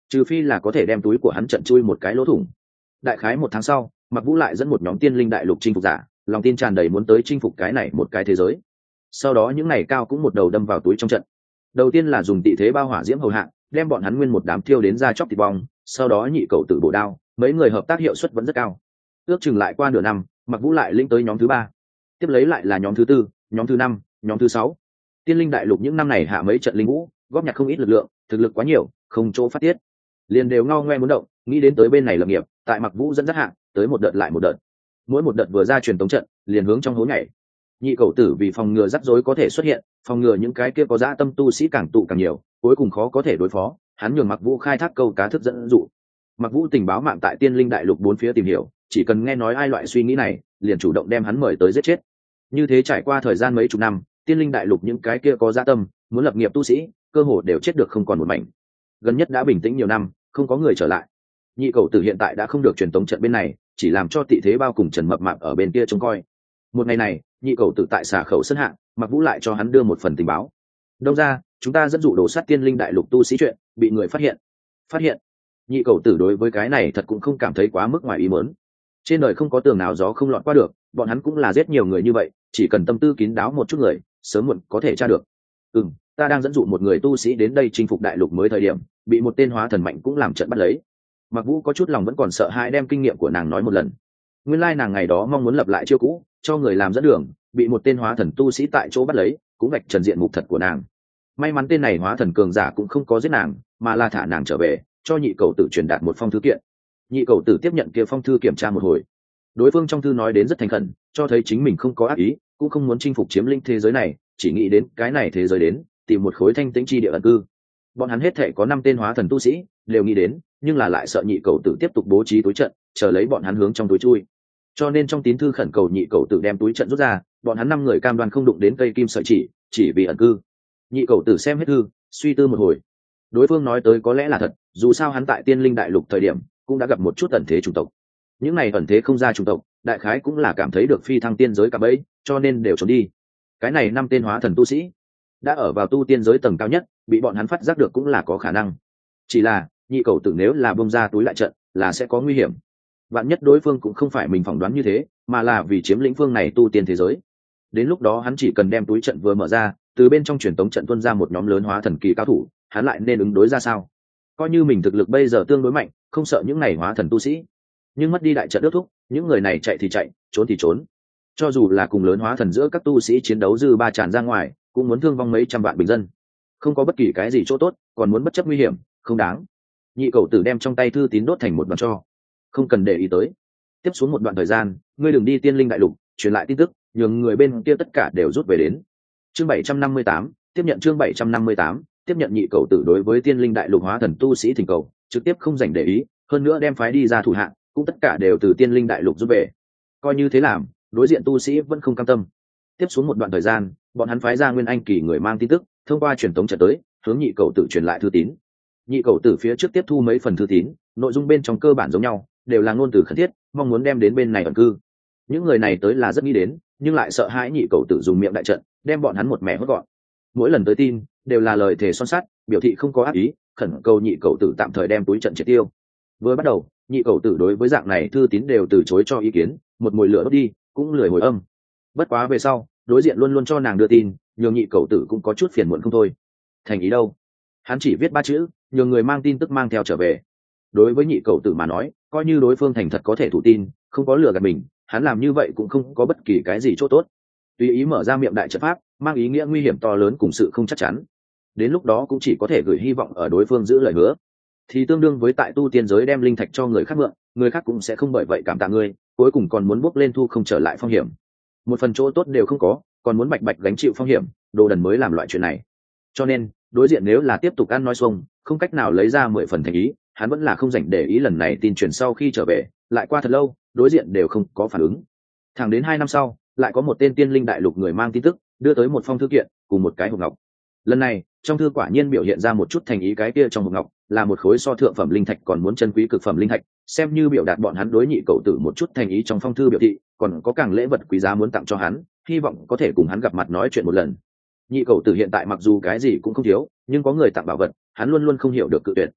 Speaker 1: trừ phi là có thể đem túi của hắn trận chui một cái lỗ thủng. Đại khái một tháng sau, Mặc Vũ lại dẫn một nhóm tiên linh đại lục chinh phục giả, lòng tin tràn đầy muốn tới chinh phục cái này một cái thế giới. Sau đó những ngày cao cũng một đầu đâm vào túi trong trận. Đầu tiên là dùng tị thế bao hỏa diễm hầu hạ, đem bọn hắn nguyên một đám thiêu đến ra chóc thịt bong, sau đó nhị cậu tự bổ đao, mấy người hợp tác hiệu suất vẫn rất cao. Ước chừng lại qua nửa năm, Mặc Vũ lại lĩnh tới nhóm thứ ba, tiếp lấy lại là nhóm thứ tư, nhóm thứ năm, nhóm thứ sáu. Tiên linh đại lục những năm này hạ mấy trận linh vũ, góp nhặt không ít lực lượng, thực lực quá nhiều, không chỗ phát tiết, liền đều ngao ngoe muốn động, nghĩ đến tới bên này lập nghiệp. Tại Mặc Vũ dẫn dắt hạ, tới một đợt lại một đợt, mỗi một đợt vừa ra truyền tống trận, liền hướng trong hố nhảy. Nhị cậu tử vì phòng ngừa rắc rối có thể xuất hiện, phòng ngừa những cái kia có dã tâm tu sĩ càng tụ càng nhiều, cuối cùng khó có thể đối phó, hắn nhường Mặc Vũ khai thác câu cá thức dẫn dụ. Mặc Vũ tình báo mạng tại tiên linh đại lục bốn phía tìm hiểu, chỉ cần nghe nói ai loại suy nghĩ này, liền chủ động đem hắn mời tới giết chết. Như thế trải qua thời gian mấy chục năm, tiên linh đại lục những cái kia có dã tâm muốn lập nghiệp tu sĩ, cơ hồ đều chết được không còn một mảnh. Gần nhất đã bình tĩnh nhiều năm, không có người trở lại. Nhị cậu tử hiện tại đã không được truyền tống trận bên này, chỉ làm cho tị thế bao cùng Trần Mập Mạp ở bên kia trông coi. Một ngày này, nhị cậu tử tại xà khẩu sân hạ, Mặc Vũ lại cho hắn đưa một phần tình báo. Đông ra, chúng ta dẫn dụ đồ sát tiên linh đại lục tu sĩ chuyện, bị người phát hiện. Phát hiện? Nhị cậu tử đối với cái này thật cũng không cảm thấy quá mức ngoài ý muốn. Trên đời không có tường nào gió không lọt qua được, bọn hắn cũng là giết nhiều người như vậy, chỉ cần tâm tư kín đáo một chút người, sớm muộn có thể tra được. Ừm, ta đang dẫn dụ một người tu sĩ đến đây chinh phục đại lục mới thời điểm, bị một tên hóa thần mạnh cũng làm trận bắt lấy. Mặc Vũ có chút lòng vẫn còn sợ hãi đem kinh nghiệm của nàng nói một lần. Nguyên lai nàng ngày đó mong muốn lập lại chiêu cũ, cho người làm dẫn đường, bị một tên hóa thần tu sĩ tại chỗ bắt lấy, cũng vạch trần diện mục thật của nàng. May mắn tên này hóa thần cường giả cũng không có giết nàng, mà là thả nàng trở về, cho nhị cầu tử truyền đạt một phong thư kiện. Nhị cầu tử tiếp nhận kia phong thư kiểm tra một hồi. Đối phương trong thư nói đến rất thành khẩn, cho thấy chính mình không có ác ý, cũng không muốn chinh phục chiếm lĩnh thế giới này, chỉ nghĩ đến cái này thế giới đến, tìm một khối thanh tĩnh chi địa ẩn cư. Bọn hắn hết thể có năm tên hóa thần tu sĩ, đều nghĩ đến, nhưng là lại sợ nhị cầu tử tiếp tục bố trí túi trận, chờ lấy bọn hắn hướng trong túi chui. Cho nên trong tín thư khẩn cầu nhị cầu tử đem túi trận rút ra, bọn hắn năm người cam đoan không đụng đến cây kim sợi chỉ, chỉ vì ẩn cư. Nhị cầu tử xem hết thư, suy tư một hồi. Đối phương nói tới có lẽ là thật, dù sao hắn tại tiên linh đại lục thời điểm cũng đã gặp một chút ẩn thế chủng tộc. Những này ẩn thế không ra chủng tộc, đại khái cũng là cảm thấy được phi thăng tiên giới cả bấy, cho nên đều trốn đi. Cái này năm tên hóa thần tu sĩ đã ở vào tu tiên giới tầng cao nhất, bị bọn hắn phát giác được cũng là có khả năng. Chỉ là nhị cầu tử nếu là bông ra túi lại trận, là sẽ có nguy hiểm. Vạn nhất đối phương cũng không phải mình phỏng đoán như thế, mà là vì chiếm lĩnh phương này tu tiên thế giới. Đến lúc đó hắn chỉ cần đem túi trận vừa mở ra, từ bên trong truyền tống trận tuôn ra một nhóm lớn hóa thần kỳ cao thủ, hắn lại nên ứng đối ra sao? Coi như mình thực lực bây giờ tương đối mạnh, không sợ những này hóa thần tu sĩ, nhưng mất đi đại trận ước thúc, những người này chạy thì chạy, trốn thì trốn. Cho dù là cùng lớn hóa thần giữa các tu sĩ chiến đấu dư ba tràn ra ngoài, cũng muốn thương vong mấy trăm vạn bình dân, không có bất kỳ cái gì chỗ tốt, còn muốn bất chấp nguy hiểm, không đáng. Nhị cầu tử đem trong tay thư tín đốt thành một đoạn cho, không cần để ý tới. Tiếp xuống một đoạn thời gian, ngươi đừng đi tiên linh đại lục, truyền lại tin tức, nhường người bên kia tất cả đều rút về đến. Chương bảy trăm năm mươi tám, tiếp nhận chương bảy trăm năm mươi tám, tiếp nhận nhị cầu tử đối với tiên linh đại lục hóa thần tu sĩ thỉnh cầu, trực tiếp không dành để ý, hơn nữa đem phái đi ra thủ hạng, cũng tất cả đều từ tiên linh đại lục rút về. Coi như thế làm, đối diện tu sĩ vẫn không cam tâm. Tiếp xuống một đoạn thời gian, bọn hắn phái ra nguyên anh kỳ người mang tin tức, thông qua truyền tống trận tới, hướng nhị cầu tử truyền lại thư tín. Nhị cầu tử phía trước tiếp thu mấy phần thư tín, nội dung bên trong cơ bản giống nhau, đều là ngôn từ khẩn thiết, mong muốn đem đến bên này ẩn cư. Những người này tới là rất nghĩ đến, nhưng lại sợ hãi nhị cầu tử dùng miệng đại trận, đem bọn hắn một mẻ hốt gọn. Mỗi lần tới tin, đều là lời thề son sắt, biểu thị không có ác ý, khẩn cầu nhị cầu tử tạm thời đem túi trận triệt tiêu. Vừa bắt đầu, nhị cầu tử đối với dạng này thư tín đều từ chối cho ý kiến, một mùi lửa đốt đi, cũng lười hồi âm. Bất quá về sau, đối diện luôn luôn cho nàng đưa tin, nhường nhị cầu tử cũng có chút phiền muộn không thôi. Thành ý đâu? Hắn chỉ viết ba chữ, nhường người mang tin tức mang theo trở về. Đối với nhị cầu tử mà nói, coi như đối phương thành thật có thể thủ tin, không có lừa gạt mình, hắn làm như vậy cũng không có bất kỳ cái gì chỗ tốt. Tùy ý mở ra miệng đại trận pháp, mang ý nghĩa nguy hiểm to lớn cùng sự không chắc chắn. Đến lúc đó cũng chỉ có thể gửi hy vọng ở đối phương giữ lời hứa, thì tương đương với tại tu tiên giới đem linh thạch cho người khác mượn, người khác cũng sẽ không bởi vậy cảm tạ ngươi, cuối cùng còn muốn bước lên thu không trở lại phong hiểm. Một phần chỗ tốt đều không có, còn muốn bạch bạch gánh chịu phong hiểm, đồ đần mới làm loại chuyện này. Cho nên, đối diện nếu là tiếp tục ăn nói xuông, không cách nào lấy ra mười phần thành ý, hắn vẫn là không dành để ý. Lần này tin truyền sau khi trở về, lại qua thật lâu, đối diện đều không có phản ứng. Thẳng đến hai năm sau, lại có một tên tiên linh đại lục người mang tin tức, đưa tới một phong thư kiện cùng một cái hộp ngọc. Lần này, trong thư quả nhiên biểu hiện ra một chút thành ý, cái kia trong hộp ngọc là một khối so thượng phẩm linh thạch còn muốn chân quý cực phẩm linh thạch, xem như biểu đạt bọn hắn đối nhị cầu tử một chút thành ý. Trong phong thư biểu thị, còn có càng lễ vật quý giá muốn tặng cho hắn, hy vọng có thể cùng hắn gặp mặt nói chuyện một lần. Nhị cầu tử hiện tại mặc dù cái gì cũng không thiếu, nhưng có người tặng bảo vật, hắn luôn luôn không hiểu được cự tuyệt.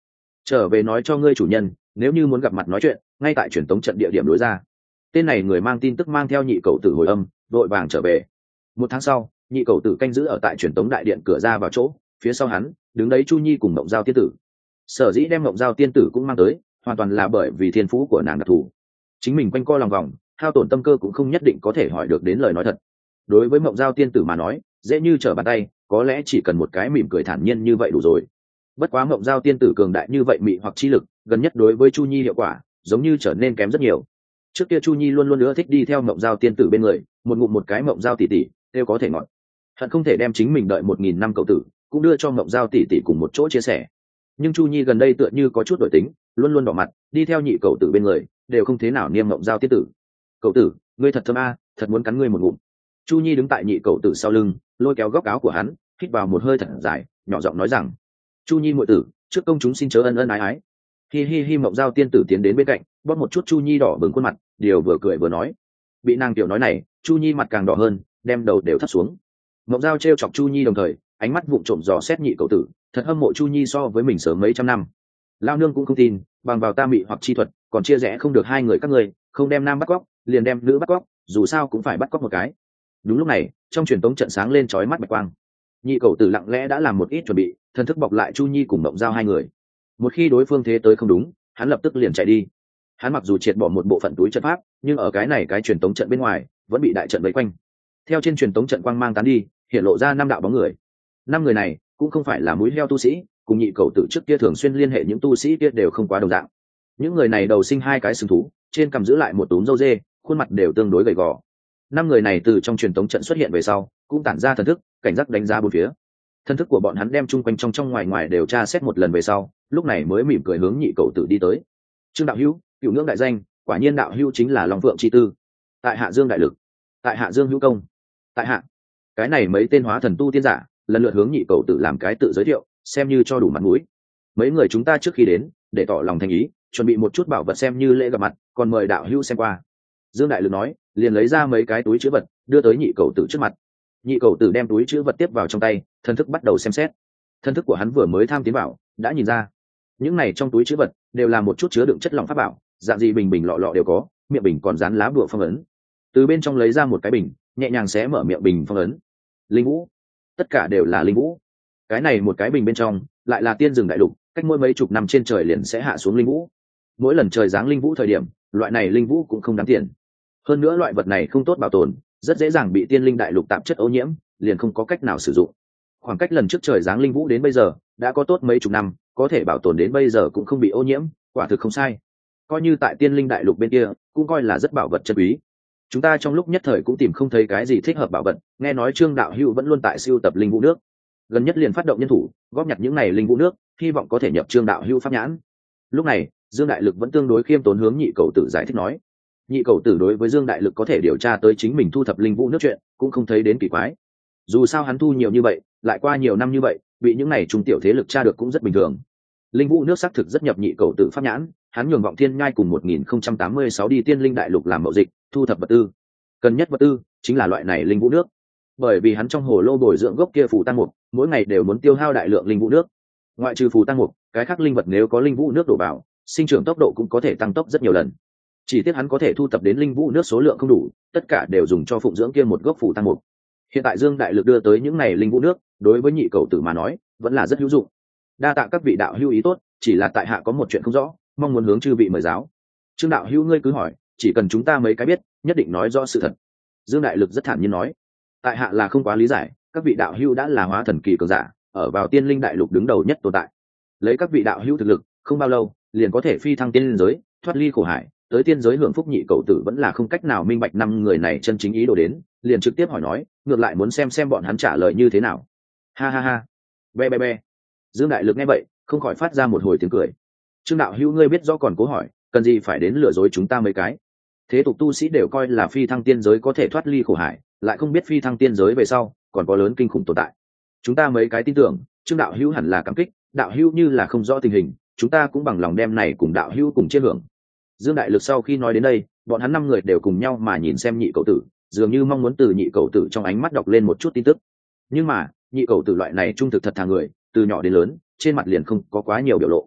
Speaker 1: trở về nói cho ngươi chủ nhân, nếu như muốn gặp mặt nói chuyện, ngay tại truyền tống trận địa điểm đối ra. Tên này người mang tin tức mang theo nhị cầu tử hồi âm, đội vàng trở về. Một tháng sau, nhị cầu tử canh giữ ở tại truyền tống đại điện cửa ra vào chỗ, phía sau hắn đứng đấy Chu Nhi cùng Mộng Giao tiên tử. Sở dĩ đem Mộng Giao tiên tử cũng mang tới, hoàn toàn là bởi vì thiên phú của nàng đặc thù. Chính mình quanh co lòng vòng, hao tổn tâm cơ cũng không nhất định có thể hỏi được đến lời nói thật. Đối với Mộng Giao tiên tử mà nói, dễ như trở bàn tay, có lẽ chỉ cần một cái mỉm cười thản nhiên như vậy đủ rồi. Bất quá Mộng Giao tiên tử cường đại như vậy mị hoặc chi lực, gần nhất đối với Chu Nhi hiệu quả giống như trở nên kém rất nhiều. Trước kia Chu Nhi luôn luôn nữa thích đi theo Mộng Giao tiên tử bên người, một ngụm một cái Mộng Giao tỷ tỷ, đều có thể ngọt. Hận không thể đem chính mình đợi một nghìn năm cậu tử, cũng đưa cho Mộng Giao tỷ tỷ cùng một chỗ chia sẻ. Nhưng Chu Nhi gần đây tựa như có chút đổi tính, luôn luôn đỏ mặt, đi theo nhị cậu tử bên người, đều không thế nào niêm Mộng Giao tiên tử. Cậu tử, ngươi thật thơm a, thật muốn cắn ngươi một ngụm. Chu Nhi đứng tại nhị cậu tử sau lưng, lôi kéo góc áo của hắn, hít vào một hơi thật dài, nhỏ giọng nói rằng: Chu Nhi muội tử, trước công chúng xin chớ ân ân ái ái. Hi hi hi. Mộng Giao tiên tử tiến đến bên cạnh, bóp một chút Chu Nhi đỏ bừng khuôn mặt, điều vừa cười vừa nói. Bị nàng tiểu nói này, Chu Nhi mặt càng đỏ hơn, đem đầu đều thấp xuống. Mộng Giao trêu chọc Chu Nhi đồng thời, ánh mắt vụng trộm dò xét nhị cậu tử, thật hâm mộ Chu Nhi so với mình sớm mấy trăm năm. Lao nương cũng không tin, bằng vào ta mị hoặc chi thuật, còn chia rẽ không được hai người các ngươi, không đem nam bắt cóc, liền đem nữ bắt cóc, dù sao cũng phải bắt cóc một cái. Đúng lúc này, trong truyền tống trận sáng lên chói mắt bạch quang. Nhị cậu tử lặng lẽ đã làm một ít chuẩn bị, thần thức bọc lại Chu Nhi cùng Mộng Giao hai người. Một khi đối phương thế tới không đúng, hắn lập tức liền chạy đi. Hắn mặc dù triệt bỏ một bộ phận túi trận pháp, nhưng ở cái này cái truyền tống trận bên ngoài vẫn bị đại trận vây quanh. Theo trên truyền tống trận quang mang tán đi, hiện lộ ra năm đạo bóng người. Năm người này cũng không phải là mũi heo tu sĩ, cùng nhị cậu tử trước kia thường xuyên liên hệ những tu sĩ kia đều không quá đồng dạng. Những người này đầu sinh hai cái sừng thú, trên cằm giữ lại một túm râu dê, khuôn mặt đều tương đối gầy gò. Năm người này từ trong truyền tống trận xuất hiện về sau, cũng tản ra thần thức, cảnh giác đánh giá bốn phía. Thần thức của bọn hắn đem chung quanh trong trong ngoài ngoài đều tra xét một lần về sau, lúc này mới mỉm cười hướng nhị cậu tử đi tới. Trương đạo hữu, cửu ngưỡng đại danh, quả nhiên đạo hữu chính là Long Phượng chi tư. Tại hạ Dương đại lực, tại hạ Dương hữu công, tại hạ. Cái này mấy tên hóa thần tu tiên giả lần lượt hướng nhị cậu tử làm cái tự giới thiệu, xem như cho đủ mặt mũi. Mấy người chúng ta trước khi đến, để tỏ lòng thành ý, chuẩn bị một chút bảo vật xem như lễ gặp mặt, còn mời đạo hữu xem qua. Dương đại lực nói, liền lấy ra mấy cái túi chứa vật, đưa tới nhị cậu tử trước mặt. Nhị cậu tử đem túi chứa vật tiếp vào trong tay, thần thức bắt đầu xem xét. Thần thức của hắn vừa mới tham tiến bảo, đã nhìn ra những này trong túi chứa vật đều là một chút chứa đựng chất lỏng pháp bảo, dạng gì bình bình lọ lọ đều có, miệng bình còn dán lá bùa phong ấn. Từ bên trong lấy ra một cái bình, nhẹ nhàng xé mở miệng bình phong ấn. Linh vũ, tất cả đều là linh vũ. Cái này một cái bình bên trong lại là tiên rừng đại lục, cách mỗi mấy chục năm trên trời liền sẽ hạ xuống linh vũ. Mỗi lần trời giáng linh vũ thời điểm, loại này linh vũ cũng không đáng tiền. Hơn nữa loại vật này không tốt bảo tồn, rất dễ dàng bị tiên linh đại lục tạp chất ô nhiễm, liền không có cách nào sử dụng. Khoảng cách lần trước trời giáng linh vũ đến bây giờ đã có tốt mấy chục năm, có thể bảo tồn đến bây giờ cũng không bị ô nhiễm, quả thực không sai. Coi như tại tiên linh đại lục bên kia cũng coi là rất bảo vật chân quý. Chúng ta trong lúc nhất thời cũng tìm không thấy cái gì thích hợp bảo vật, nghe nói Trương đạo hữu vẫn luôn tại siêu tập linh vũ nước, gần nhất liền phát động nhân thủ góp nhặt những này linh vũ nước, hy vọng có thể nhập Trương đạo hữu pháp nhãn. Lúc này Dương đại lực vẫn tương đối khiêm tốn hướng nhị cầu tử giải thích nói. Nhị cầu tử đối với Dương đại lực có thể điều tra tới chính mình thu thập linh vũ nước chuyện cũng không thấy đến kỳ quái. Dù sao hắn thu nhiều như vậy, lại qua nhiều năm như vậy, bị những này trung tiểu thế lực tra được cũng rất bình thường. Linh vũ nước xác thực rất nhập nhị cầu tử pháp nhãn, hắn nhường Vọng Thiên Nhai cùng một nghìn không trăm tám mươi sáu đi tiên linh đại lục làm mậu dịch, thu thập vật tư. Cần nhất vật tư chính là loại này linh vũ nước, bởi vì hắn trong hồ lô bồi dưỡng gốc kia phù tăng mục, mỗi ngày đều muốn tiêu hao đại lượng linh vũ nước. Ngoại trừ phù tăng mục, cái khác linh vật nếu có linh vũ nước đổ vào, sinh trưởng tốc độ cũng có thể tăng tốc rất nhiều lần. Chỉ tiếc hắn có thể thu thập đến linh vũ nước số lượng không đủ, tất cả đều dùng cho phụng dưỡng kia một gốc phù tăng mục. Hiện tại Dương đại lực đưa tới những này linh vũ nước, đối với nhị cầu tử mà nói vẫn là rất hữu dụng. Đa tạ các vị đạo hữu ý tốt, chỉ là tại hạ có một chuyện không rõ, mong muốn hướng chư vị mời giáo. Trương đạo hữu ngươi cứ hỏi, chỉ cần chúng ta mấy cái biết, nhất định nói rõ sự thật. Dương đại lực rất thản nhiên nói. Tại hạ là không quá lý giải, các vị đạo hữu đã là hóa thần kỳ cường giả, ở vào tiên linh đại lục đứng đầu nhất tồn tại, lấy các vị đạo hữu thực lực, không bao lâu liền có thể phi thăng tiên giới, thoát ly khổ hải, tới tiên giới hưởng phúc. Nhị cầu tử vẫn là không cách nào minh bạch năm người này chân chính ý đồ đến, liền trực tiếp hỏi nói, ngược lại muốn xem xem bọn hắn trả lời như thế nào. Ha ha ha, be be be. Dương đại lực nghe vậy không khỏi phát ra một hồi tiếng cười. Trương đạo hữu ngươi biết rõ còn cố hỏi, cần gì phải đến lừa dối chúng ta mấy cái. Thế tục tu sĩ đều coi là phi thăng tiên giới có thể thoát ly khổ hải, lại không biết phi thăng tiên giới về sau còn có lớn kinh khủng tồn tại. Chúng ta mấy cái tin tưởng Trương đạo hữu hẳn là cảm kích, đạo hữu như là không rõ tình hình, chúng ta cũng bằng lòng đem này cùng đạo hữu cùng chia hưởng. Dương đại lực sau khi nói đến đây, bọn hắn năm người đều cùng nhau mà nhìn xem nhị cầu tử, dường như mong muốn từ nhị cầu tử trong ánh mắt đọc lên một chút tin tức. Nhưng mà nhị cầu tử loại này trung thực thật thà người, từ nhỏ đến lớn trên mặt liền không có quá nhiều biểu lộ.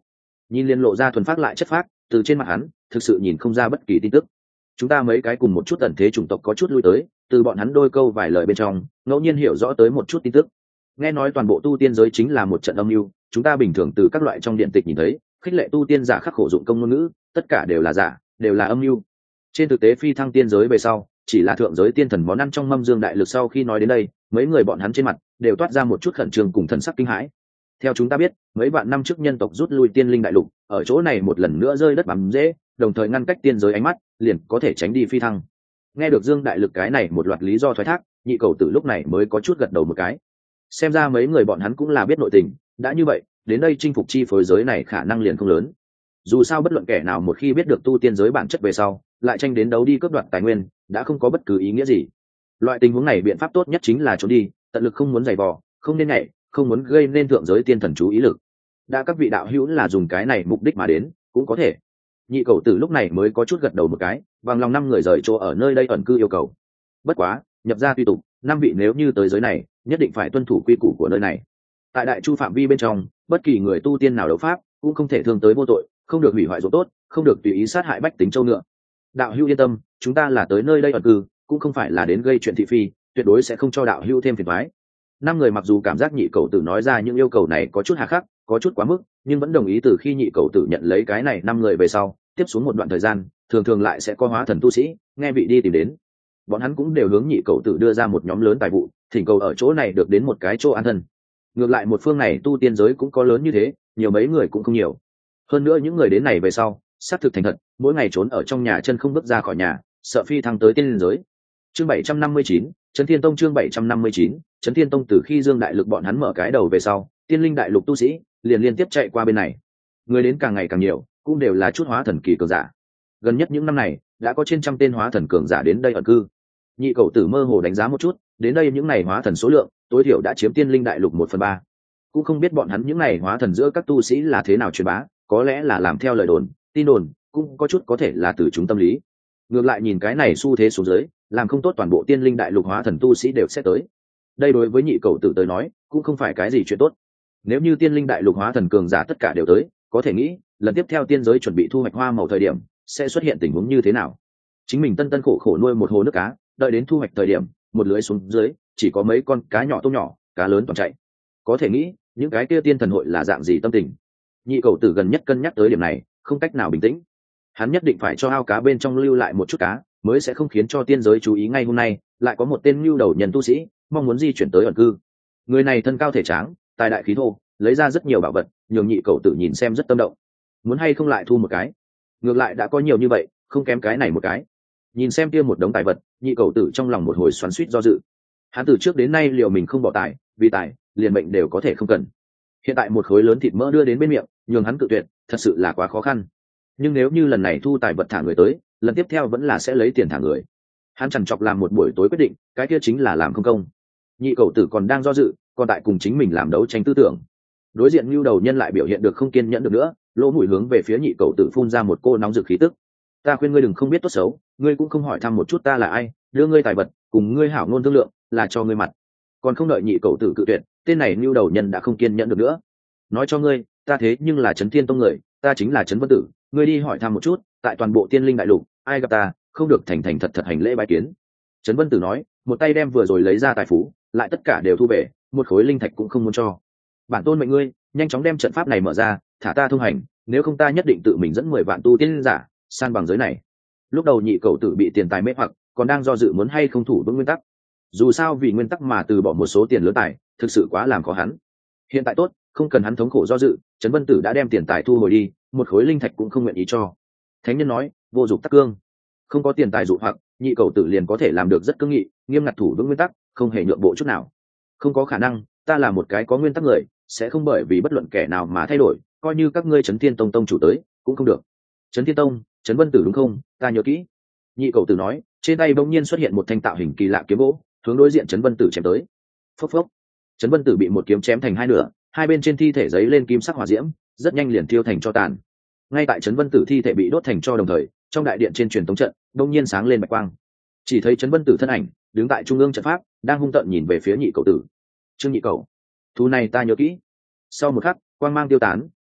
Speaker 1: nhìn liền lộ ra thuần phát lại chất phác, từ trên mặt hắn thực sự nhìn không ra bất kỳ tin tức. Chúng ta mấy cái cùng một chút tận thế chủng tộc có chút lui tới, từ bọn hắn đôi câu vài lời bên trong ngẫu nhiên hiểu rõ tới một chút tin tức. Nghe nói toàn bộ tu tiên giới chính là một trận âm mưu, chúng ta bình thường từ các loại trong điện tịch nhìn thấy khích lệ tu tiên giả khắc khổ dụng công ngôn ngữ, tất cả đều là giả, đều là âm mưu. Trên thực tế phi thăng tiên giới về sau chỉ là thượng giới tiên thần món ăn trong mâm dương đại lực. Sau khi nói đến đây, mấy người bọn hắn trên mặt đều toát ra một chút khẩn trương cùng thần sắc kinh hãi. Theo chúng ta biết, mấy vạn năm trước nhân tộc rút lui tiên linh đại lục, ở chỗ này một lần nữa rơi đất bám dễ, đồng thời ngăn cách tiên giới ánh mắt, liền có thể tránh đi phi thăng. Nghe được dương đại lực cái này một loạt lý do thoái thác, nhị cầu tử lúc này mới có chút gật đầu một cái. Xem ra mấy người bọn hắn cũng là biết nội tình, đã như vậy đến đây chinh phục chi phối giới này khả năng liền không lớn. Dù sao bất luận kẻ nào một khi biết được tu tiên giới bản chất về sau lại tranh đến đấu đi cướp đoạt tài nguyên, đã không có bất cứ ý nghĩa gì. Loại tình huống này biện pháp tốt nhất chính là trốn đi, tận lực không muốn giày vò, không nên nhảy, không muốn gây nên thượng giới tiên thần chú ý lực. Đã các vị đạo hữu là dùng cái này mục đích mà đến, cũng có thể. Nhị cầu tử lúc này mới có chút gật đầu một cái, bằng lòng năm người rời chỗ ở nơi đây ẩn cư yêu cầu. Bất quá nhập ra tùy tục, năm vị nếu như tới giới này nhất định phải tuân thủ quy củ của nơi này. Tại đại chu phạm vi bên trong, bất kỳ người tu tiên nào đấu pháp cũng không thể thương tới vô tội, không được hủy hoại ruộng tốt, không được tùy ý sát hại bách tính châu ngựa. Đạo hữu yên tâm, chúng ta là tới nơi đây ẩn cư, cũng không phải là đến gây chuyện thị phi, tuyệt đối sẽ không cho đạo hữu thêm phiền toái. Năm người mặc dù cảm giác nhị cầu tử nói ra những yêu cầu này có chút hà khắc, có chút quá mức, nhưng vẫn đồng ý. Từ khi nhị cầu tử nhận lấy cái này năm người về sau, tiếp xuống một đoạn thời gian thường thường lại sẽ có hóa thần tu sĩ nghe vị đi tìm đến. Bọn hắn cũng đều hướng nhị cầu tử đưa ra một nhóm lớn tài vụ, thỉnh cầu ở chỗ này được đến một cái chỗ an thân. Ngược lại một phương này tu tiên giới cũng có lớn như thế, nhiều mấy người cũng không nhiều. Hơn nữa những người đến này về sau xác thực thành thật, mỗi ngày trốn ở trong nhà chân không bước ra khỏi nhà, sợ phi thăng tới tiên giới. Chương bảy trăm năm mươi chín, Trấn Thiên Tông. Chương bảy trăm năm mươi chín, Trấn Thiên Tông. Từ khi Dương Đại Lực bọn hắn mở cái đầu về sau, tiên linh đại lục tu sĩ liền liên tiếp chạy qua bên này, người đến càng ngày càng nhiều, cũng đều là chút hóa thần kỳ cường giả. Gần nhất những năm này đã có trên trăm tên hóa thần cường giả đến đây ẩn cư. Nhị cầu tử mơ hồ đánh giá một chút, đến đây những ngày hóa thần số lượng tối thiểu đã chiếm tiên linh đại lục một phần ba. Cũng không biết bọn hắn những ngày hóa thần giữa các tu sĩ là thế nào truyền bá, có lẽ là làm theo lời đồn, tin đồn, cũng có chút có thể là từ chúng tâm lý. Ngược lại nhìn cái này xu thế xuống dưới, làm không tốt toàn bộ tiên linh đại lục hóa thần tu sĩ đều sẽ tới. Đây đối với nhị cầu tử tới nói cũng không phải cái gì chuyện tốt. Nếu như tiên linh đại lục hóa thần cường giả tất cả đều tới, có thể nghĩ lần tiếp theo tiên giới chuẩn bị thu hoạch hoa màu thời điểm sẽ xuất hiện tình huống như thế nào. Chính mình tân tân khổ khổ nuôi một hồ nước cá, đợi đến thu hoạch thời điểm một lưới xuống dưới chỉ có mấy con cá nhỏ tôm nhỏ, cá lớn toàn chạy. Có thể nghĩ những cái kia tiên thần hội là dạng gì tâm tình. Nhị cầu tử gần nhất cân nhắc tới điểm này, không cách nào bình tĩnh. Hắn nhất định phải cho ao cá bên trong lưu lại một chút cá, mới sẽ không khiến cho tiên giới chú ý. Ngay hôm nay lại có một tên lưu đầu nhân tu sĩ mong muốn di chuyển tới ẩn cư. Người này thân cao thể tráng, tài đại khí thô, lấy ra rất nhiều bảo vật, nhường nhị cầu tử nhìn xem rất tâm động. Muốn hay không lại thu một cái? Ngược lại đã có nhiều như vậy, không kém cái này một cái. Nhìn xem kia một đống tài vật, nhị cầu tử trong lòng một hồi xoắn xuýt do dự. Hắn từ trước đến nay liệu mình không bỏ tài, vì tài liền mệnh đều có thể không cần. Hiện tại một khối lớn thịt mỡ đưa đến bên miệng, nhường hắn cự tuyệt thật sự là quá khó khăn. Nhưng nếu như lần này thu tài vật thả người tới, lần tiếp theo vẫn là sẽ lấy tiền thả người. Hắn chằn chọc làm một buổi tối quyết định, cái kia chính là làm không công. Nhị cầu tử còn đang do dự, còn tại cùng chính mình làm đấu tranh tư tưởng. Đối diện lưu đầu nhân lại biểu hiện được không kiên nhẫn được nữa, lỗ mũi hướng về phía nhị cầu tử phun ra một cô nóng rực khí tức. Ta khuyên ngươi đừng không biết tốt xấu, ngươi cũng không hỏi thăm một chút ta là ai, đưa ngươi tài vật cùng ngươi hảo ngôn thương lượng là cho ngươi mặt. Còn không đợi nhị cầu tử cự tuyệt, tên này lưu đầu nhân đã không kiên nhẫn được nữa. Nói cho ngươi, ta thế nhưng là Trấn Thiên Tông người, ta chính là Trấn Vân Tử, ngươi đi hỏi thăm một chút, tại toàn bộ tiên linh đại lục ai gặp ta không được thành thành thật thật hành lễ bái kiến. Trấn Vân Tử nói, một tay đem vừa rồi lấy ra tài phú lại tất cả đều thu về, một khối linh thạch cũng không muốn cho. Bản tôn mệnh ngươi nhanh chóng đem trận pháp này mở ra, thả ta thông hành, nếu không ta nhất định tự mình dẫn mười vạn tu tiên giả san bằng giới này. Lúc đầu nhị cầu tử bị tiền tài mê hoặc, còn đang do dự muốn hay không thủ vững nguyên tắc. Dù sao vì nguyên tắc mà từ bỏ một số tiền lớn tài, thực sự quá làm khó hắn. Hiện tại tốt, không cần hắn thống khổ do dự, Trấn Vân Tử đã đem tiền tài thu hồi đi, một khối linh thạch cũng không nguyện ý cho. Thánh nhân nói, vô dụng tắc cương, không có tiền tài dụ hoặc, nhị cầu tử liền có thể làm được rất cương nghị, nghiêm ngặt thủ vững nguyên tắc, không hề nhượng bộ chút nào. Không có khả năng, ta là một cái có nguyên tắc người, sẽ không bởi vì bất luận kẻ nào mà thay đổi, coi như các ngươi Trấn Thiên Tông tông chủ tới cũng không được. Trấn Thiên Tông, Trấn Vân Tử đúng không? Ta nhớ kỹ. Nhị cầu tử nói, trên tay bỗng nhiên xuất hiện một thanh tạo hình kỳ lạ kiếm gỗ, hướng đối diện Trấn Vân Tử chém tới. Phốc phốc. Trấn Vân Tử bị một kiếm chém thành hai nửa, hai bên trên thi thể giấy lên kim sắc hỏa diễm, rất nhanh liền thiêu thành tro tàn. Ngay tại Trấn Vân Tử thi thể bị đốt thành tro đồng thời, trong đại điện trên truyền tống trận bỗng nhiên sáng lên bạch quang. Chỉ thấy Trấn Vân Tử thân ảnh đứng tại trung ương trận pháp, đang hung tợn nhìn về phía nhị cầu tử. Trương nhị cầu, thu này ta nhớ kỹ. Sau một khắc, quang mang tiêu tán,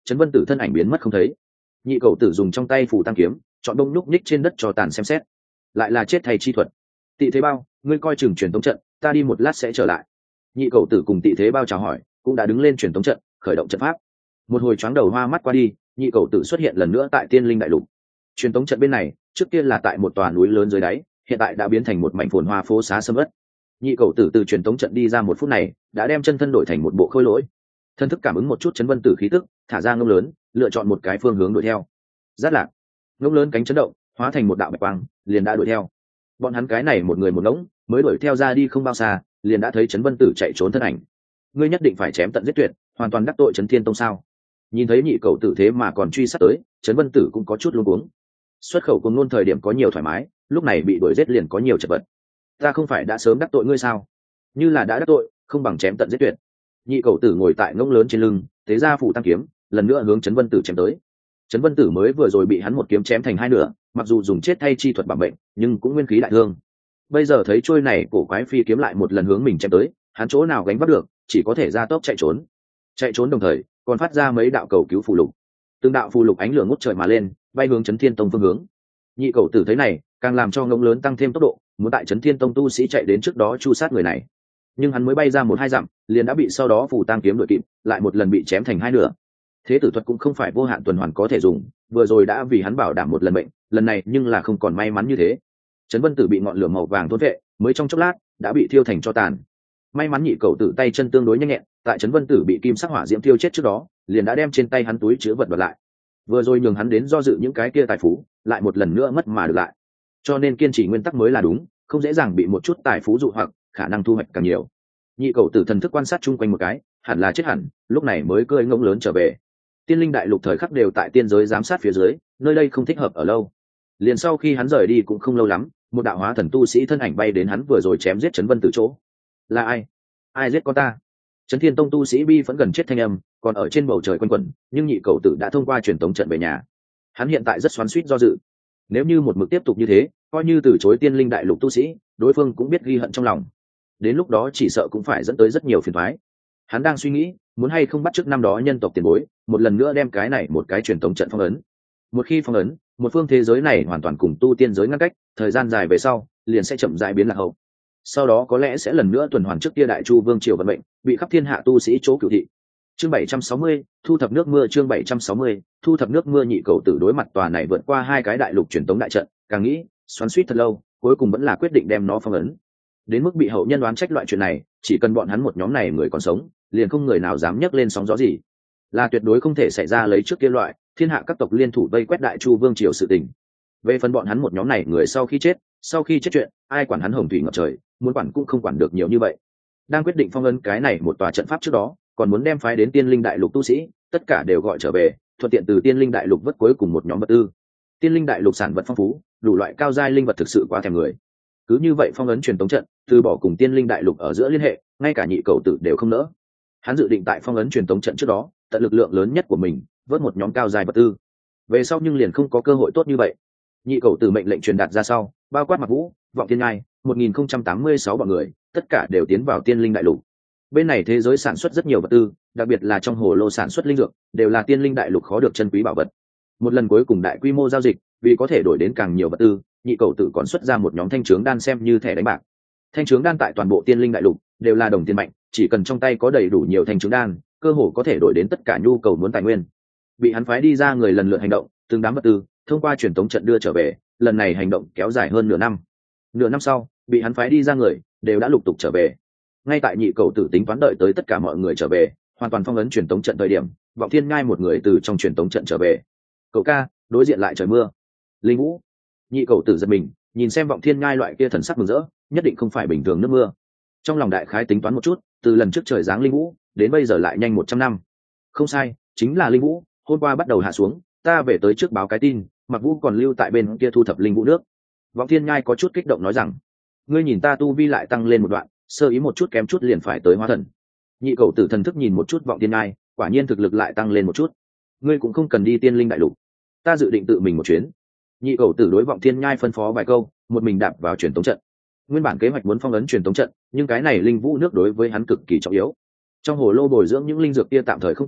Speaker 1: trấn vân tử thân ảnh biến mất không thấy. Nhị cầu tử dùng trong tay phủ tăng kiếm chọn đông nhúc nhích trên đất cho tàn xem xét, lại là chết thầy chi thuật. Tị thế bao, ngươi coi chừng truyền tống trận, ta đi một lát sẽ trở lại. Nhị cầu tử cùng Tị thế bao chào hỏi, cũng đã đứng lên truyền tống trận, khởi động trận pháp. Một hồi choáng đầu hoa mắt qua đi, nhị cầu tử xuất hiện lần nữa tại tiên linh đại lục. Truyền tống trận bên này trước kia là tại một tòa núi lớn dưới đáy, hiện tại đã biến thành một mảnh phồn hoa phố xá sầm uất. Nhị cầu tử từ truyền tống trận đi ra một phút này, đã đem chân thân đổi thành một bộ khôi lỗi. Thân thức cảm ứng một chút chấn vân tử khí tức, thả ra ngông lớn, lựa chọn một cái phương hướng đuổi theo. Rất lạc, ngông lớn cánh chấn động, hóa thành một đạo bạch quang, liền đã đuổi theo. Bọn hắn cái này một người một ngỗng, mới đuổi theo ra đi không bao xa, liền đã thấy chấn vân tử chạy trốn thân ảnh. Ngươi nhất định phải chém tận giết tuyệt, hoàn toàn đắc tội chấn thiên tông sao? Nhìn thấy nhị cầu tử thế mà còn truy sát tới, chấn vân tử cũng có chút luống cuống. Xuất khẩu cùng ngôn thời điểm có nhiều thoải mái, lúc này bị đuổi giết liền có nhiều chật vật. Ta không phải đã sớm đắc tội ngươi sao? Như là đã đắc tội, không bằng chém tận giết tuyệt. Nhị cầu tử ngồi tại ngỗng lớn trên lưng, tế ra phủ tăng kiếm, lần nữa hướng chấn vân tử chém tới. Chấn vân tử mới vừa rồi bị hắn một kiếm chém thành hai nửa, mặc dù dùng chết thay chi thuật bảo mệnh, nhưng cũng nguyên khí đại thương. Bây giờ thấy trôi này cổ quái phi kiếm lại một lần hướng mình chém tới, hắn chỗ nào gánh vác được, chỉ có thể ra tốc chạy trốn. Chạy trốn đồng thời, còn phát ra mấy đạo cầu cứu phù lục. Từng đạo phù lục ánh lửa ngút trời mà lên, bay hướng chấn thiên tông phương hướng. Nhị cầu tử thấy này, càng làm cho ngỗng lớn tăng thêm tốc độ, muốn tại chấn thiên tông tu sĩ chạy đến trước đó chu sát người này. Nhưng hắn mới bay ra một hai dặm, liền đã bị sau đó phù tang kiếm đuổi kịp, lại một lần bị chém thành hai nửa. Thế tử thuật cũng không phải vô hạn tuần hoàn có thể dùng, vừa rồi đã vì hắn bảo đảm một lần bệnh, lần này nhưng là không còn may mắn như thế. Trấn vân tử bị ngọn lửa màu vàng thôn vệ, mới trong chốc lát đã bị thiêu thành tro tàn. May mắn nhị cầu tử tay chân tương đối nhanh nhẹn, tại Trấn vân tử bị kim sắc hỏa diễm thiêu chết trước đó, liền đã đem trên tay hắn túi chứa vật vật lại. Vừa rồi nhường hắn đến do dự những cái kia tài phú, lại một lần nữa mất mà được lại. Cho nên kiên trì nguyên tắc mới là đúng, không dễ dàng bị một chút tài phú dụ hoặc, khả năng thu hoạch càng nhiều. Nhị cầu tử thần thức quan sát chung quanh một cái, hẳn là chết hẳn, lúc này mới cưỡi ngỗng lớn trở về. Tiên linh đại lục thời khắc đều tại tiên giới giám sát phía dưới, nơi đây không thích hợp ở lâu. Liền sau khi hắn rời đi cũng không lâu lắm, một đạo hóa thần tu sĩ thân ảnh bay đến hắn vừa rồi chém giết Trấn Vân Tử chỗ. Là ai? Ai giết con ta? Trấn Thiên Tông tu sĩ bi vẫn gần chết thanh âm, còn ở trên bầu trời quanh quẩn, nhưng nhị cầu tử đã thông qua truyền tống trận về nhà. Hắn hiện tại rất xoắn xuýt do dự. Nếu như một mực tiếp tục như thế, coi như từ chối tiên linh đại lục tu sĩ, đối phương cũng biết ghi hận trong lòng. Đến lúc đó chỉ sợ cũng phải dẫn tới rất nhiều phiền toái. Hắn đang suy nghĩ, muốn hay không bắt chước năm đó nhân tộc tiền bối, một lần nữa đem cái này một cái truyền tống trận phong ấn. Một khi phong ấn, một phương thế giới này hoàn toàn cùng tu tiên giới ngăn cách, thời gian dài về sau, liền sẽ chậm rãi biến lạc hậu. Sau đó có lẽ sẽ lần nữa tuần hoàn trước kia đại chu vương triều vận mệnh, bị khắp thiên hạ tu sĩ chỗ cửu thị. Chương bảy trăm sáu mươi, thu thập nước mưa. Chương bảy trăm sáu mươi, thu thập nước mưa. Nhị cầu tử đối mặt tòa này vượt qua hai cái đại lục truyền tống đại trận, càng nghĩ, xoắn xuýt thật lâu, cuối cùng vẫn là quyết định đem nó phong ấn. Đến mức bị hậu nhân đoán trách loại chuyện này, chỉ cần bọn hắn một nhóm này người còn sống, liền không người nào dám nhấc lên sóng gió gì, là tuyệt đối không thể xảy ra lấy trước kia loại thiên hạ các tộc liên thủ vây quét đại chu vương triều sự tình. Về phần bọn hắn một nhóm này người sau khi chết, sau khi chết chuyện, ai quản hắn hồng thủy ngập trời, muốn quản cũng không quản được nhiều như vậy. Đang quyết định phong ấn cái này một tòa trận pháp trước đó, còn muốn đem phái đến tiên linh đại lục tu sĩ, tất cả đều gọi trở về, thuận tiện từ tiên linh đại lục vớt cuối cùng một nhóm vật tư. Tiên linh đại lục sản vật phong phú, đủ loại cao giai linh vật thực sự quá thèm người. Cứ như vậy phong ấn truyền tống trận, từ bỏ cùng tiên linh đại lục ở giữa liên hệ, ngay cả nhị cầu tử đều không nỡ. Hắn dự định tại phong ấn truyền tống trận trước đó, tận lực lượng lớn nhất của mình, vớt một nhóm cao dài vật tư. Về sau nhưng liền không có cơ hội tốt như vậy. Nhị cầu tử mệnh lệnh truyền đạt ra sau, bao quát Mặc Vũ, Vọng Thiên Ngai, một nghìn không trăm tám mươi sáu bọn người, tất cả đều tiến vào tiên linh đại lục. Bên này thế giới sản xuất rất nhiều vật tư, đặc biệt là trong hồ lô sản xuất linh dược, đều là tiên linh đại lục khó được chân quý bảo vật. Một lần cuối cùng đại quy mô giao dịch, vì có thể đổi đến càng nhiều vật tư, nhị cầu tử còn xuất ra một nhóm thanh trướng đan xem như thẻ đánh bạc. Thanh trướng đan tại toàn bộ tiên linh đại lục đều là đồng tiền mạnh, chỉ cần trong tay có đầy đủ nhiều thanh trướng đan, cơ hồ có thể đổi đến tất cả nhu cầu muốn tài nguyên. Bị hắn phái đi ra người lần lượt hành động, từng đám vật tư thông qua truyền tống trận đưa trở về, lần này hành động kéo dài hơn nửa năm. Nửa năm sau, bị hắn phái đi ra người đều đã lục tục trở về. Ngay tại nhị cầu tử tính toán đợi tới tất cả mọi người trở về, hoàn toàn phong ấn truyền tống trận thời điểm, Vọng Thiên Ngai một người từ trong truyền tống trận trở về. Cậu ca, đối diện lại trời mưa. Linh Vũ. Nhị cầu tử giật mình, nhìn xem Vọng Thiên Ngai loại kia thần sắc mừng rỡ, nhất định không phải bình thường nước mưa. Trong lòng đại khái tính toán một chút, từ lần trước trời giáng linh vũ đến bây giờ lại nhanh một trăm năm. Không sai, chính là linh vũ, hôm qua bắt đầu hạ xuống, ta về tới trước báo cái tin, Mặc Vũ còn lưu tại bên kia thu thập linh vũ nước. Vọng Thiên Ngai có chút kích động nói rằng, ngươi nhìn ta tu vi lại tăng lên một đoạn, sơ ý một chút kém chút liền phải tới hóa thần. Nhị cầu tử thần thức nhìn một chút Vọng Thiên Ngai, quả nhiên thực lực lại tăng lên một chút. Ngươi cũng không cần đi tiên linh đại lục, ta dự định tự mình một chuyến. Nhị cầu tử đối Vọng Thiên Nhai phân phó vài câu, một mình đạp vào truyền tống trận. Nguyên bản kế hoạch muốn phong ấn truyền tống trận, nhưng cái này linh vũ nước đối với hắn cực kỳ trọng yếu. Trong hồ lô bồi dưỡng những linh dược kia tạm thời không cần,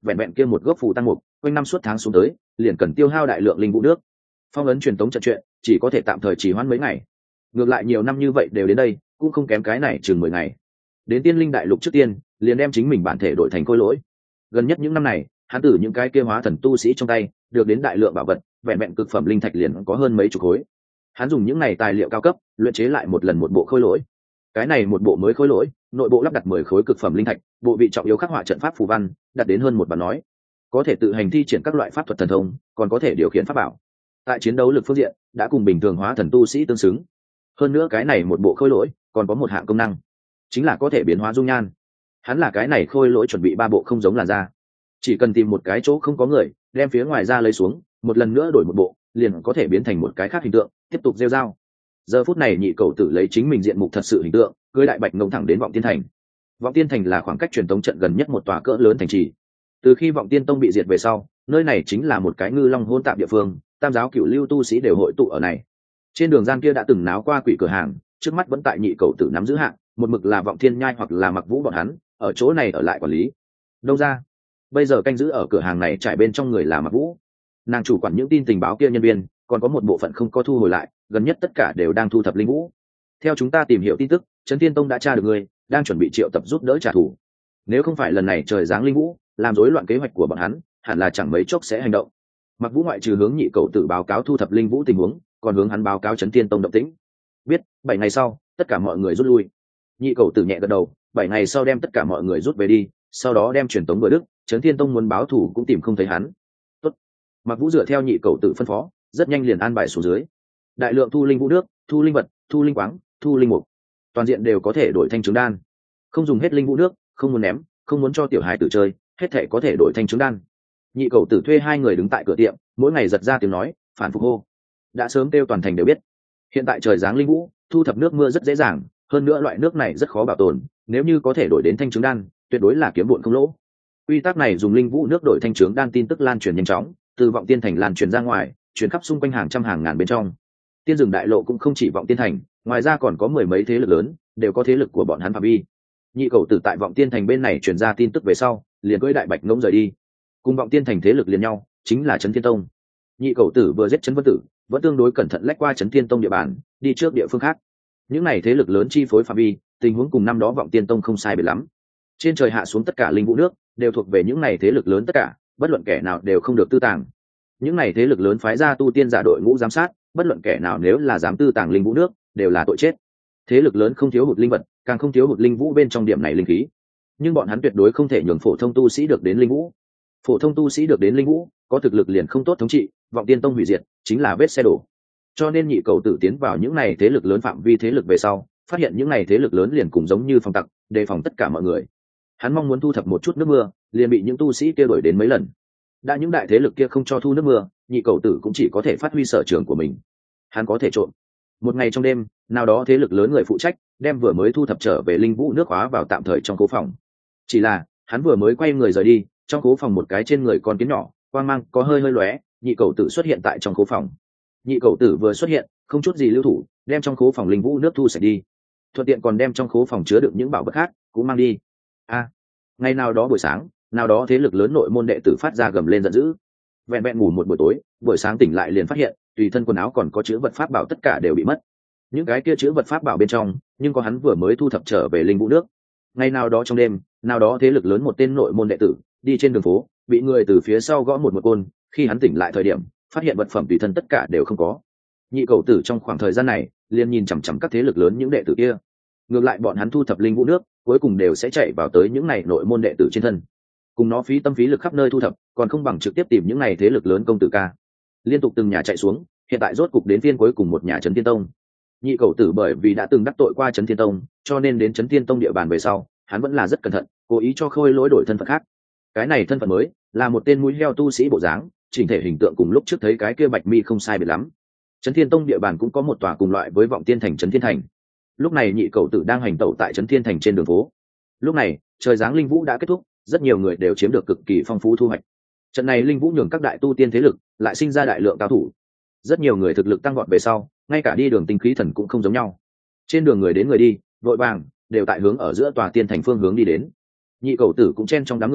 Speaker 1: vẹn vẹn kia một gốc phù tăng mục quanh năm suốt tháng xuống tới liền cần tiêu hao đại lượng linh vũ nước. Phong ấn truyền tống trận chuyện chỉ có thể tạm thời trì hoãn mấy ngày, ngược lại nhiều năm như vậy đều đến đây cũng không kém cái này chừng mười ngày. Đến tiên linh đại lục trước tiên liền đem chính mình bản thể đổi thành khôi lỗi. Gần nhất những năm này hắn từ những cái kia hóa thần tu sĩ trong tay được đến đại lượng bảo vật, vẹn vẹn cực phẩm linh thạch liền có hơn mấy chục khối. Hắn dùng những này tài liệu cao cấp luyện chế lại một lần một bộ khôi lỗi. Cái này một bộ mới khôi lỗi nội bộ lắp đặt mười khối cực phẩm linh thạch, bộ vị trọng yếu khắc họa trận pháp phù văn đặt đến hơn một bản nói, có thể tự hành thi triển các loại pháp thuật thần thông, còn có thể điều khiển pháp bảo. Tại chiến đấu lực phương diện đã cùng bình thường hóa thần tu sĩ tương xứng. Hơn nữa cái này một bộ khôi lỗi còn có một hạng công năng, chính là có thể biến hóa dung nhan. Hắn là cái này khôi lỗi chuẩn bị ba bộ không giống làn da, chỉ cần tìm một cái chỗ không có người, đem phía ngoài da lấy xuống, một lần nữa đổi một bộ, liền có thể biến thành một cái khác hình tượng, tiếp tục rêu rao. Giờ phút này Nhị Cẩu Tử lấy chính mình diện mục thật sự hình tượng, cưỡi đại bạch ngông thẳng đến Vọng Tiên Thành. Vọng Tiên Thành là khoảng cách truyền tống trận gần nhất một tòa cỡ lớn thành trì. Từ khi Vọng Tiên Tông bị diệt về sau, nơi này chính là một cái ngư long hôn tạp địa phương, tam giáo cửu lưu tu sĩ đều hội tụ ở này. Trên đường gian kia đã từng náo qua quỷ cửa hàng, trước mắt vẫn tại Nhị Cẩu Tử nắm giữ hạng, một mực là Vọng Thiên Nhai hoặc là Mặc Vũ bọn hắn, ở chỗ này ở lại quản lý. Đâu ra? Bây giờ canh giữ ở cửa hàng này trải bên trong người là Mặc Vũ. Nàng chủ quản những tin tình báo kia nhân viên, còn có một bộ phận không có thu hồi lại, gần nhất tất cả đều đang thu thập linh vũ. Theo chúng ta tìm hiểu tin tức, Trấn Thiên Tông đã tra được người, đang chuẩn bị triệu tập giúp đỡ trả thù. Nếu không phải lần này trời giáng linh vũ, làm rối loạn kế hoạch của bọn hắn, hẳn là chẳng mấy chốc sẽ hành động. Mặc Vũ ngoại trừ hướng Nhị Cẩu Tử báo cáo thu thập linh vũ tình huống, còn hướng hắn báo cáo Trấn Thiên Tông động tĩnh. Biết, bảy ngày sau, tất cả mọi người rút lui. Nhị Cẩu Tử nhẹ gật đầu, bảy ngày sau đem tất cả mọi người rút về đi, sau đó đem truyền tống vừa đức, Trấn Thiên Tông muốn báo thù cũng tìm không thấy hắn. Tốt. Mặc Vũ dựa theo Nhị Cẩu Tử phân phó, rất nhanh liền an bài xuống dưới. Đại lượng thu linh vũ nước, thu linh vật, thu linh quáng, thu linh mục, toàn diện đều có thể đổi thanh trứng đan. Không dùng hết linh vũ nước, không muốn ném, không muốn cho tiểu hài tử chơi, hết thể có thể đổi thanh trứng đan. Nhị Cẩu Tử thuê hai người đứng tại cửa tiệm, mỗi ngày giật ra tiếng nói, phản phục hô. Đã sớm kêu toàn thành đều biết. Hiện tại trời giáng linh vũ, thu thập nước mưa rất dễ dàng, hơn nữa loại nước này rất khó bảo tồn, nếu như có thể đổi đến thanh trứng đan, tuyệt đối là kiếm bộn không lỗ. Quy tắc này dùng linh vũ nước đổi thanh trứng đan tin tức lan truyền nhanh chóng, từ Vọng Tiên Thành lan truyền ra ngoài, truyền khắp xung quanh hàng trăm hàng ngàn bên trong. Tiên rừng đại lộ cũng không chỉ Vọng Tiên Thành, ngoài ra còn có mười mấy thế lực lớn, đều có thế lực của bọn hắn phạm vi. Nhị Cẩu Tử tại Vọng Tiên Thành bên này truyền ra tin tức về sau, liền cưỡi đại bạch ngỗng rời đi. Cùng Vọng Tiên Thành thế lực liền nhau, chính là Trấn Thiên Tông. Nhị Cẩu Tử vừa giết Trấn Vân Tử, vẫn tương đối cẩn thận lách qua Trấn Thiên Tông địa bàn, đi trước địa phương khác. Những này thế lực lớn chi phối phạm vi, tình huống cùng năm đó Vọng Tiên Tông không sai biệt lắm. Trên trời hạ xuống tất cả linh vũ nước, đều thuộc về những này thế lực lớn tất cả, bất luận kẻ nào đều không được tư tàng. Những này thế lực lớn phái ra tu tiên giả đội ngũ giám sát, bất luận kẻ nào nếu là dám tư tàng linh vũ nước, đều là tội chết. Thế lực lớn không thiếu hụt linh vật, càng không thiếu hụt linh vũ bên trong điểm này linh khí. Nhưng bọn hắn tuyệt đối không thể nhường phổ thông tu sĩ được đến linh vũ. Phổ thông tu sĩ được đến linh vũ, có thực lực liền không tốt thống trị, Vọng Tiên Tông hủy diệt, chính là vết xe đổ. Cho nên Nhị Cẩu Tử tiến vào những này thế lực lớn phạm vi thế lực về sau, phát hiện những này thế lực lớn liền cùng giống như phòng tặc, đề phòng tất cả mọi người. Hắn mong muốn thu thập một chút nước mưa, liền bị những tu sĩ kia đuổi đến mấy lần. Đã những đại thế lực kia không cho thu nước mưa, Nhị Cẩu Tử cũng chỉ có thể phát huy sở trường của mình. Hắn có thể trộn. Một ngày trong đêm, nào đó thế lực lớn người phụ trách đem vừa mới thu thập trở về linh vũ nước khóa vào tạm thời trong cố phòng. Chỉ là hắn vừa mới quay người rời đi, trong cố phòng một cái trên người con kiến nhỏ, quang mang có hơi hơi lóe, Nhị Cẩu Tử xuất hiện tại trong cố phòng. Nhị Cẩu Tử vừa xuất hiện, không chút gì lưu thủ, đem trong cố phòng linh vũ nước thu sạch đi, thuận tiện còn đem trong cố phòng chứa đựng những bảo vật khác cũng mang đi. A, à, ngày nào đó buổi sáng, nào đó thế lực lớn nội môn đệ tử phát ra gầm lên giận dữ. Vẹn vẹn ngủ một buổi tối, buổi sáng tỉnh lại liền phát hiện, tùy thân quần áo còn có chứa vật pháp bảo tất cả đều bị mất. Những cái kia chứa vật pháp bảo bên trong, nhưng có hắn vừa mới thu thập trở về linh vũ nước. Ngày nào đó trong đêm, nào đó thế lực lớn một tên nội môn đệ tử đi trên đường phố, bị người từ phía sau gõ một một côn, khi hắn tỉnh lại thời điểm, phát hiện vật phẩm tùy thân tất cả đều không có. Nhị Cẩu Tử trong khoảng thời gian này, liền nhìn chằm chằm các thế lực lớn những đệ tử kia. Ngược lại bọn hắn thu thập linh vũ nước, cuối cùng đều sẽ chạy vào tới những này nội môn đệ tử trên thân. Cùng nó phí tâm phí lực khắp nơi thu thập, còn không bằng trực tiếp tìm những này thế lực lớn công tử ca. Liên tục từng nhà chạy xuống, hiện tại rốt cục đến phiên cuối cùng một nhà Trấn Thiên Tông. Nhị Cẩu Tử bởi vì đã từng đắc tội qua Trấn Thiên Tông, cho nên đến Trấn Thiên Tông địa bàn về sau, hắn vẫn là rất cẩn thận, cố ý cho khôi lỗi đổi thân phận khác. Cái này thân phận mới là một tên mũi heo tu sĩ bộ dáng, chỉnh thể hình tượng cùng lúc trước thấy cái kia bạch mi không sai biệt lắm. Trấn Thiên Tông địa bàn cũng có một tòa cùng loại với Vọng Tiên Thành Trấn Thiên Thành. Lúc này Nhị Cẩu Tử đang hành tẩu tại Trấn Thiên Thành trên đường phố. Lúc này, trời giáng linh vũ đã kết thúc, rất nhiều người đều chiếm được cực kỳ phong phú thu hoạch. Trận này linh vũ nhường các đại tu tiên thế lực lại sinh ra đại lượng cao thủ. Rất nhiều người thực lực tăng vọt về sau, ngay cả đi đường tinh khí thần cũng không giống nhau. Trên đường người đến người đi, vội vàng, đều tại hướng ở giữa tòa tiên thành phương hướng đi đến. Nhị Cẩu Tử cũng chen trong đám người,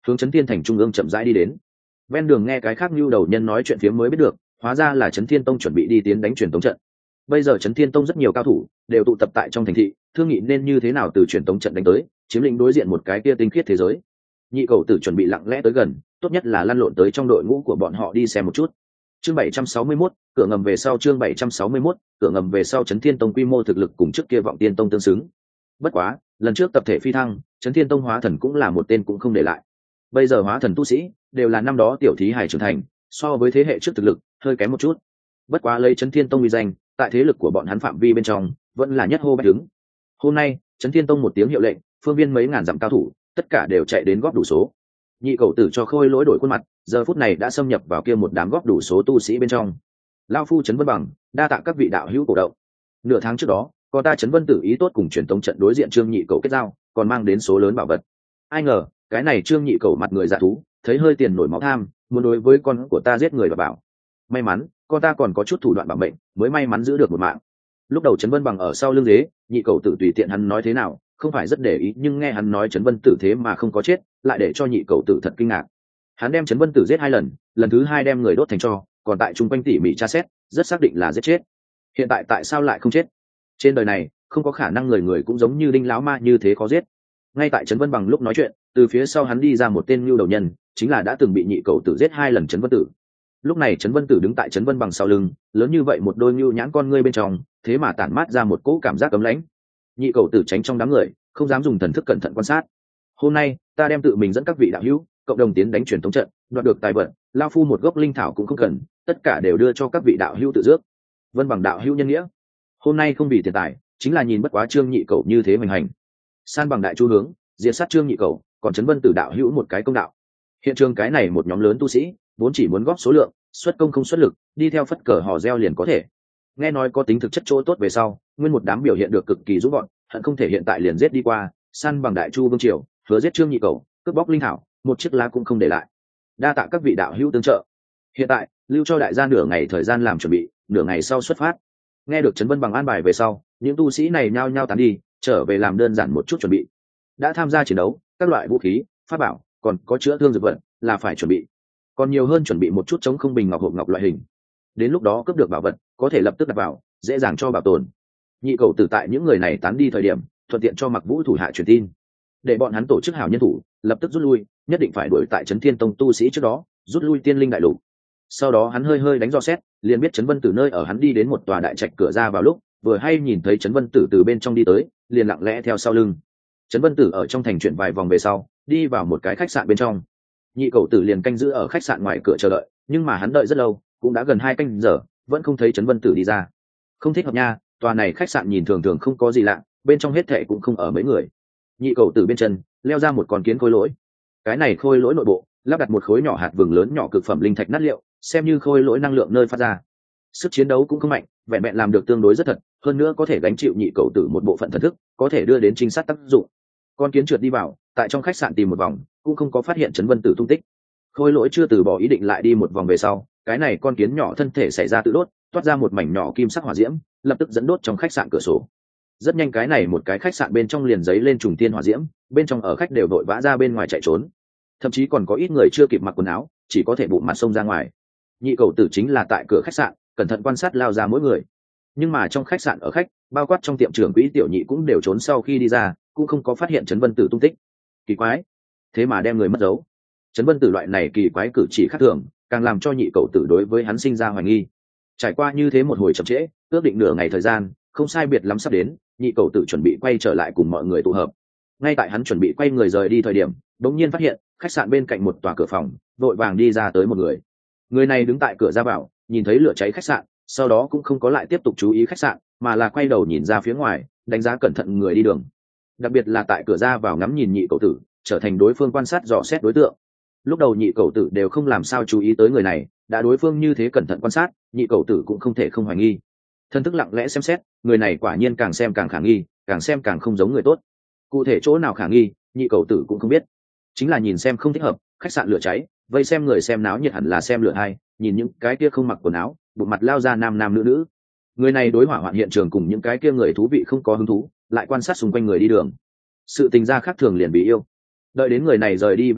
Speaker 1: hướng Trấn Thiên thành trung ương chậm rãi đi đến. Ven đường nghe cái khác nhu đầu nhân nói chuyện phía mới biết được, hóa ra là Trấn Thiên tông chuẩn bị đi tiến đánh truyền tống trận. Bây giờ Trấn Thiên tông rất nhiều cao thủ đều tụ tập tại trong thành thị, thương nghị nên như thế nào từ truyền tống trận đánh tới, chiếm lĩnh đối diện một cái kia tinh khiết thế giới. Nhị cầu tử chuẩn bị lặng lẽ tới gần, tốt nhất là lăn lộn tới trong đội ngũ của bọn họ đi xem một chút. Chương bảy trăm sáu mươi mốt, cửa ngầm về sau chương bảy trăm sáu mươi mốt, cửa ngầm về sau Trấn Thiên tông quy mô thực lực cùng trước kia Vọng Tiên tông tương xứng. Bất quá, lần trước tập thể phi thăng, Trấn Thiên tông hóa thần cũng là một tên cũng không để lại. Bây giờ hóa thần tu sĩ đều là năm đó tiểu thí hài trưởng thành, so với thế hệ trước thực lực hơi kém một chút. Bất quá lấy Trấn Thiên tông uy danh, tại thế lực của bọn hắn phạm vi bên trong vẫn là nhất hô bách đứng. Hôm nay Trấn Thiên tông một tiếng hiệu lệnh, phương viên mấy ngàn dặm cao thủ tất cả đều chạy đến góp đủ số. Nhị cầu tử cho Khôi Lỗi đổi khuôn mặt, giờ phút này đã xâm nhập vào kia một đám góp đủ số tu sĩ bên trong. Lão phu Trấn Vân Bằng, đa tạ các vị đạo hữu cổ động. Nửa tháng trước đó, có ta Trấn Vân Tử ý tốt cùng truyền tống trận đối diện Trương Nhị cầu kết giao, còn mang đến số lớn bảo vật. Ai ngờ, cái này Trương Nhị cầu mặt người dạ thú, thấy hơi tiền nổi máu tham, muốn đối với con của ta giết người và bảo. May mắn, con ta còn có chút thủ đoạn bảo mệnh, mới may mắn giữ được một mạng. Lúc đầu Trấn Vân Bằng ở sau lưng ghế, Nhị cầu tử tùy tiện hắn nói thế nào, không phải rất để ý, nhưng nghe hắn nói Trấn Vân Tử thế mà không có chết, lại để cho Nhị cầu tử thật kinh ngạc. Hắn đem Trấn Vân Tử giết hai lần, lần thứ hai đem người đốt thành tro, còn tại trung quanh tỉ mỉ tra xét, rất xác định là giết chết. Hiện tại tại sao lại không chết? Trên đời này không có khả năng người người cũng giống như Đinh lão ma như thế khó giết. Ngay tại Trấn Vân Bằng lúc nói chuyện, từ phía sau hắn đi ra một tên nhu đầu nhân, chính là đã từng bị Nhị cầu tử giết hai lần Trấn Vân Tử. Lúc này Trấn Vân Tử đứng tại Trấn Vân Bằng sau lưng, lớn như vậy một đôi nhu nhãn con ngươi bên trong, thế mà tản mát ra một cỗ cảm giác cấm lãnh. Nhị cầu tử tránh trong đám người, không dám dùng thần thức cẩn thận quan sát. Hôm nay ta đem tự mình dẫn các vị đạo hữu cộng đồng tiến đánh truyền thống trận, đoạt được tài vật, lao phu một gốc linh thảo cũng không cần, tất cả đều đưa cho các vị đạo hữu tự dước. Vân Bằng đạo hữu nhân nghĩa, hôm nay không vì tiền tài, chính là nhìn bất quá Trương Nhị cầu như thế mình hành. San bằng đại chu hướng, diệt sát Trương Nhị cầu, còn Trấn Vân Tử đạo hữu một cái công đạo. Hiện trường cái này một nhóm lớn tu sĩ, vốn chỉ muốn góp số lượng, xuất công không xuất lực, đi theo phất cờ hò reo liền có thể. Nghe nói có tính thực chất chỗ tốt về sau, nguyên một đám biểu hiện được cực kỳ dũng gọn, hận không thể hiện tại liền giết đi qua, săn bằng đại chu vương triều, hứa giết Trương Nhị cầu, cướp bóc linh thảo, một chiếc lá cũng không để lại. Đa tạ các vị đạo hữu tương trợ. Hiện tại, lưu cho đại gia nửa ngày thời gian làm chuẩn bị, nửa ngày sau xuất phát. Nghe được Trấn Vân Bằng an bài về sau, những tu sĩ này nhao nhao tán đi, trở về làm đơn giản một chút chuẩn bị. Đã tham gia chiến đấu, các loại vũ khí, pháp bảo, còn có chữa thương dược vật là phải chuẩn bị. Còn nhiều hơn chuẩn bị một chút chống không bình ngọc hộp ngọc loại hình. Đến lúc đó cướp được bảo vật, có thể lập tức đặt vào, dễ dàng cho bảo tồn. Nhị cầu tử tại những người này tán đi thời điểm, thuận tiện cho Mặc Vũ thủ hạ truyền tin, để bọn hắn tổ chức hảo nhân thủ, lập tức rút lui, nhất định phải đuổi tại Trấn Thiên tông tu sĩ trước đó, rút lui tiên linh đại lục. Sau đó hắn hơi hơi đánh dò xét, liền biết Trấn Vân Tử nơi ở hắn đi đến một tòa đại trạch cửa ra vào lúc, vừa hay nhìn thấy Trấn Vân Tử từ bên trong đi tới, liền lặng lẽ theo sau lưng. Trấn Vân Tử ở trong thành chuyển vài vòng về sau, đi vào một cái khách sạn bên trong. Nhị cầu tử liền canh giữ ở khách sạn ngoài cửa chờ đợi, nhưng mà hắn đợi rất lâu, cũng đã gần hai canh giờ, vẫn không thấy Trấn Vân Tử đi ra. Không thích hợp nha, tòa này khách sạn nhìn thường thường không có gì lạ, bên trong hết thệ cũng không ở mấy người. Nhị cầu tử bên chân leo ra một con kiến khôi lỗi. Cái này khôi lỗi nội bộ lắp đặt một khối nhỏ hạt vừng lớn nhỏ cực phẩm linh thạch nát liệu, xem như khôi lỗi năng lượng nơi phát ra. Sức chiến đấu cũng không mạnh, vẹn vẹn làm được tương đối rất thật, hơn nữa có thể gánh chịu nhị cầu tử một bộ phận thần thức, có thể đưa đến trinh sát tác dụng. Con kiến trượt đi vào, tại trong khách sạn tìm một vòng, cũng không có phát hiện Trấn Vân Tử tung tích. Khôi lỗi chưa từ bỏ ý định lại đi một vòng về sau, cái này con kiến nhỏ thân thể xảy ra tự đốt, toát ra một mảnh nhỏ kim sắc hỏa diễm, lập tức dẫn đốt trong khách sạn cửa sổ. Rất nhanh cái này một cái khách sạn bên trong liền giấy lên trùng tiên hỏa diễm, bên trong ở khách đều vội vã ra bên ngoài chạy trốn, thậm chí còn có ít người chưa kịp mặc quần áo, chỉ có thể bụng mặt xông ra ngoài. Nhị cầu tử chính là tại cửa khách sạn cẩn thận quan sát lao ra mỗi người, nhưng mà trong khách sạn ở khách, bao quát trong tiệm trưởng quỹ tiểu nhị cũng đều trốn sau khi đi ra, cũng không có phát hiện Trấn Vân Tử tung tích. Kỳ quái, thế mà đem người mất dấu. Trấn Vân Tử loại này kỳ quái cử chỉ khác thường, càng làm cho nhị cầu tử đối với hắn sinh ra hoài nghi. Trải qua như thế một hồi chậm trễ, ước định nửa ngày thời gian, không sai biệt lắm sắp đến, nhị cầu tử chuẩn bị quay trở lại cùng mọi người tụ hợp. Ngay tại hắn chuẩn bị quay người rời đi thời điểm, đột nhiên phát hiện khách sạn bên cạnh một tòa cửa phòng, vội vàng đi ra tới một người. Người này đứng tại cửa ra vào, nhìn thấy lửa cháy khách sạn, sau đó cũng không có lại tiếp tục chú ý khách sạn, mà là quay đầu nhìn ra phía ngoài, đánh giá cẩn thận người đi đường. Đặc biệt là tại cửa ra vào ngắm nhìn nhị cầu tử, trở thành đối phương quan sát dò xét đối tượng. Lúc đầu nhị cầu tử đều không làm sao chú ý tới người này, đã đối phương như thế cẩn thận quan sát, nhị cầu tử cũng không thể không hoài nghi. Thân thức lặng lẽ xem xét, người này quả nhiên càng xem càng khả nghi, càng xem càng không giống người tốt. Cụ thể chỗ nào khả nghi, nhị cầu tử cũng không biết. Chính là nhìn xem không thích hợp, khách sạn lửa cháy, vây xem người xem náo nhiệt hẳn là xem lửa hay, nhìn những cái kia không mặc quần áo, bụng mặt lao ra nam nam nữ nữ. Người này đối hỏa hoạn hiện trường cùng những cái kia người thú vị không có hứng thú, lại quan sát xung quanh người đi đường. Sự tình gia khác thường liền bị yêu. Đợi đến người này rời đi về sau,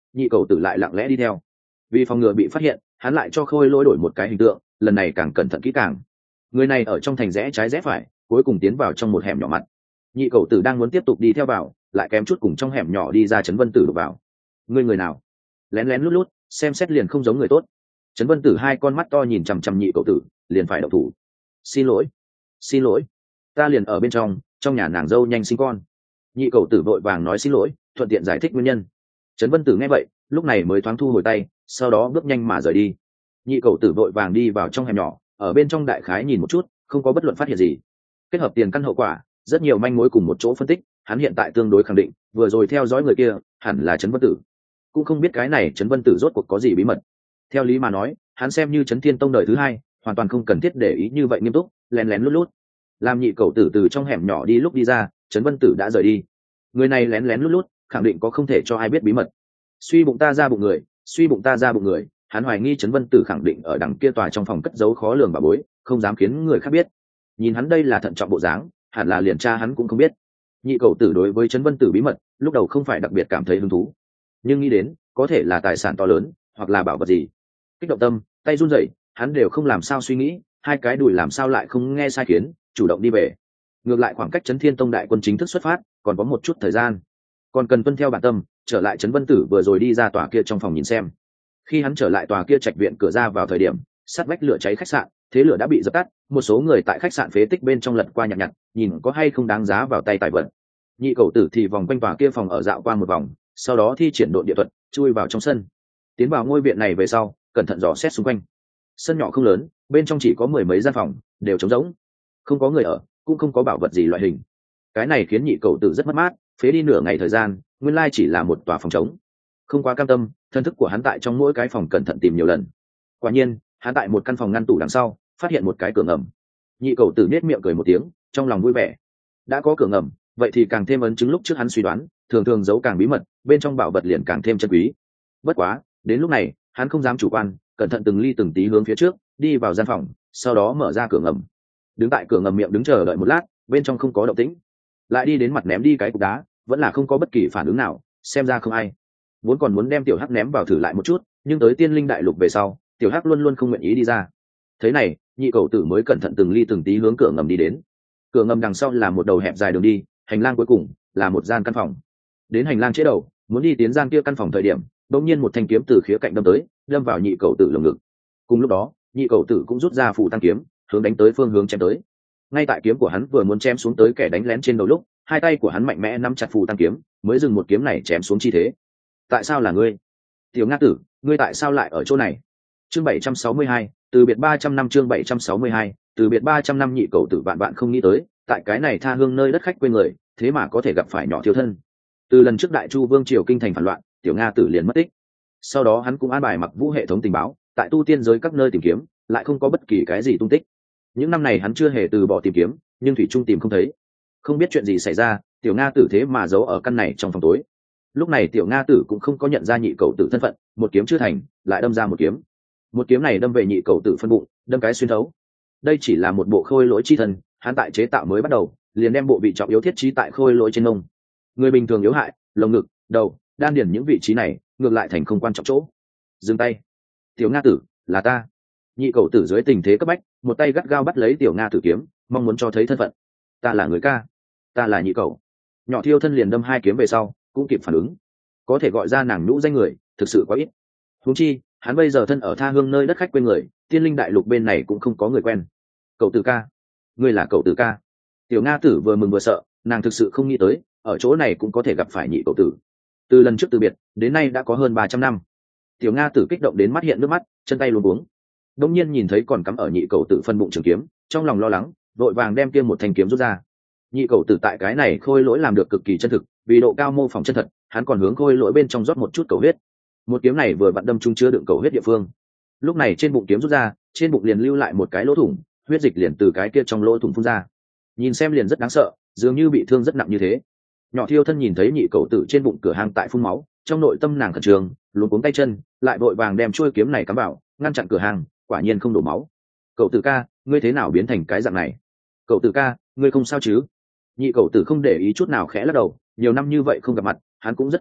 Speaker 1: nhị cầu tử lại lặng lẽ đi theo. Vì phòng ngừa bị phát hiện, hắn lại cho khôi lỗi đổi một cái hình tượng, lần này càng cẩn thận kỹ càng. Người này ở trong thành rẽ trái rẽ phải, cuối cùng tiến vào trong một hẻm nhỏ mặt. Nhị cầu tử đang muốn tiếp tục đi theo vào, lại kém chút cùng trong hẻm nhỏ đi ra. Trấn Vân Tử đụng vào. Ngươi người nào? Lén lén lút lút, xem xét liền không giống người tốt. Trấn Vân Tử hai con mắt to nhìn chằm chằm nhị cầu tử, liền phải động thủ. Xin lỗi, xin lỗi, ta liền ở bên trong, trong nhà nàng dâu nhanh sinh con. Nhị cầu tử vội vàng nói xin lỗi, thuận tiện giải thích nguyên nhân. Trấn Vân Tử nghe vậy, lúc này mới thoáng thu hồi tay, sau đó bước nhanh mà rời đi. Nhị cầu tử vội vàng đi vào trong hẻm nhỏ, ở bên trong đại khái nhìn một chút, không có bất luận phát hiện gì. Kết hợp tiền căn hậu quả, rất nhiều manh mối cùng một chỗ phân tích, hắn hiện tại tương đối khẳng định, vừa rồi theo dõi người kia hẳn là Trấn Vân Tử. Cũng không biết cái này Trấn Vân Tử rốt cuộc có gì bí mật. Theo lý mà nói, hắn xem như Trấn Thiên Tông đời thứ hai, hoàn toàn không cần thiết để ý như vậy nghiêm túc, lén lén lút lút. Làm nhị cầu tử từ trong hẻm nhỏ đi lúc đi ra, Trấn Vân Tử đã rời đi. Người này lén lén lút lút, khẳng định có không thể cho ai biết bí mật. Suy bụng ta ra bụng người, suy bụng ta ra bụng người, hắn hoài nghi Trấn Vân Tử khẳng định ở đằng kia tòa trong phòng cất giấu khó lường bà bối, không dám khiến người khác biết. Nhìn hắn đây là thận trọng bộ dáng, hẳn là liền tra hắn cũng không biết. Nhị cầu tử đối với Trấn Vân Tử bí mật, lúc đầu không phải đặc biệt cảm thấy hứng thú, nhưng nghĩ đến có thể là tài sản to lớn, hoặc là bảo vật gì, kích động tâm, tay run rẩy, hắn đều không làm sao suy nghĩ, hai cái đùi làm sao lại không nghe sai khiến, chủ động đi về. Ngược lại khoảng cách Trấn Thiên Tông đại quân chính thức xuất phát, còn có một chút thời gian, còn cần tuân theo bản tâm, trở lại Trấn Vân Tử vừa rồi đi ra tòa kia trong phòng nhìn xem. Khi hắn trở lại tòa kia trạch viện cửa ra vào thời điểm, sát vách lửa cháy khách sạn, thế lửa đã bị dập tắt, một số người tại khách sạn phế tích bên trong lật qua nhặt nhặt, nhìn có hay không đáng giá vào tay tài vật. Nhị cầu tử thì vòng quanh tòa kia phòng ở dạo qua một vòng, sau đó thi triển độ địa thuật, chui vào trong sân. Tiến vào ngôi viện này về sau, cẩn thận dò xét xung quanh. Sân nhỏ không lớn, bên trong chỉ có mười mấy gian phòng, đều trống rỗng, không có người ở, cũng không có bảo vật gì loại hình. Cái này khiến nhị cầu tử rất mất mát, phế đi nửa ngày thời gian, nguyên lai chỉ là một tòa phòng trống. Không quá cam tâm, thân thức của hắn tại trong mỗi cái phòng cẩn thận tìm nhiều lần. Quả nhiên, hắn tại một căn phòng ngăn tủ đằng sau phát hiện một cái cửa ngầm. Nhị cầu tử nết miệng cười một tiếng, trong lòng vui vẻ. Đã có cửa ngầm, vậy thì càng thêm ấn chứng lúc trước hắn suy đoán, thường thường giấu càng bí mật, bên trong bảo vật liền càng thêm chân quý. Bất quá, đến lúc này, hắn không dám chủ quan, cẩn thận từng ly từng tí hướng phía trước, đi vào gian phòng, sau đó mở ra cửa ngầm. Đứng tại cửa ngầm miệng đứng chờ đợi một lát, bên trong không có động tĩnh. Lại đi đến mặt ném đi cái cục đá, vẫn là không có bất kỳ phản ứng nào, xem ra không ai. Vốn còn muốn đem tiểu hắc ném vào thử lại một chút, nhưng tới Tiên Linh Đại Lục về sau, tiểu hắc luôn luôn không nguyện ý đi ra. Thế này, nhị cầu tử mới cẩn thận từng ly từng tí hướng cửa ngầm đi đến. Cửa ngầm đằng sau là một đầu hẹp dài đường đi, hành lang cuối cùng là một gian căn phòng. Đến hành lang chế đầu, muốn đi tiến gian kia căn phòng thời điểm, đột nhiên một thanh kiếm từ khía cạnh đâm tới, đâm vào nhị cầu tử lồng ngực. Cùng lúc đó, nhị cầu tử cũng rút ra phù tăng kiếm, hướng đánh tới phương hướng chém tới. Ngay tại kiếm của hắn vừa muốn chém xuống tới kẻ đánh lén trên đầu lúc, hai tay của hắn mạnh mẽ nắm chặt phù tăng kiếm, mới dừng một kiếm này chém xuống chi thế. Tại sao là ngươi? Tiểu Nga Tử, ngươi tại sao lại ở chỗ này? Chương bảy trăm sáu mươi hai, từ biệt ba trăm năm chương bảy trăm sáu mươi hai, từ biệt ba trăm năm nhị cầu tử vạn vạn không nghĩ tới, tại cái này tha hương nơi đất khách quê người, thế mà có thể gặp phải nhỏ thiếu thân. Từ lần trước Đại Chu Vương triều kinh thành phản loạn, Tiểu Nga Tử liền mất tích. Sau đó hắn cũng an bài mặc vũ hệ thống tình báo, tại tu tiên giới các nơi tìm kiếm, lại không có bất kỳ cái gì tung tích. Những năm này hắn chưa hề từ bỏ tìm kiếm, nhưng thủy trung tìm không thấy. Không biết chuyện gì xảy ra, Tiểu Nga Tử thế mà giấu ở căn này trong phòng tối. Lúc này Tiểu Nga Tử cũng không có nhận ra nhị cầu tử thân phận, một kiếm chưa thành, lại đâm ra một kiếm. Một kiếm này đâm về nhị cầu tử phân bụng, đâm cái xuyên thấu. Đây chỉ là một bộ khôi lỗi chi thân, hắn tại chế tạo mới bắt đầu, liền đem bộ vị trọng yếu thiết trí tại khôi lỗi trên nông. Người bình thường yếu hại, lồng ngực, đầu, đan điền những vị trí này, ngược lại thành không quan trọng chỗ. Dừng tay. Tiểu Nga Tử, là ta. Nhị cầu tử dưới tình thế cấp bách, một tay gắt gao bắt lấy Tiểu Nga Tử kiếm, mong muốn cho thấy thân phận. Ta là người ca, ta là nhị cầu. Nhỏ thiêu thân liền đâm hai kiếm về sau, cũng kịp phản ứng. Có thể gọi ra nàng nhũ danh người, thực sự quá ít. Huống chi, hắn bây giờ thân ở tha hương nơi đất khách quê người, Tiên Linh Đại Lục bên này cũng không có người quen. Cậu tử ca, ngươi là cậu tử ca. Tiểu Nga Tử vừa mừng vừa sợ, nàng thực sự không nghĩ tới, ở chỗ này cũng có thể gặp phải nhị cậu tử. Từ lần trước từ biệt, đến nay đã có hơn ba trăm năm. Tiểu Nga Tử kích động đến mắt hiện nước mắt, chân tay luống cuống. Đông nhiên nhìn thấy còn cắm ở nhị cậu tử phân bụng trường kiếm, trong lòng lo lắng, vội vàng đem kia một thanh kiếm rút ra. Nhị cậu tử tại cái này khôi lỗi làm được cực kỳ chân thực, vì độ cao mô phỏng chân thật, hắn còn hướng khôi lỗi bên trong rót một chút cầu huyết. Một kiếm này vừa vặn đâm trúng chứa đựng cầu huyết địa phương. Lúc này trên bụng kiếm rút ra, trên bụng liền lưu lại một cái lỗ thủng, huyết dịch liền từ cái kia trong lỗ thủng phun ra. Nhìn xem liền rất đáng sợ, dường như bị thương rất nặng như thế. Nhỏ thiêu thân nhìn thấy nhị cậu tử trên bụng cửa hang tại phun máu, trong nội tâm nàng khẩn trương, luống cuống tay chân, lại vội vàng đem chuôi kiếm này cắm vào, ngăn chặn cửa hang, quả nhiên không đổ máu. Cậu tử ca, ngươi thế nào biến thành cái dạng này? Cậu tử ca, ngươi không sao chứ? Nhị cậu tử không để ý chút nào, khẽ lắc đầu, nhiều năm như vậy không gặp mặt, hắn cũng rất kích động,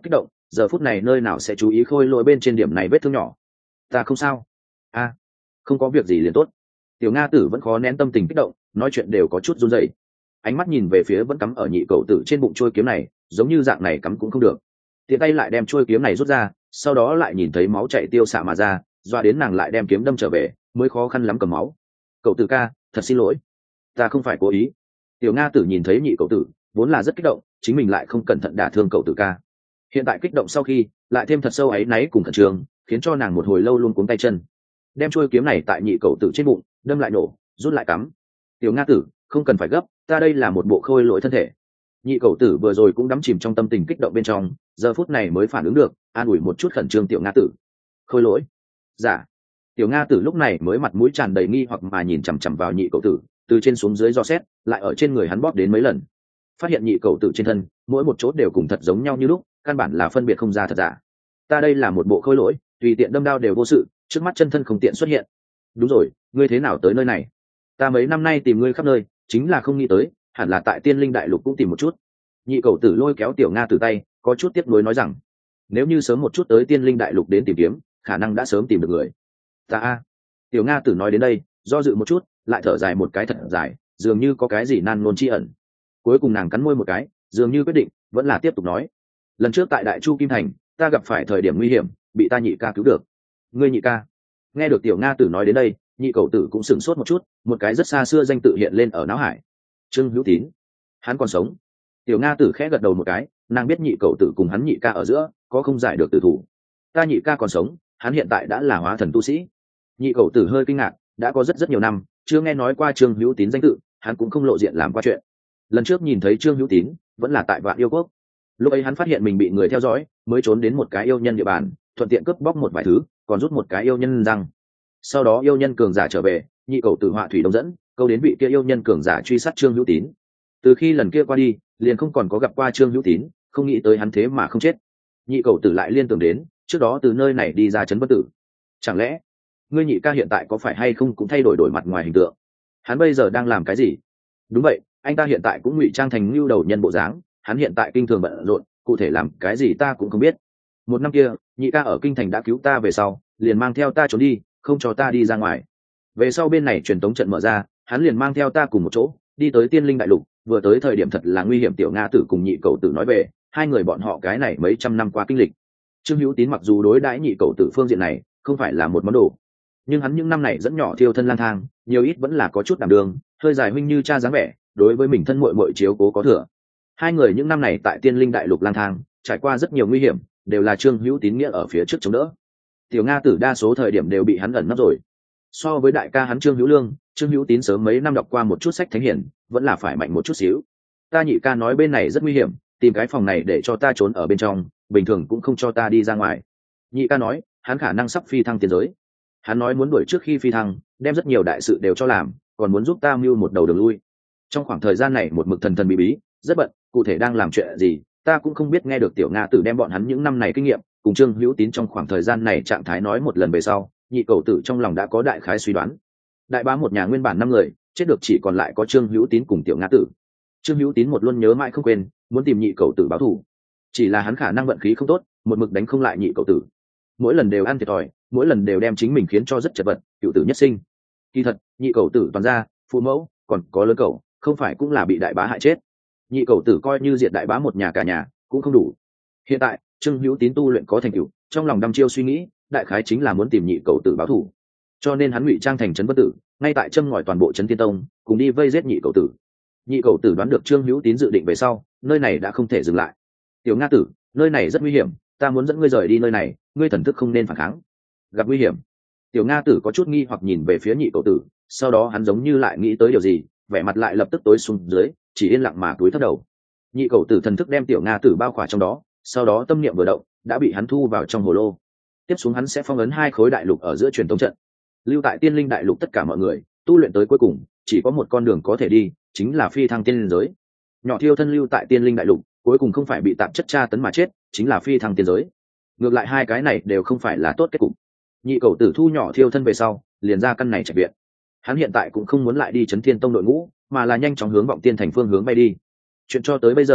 Speaker 1: giờ phút này nơi nào sẽ chú ý khôi lỗi bên trên điểm này vết thương nhỏ. Ta không sao. A, không có việc gì liền tốt. Tiểu Nga Tử vẫn khó nén tâm tình kích động, nói chuyện đều có chút run rẩy. Ánh mắt nhìn về phía vẫn cắm ở nhị cậu tử trên bụng trôi kiếm này, giống như dạng này cắm cũng không được. Tiện tay lại đem trôi kiếm này rút ra, sau đó lại nhìn thấy máu chảy tiêu xạ mà ra, doa đến nàng lại đem kiếm đâm trở về, mới khó khăn lắm cầm máu. Cậu tử ca, thật xin lỗi, ta không phải cố ý. Tiểu Nga Tử nhìn thấy nhị cậu tử, vốn là rất kích động, chính mình lại không cẩn thận đả thương cậu tử ca. Hiện tại kích động sau khi, lại thêm thật sâu áy náy cùng khẩn trương, khiến cho nàng một hồi lâu luôn cuống tay chân. Đem trôi kiếm này tại nhị cậu tử trên bụng, đâm lại nổ, rút lại cắm. Tiểu Nga Tử, không cần phải gấp, ta đây là một bộ khôi lỗi thân thể. Nhị cậu tử vừa rồi cũng đắm chìm trong tâm tình kích động bên trong, giờ phút này mới phản ứng được, an ủi một chút khẩn trương Tiểu Nga Tử. Khôi lỗi? Dạ. Tiểu Nga Tử lúc này mới mặt mũi tràn đầy nghi hoặc mà nhìn chằm chằm vào nhị cậu tử, từ trên xuống dưới dò xét, lại ở trên người hắn bóp đến mấy lần. Phát hiện nhị cậu tử trên thân, mỗi một chỗ đều cùng thật giống nhau như lúc, căn bản là phân biệt không ra thật giả. Ta đây là một bộ khôi lỗi, tùy tiện đâm đao đều vô sự, trước mắt chân thân không tiện xuất hiện. Đúng rồi, ngươi thế nào tới nơi này? Ta mấy năm nay tìm ngươi khắp nơi, chính là không nghĩ tới, hẳn là tại Tiên Linh Đại Lục cũng tìm một chút. Nhị cậu tử lôi kéo Tiểu Nga Tử tay, có chút tiếc nuối nói rằng, nếu như sớm một chút tới Tiên Linh Đại Lục đến tìm kiếm, khả năng đã sớm tìm được người. Ta a. Tiểu Nga Tử nói đến đây, do dự một chút, lại thở dài một cái thật dài, dường như có cái gì nan nôn chi ẩn. Cuối cùng nàng cắn môi một cái, dường như quyết định, vẫn là tiếp tục nói. Lần trước tại Đại Chu Kim Thành, ta gặp phải thời điểm nguy hiểm, bị ta nhị ca cứu được. Ngươi nhị ca? Nghe được Tiểu Nga Tử nói đến đây, nhị cậu tử cũng sửng sốt một chút, một cái rất xa xưa danh tự hiện lên ở não hải. Trương Hữu Tín. Hắn còn sống. Tiểu Nga Tử khẽ gật đầu một cái, nàng biết nhị cậu tử cùng hắn nhị ca ở giữa có không giải được tử thủ. Ta nhị ca còn sống, hắn hiện tại đã là hóa thần tu sĩ. Nhị cậu tử hơi kinh ngạc, đã có rất rất nhiều năm chưa nghe nói qua Trương Hữu Tín danh tự, hắn cũng không lộ diện làm qua chuyện. Lần trước nhìn thấy Trương Hữu Tín vẫn là tại Vạn Yêu Quốc, lúc ấy hắn phát hiện mình bị người theo dõi, mới trốn đến một cái yêu nhân địa bàn, thuận tiện cướp bóc một vài thứ, còn rút một cái yêu nhân răng. Sau đó yêu nhân cường giả trở về, nhị cậu tử họa thủy đông dẫn, câu đến vị kia yêu nhân cường giả truy sát Trương Hữu Tín. Từ khi lần kia qua đi, liền không còn có gặp qua Trương Hữu Tín, không nghĩ tới hắn thế mà không chết. Nhị cậu tử lại liên tưởng đến trước đó từ nơi này đi ra trấn bất tử. Chẳng lẽ ngươi nhị ca hiện tại có phải hay không cũng thay đổi đổi mặt ngoài hình tượng? Hắn bây giờ đang làm cái gì? Đúng vậy, anh ta hiện tại cũng ngụy trang thành lưu đầu nhân bộ dáng, hắn hiện tại kinh thường bận rộn, cụ thể làm cái gì ta cũng không biết. Một năm kia nhị ca ở kinh thành đã cứu ta về sau, liền mang theo ta trốn đi, không cho ta đi ra ngoài. Về sau bên này truyền tống trận mở ra, hắn liền mang theo ta cùng một chỗ đi tới Tiên Linh Đại Lục. Vừa tới thời điểm thật là nguy hiểm. Tiểu Nga Tử cùng nhị cậu tử nói về hai người bọn họ cái này mấy trăm năm qua kinh lịch. Trương Hữu Tín mặc dù đối đãi nhị cậu tử phương diện này không phải là một món đồ, nhưng hắn những năm này dẫn nhỏ thiêu thân lang thang, nhiều ít vẫn là có chút đảm đường, hơi dài huynh như cha dáng vẻ, đối với mình thân muội muội chiếu cố có thừa. Hai người những năm này tại Tiên Linh Đại Lục lang thang, trải qua rất nhiều nguy hiểm, đều là Trương Hữu Tín nghĩa ở phía trước chống đỡ. Tiểu Nga Tử đa số thời điểm đều bị hắn ẩn nấp rồi. So với đại ca hắn Trương Hữu Lương, Trương Hữu Tín sớm mấy năm đọc qua một chút sách thánh hiển, vẫn là phải mạnh một chút xíu. Ta nhị ca nói bên này rất nguy hiểm, tìm cái phòng này để cho ta trốn ở bên trong, bình thường cũng không cho ta đi ra ngoài. Nhị ca nói hắn khả năng sắp phi thăng tiên giới, hắn nói muốn đuổi trước khi phi thăng, đem rất nhiều đại sự đều cho làm, còn muốn giúp ta mưu một đầu đường lui. Trong khoảng thời gian này một mực thần thần bí bí, rất bận, cụ thể đang làm chuyện gì ta cũng không biết. Nghe được Tiểu Nga Tử đem bọn hắn những năm này kinh nghiệm cùng Trương Hữu Tín trong khoảng thời gian này trạng thái nói một lần về sau, nhị cậu tử trong lòng đã có đại khái suy đoán. Đại bá một nhà nguyên bản năm người, chết được chỉ còn lại có Trương Hữu Tín cùng Tiểu Nga Tử. Trương Hữu Tín một luôn nhớ mãi không quên, muốn tìm nhị cậu tử báo thù, chỉ là hắn khả năng vận khí không tốt, một mực đánh không lại nhị cậu tử, mỗi lần đều ăn thiệt thòi, mỗi lần đều đem chính mình khiến cho rất chật vật, cựu tử nhất sinh. Kỳ thật nhị cậu tử toàn ra phụ mẫu còn có lớn cậu, không phải cũng là bị đại bá hại chết. Nhị cậu tử coi như diệt đại bá một nhà cả nhà cũng không đủ. Hiện tại Trương Hữu Tín tu luyện có thành tựu, trong lòng đăm chiêu suy nghĩ, đại khái chính là muốn tìm nhị cậu tử báo thù, cho nên hắn ngụy trang thành trấn bất tử, ngay tại châm ngòi toàn bộ trấn Tiên Tông cùng đi vây giết nhị cậu tử. Nhị cậu tử đoán được Trương Hữu Tín dự định về sau, nơi này đã không thể dừng lại. Tiểu Nga Tử, nơi này rất nguy hiểm, ta muốn dẫn ngươi rời đi nơi này, ngươi thần thức không nên phản kháng. Gặp nguy hiểm? Tiểu Nga Tử có chút nghi hoặc nhìn về phía nhị cậu tử, sau đó hắn giống như lại nghĩ tới điều gì, vẻ mặt lại lập tức tối xuống dưới, chỉ yên lặng mà cúi thấp đầu. Nhị cậu tử thần thức đem Tiểu Nga Tử bao khỏa trong đó, sau đó tâm niệm vừa động, đã bị hắn thu vào trong hồ lô. Tiếp xuống hắn sẽ phong ấn hai khối đại lục ở giữa truyền tống trận. Lưu tại Tiên Linh Đại Lục tất cả mọi người, tu luyện tới cuối cùng, chỉ có một con đường có thể đi, chính là phi thăng tiên giới. Nhỏ thiêu thân lưu tại Tiên Linh Đại Lục, cuối cùng không phải bị tạp chất tra tấn mà chết, chính là phi thăng tiên giới. Ngược lại hai cái này đều không phải là tốt kết cục. Nhị cậu tử thu nhỏ thiêu thân về sau, liền ra căn này trạch viện. Hắn hiện tại cũng không muốn lại đi Chấn Thiên Tông đội ngũ, mà là nhanh chóng hướng Vọng Tiên thành phương hướng bay đi. Chuyện cho tới bây giờ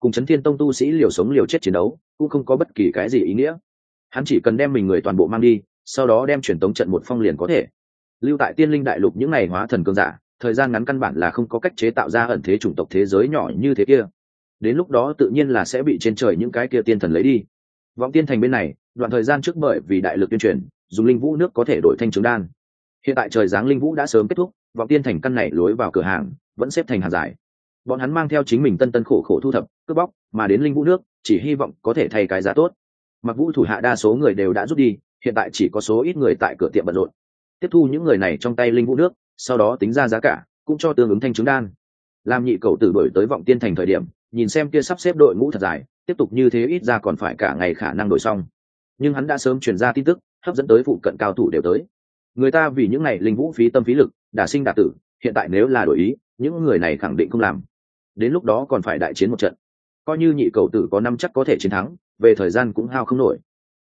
Speaker 1: cùng Chấn Thiên Tông tu sĩ liều sống liều chết chiến đấu cũng không có bất kỳ cái gì ý nghĩa. Hắn chỉ cần đem mình người toàn bộ mang đi, sau đó đem truyền tống trận một phong liền có thể. Lưu tại Tiên Linh Đại Lục những ngày hóa thần cường giả, thời gian ngắn căn bản là không có cách chế tạo ra ẩn thế chủng tộc thế giới nhỏ như thế kia. Đến lúc đó tự nhiên là sẽ bị trên trời những cái kia tiên thần lấy đi. Vọng Tiên Thành bên này, đoạn thời gian trước bởi vì đại lực tuyên truyền, dùng linh vũ nước có thể đổi thanh trứng đan. Hiện tại trời giáng linh vũ đã sớm kết thúc, Vọng Tiên Thành căn này lối vào cửa hàng vẫn xếp thành hàng dài. Bọn hắn mang theo chính mình tân tân khổ khổ thu thập, cướp bóc, mà đến linh vũ nước, chỉ hy vọng có thể thay cái giá tốt. Mặc Vũ thủ hạ đa số người đều đã rút đi, hiện tại chỉ có số ít người tại cửa tiệm bận rộn. Tiếp thu những người này trong tay linh vũ nước, sau đó tính ra giá cả, cũng cho tương ứng thanh trứng đan. Làm nhị cầu tử đổi tới Vọng Tiên Thành thời điểm, nhìn xem kia sắp xếp đội ngũ thật dài, tiếp tục như thế ít ra còn phải cả ngày khả năng đổi xong. Nhưng hắn đã sớm truyền ra tin tức, hấp dẫn tới phụ cận cao thủ đều tới. Người ta vì những này linh vũ phí tâm phí lực, đả sinh đả tử, hiện tại nếu là đổi ý, những người này khẳng định không làm. Đến lúc đó còn phải đại chiến một trận. Coi như nhị cầu tử có năm chắc có thể chiến thắng, về thời gian cũng hao không nổi.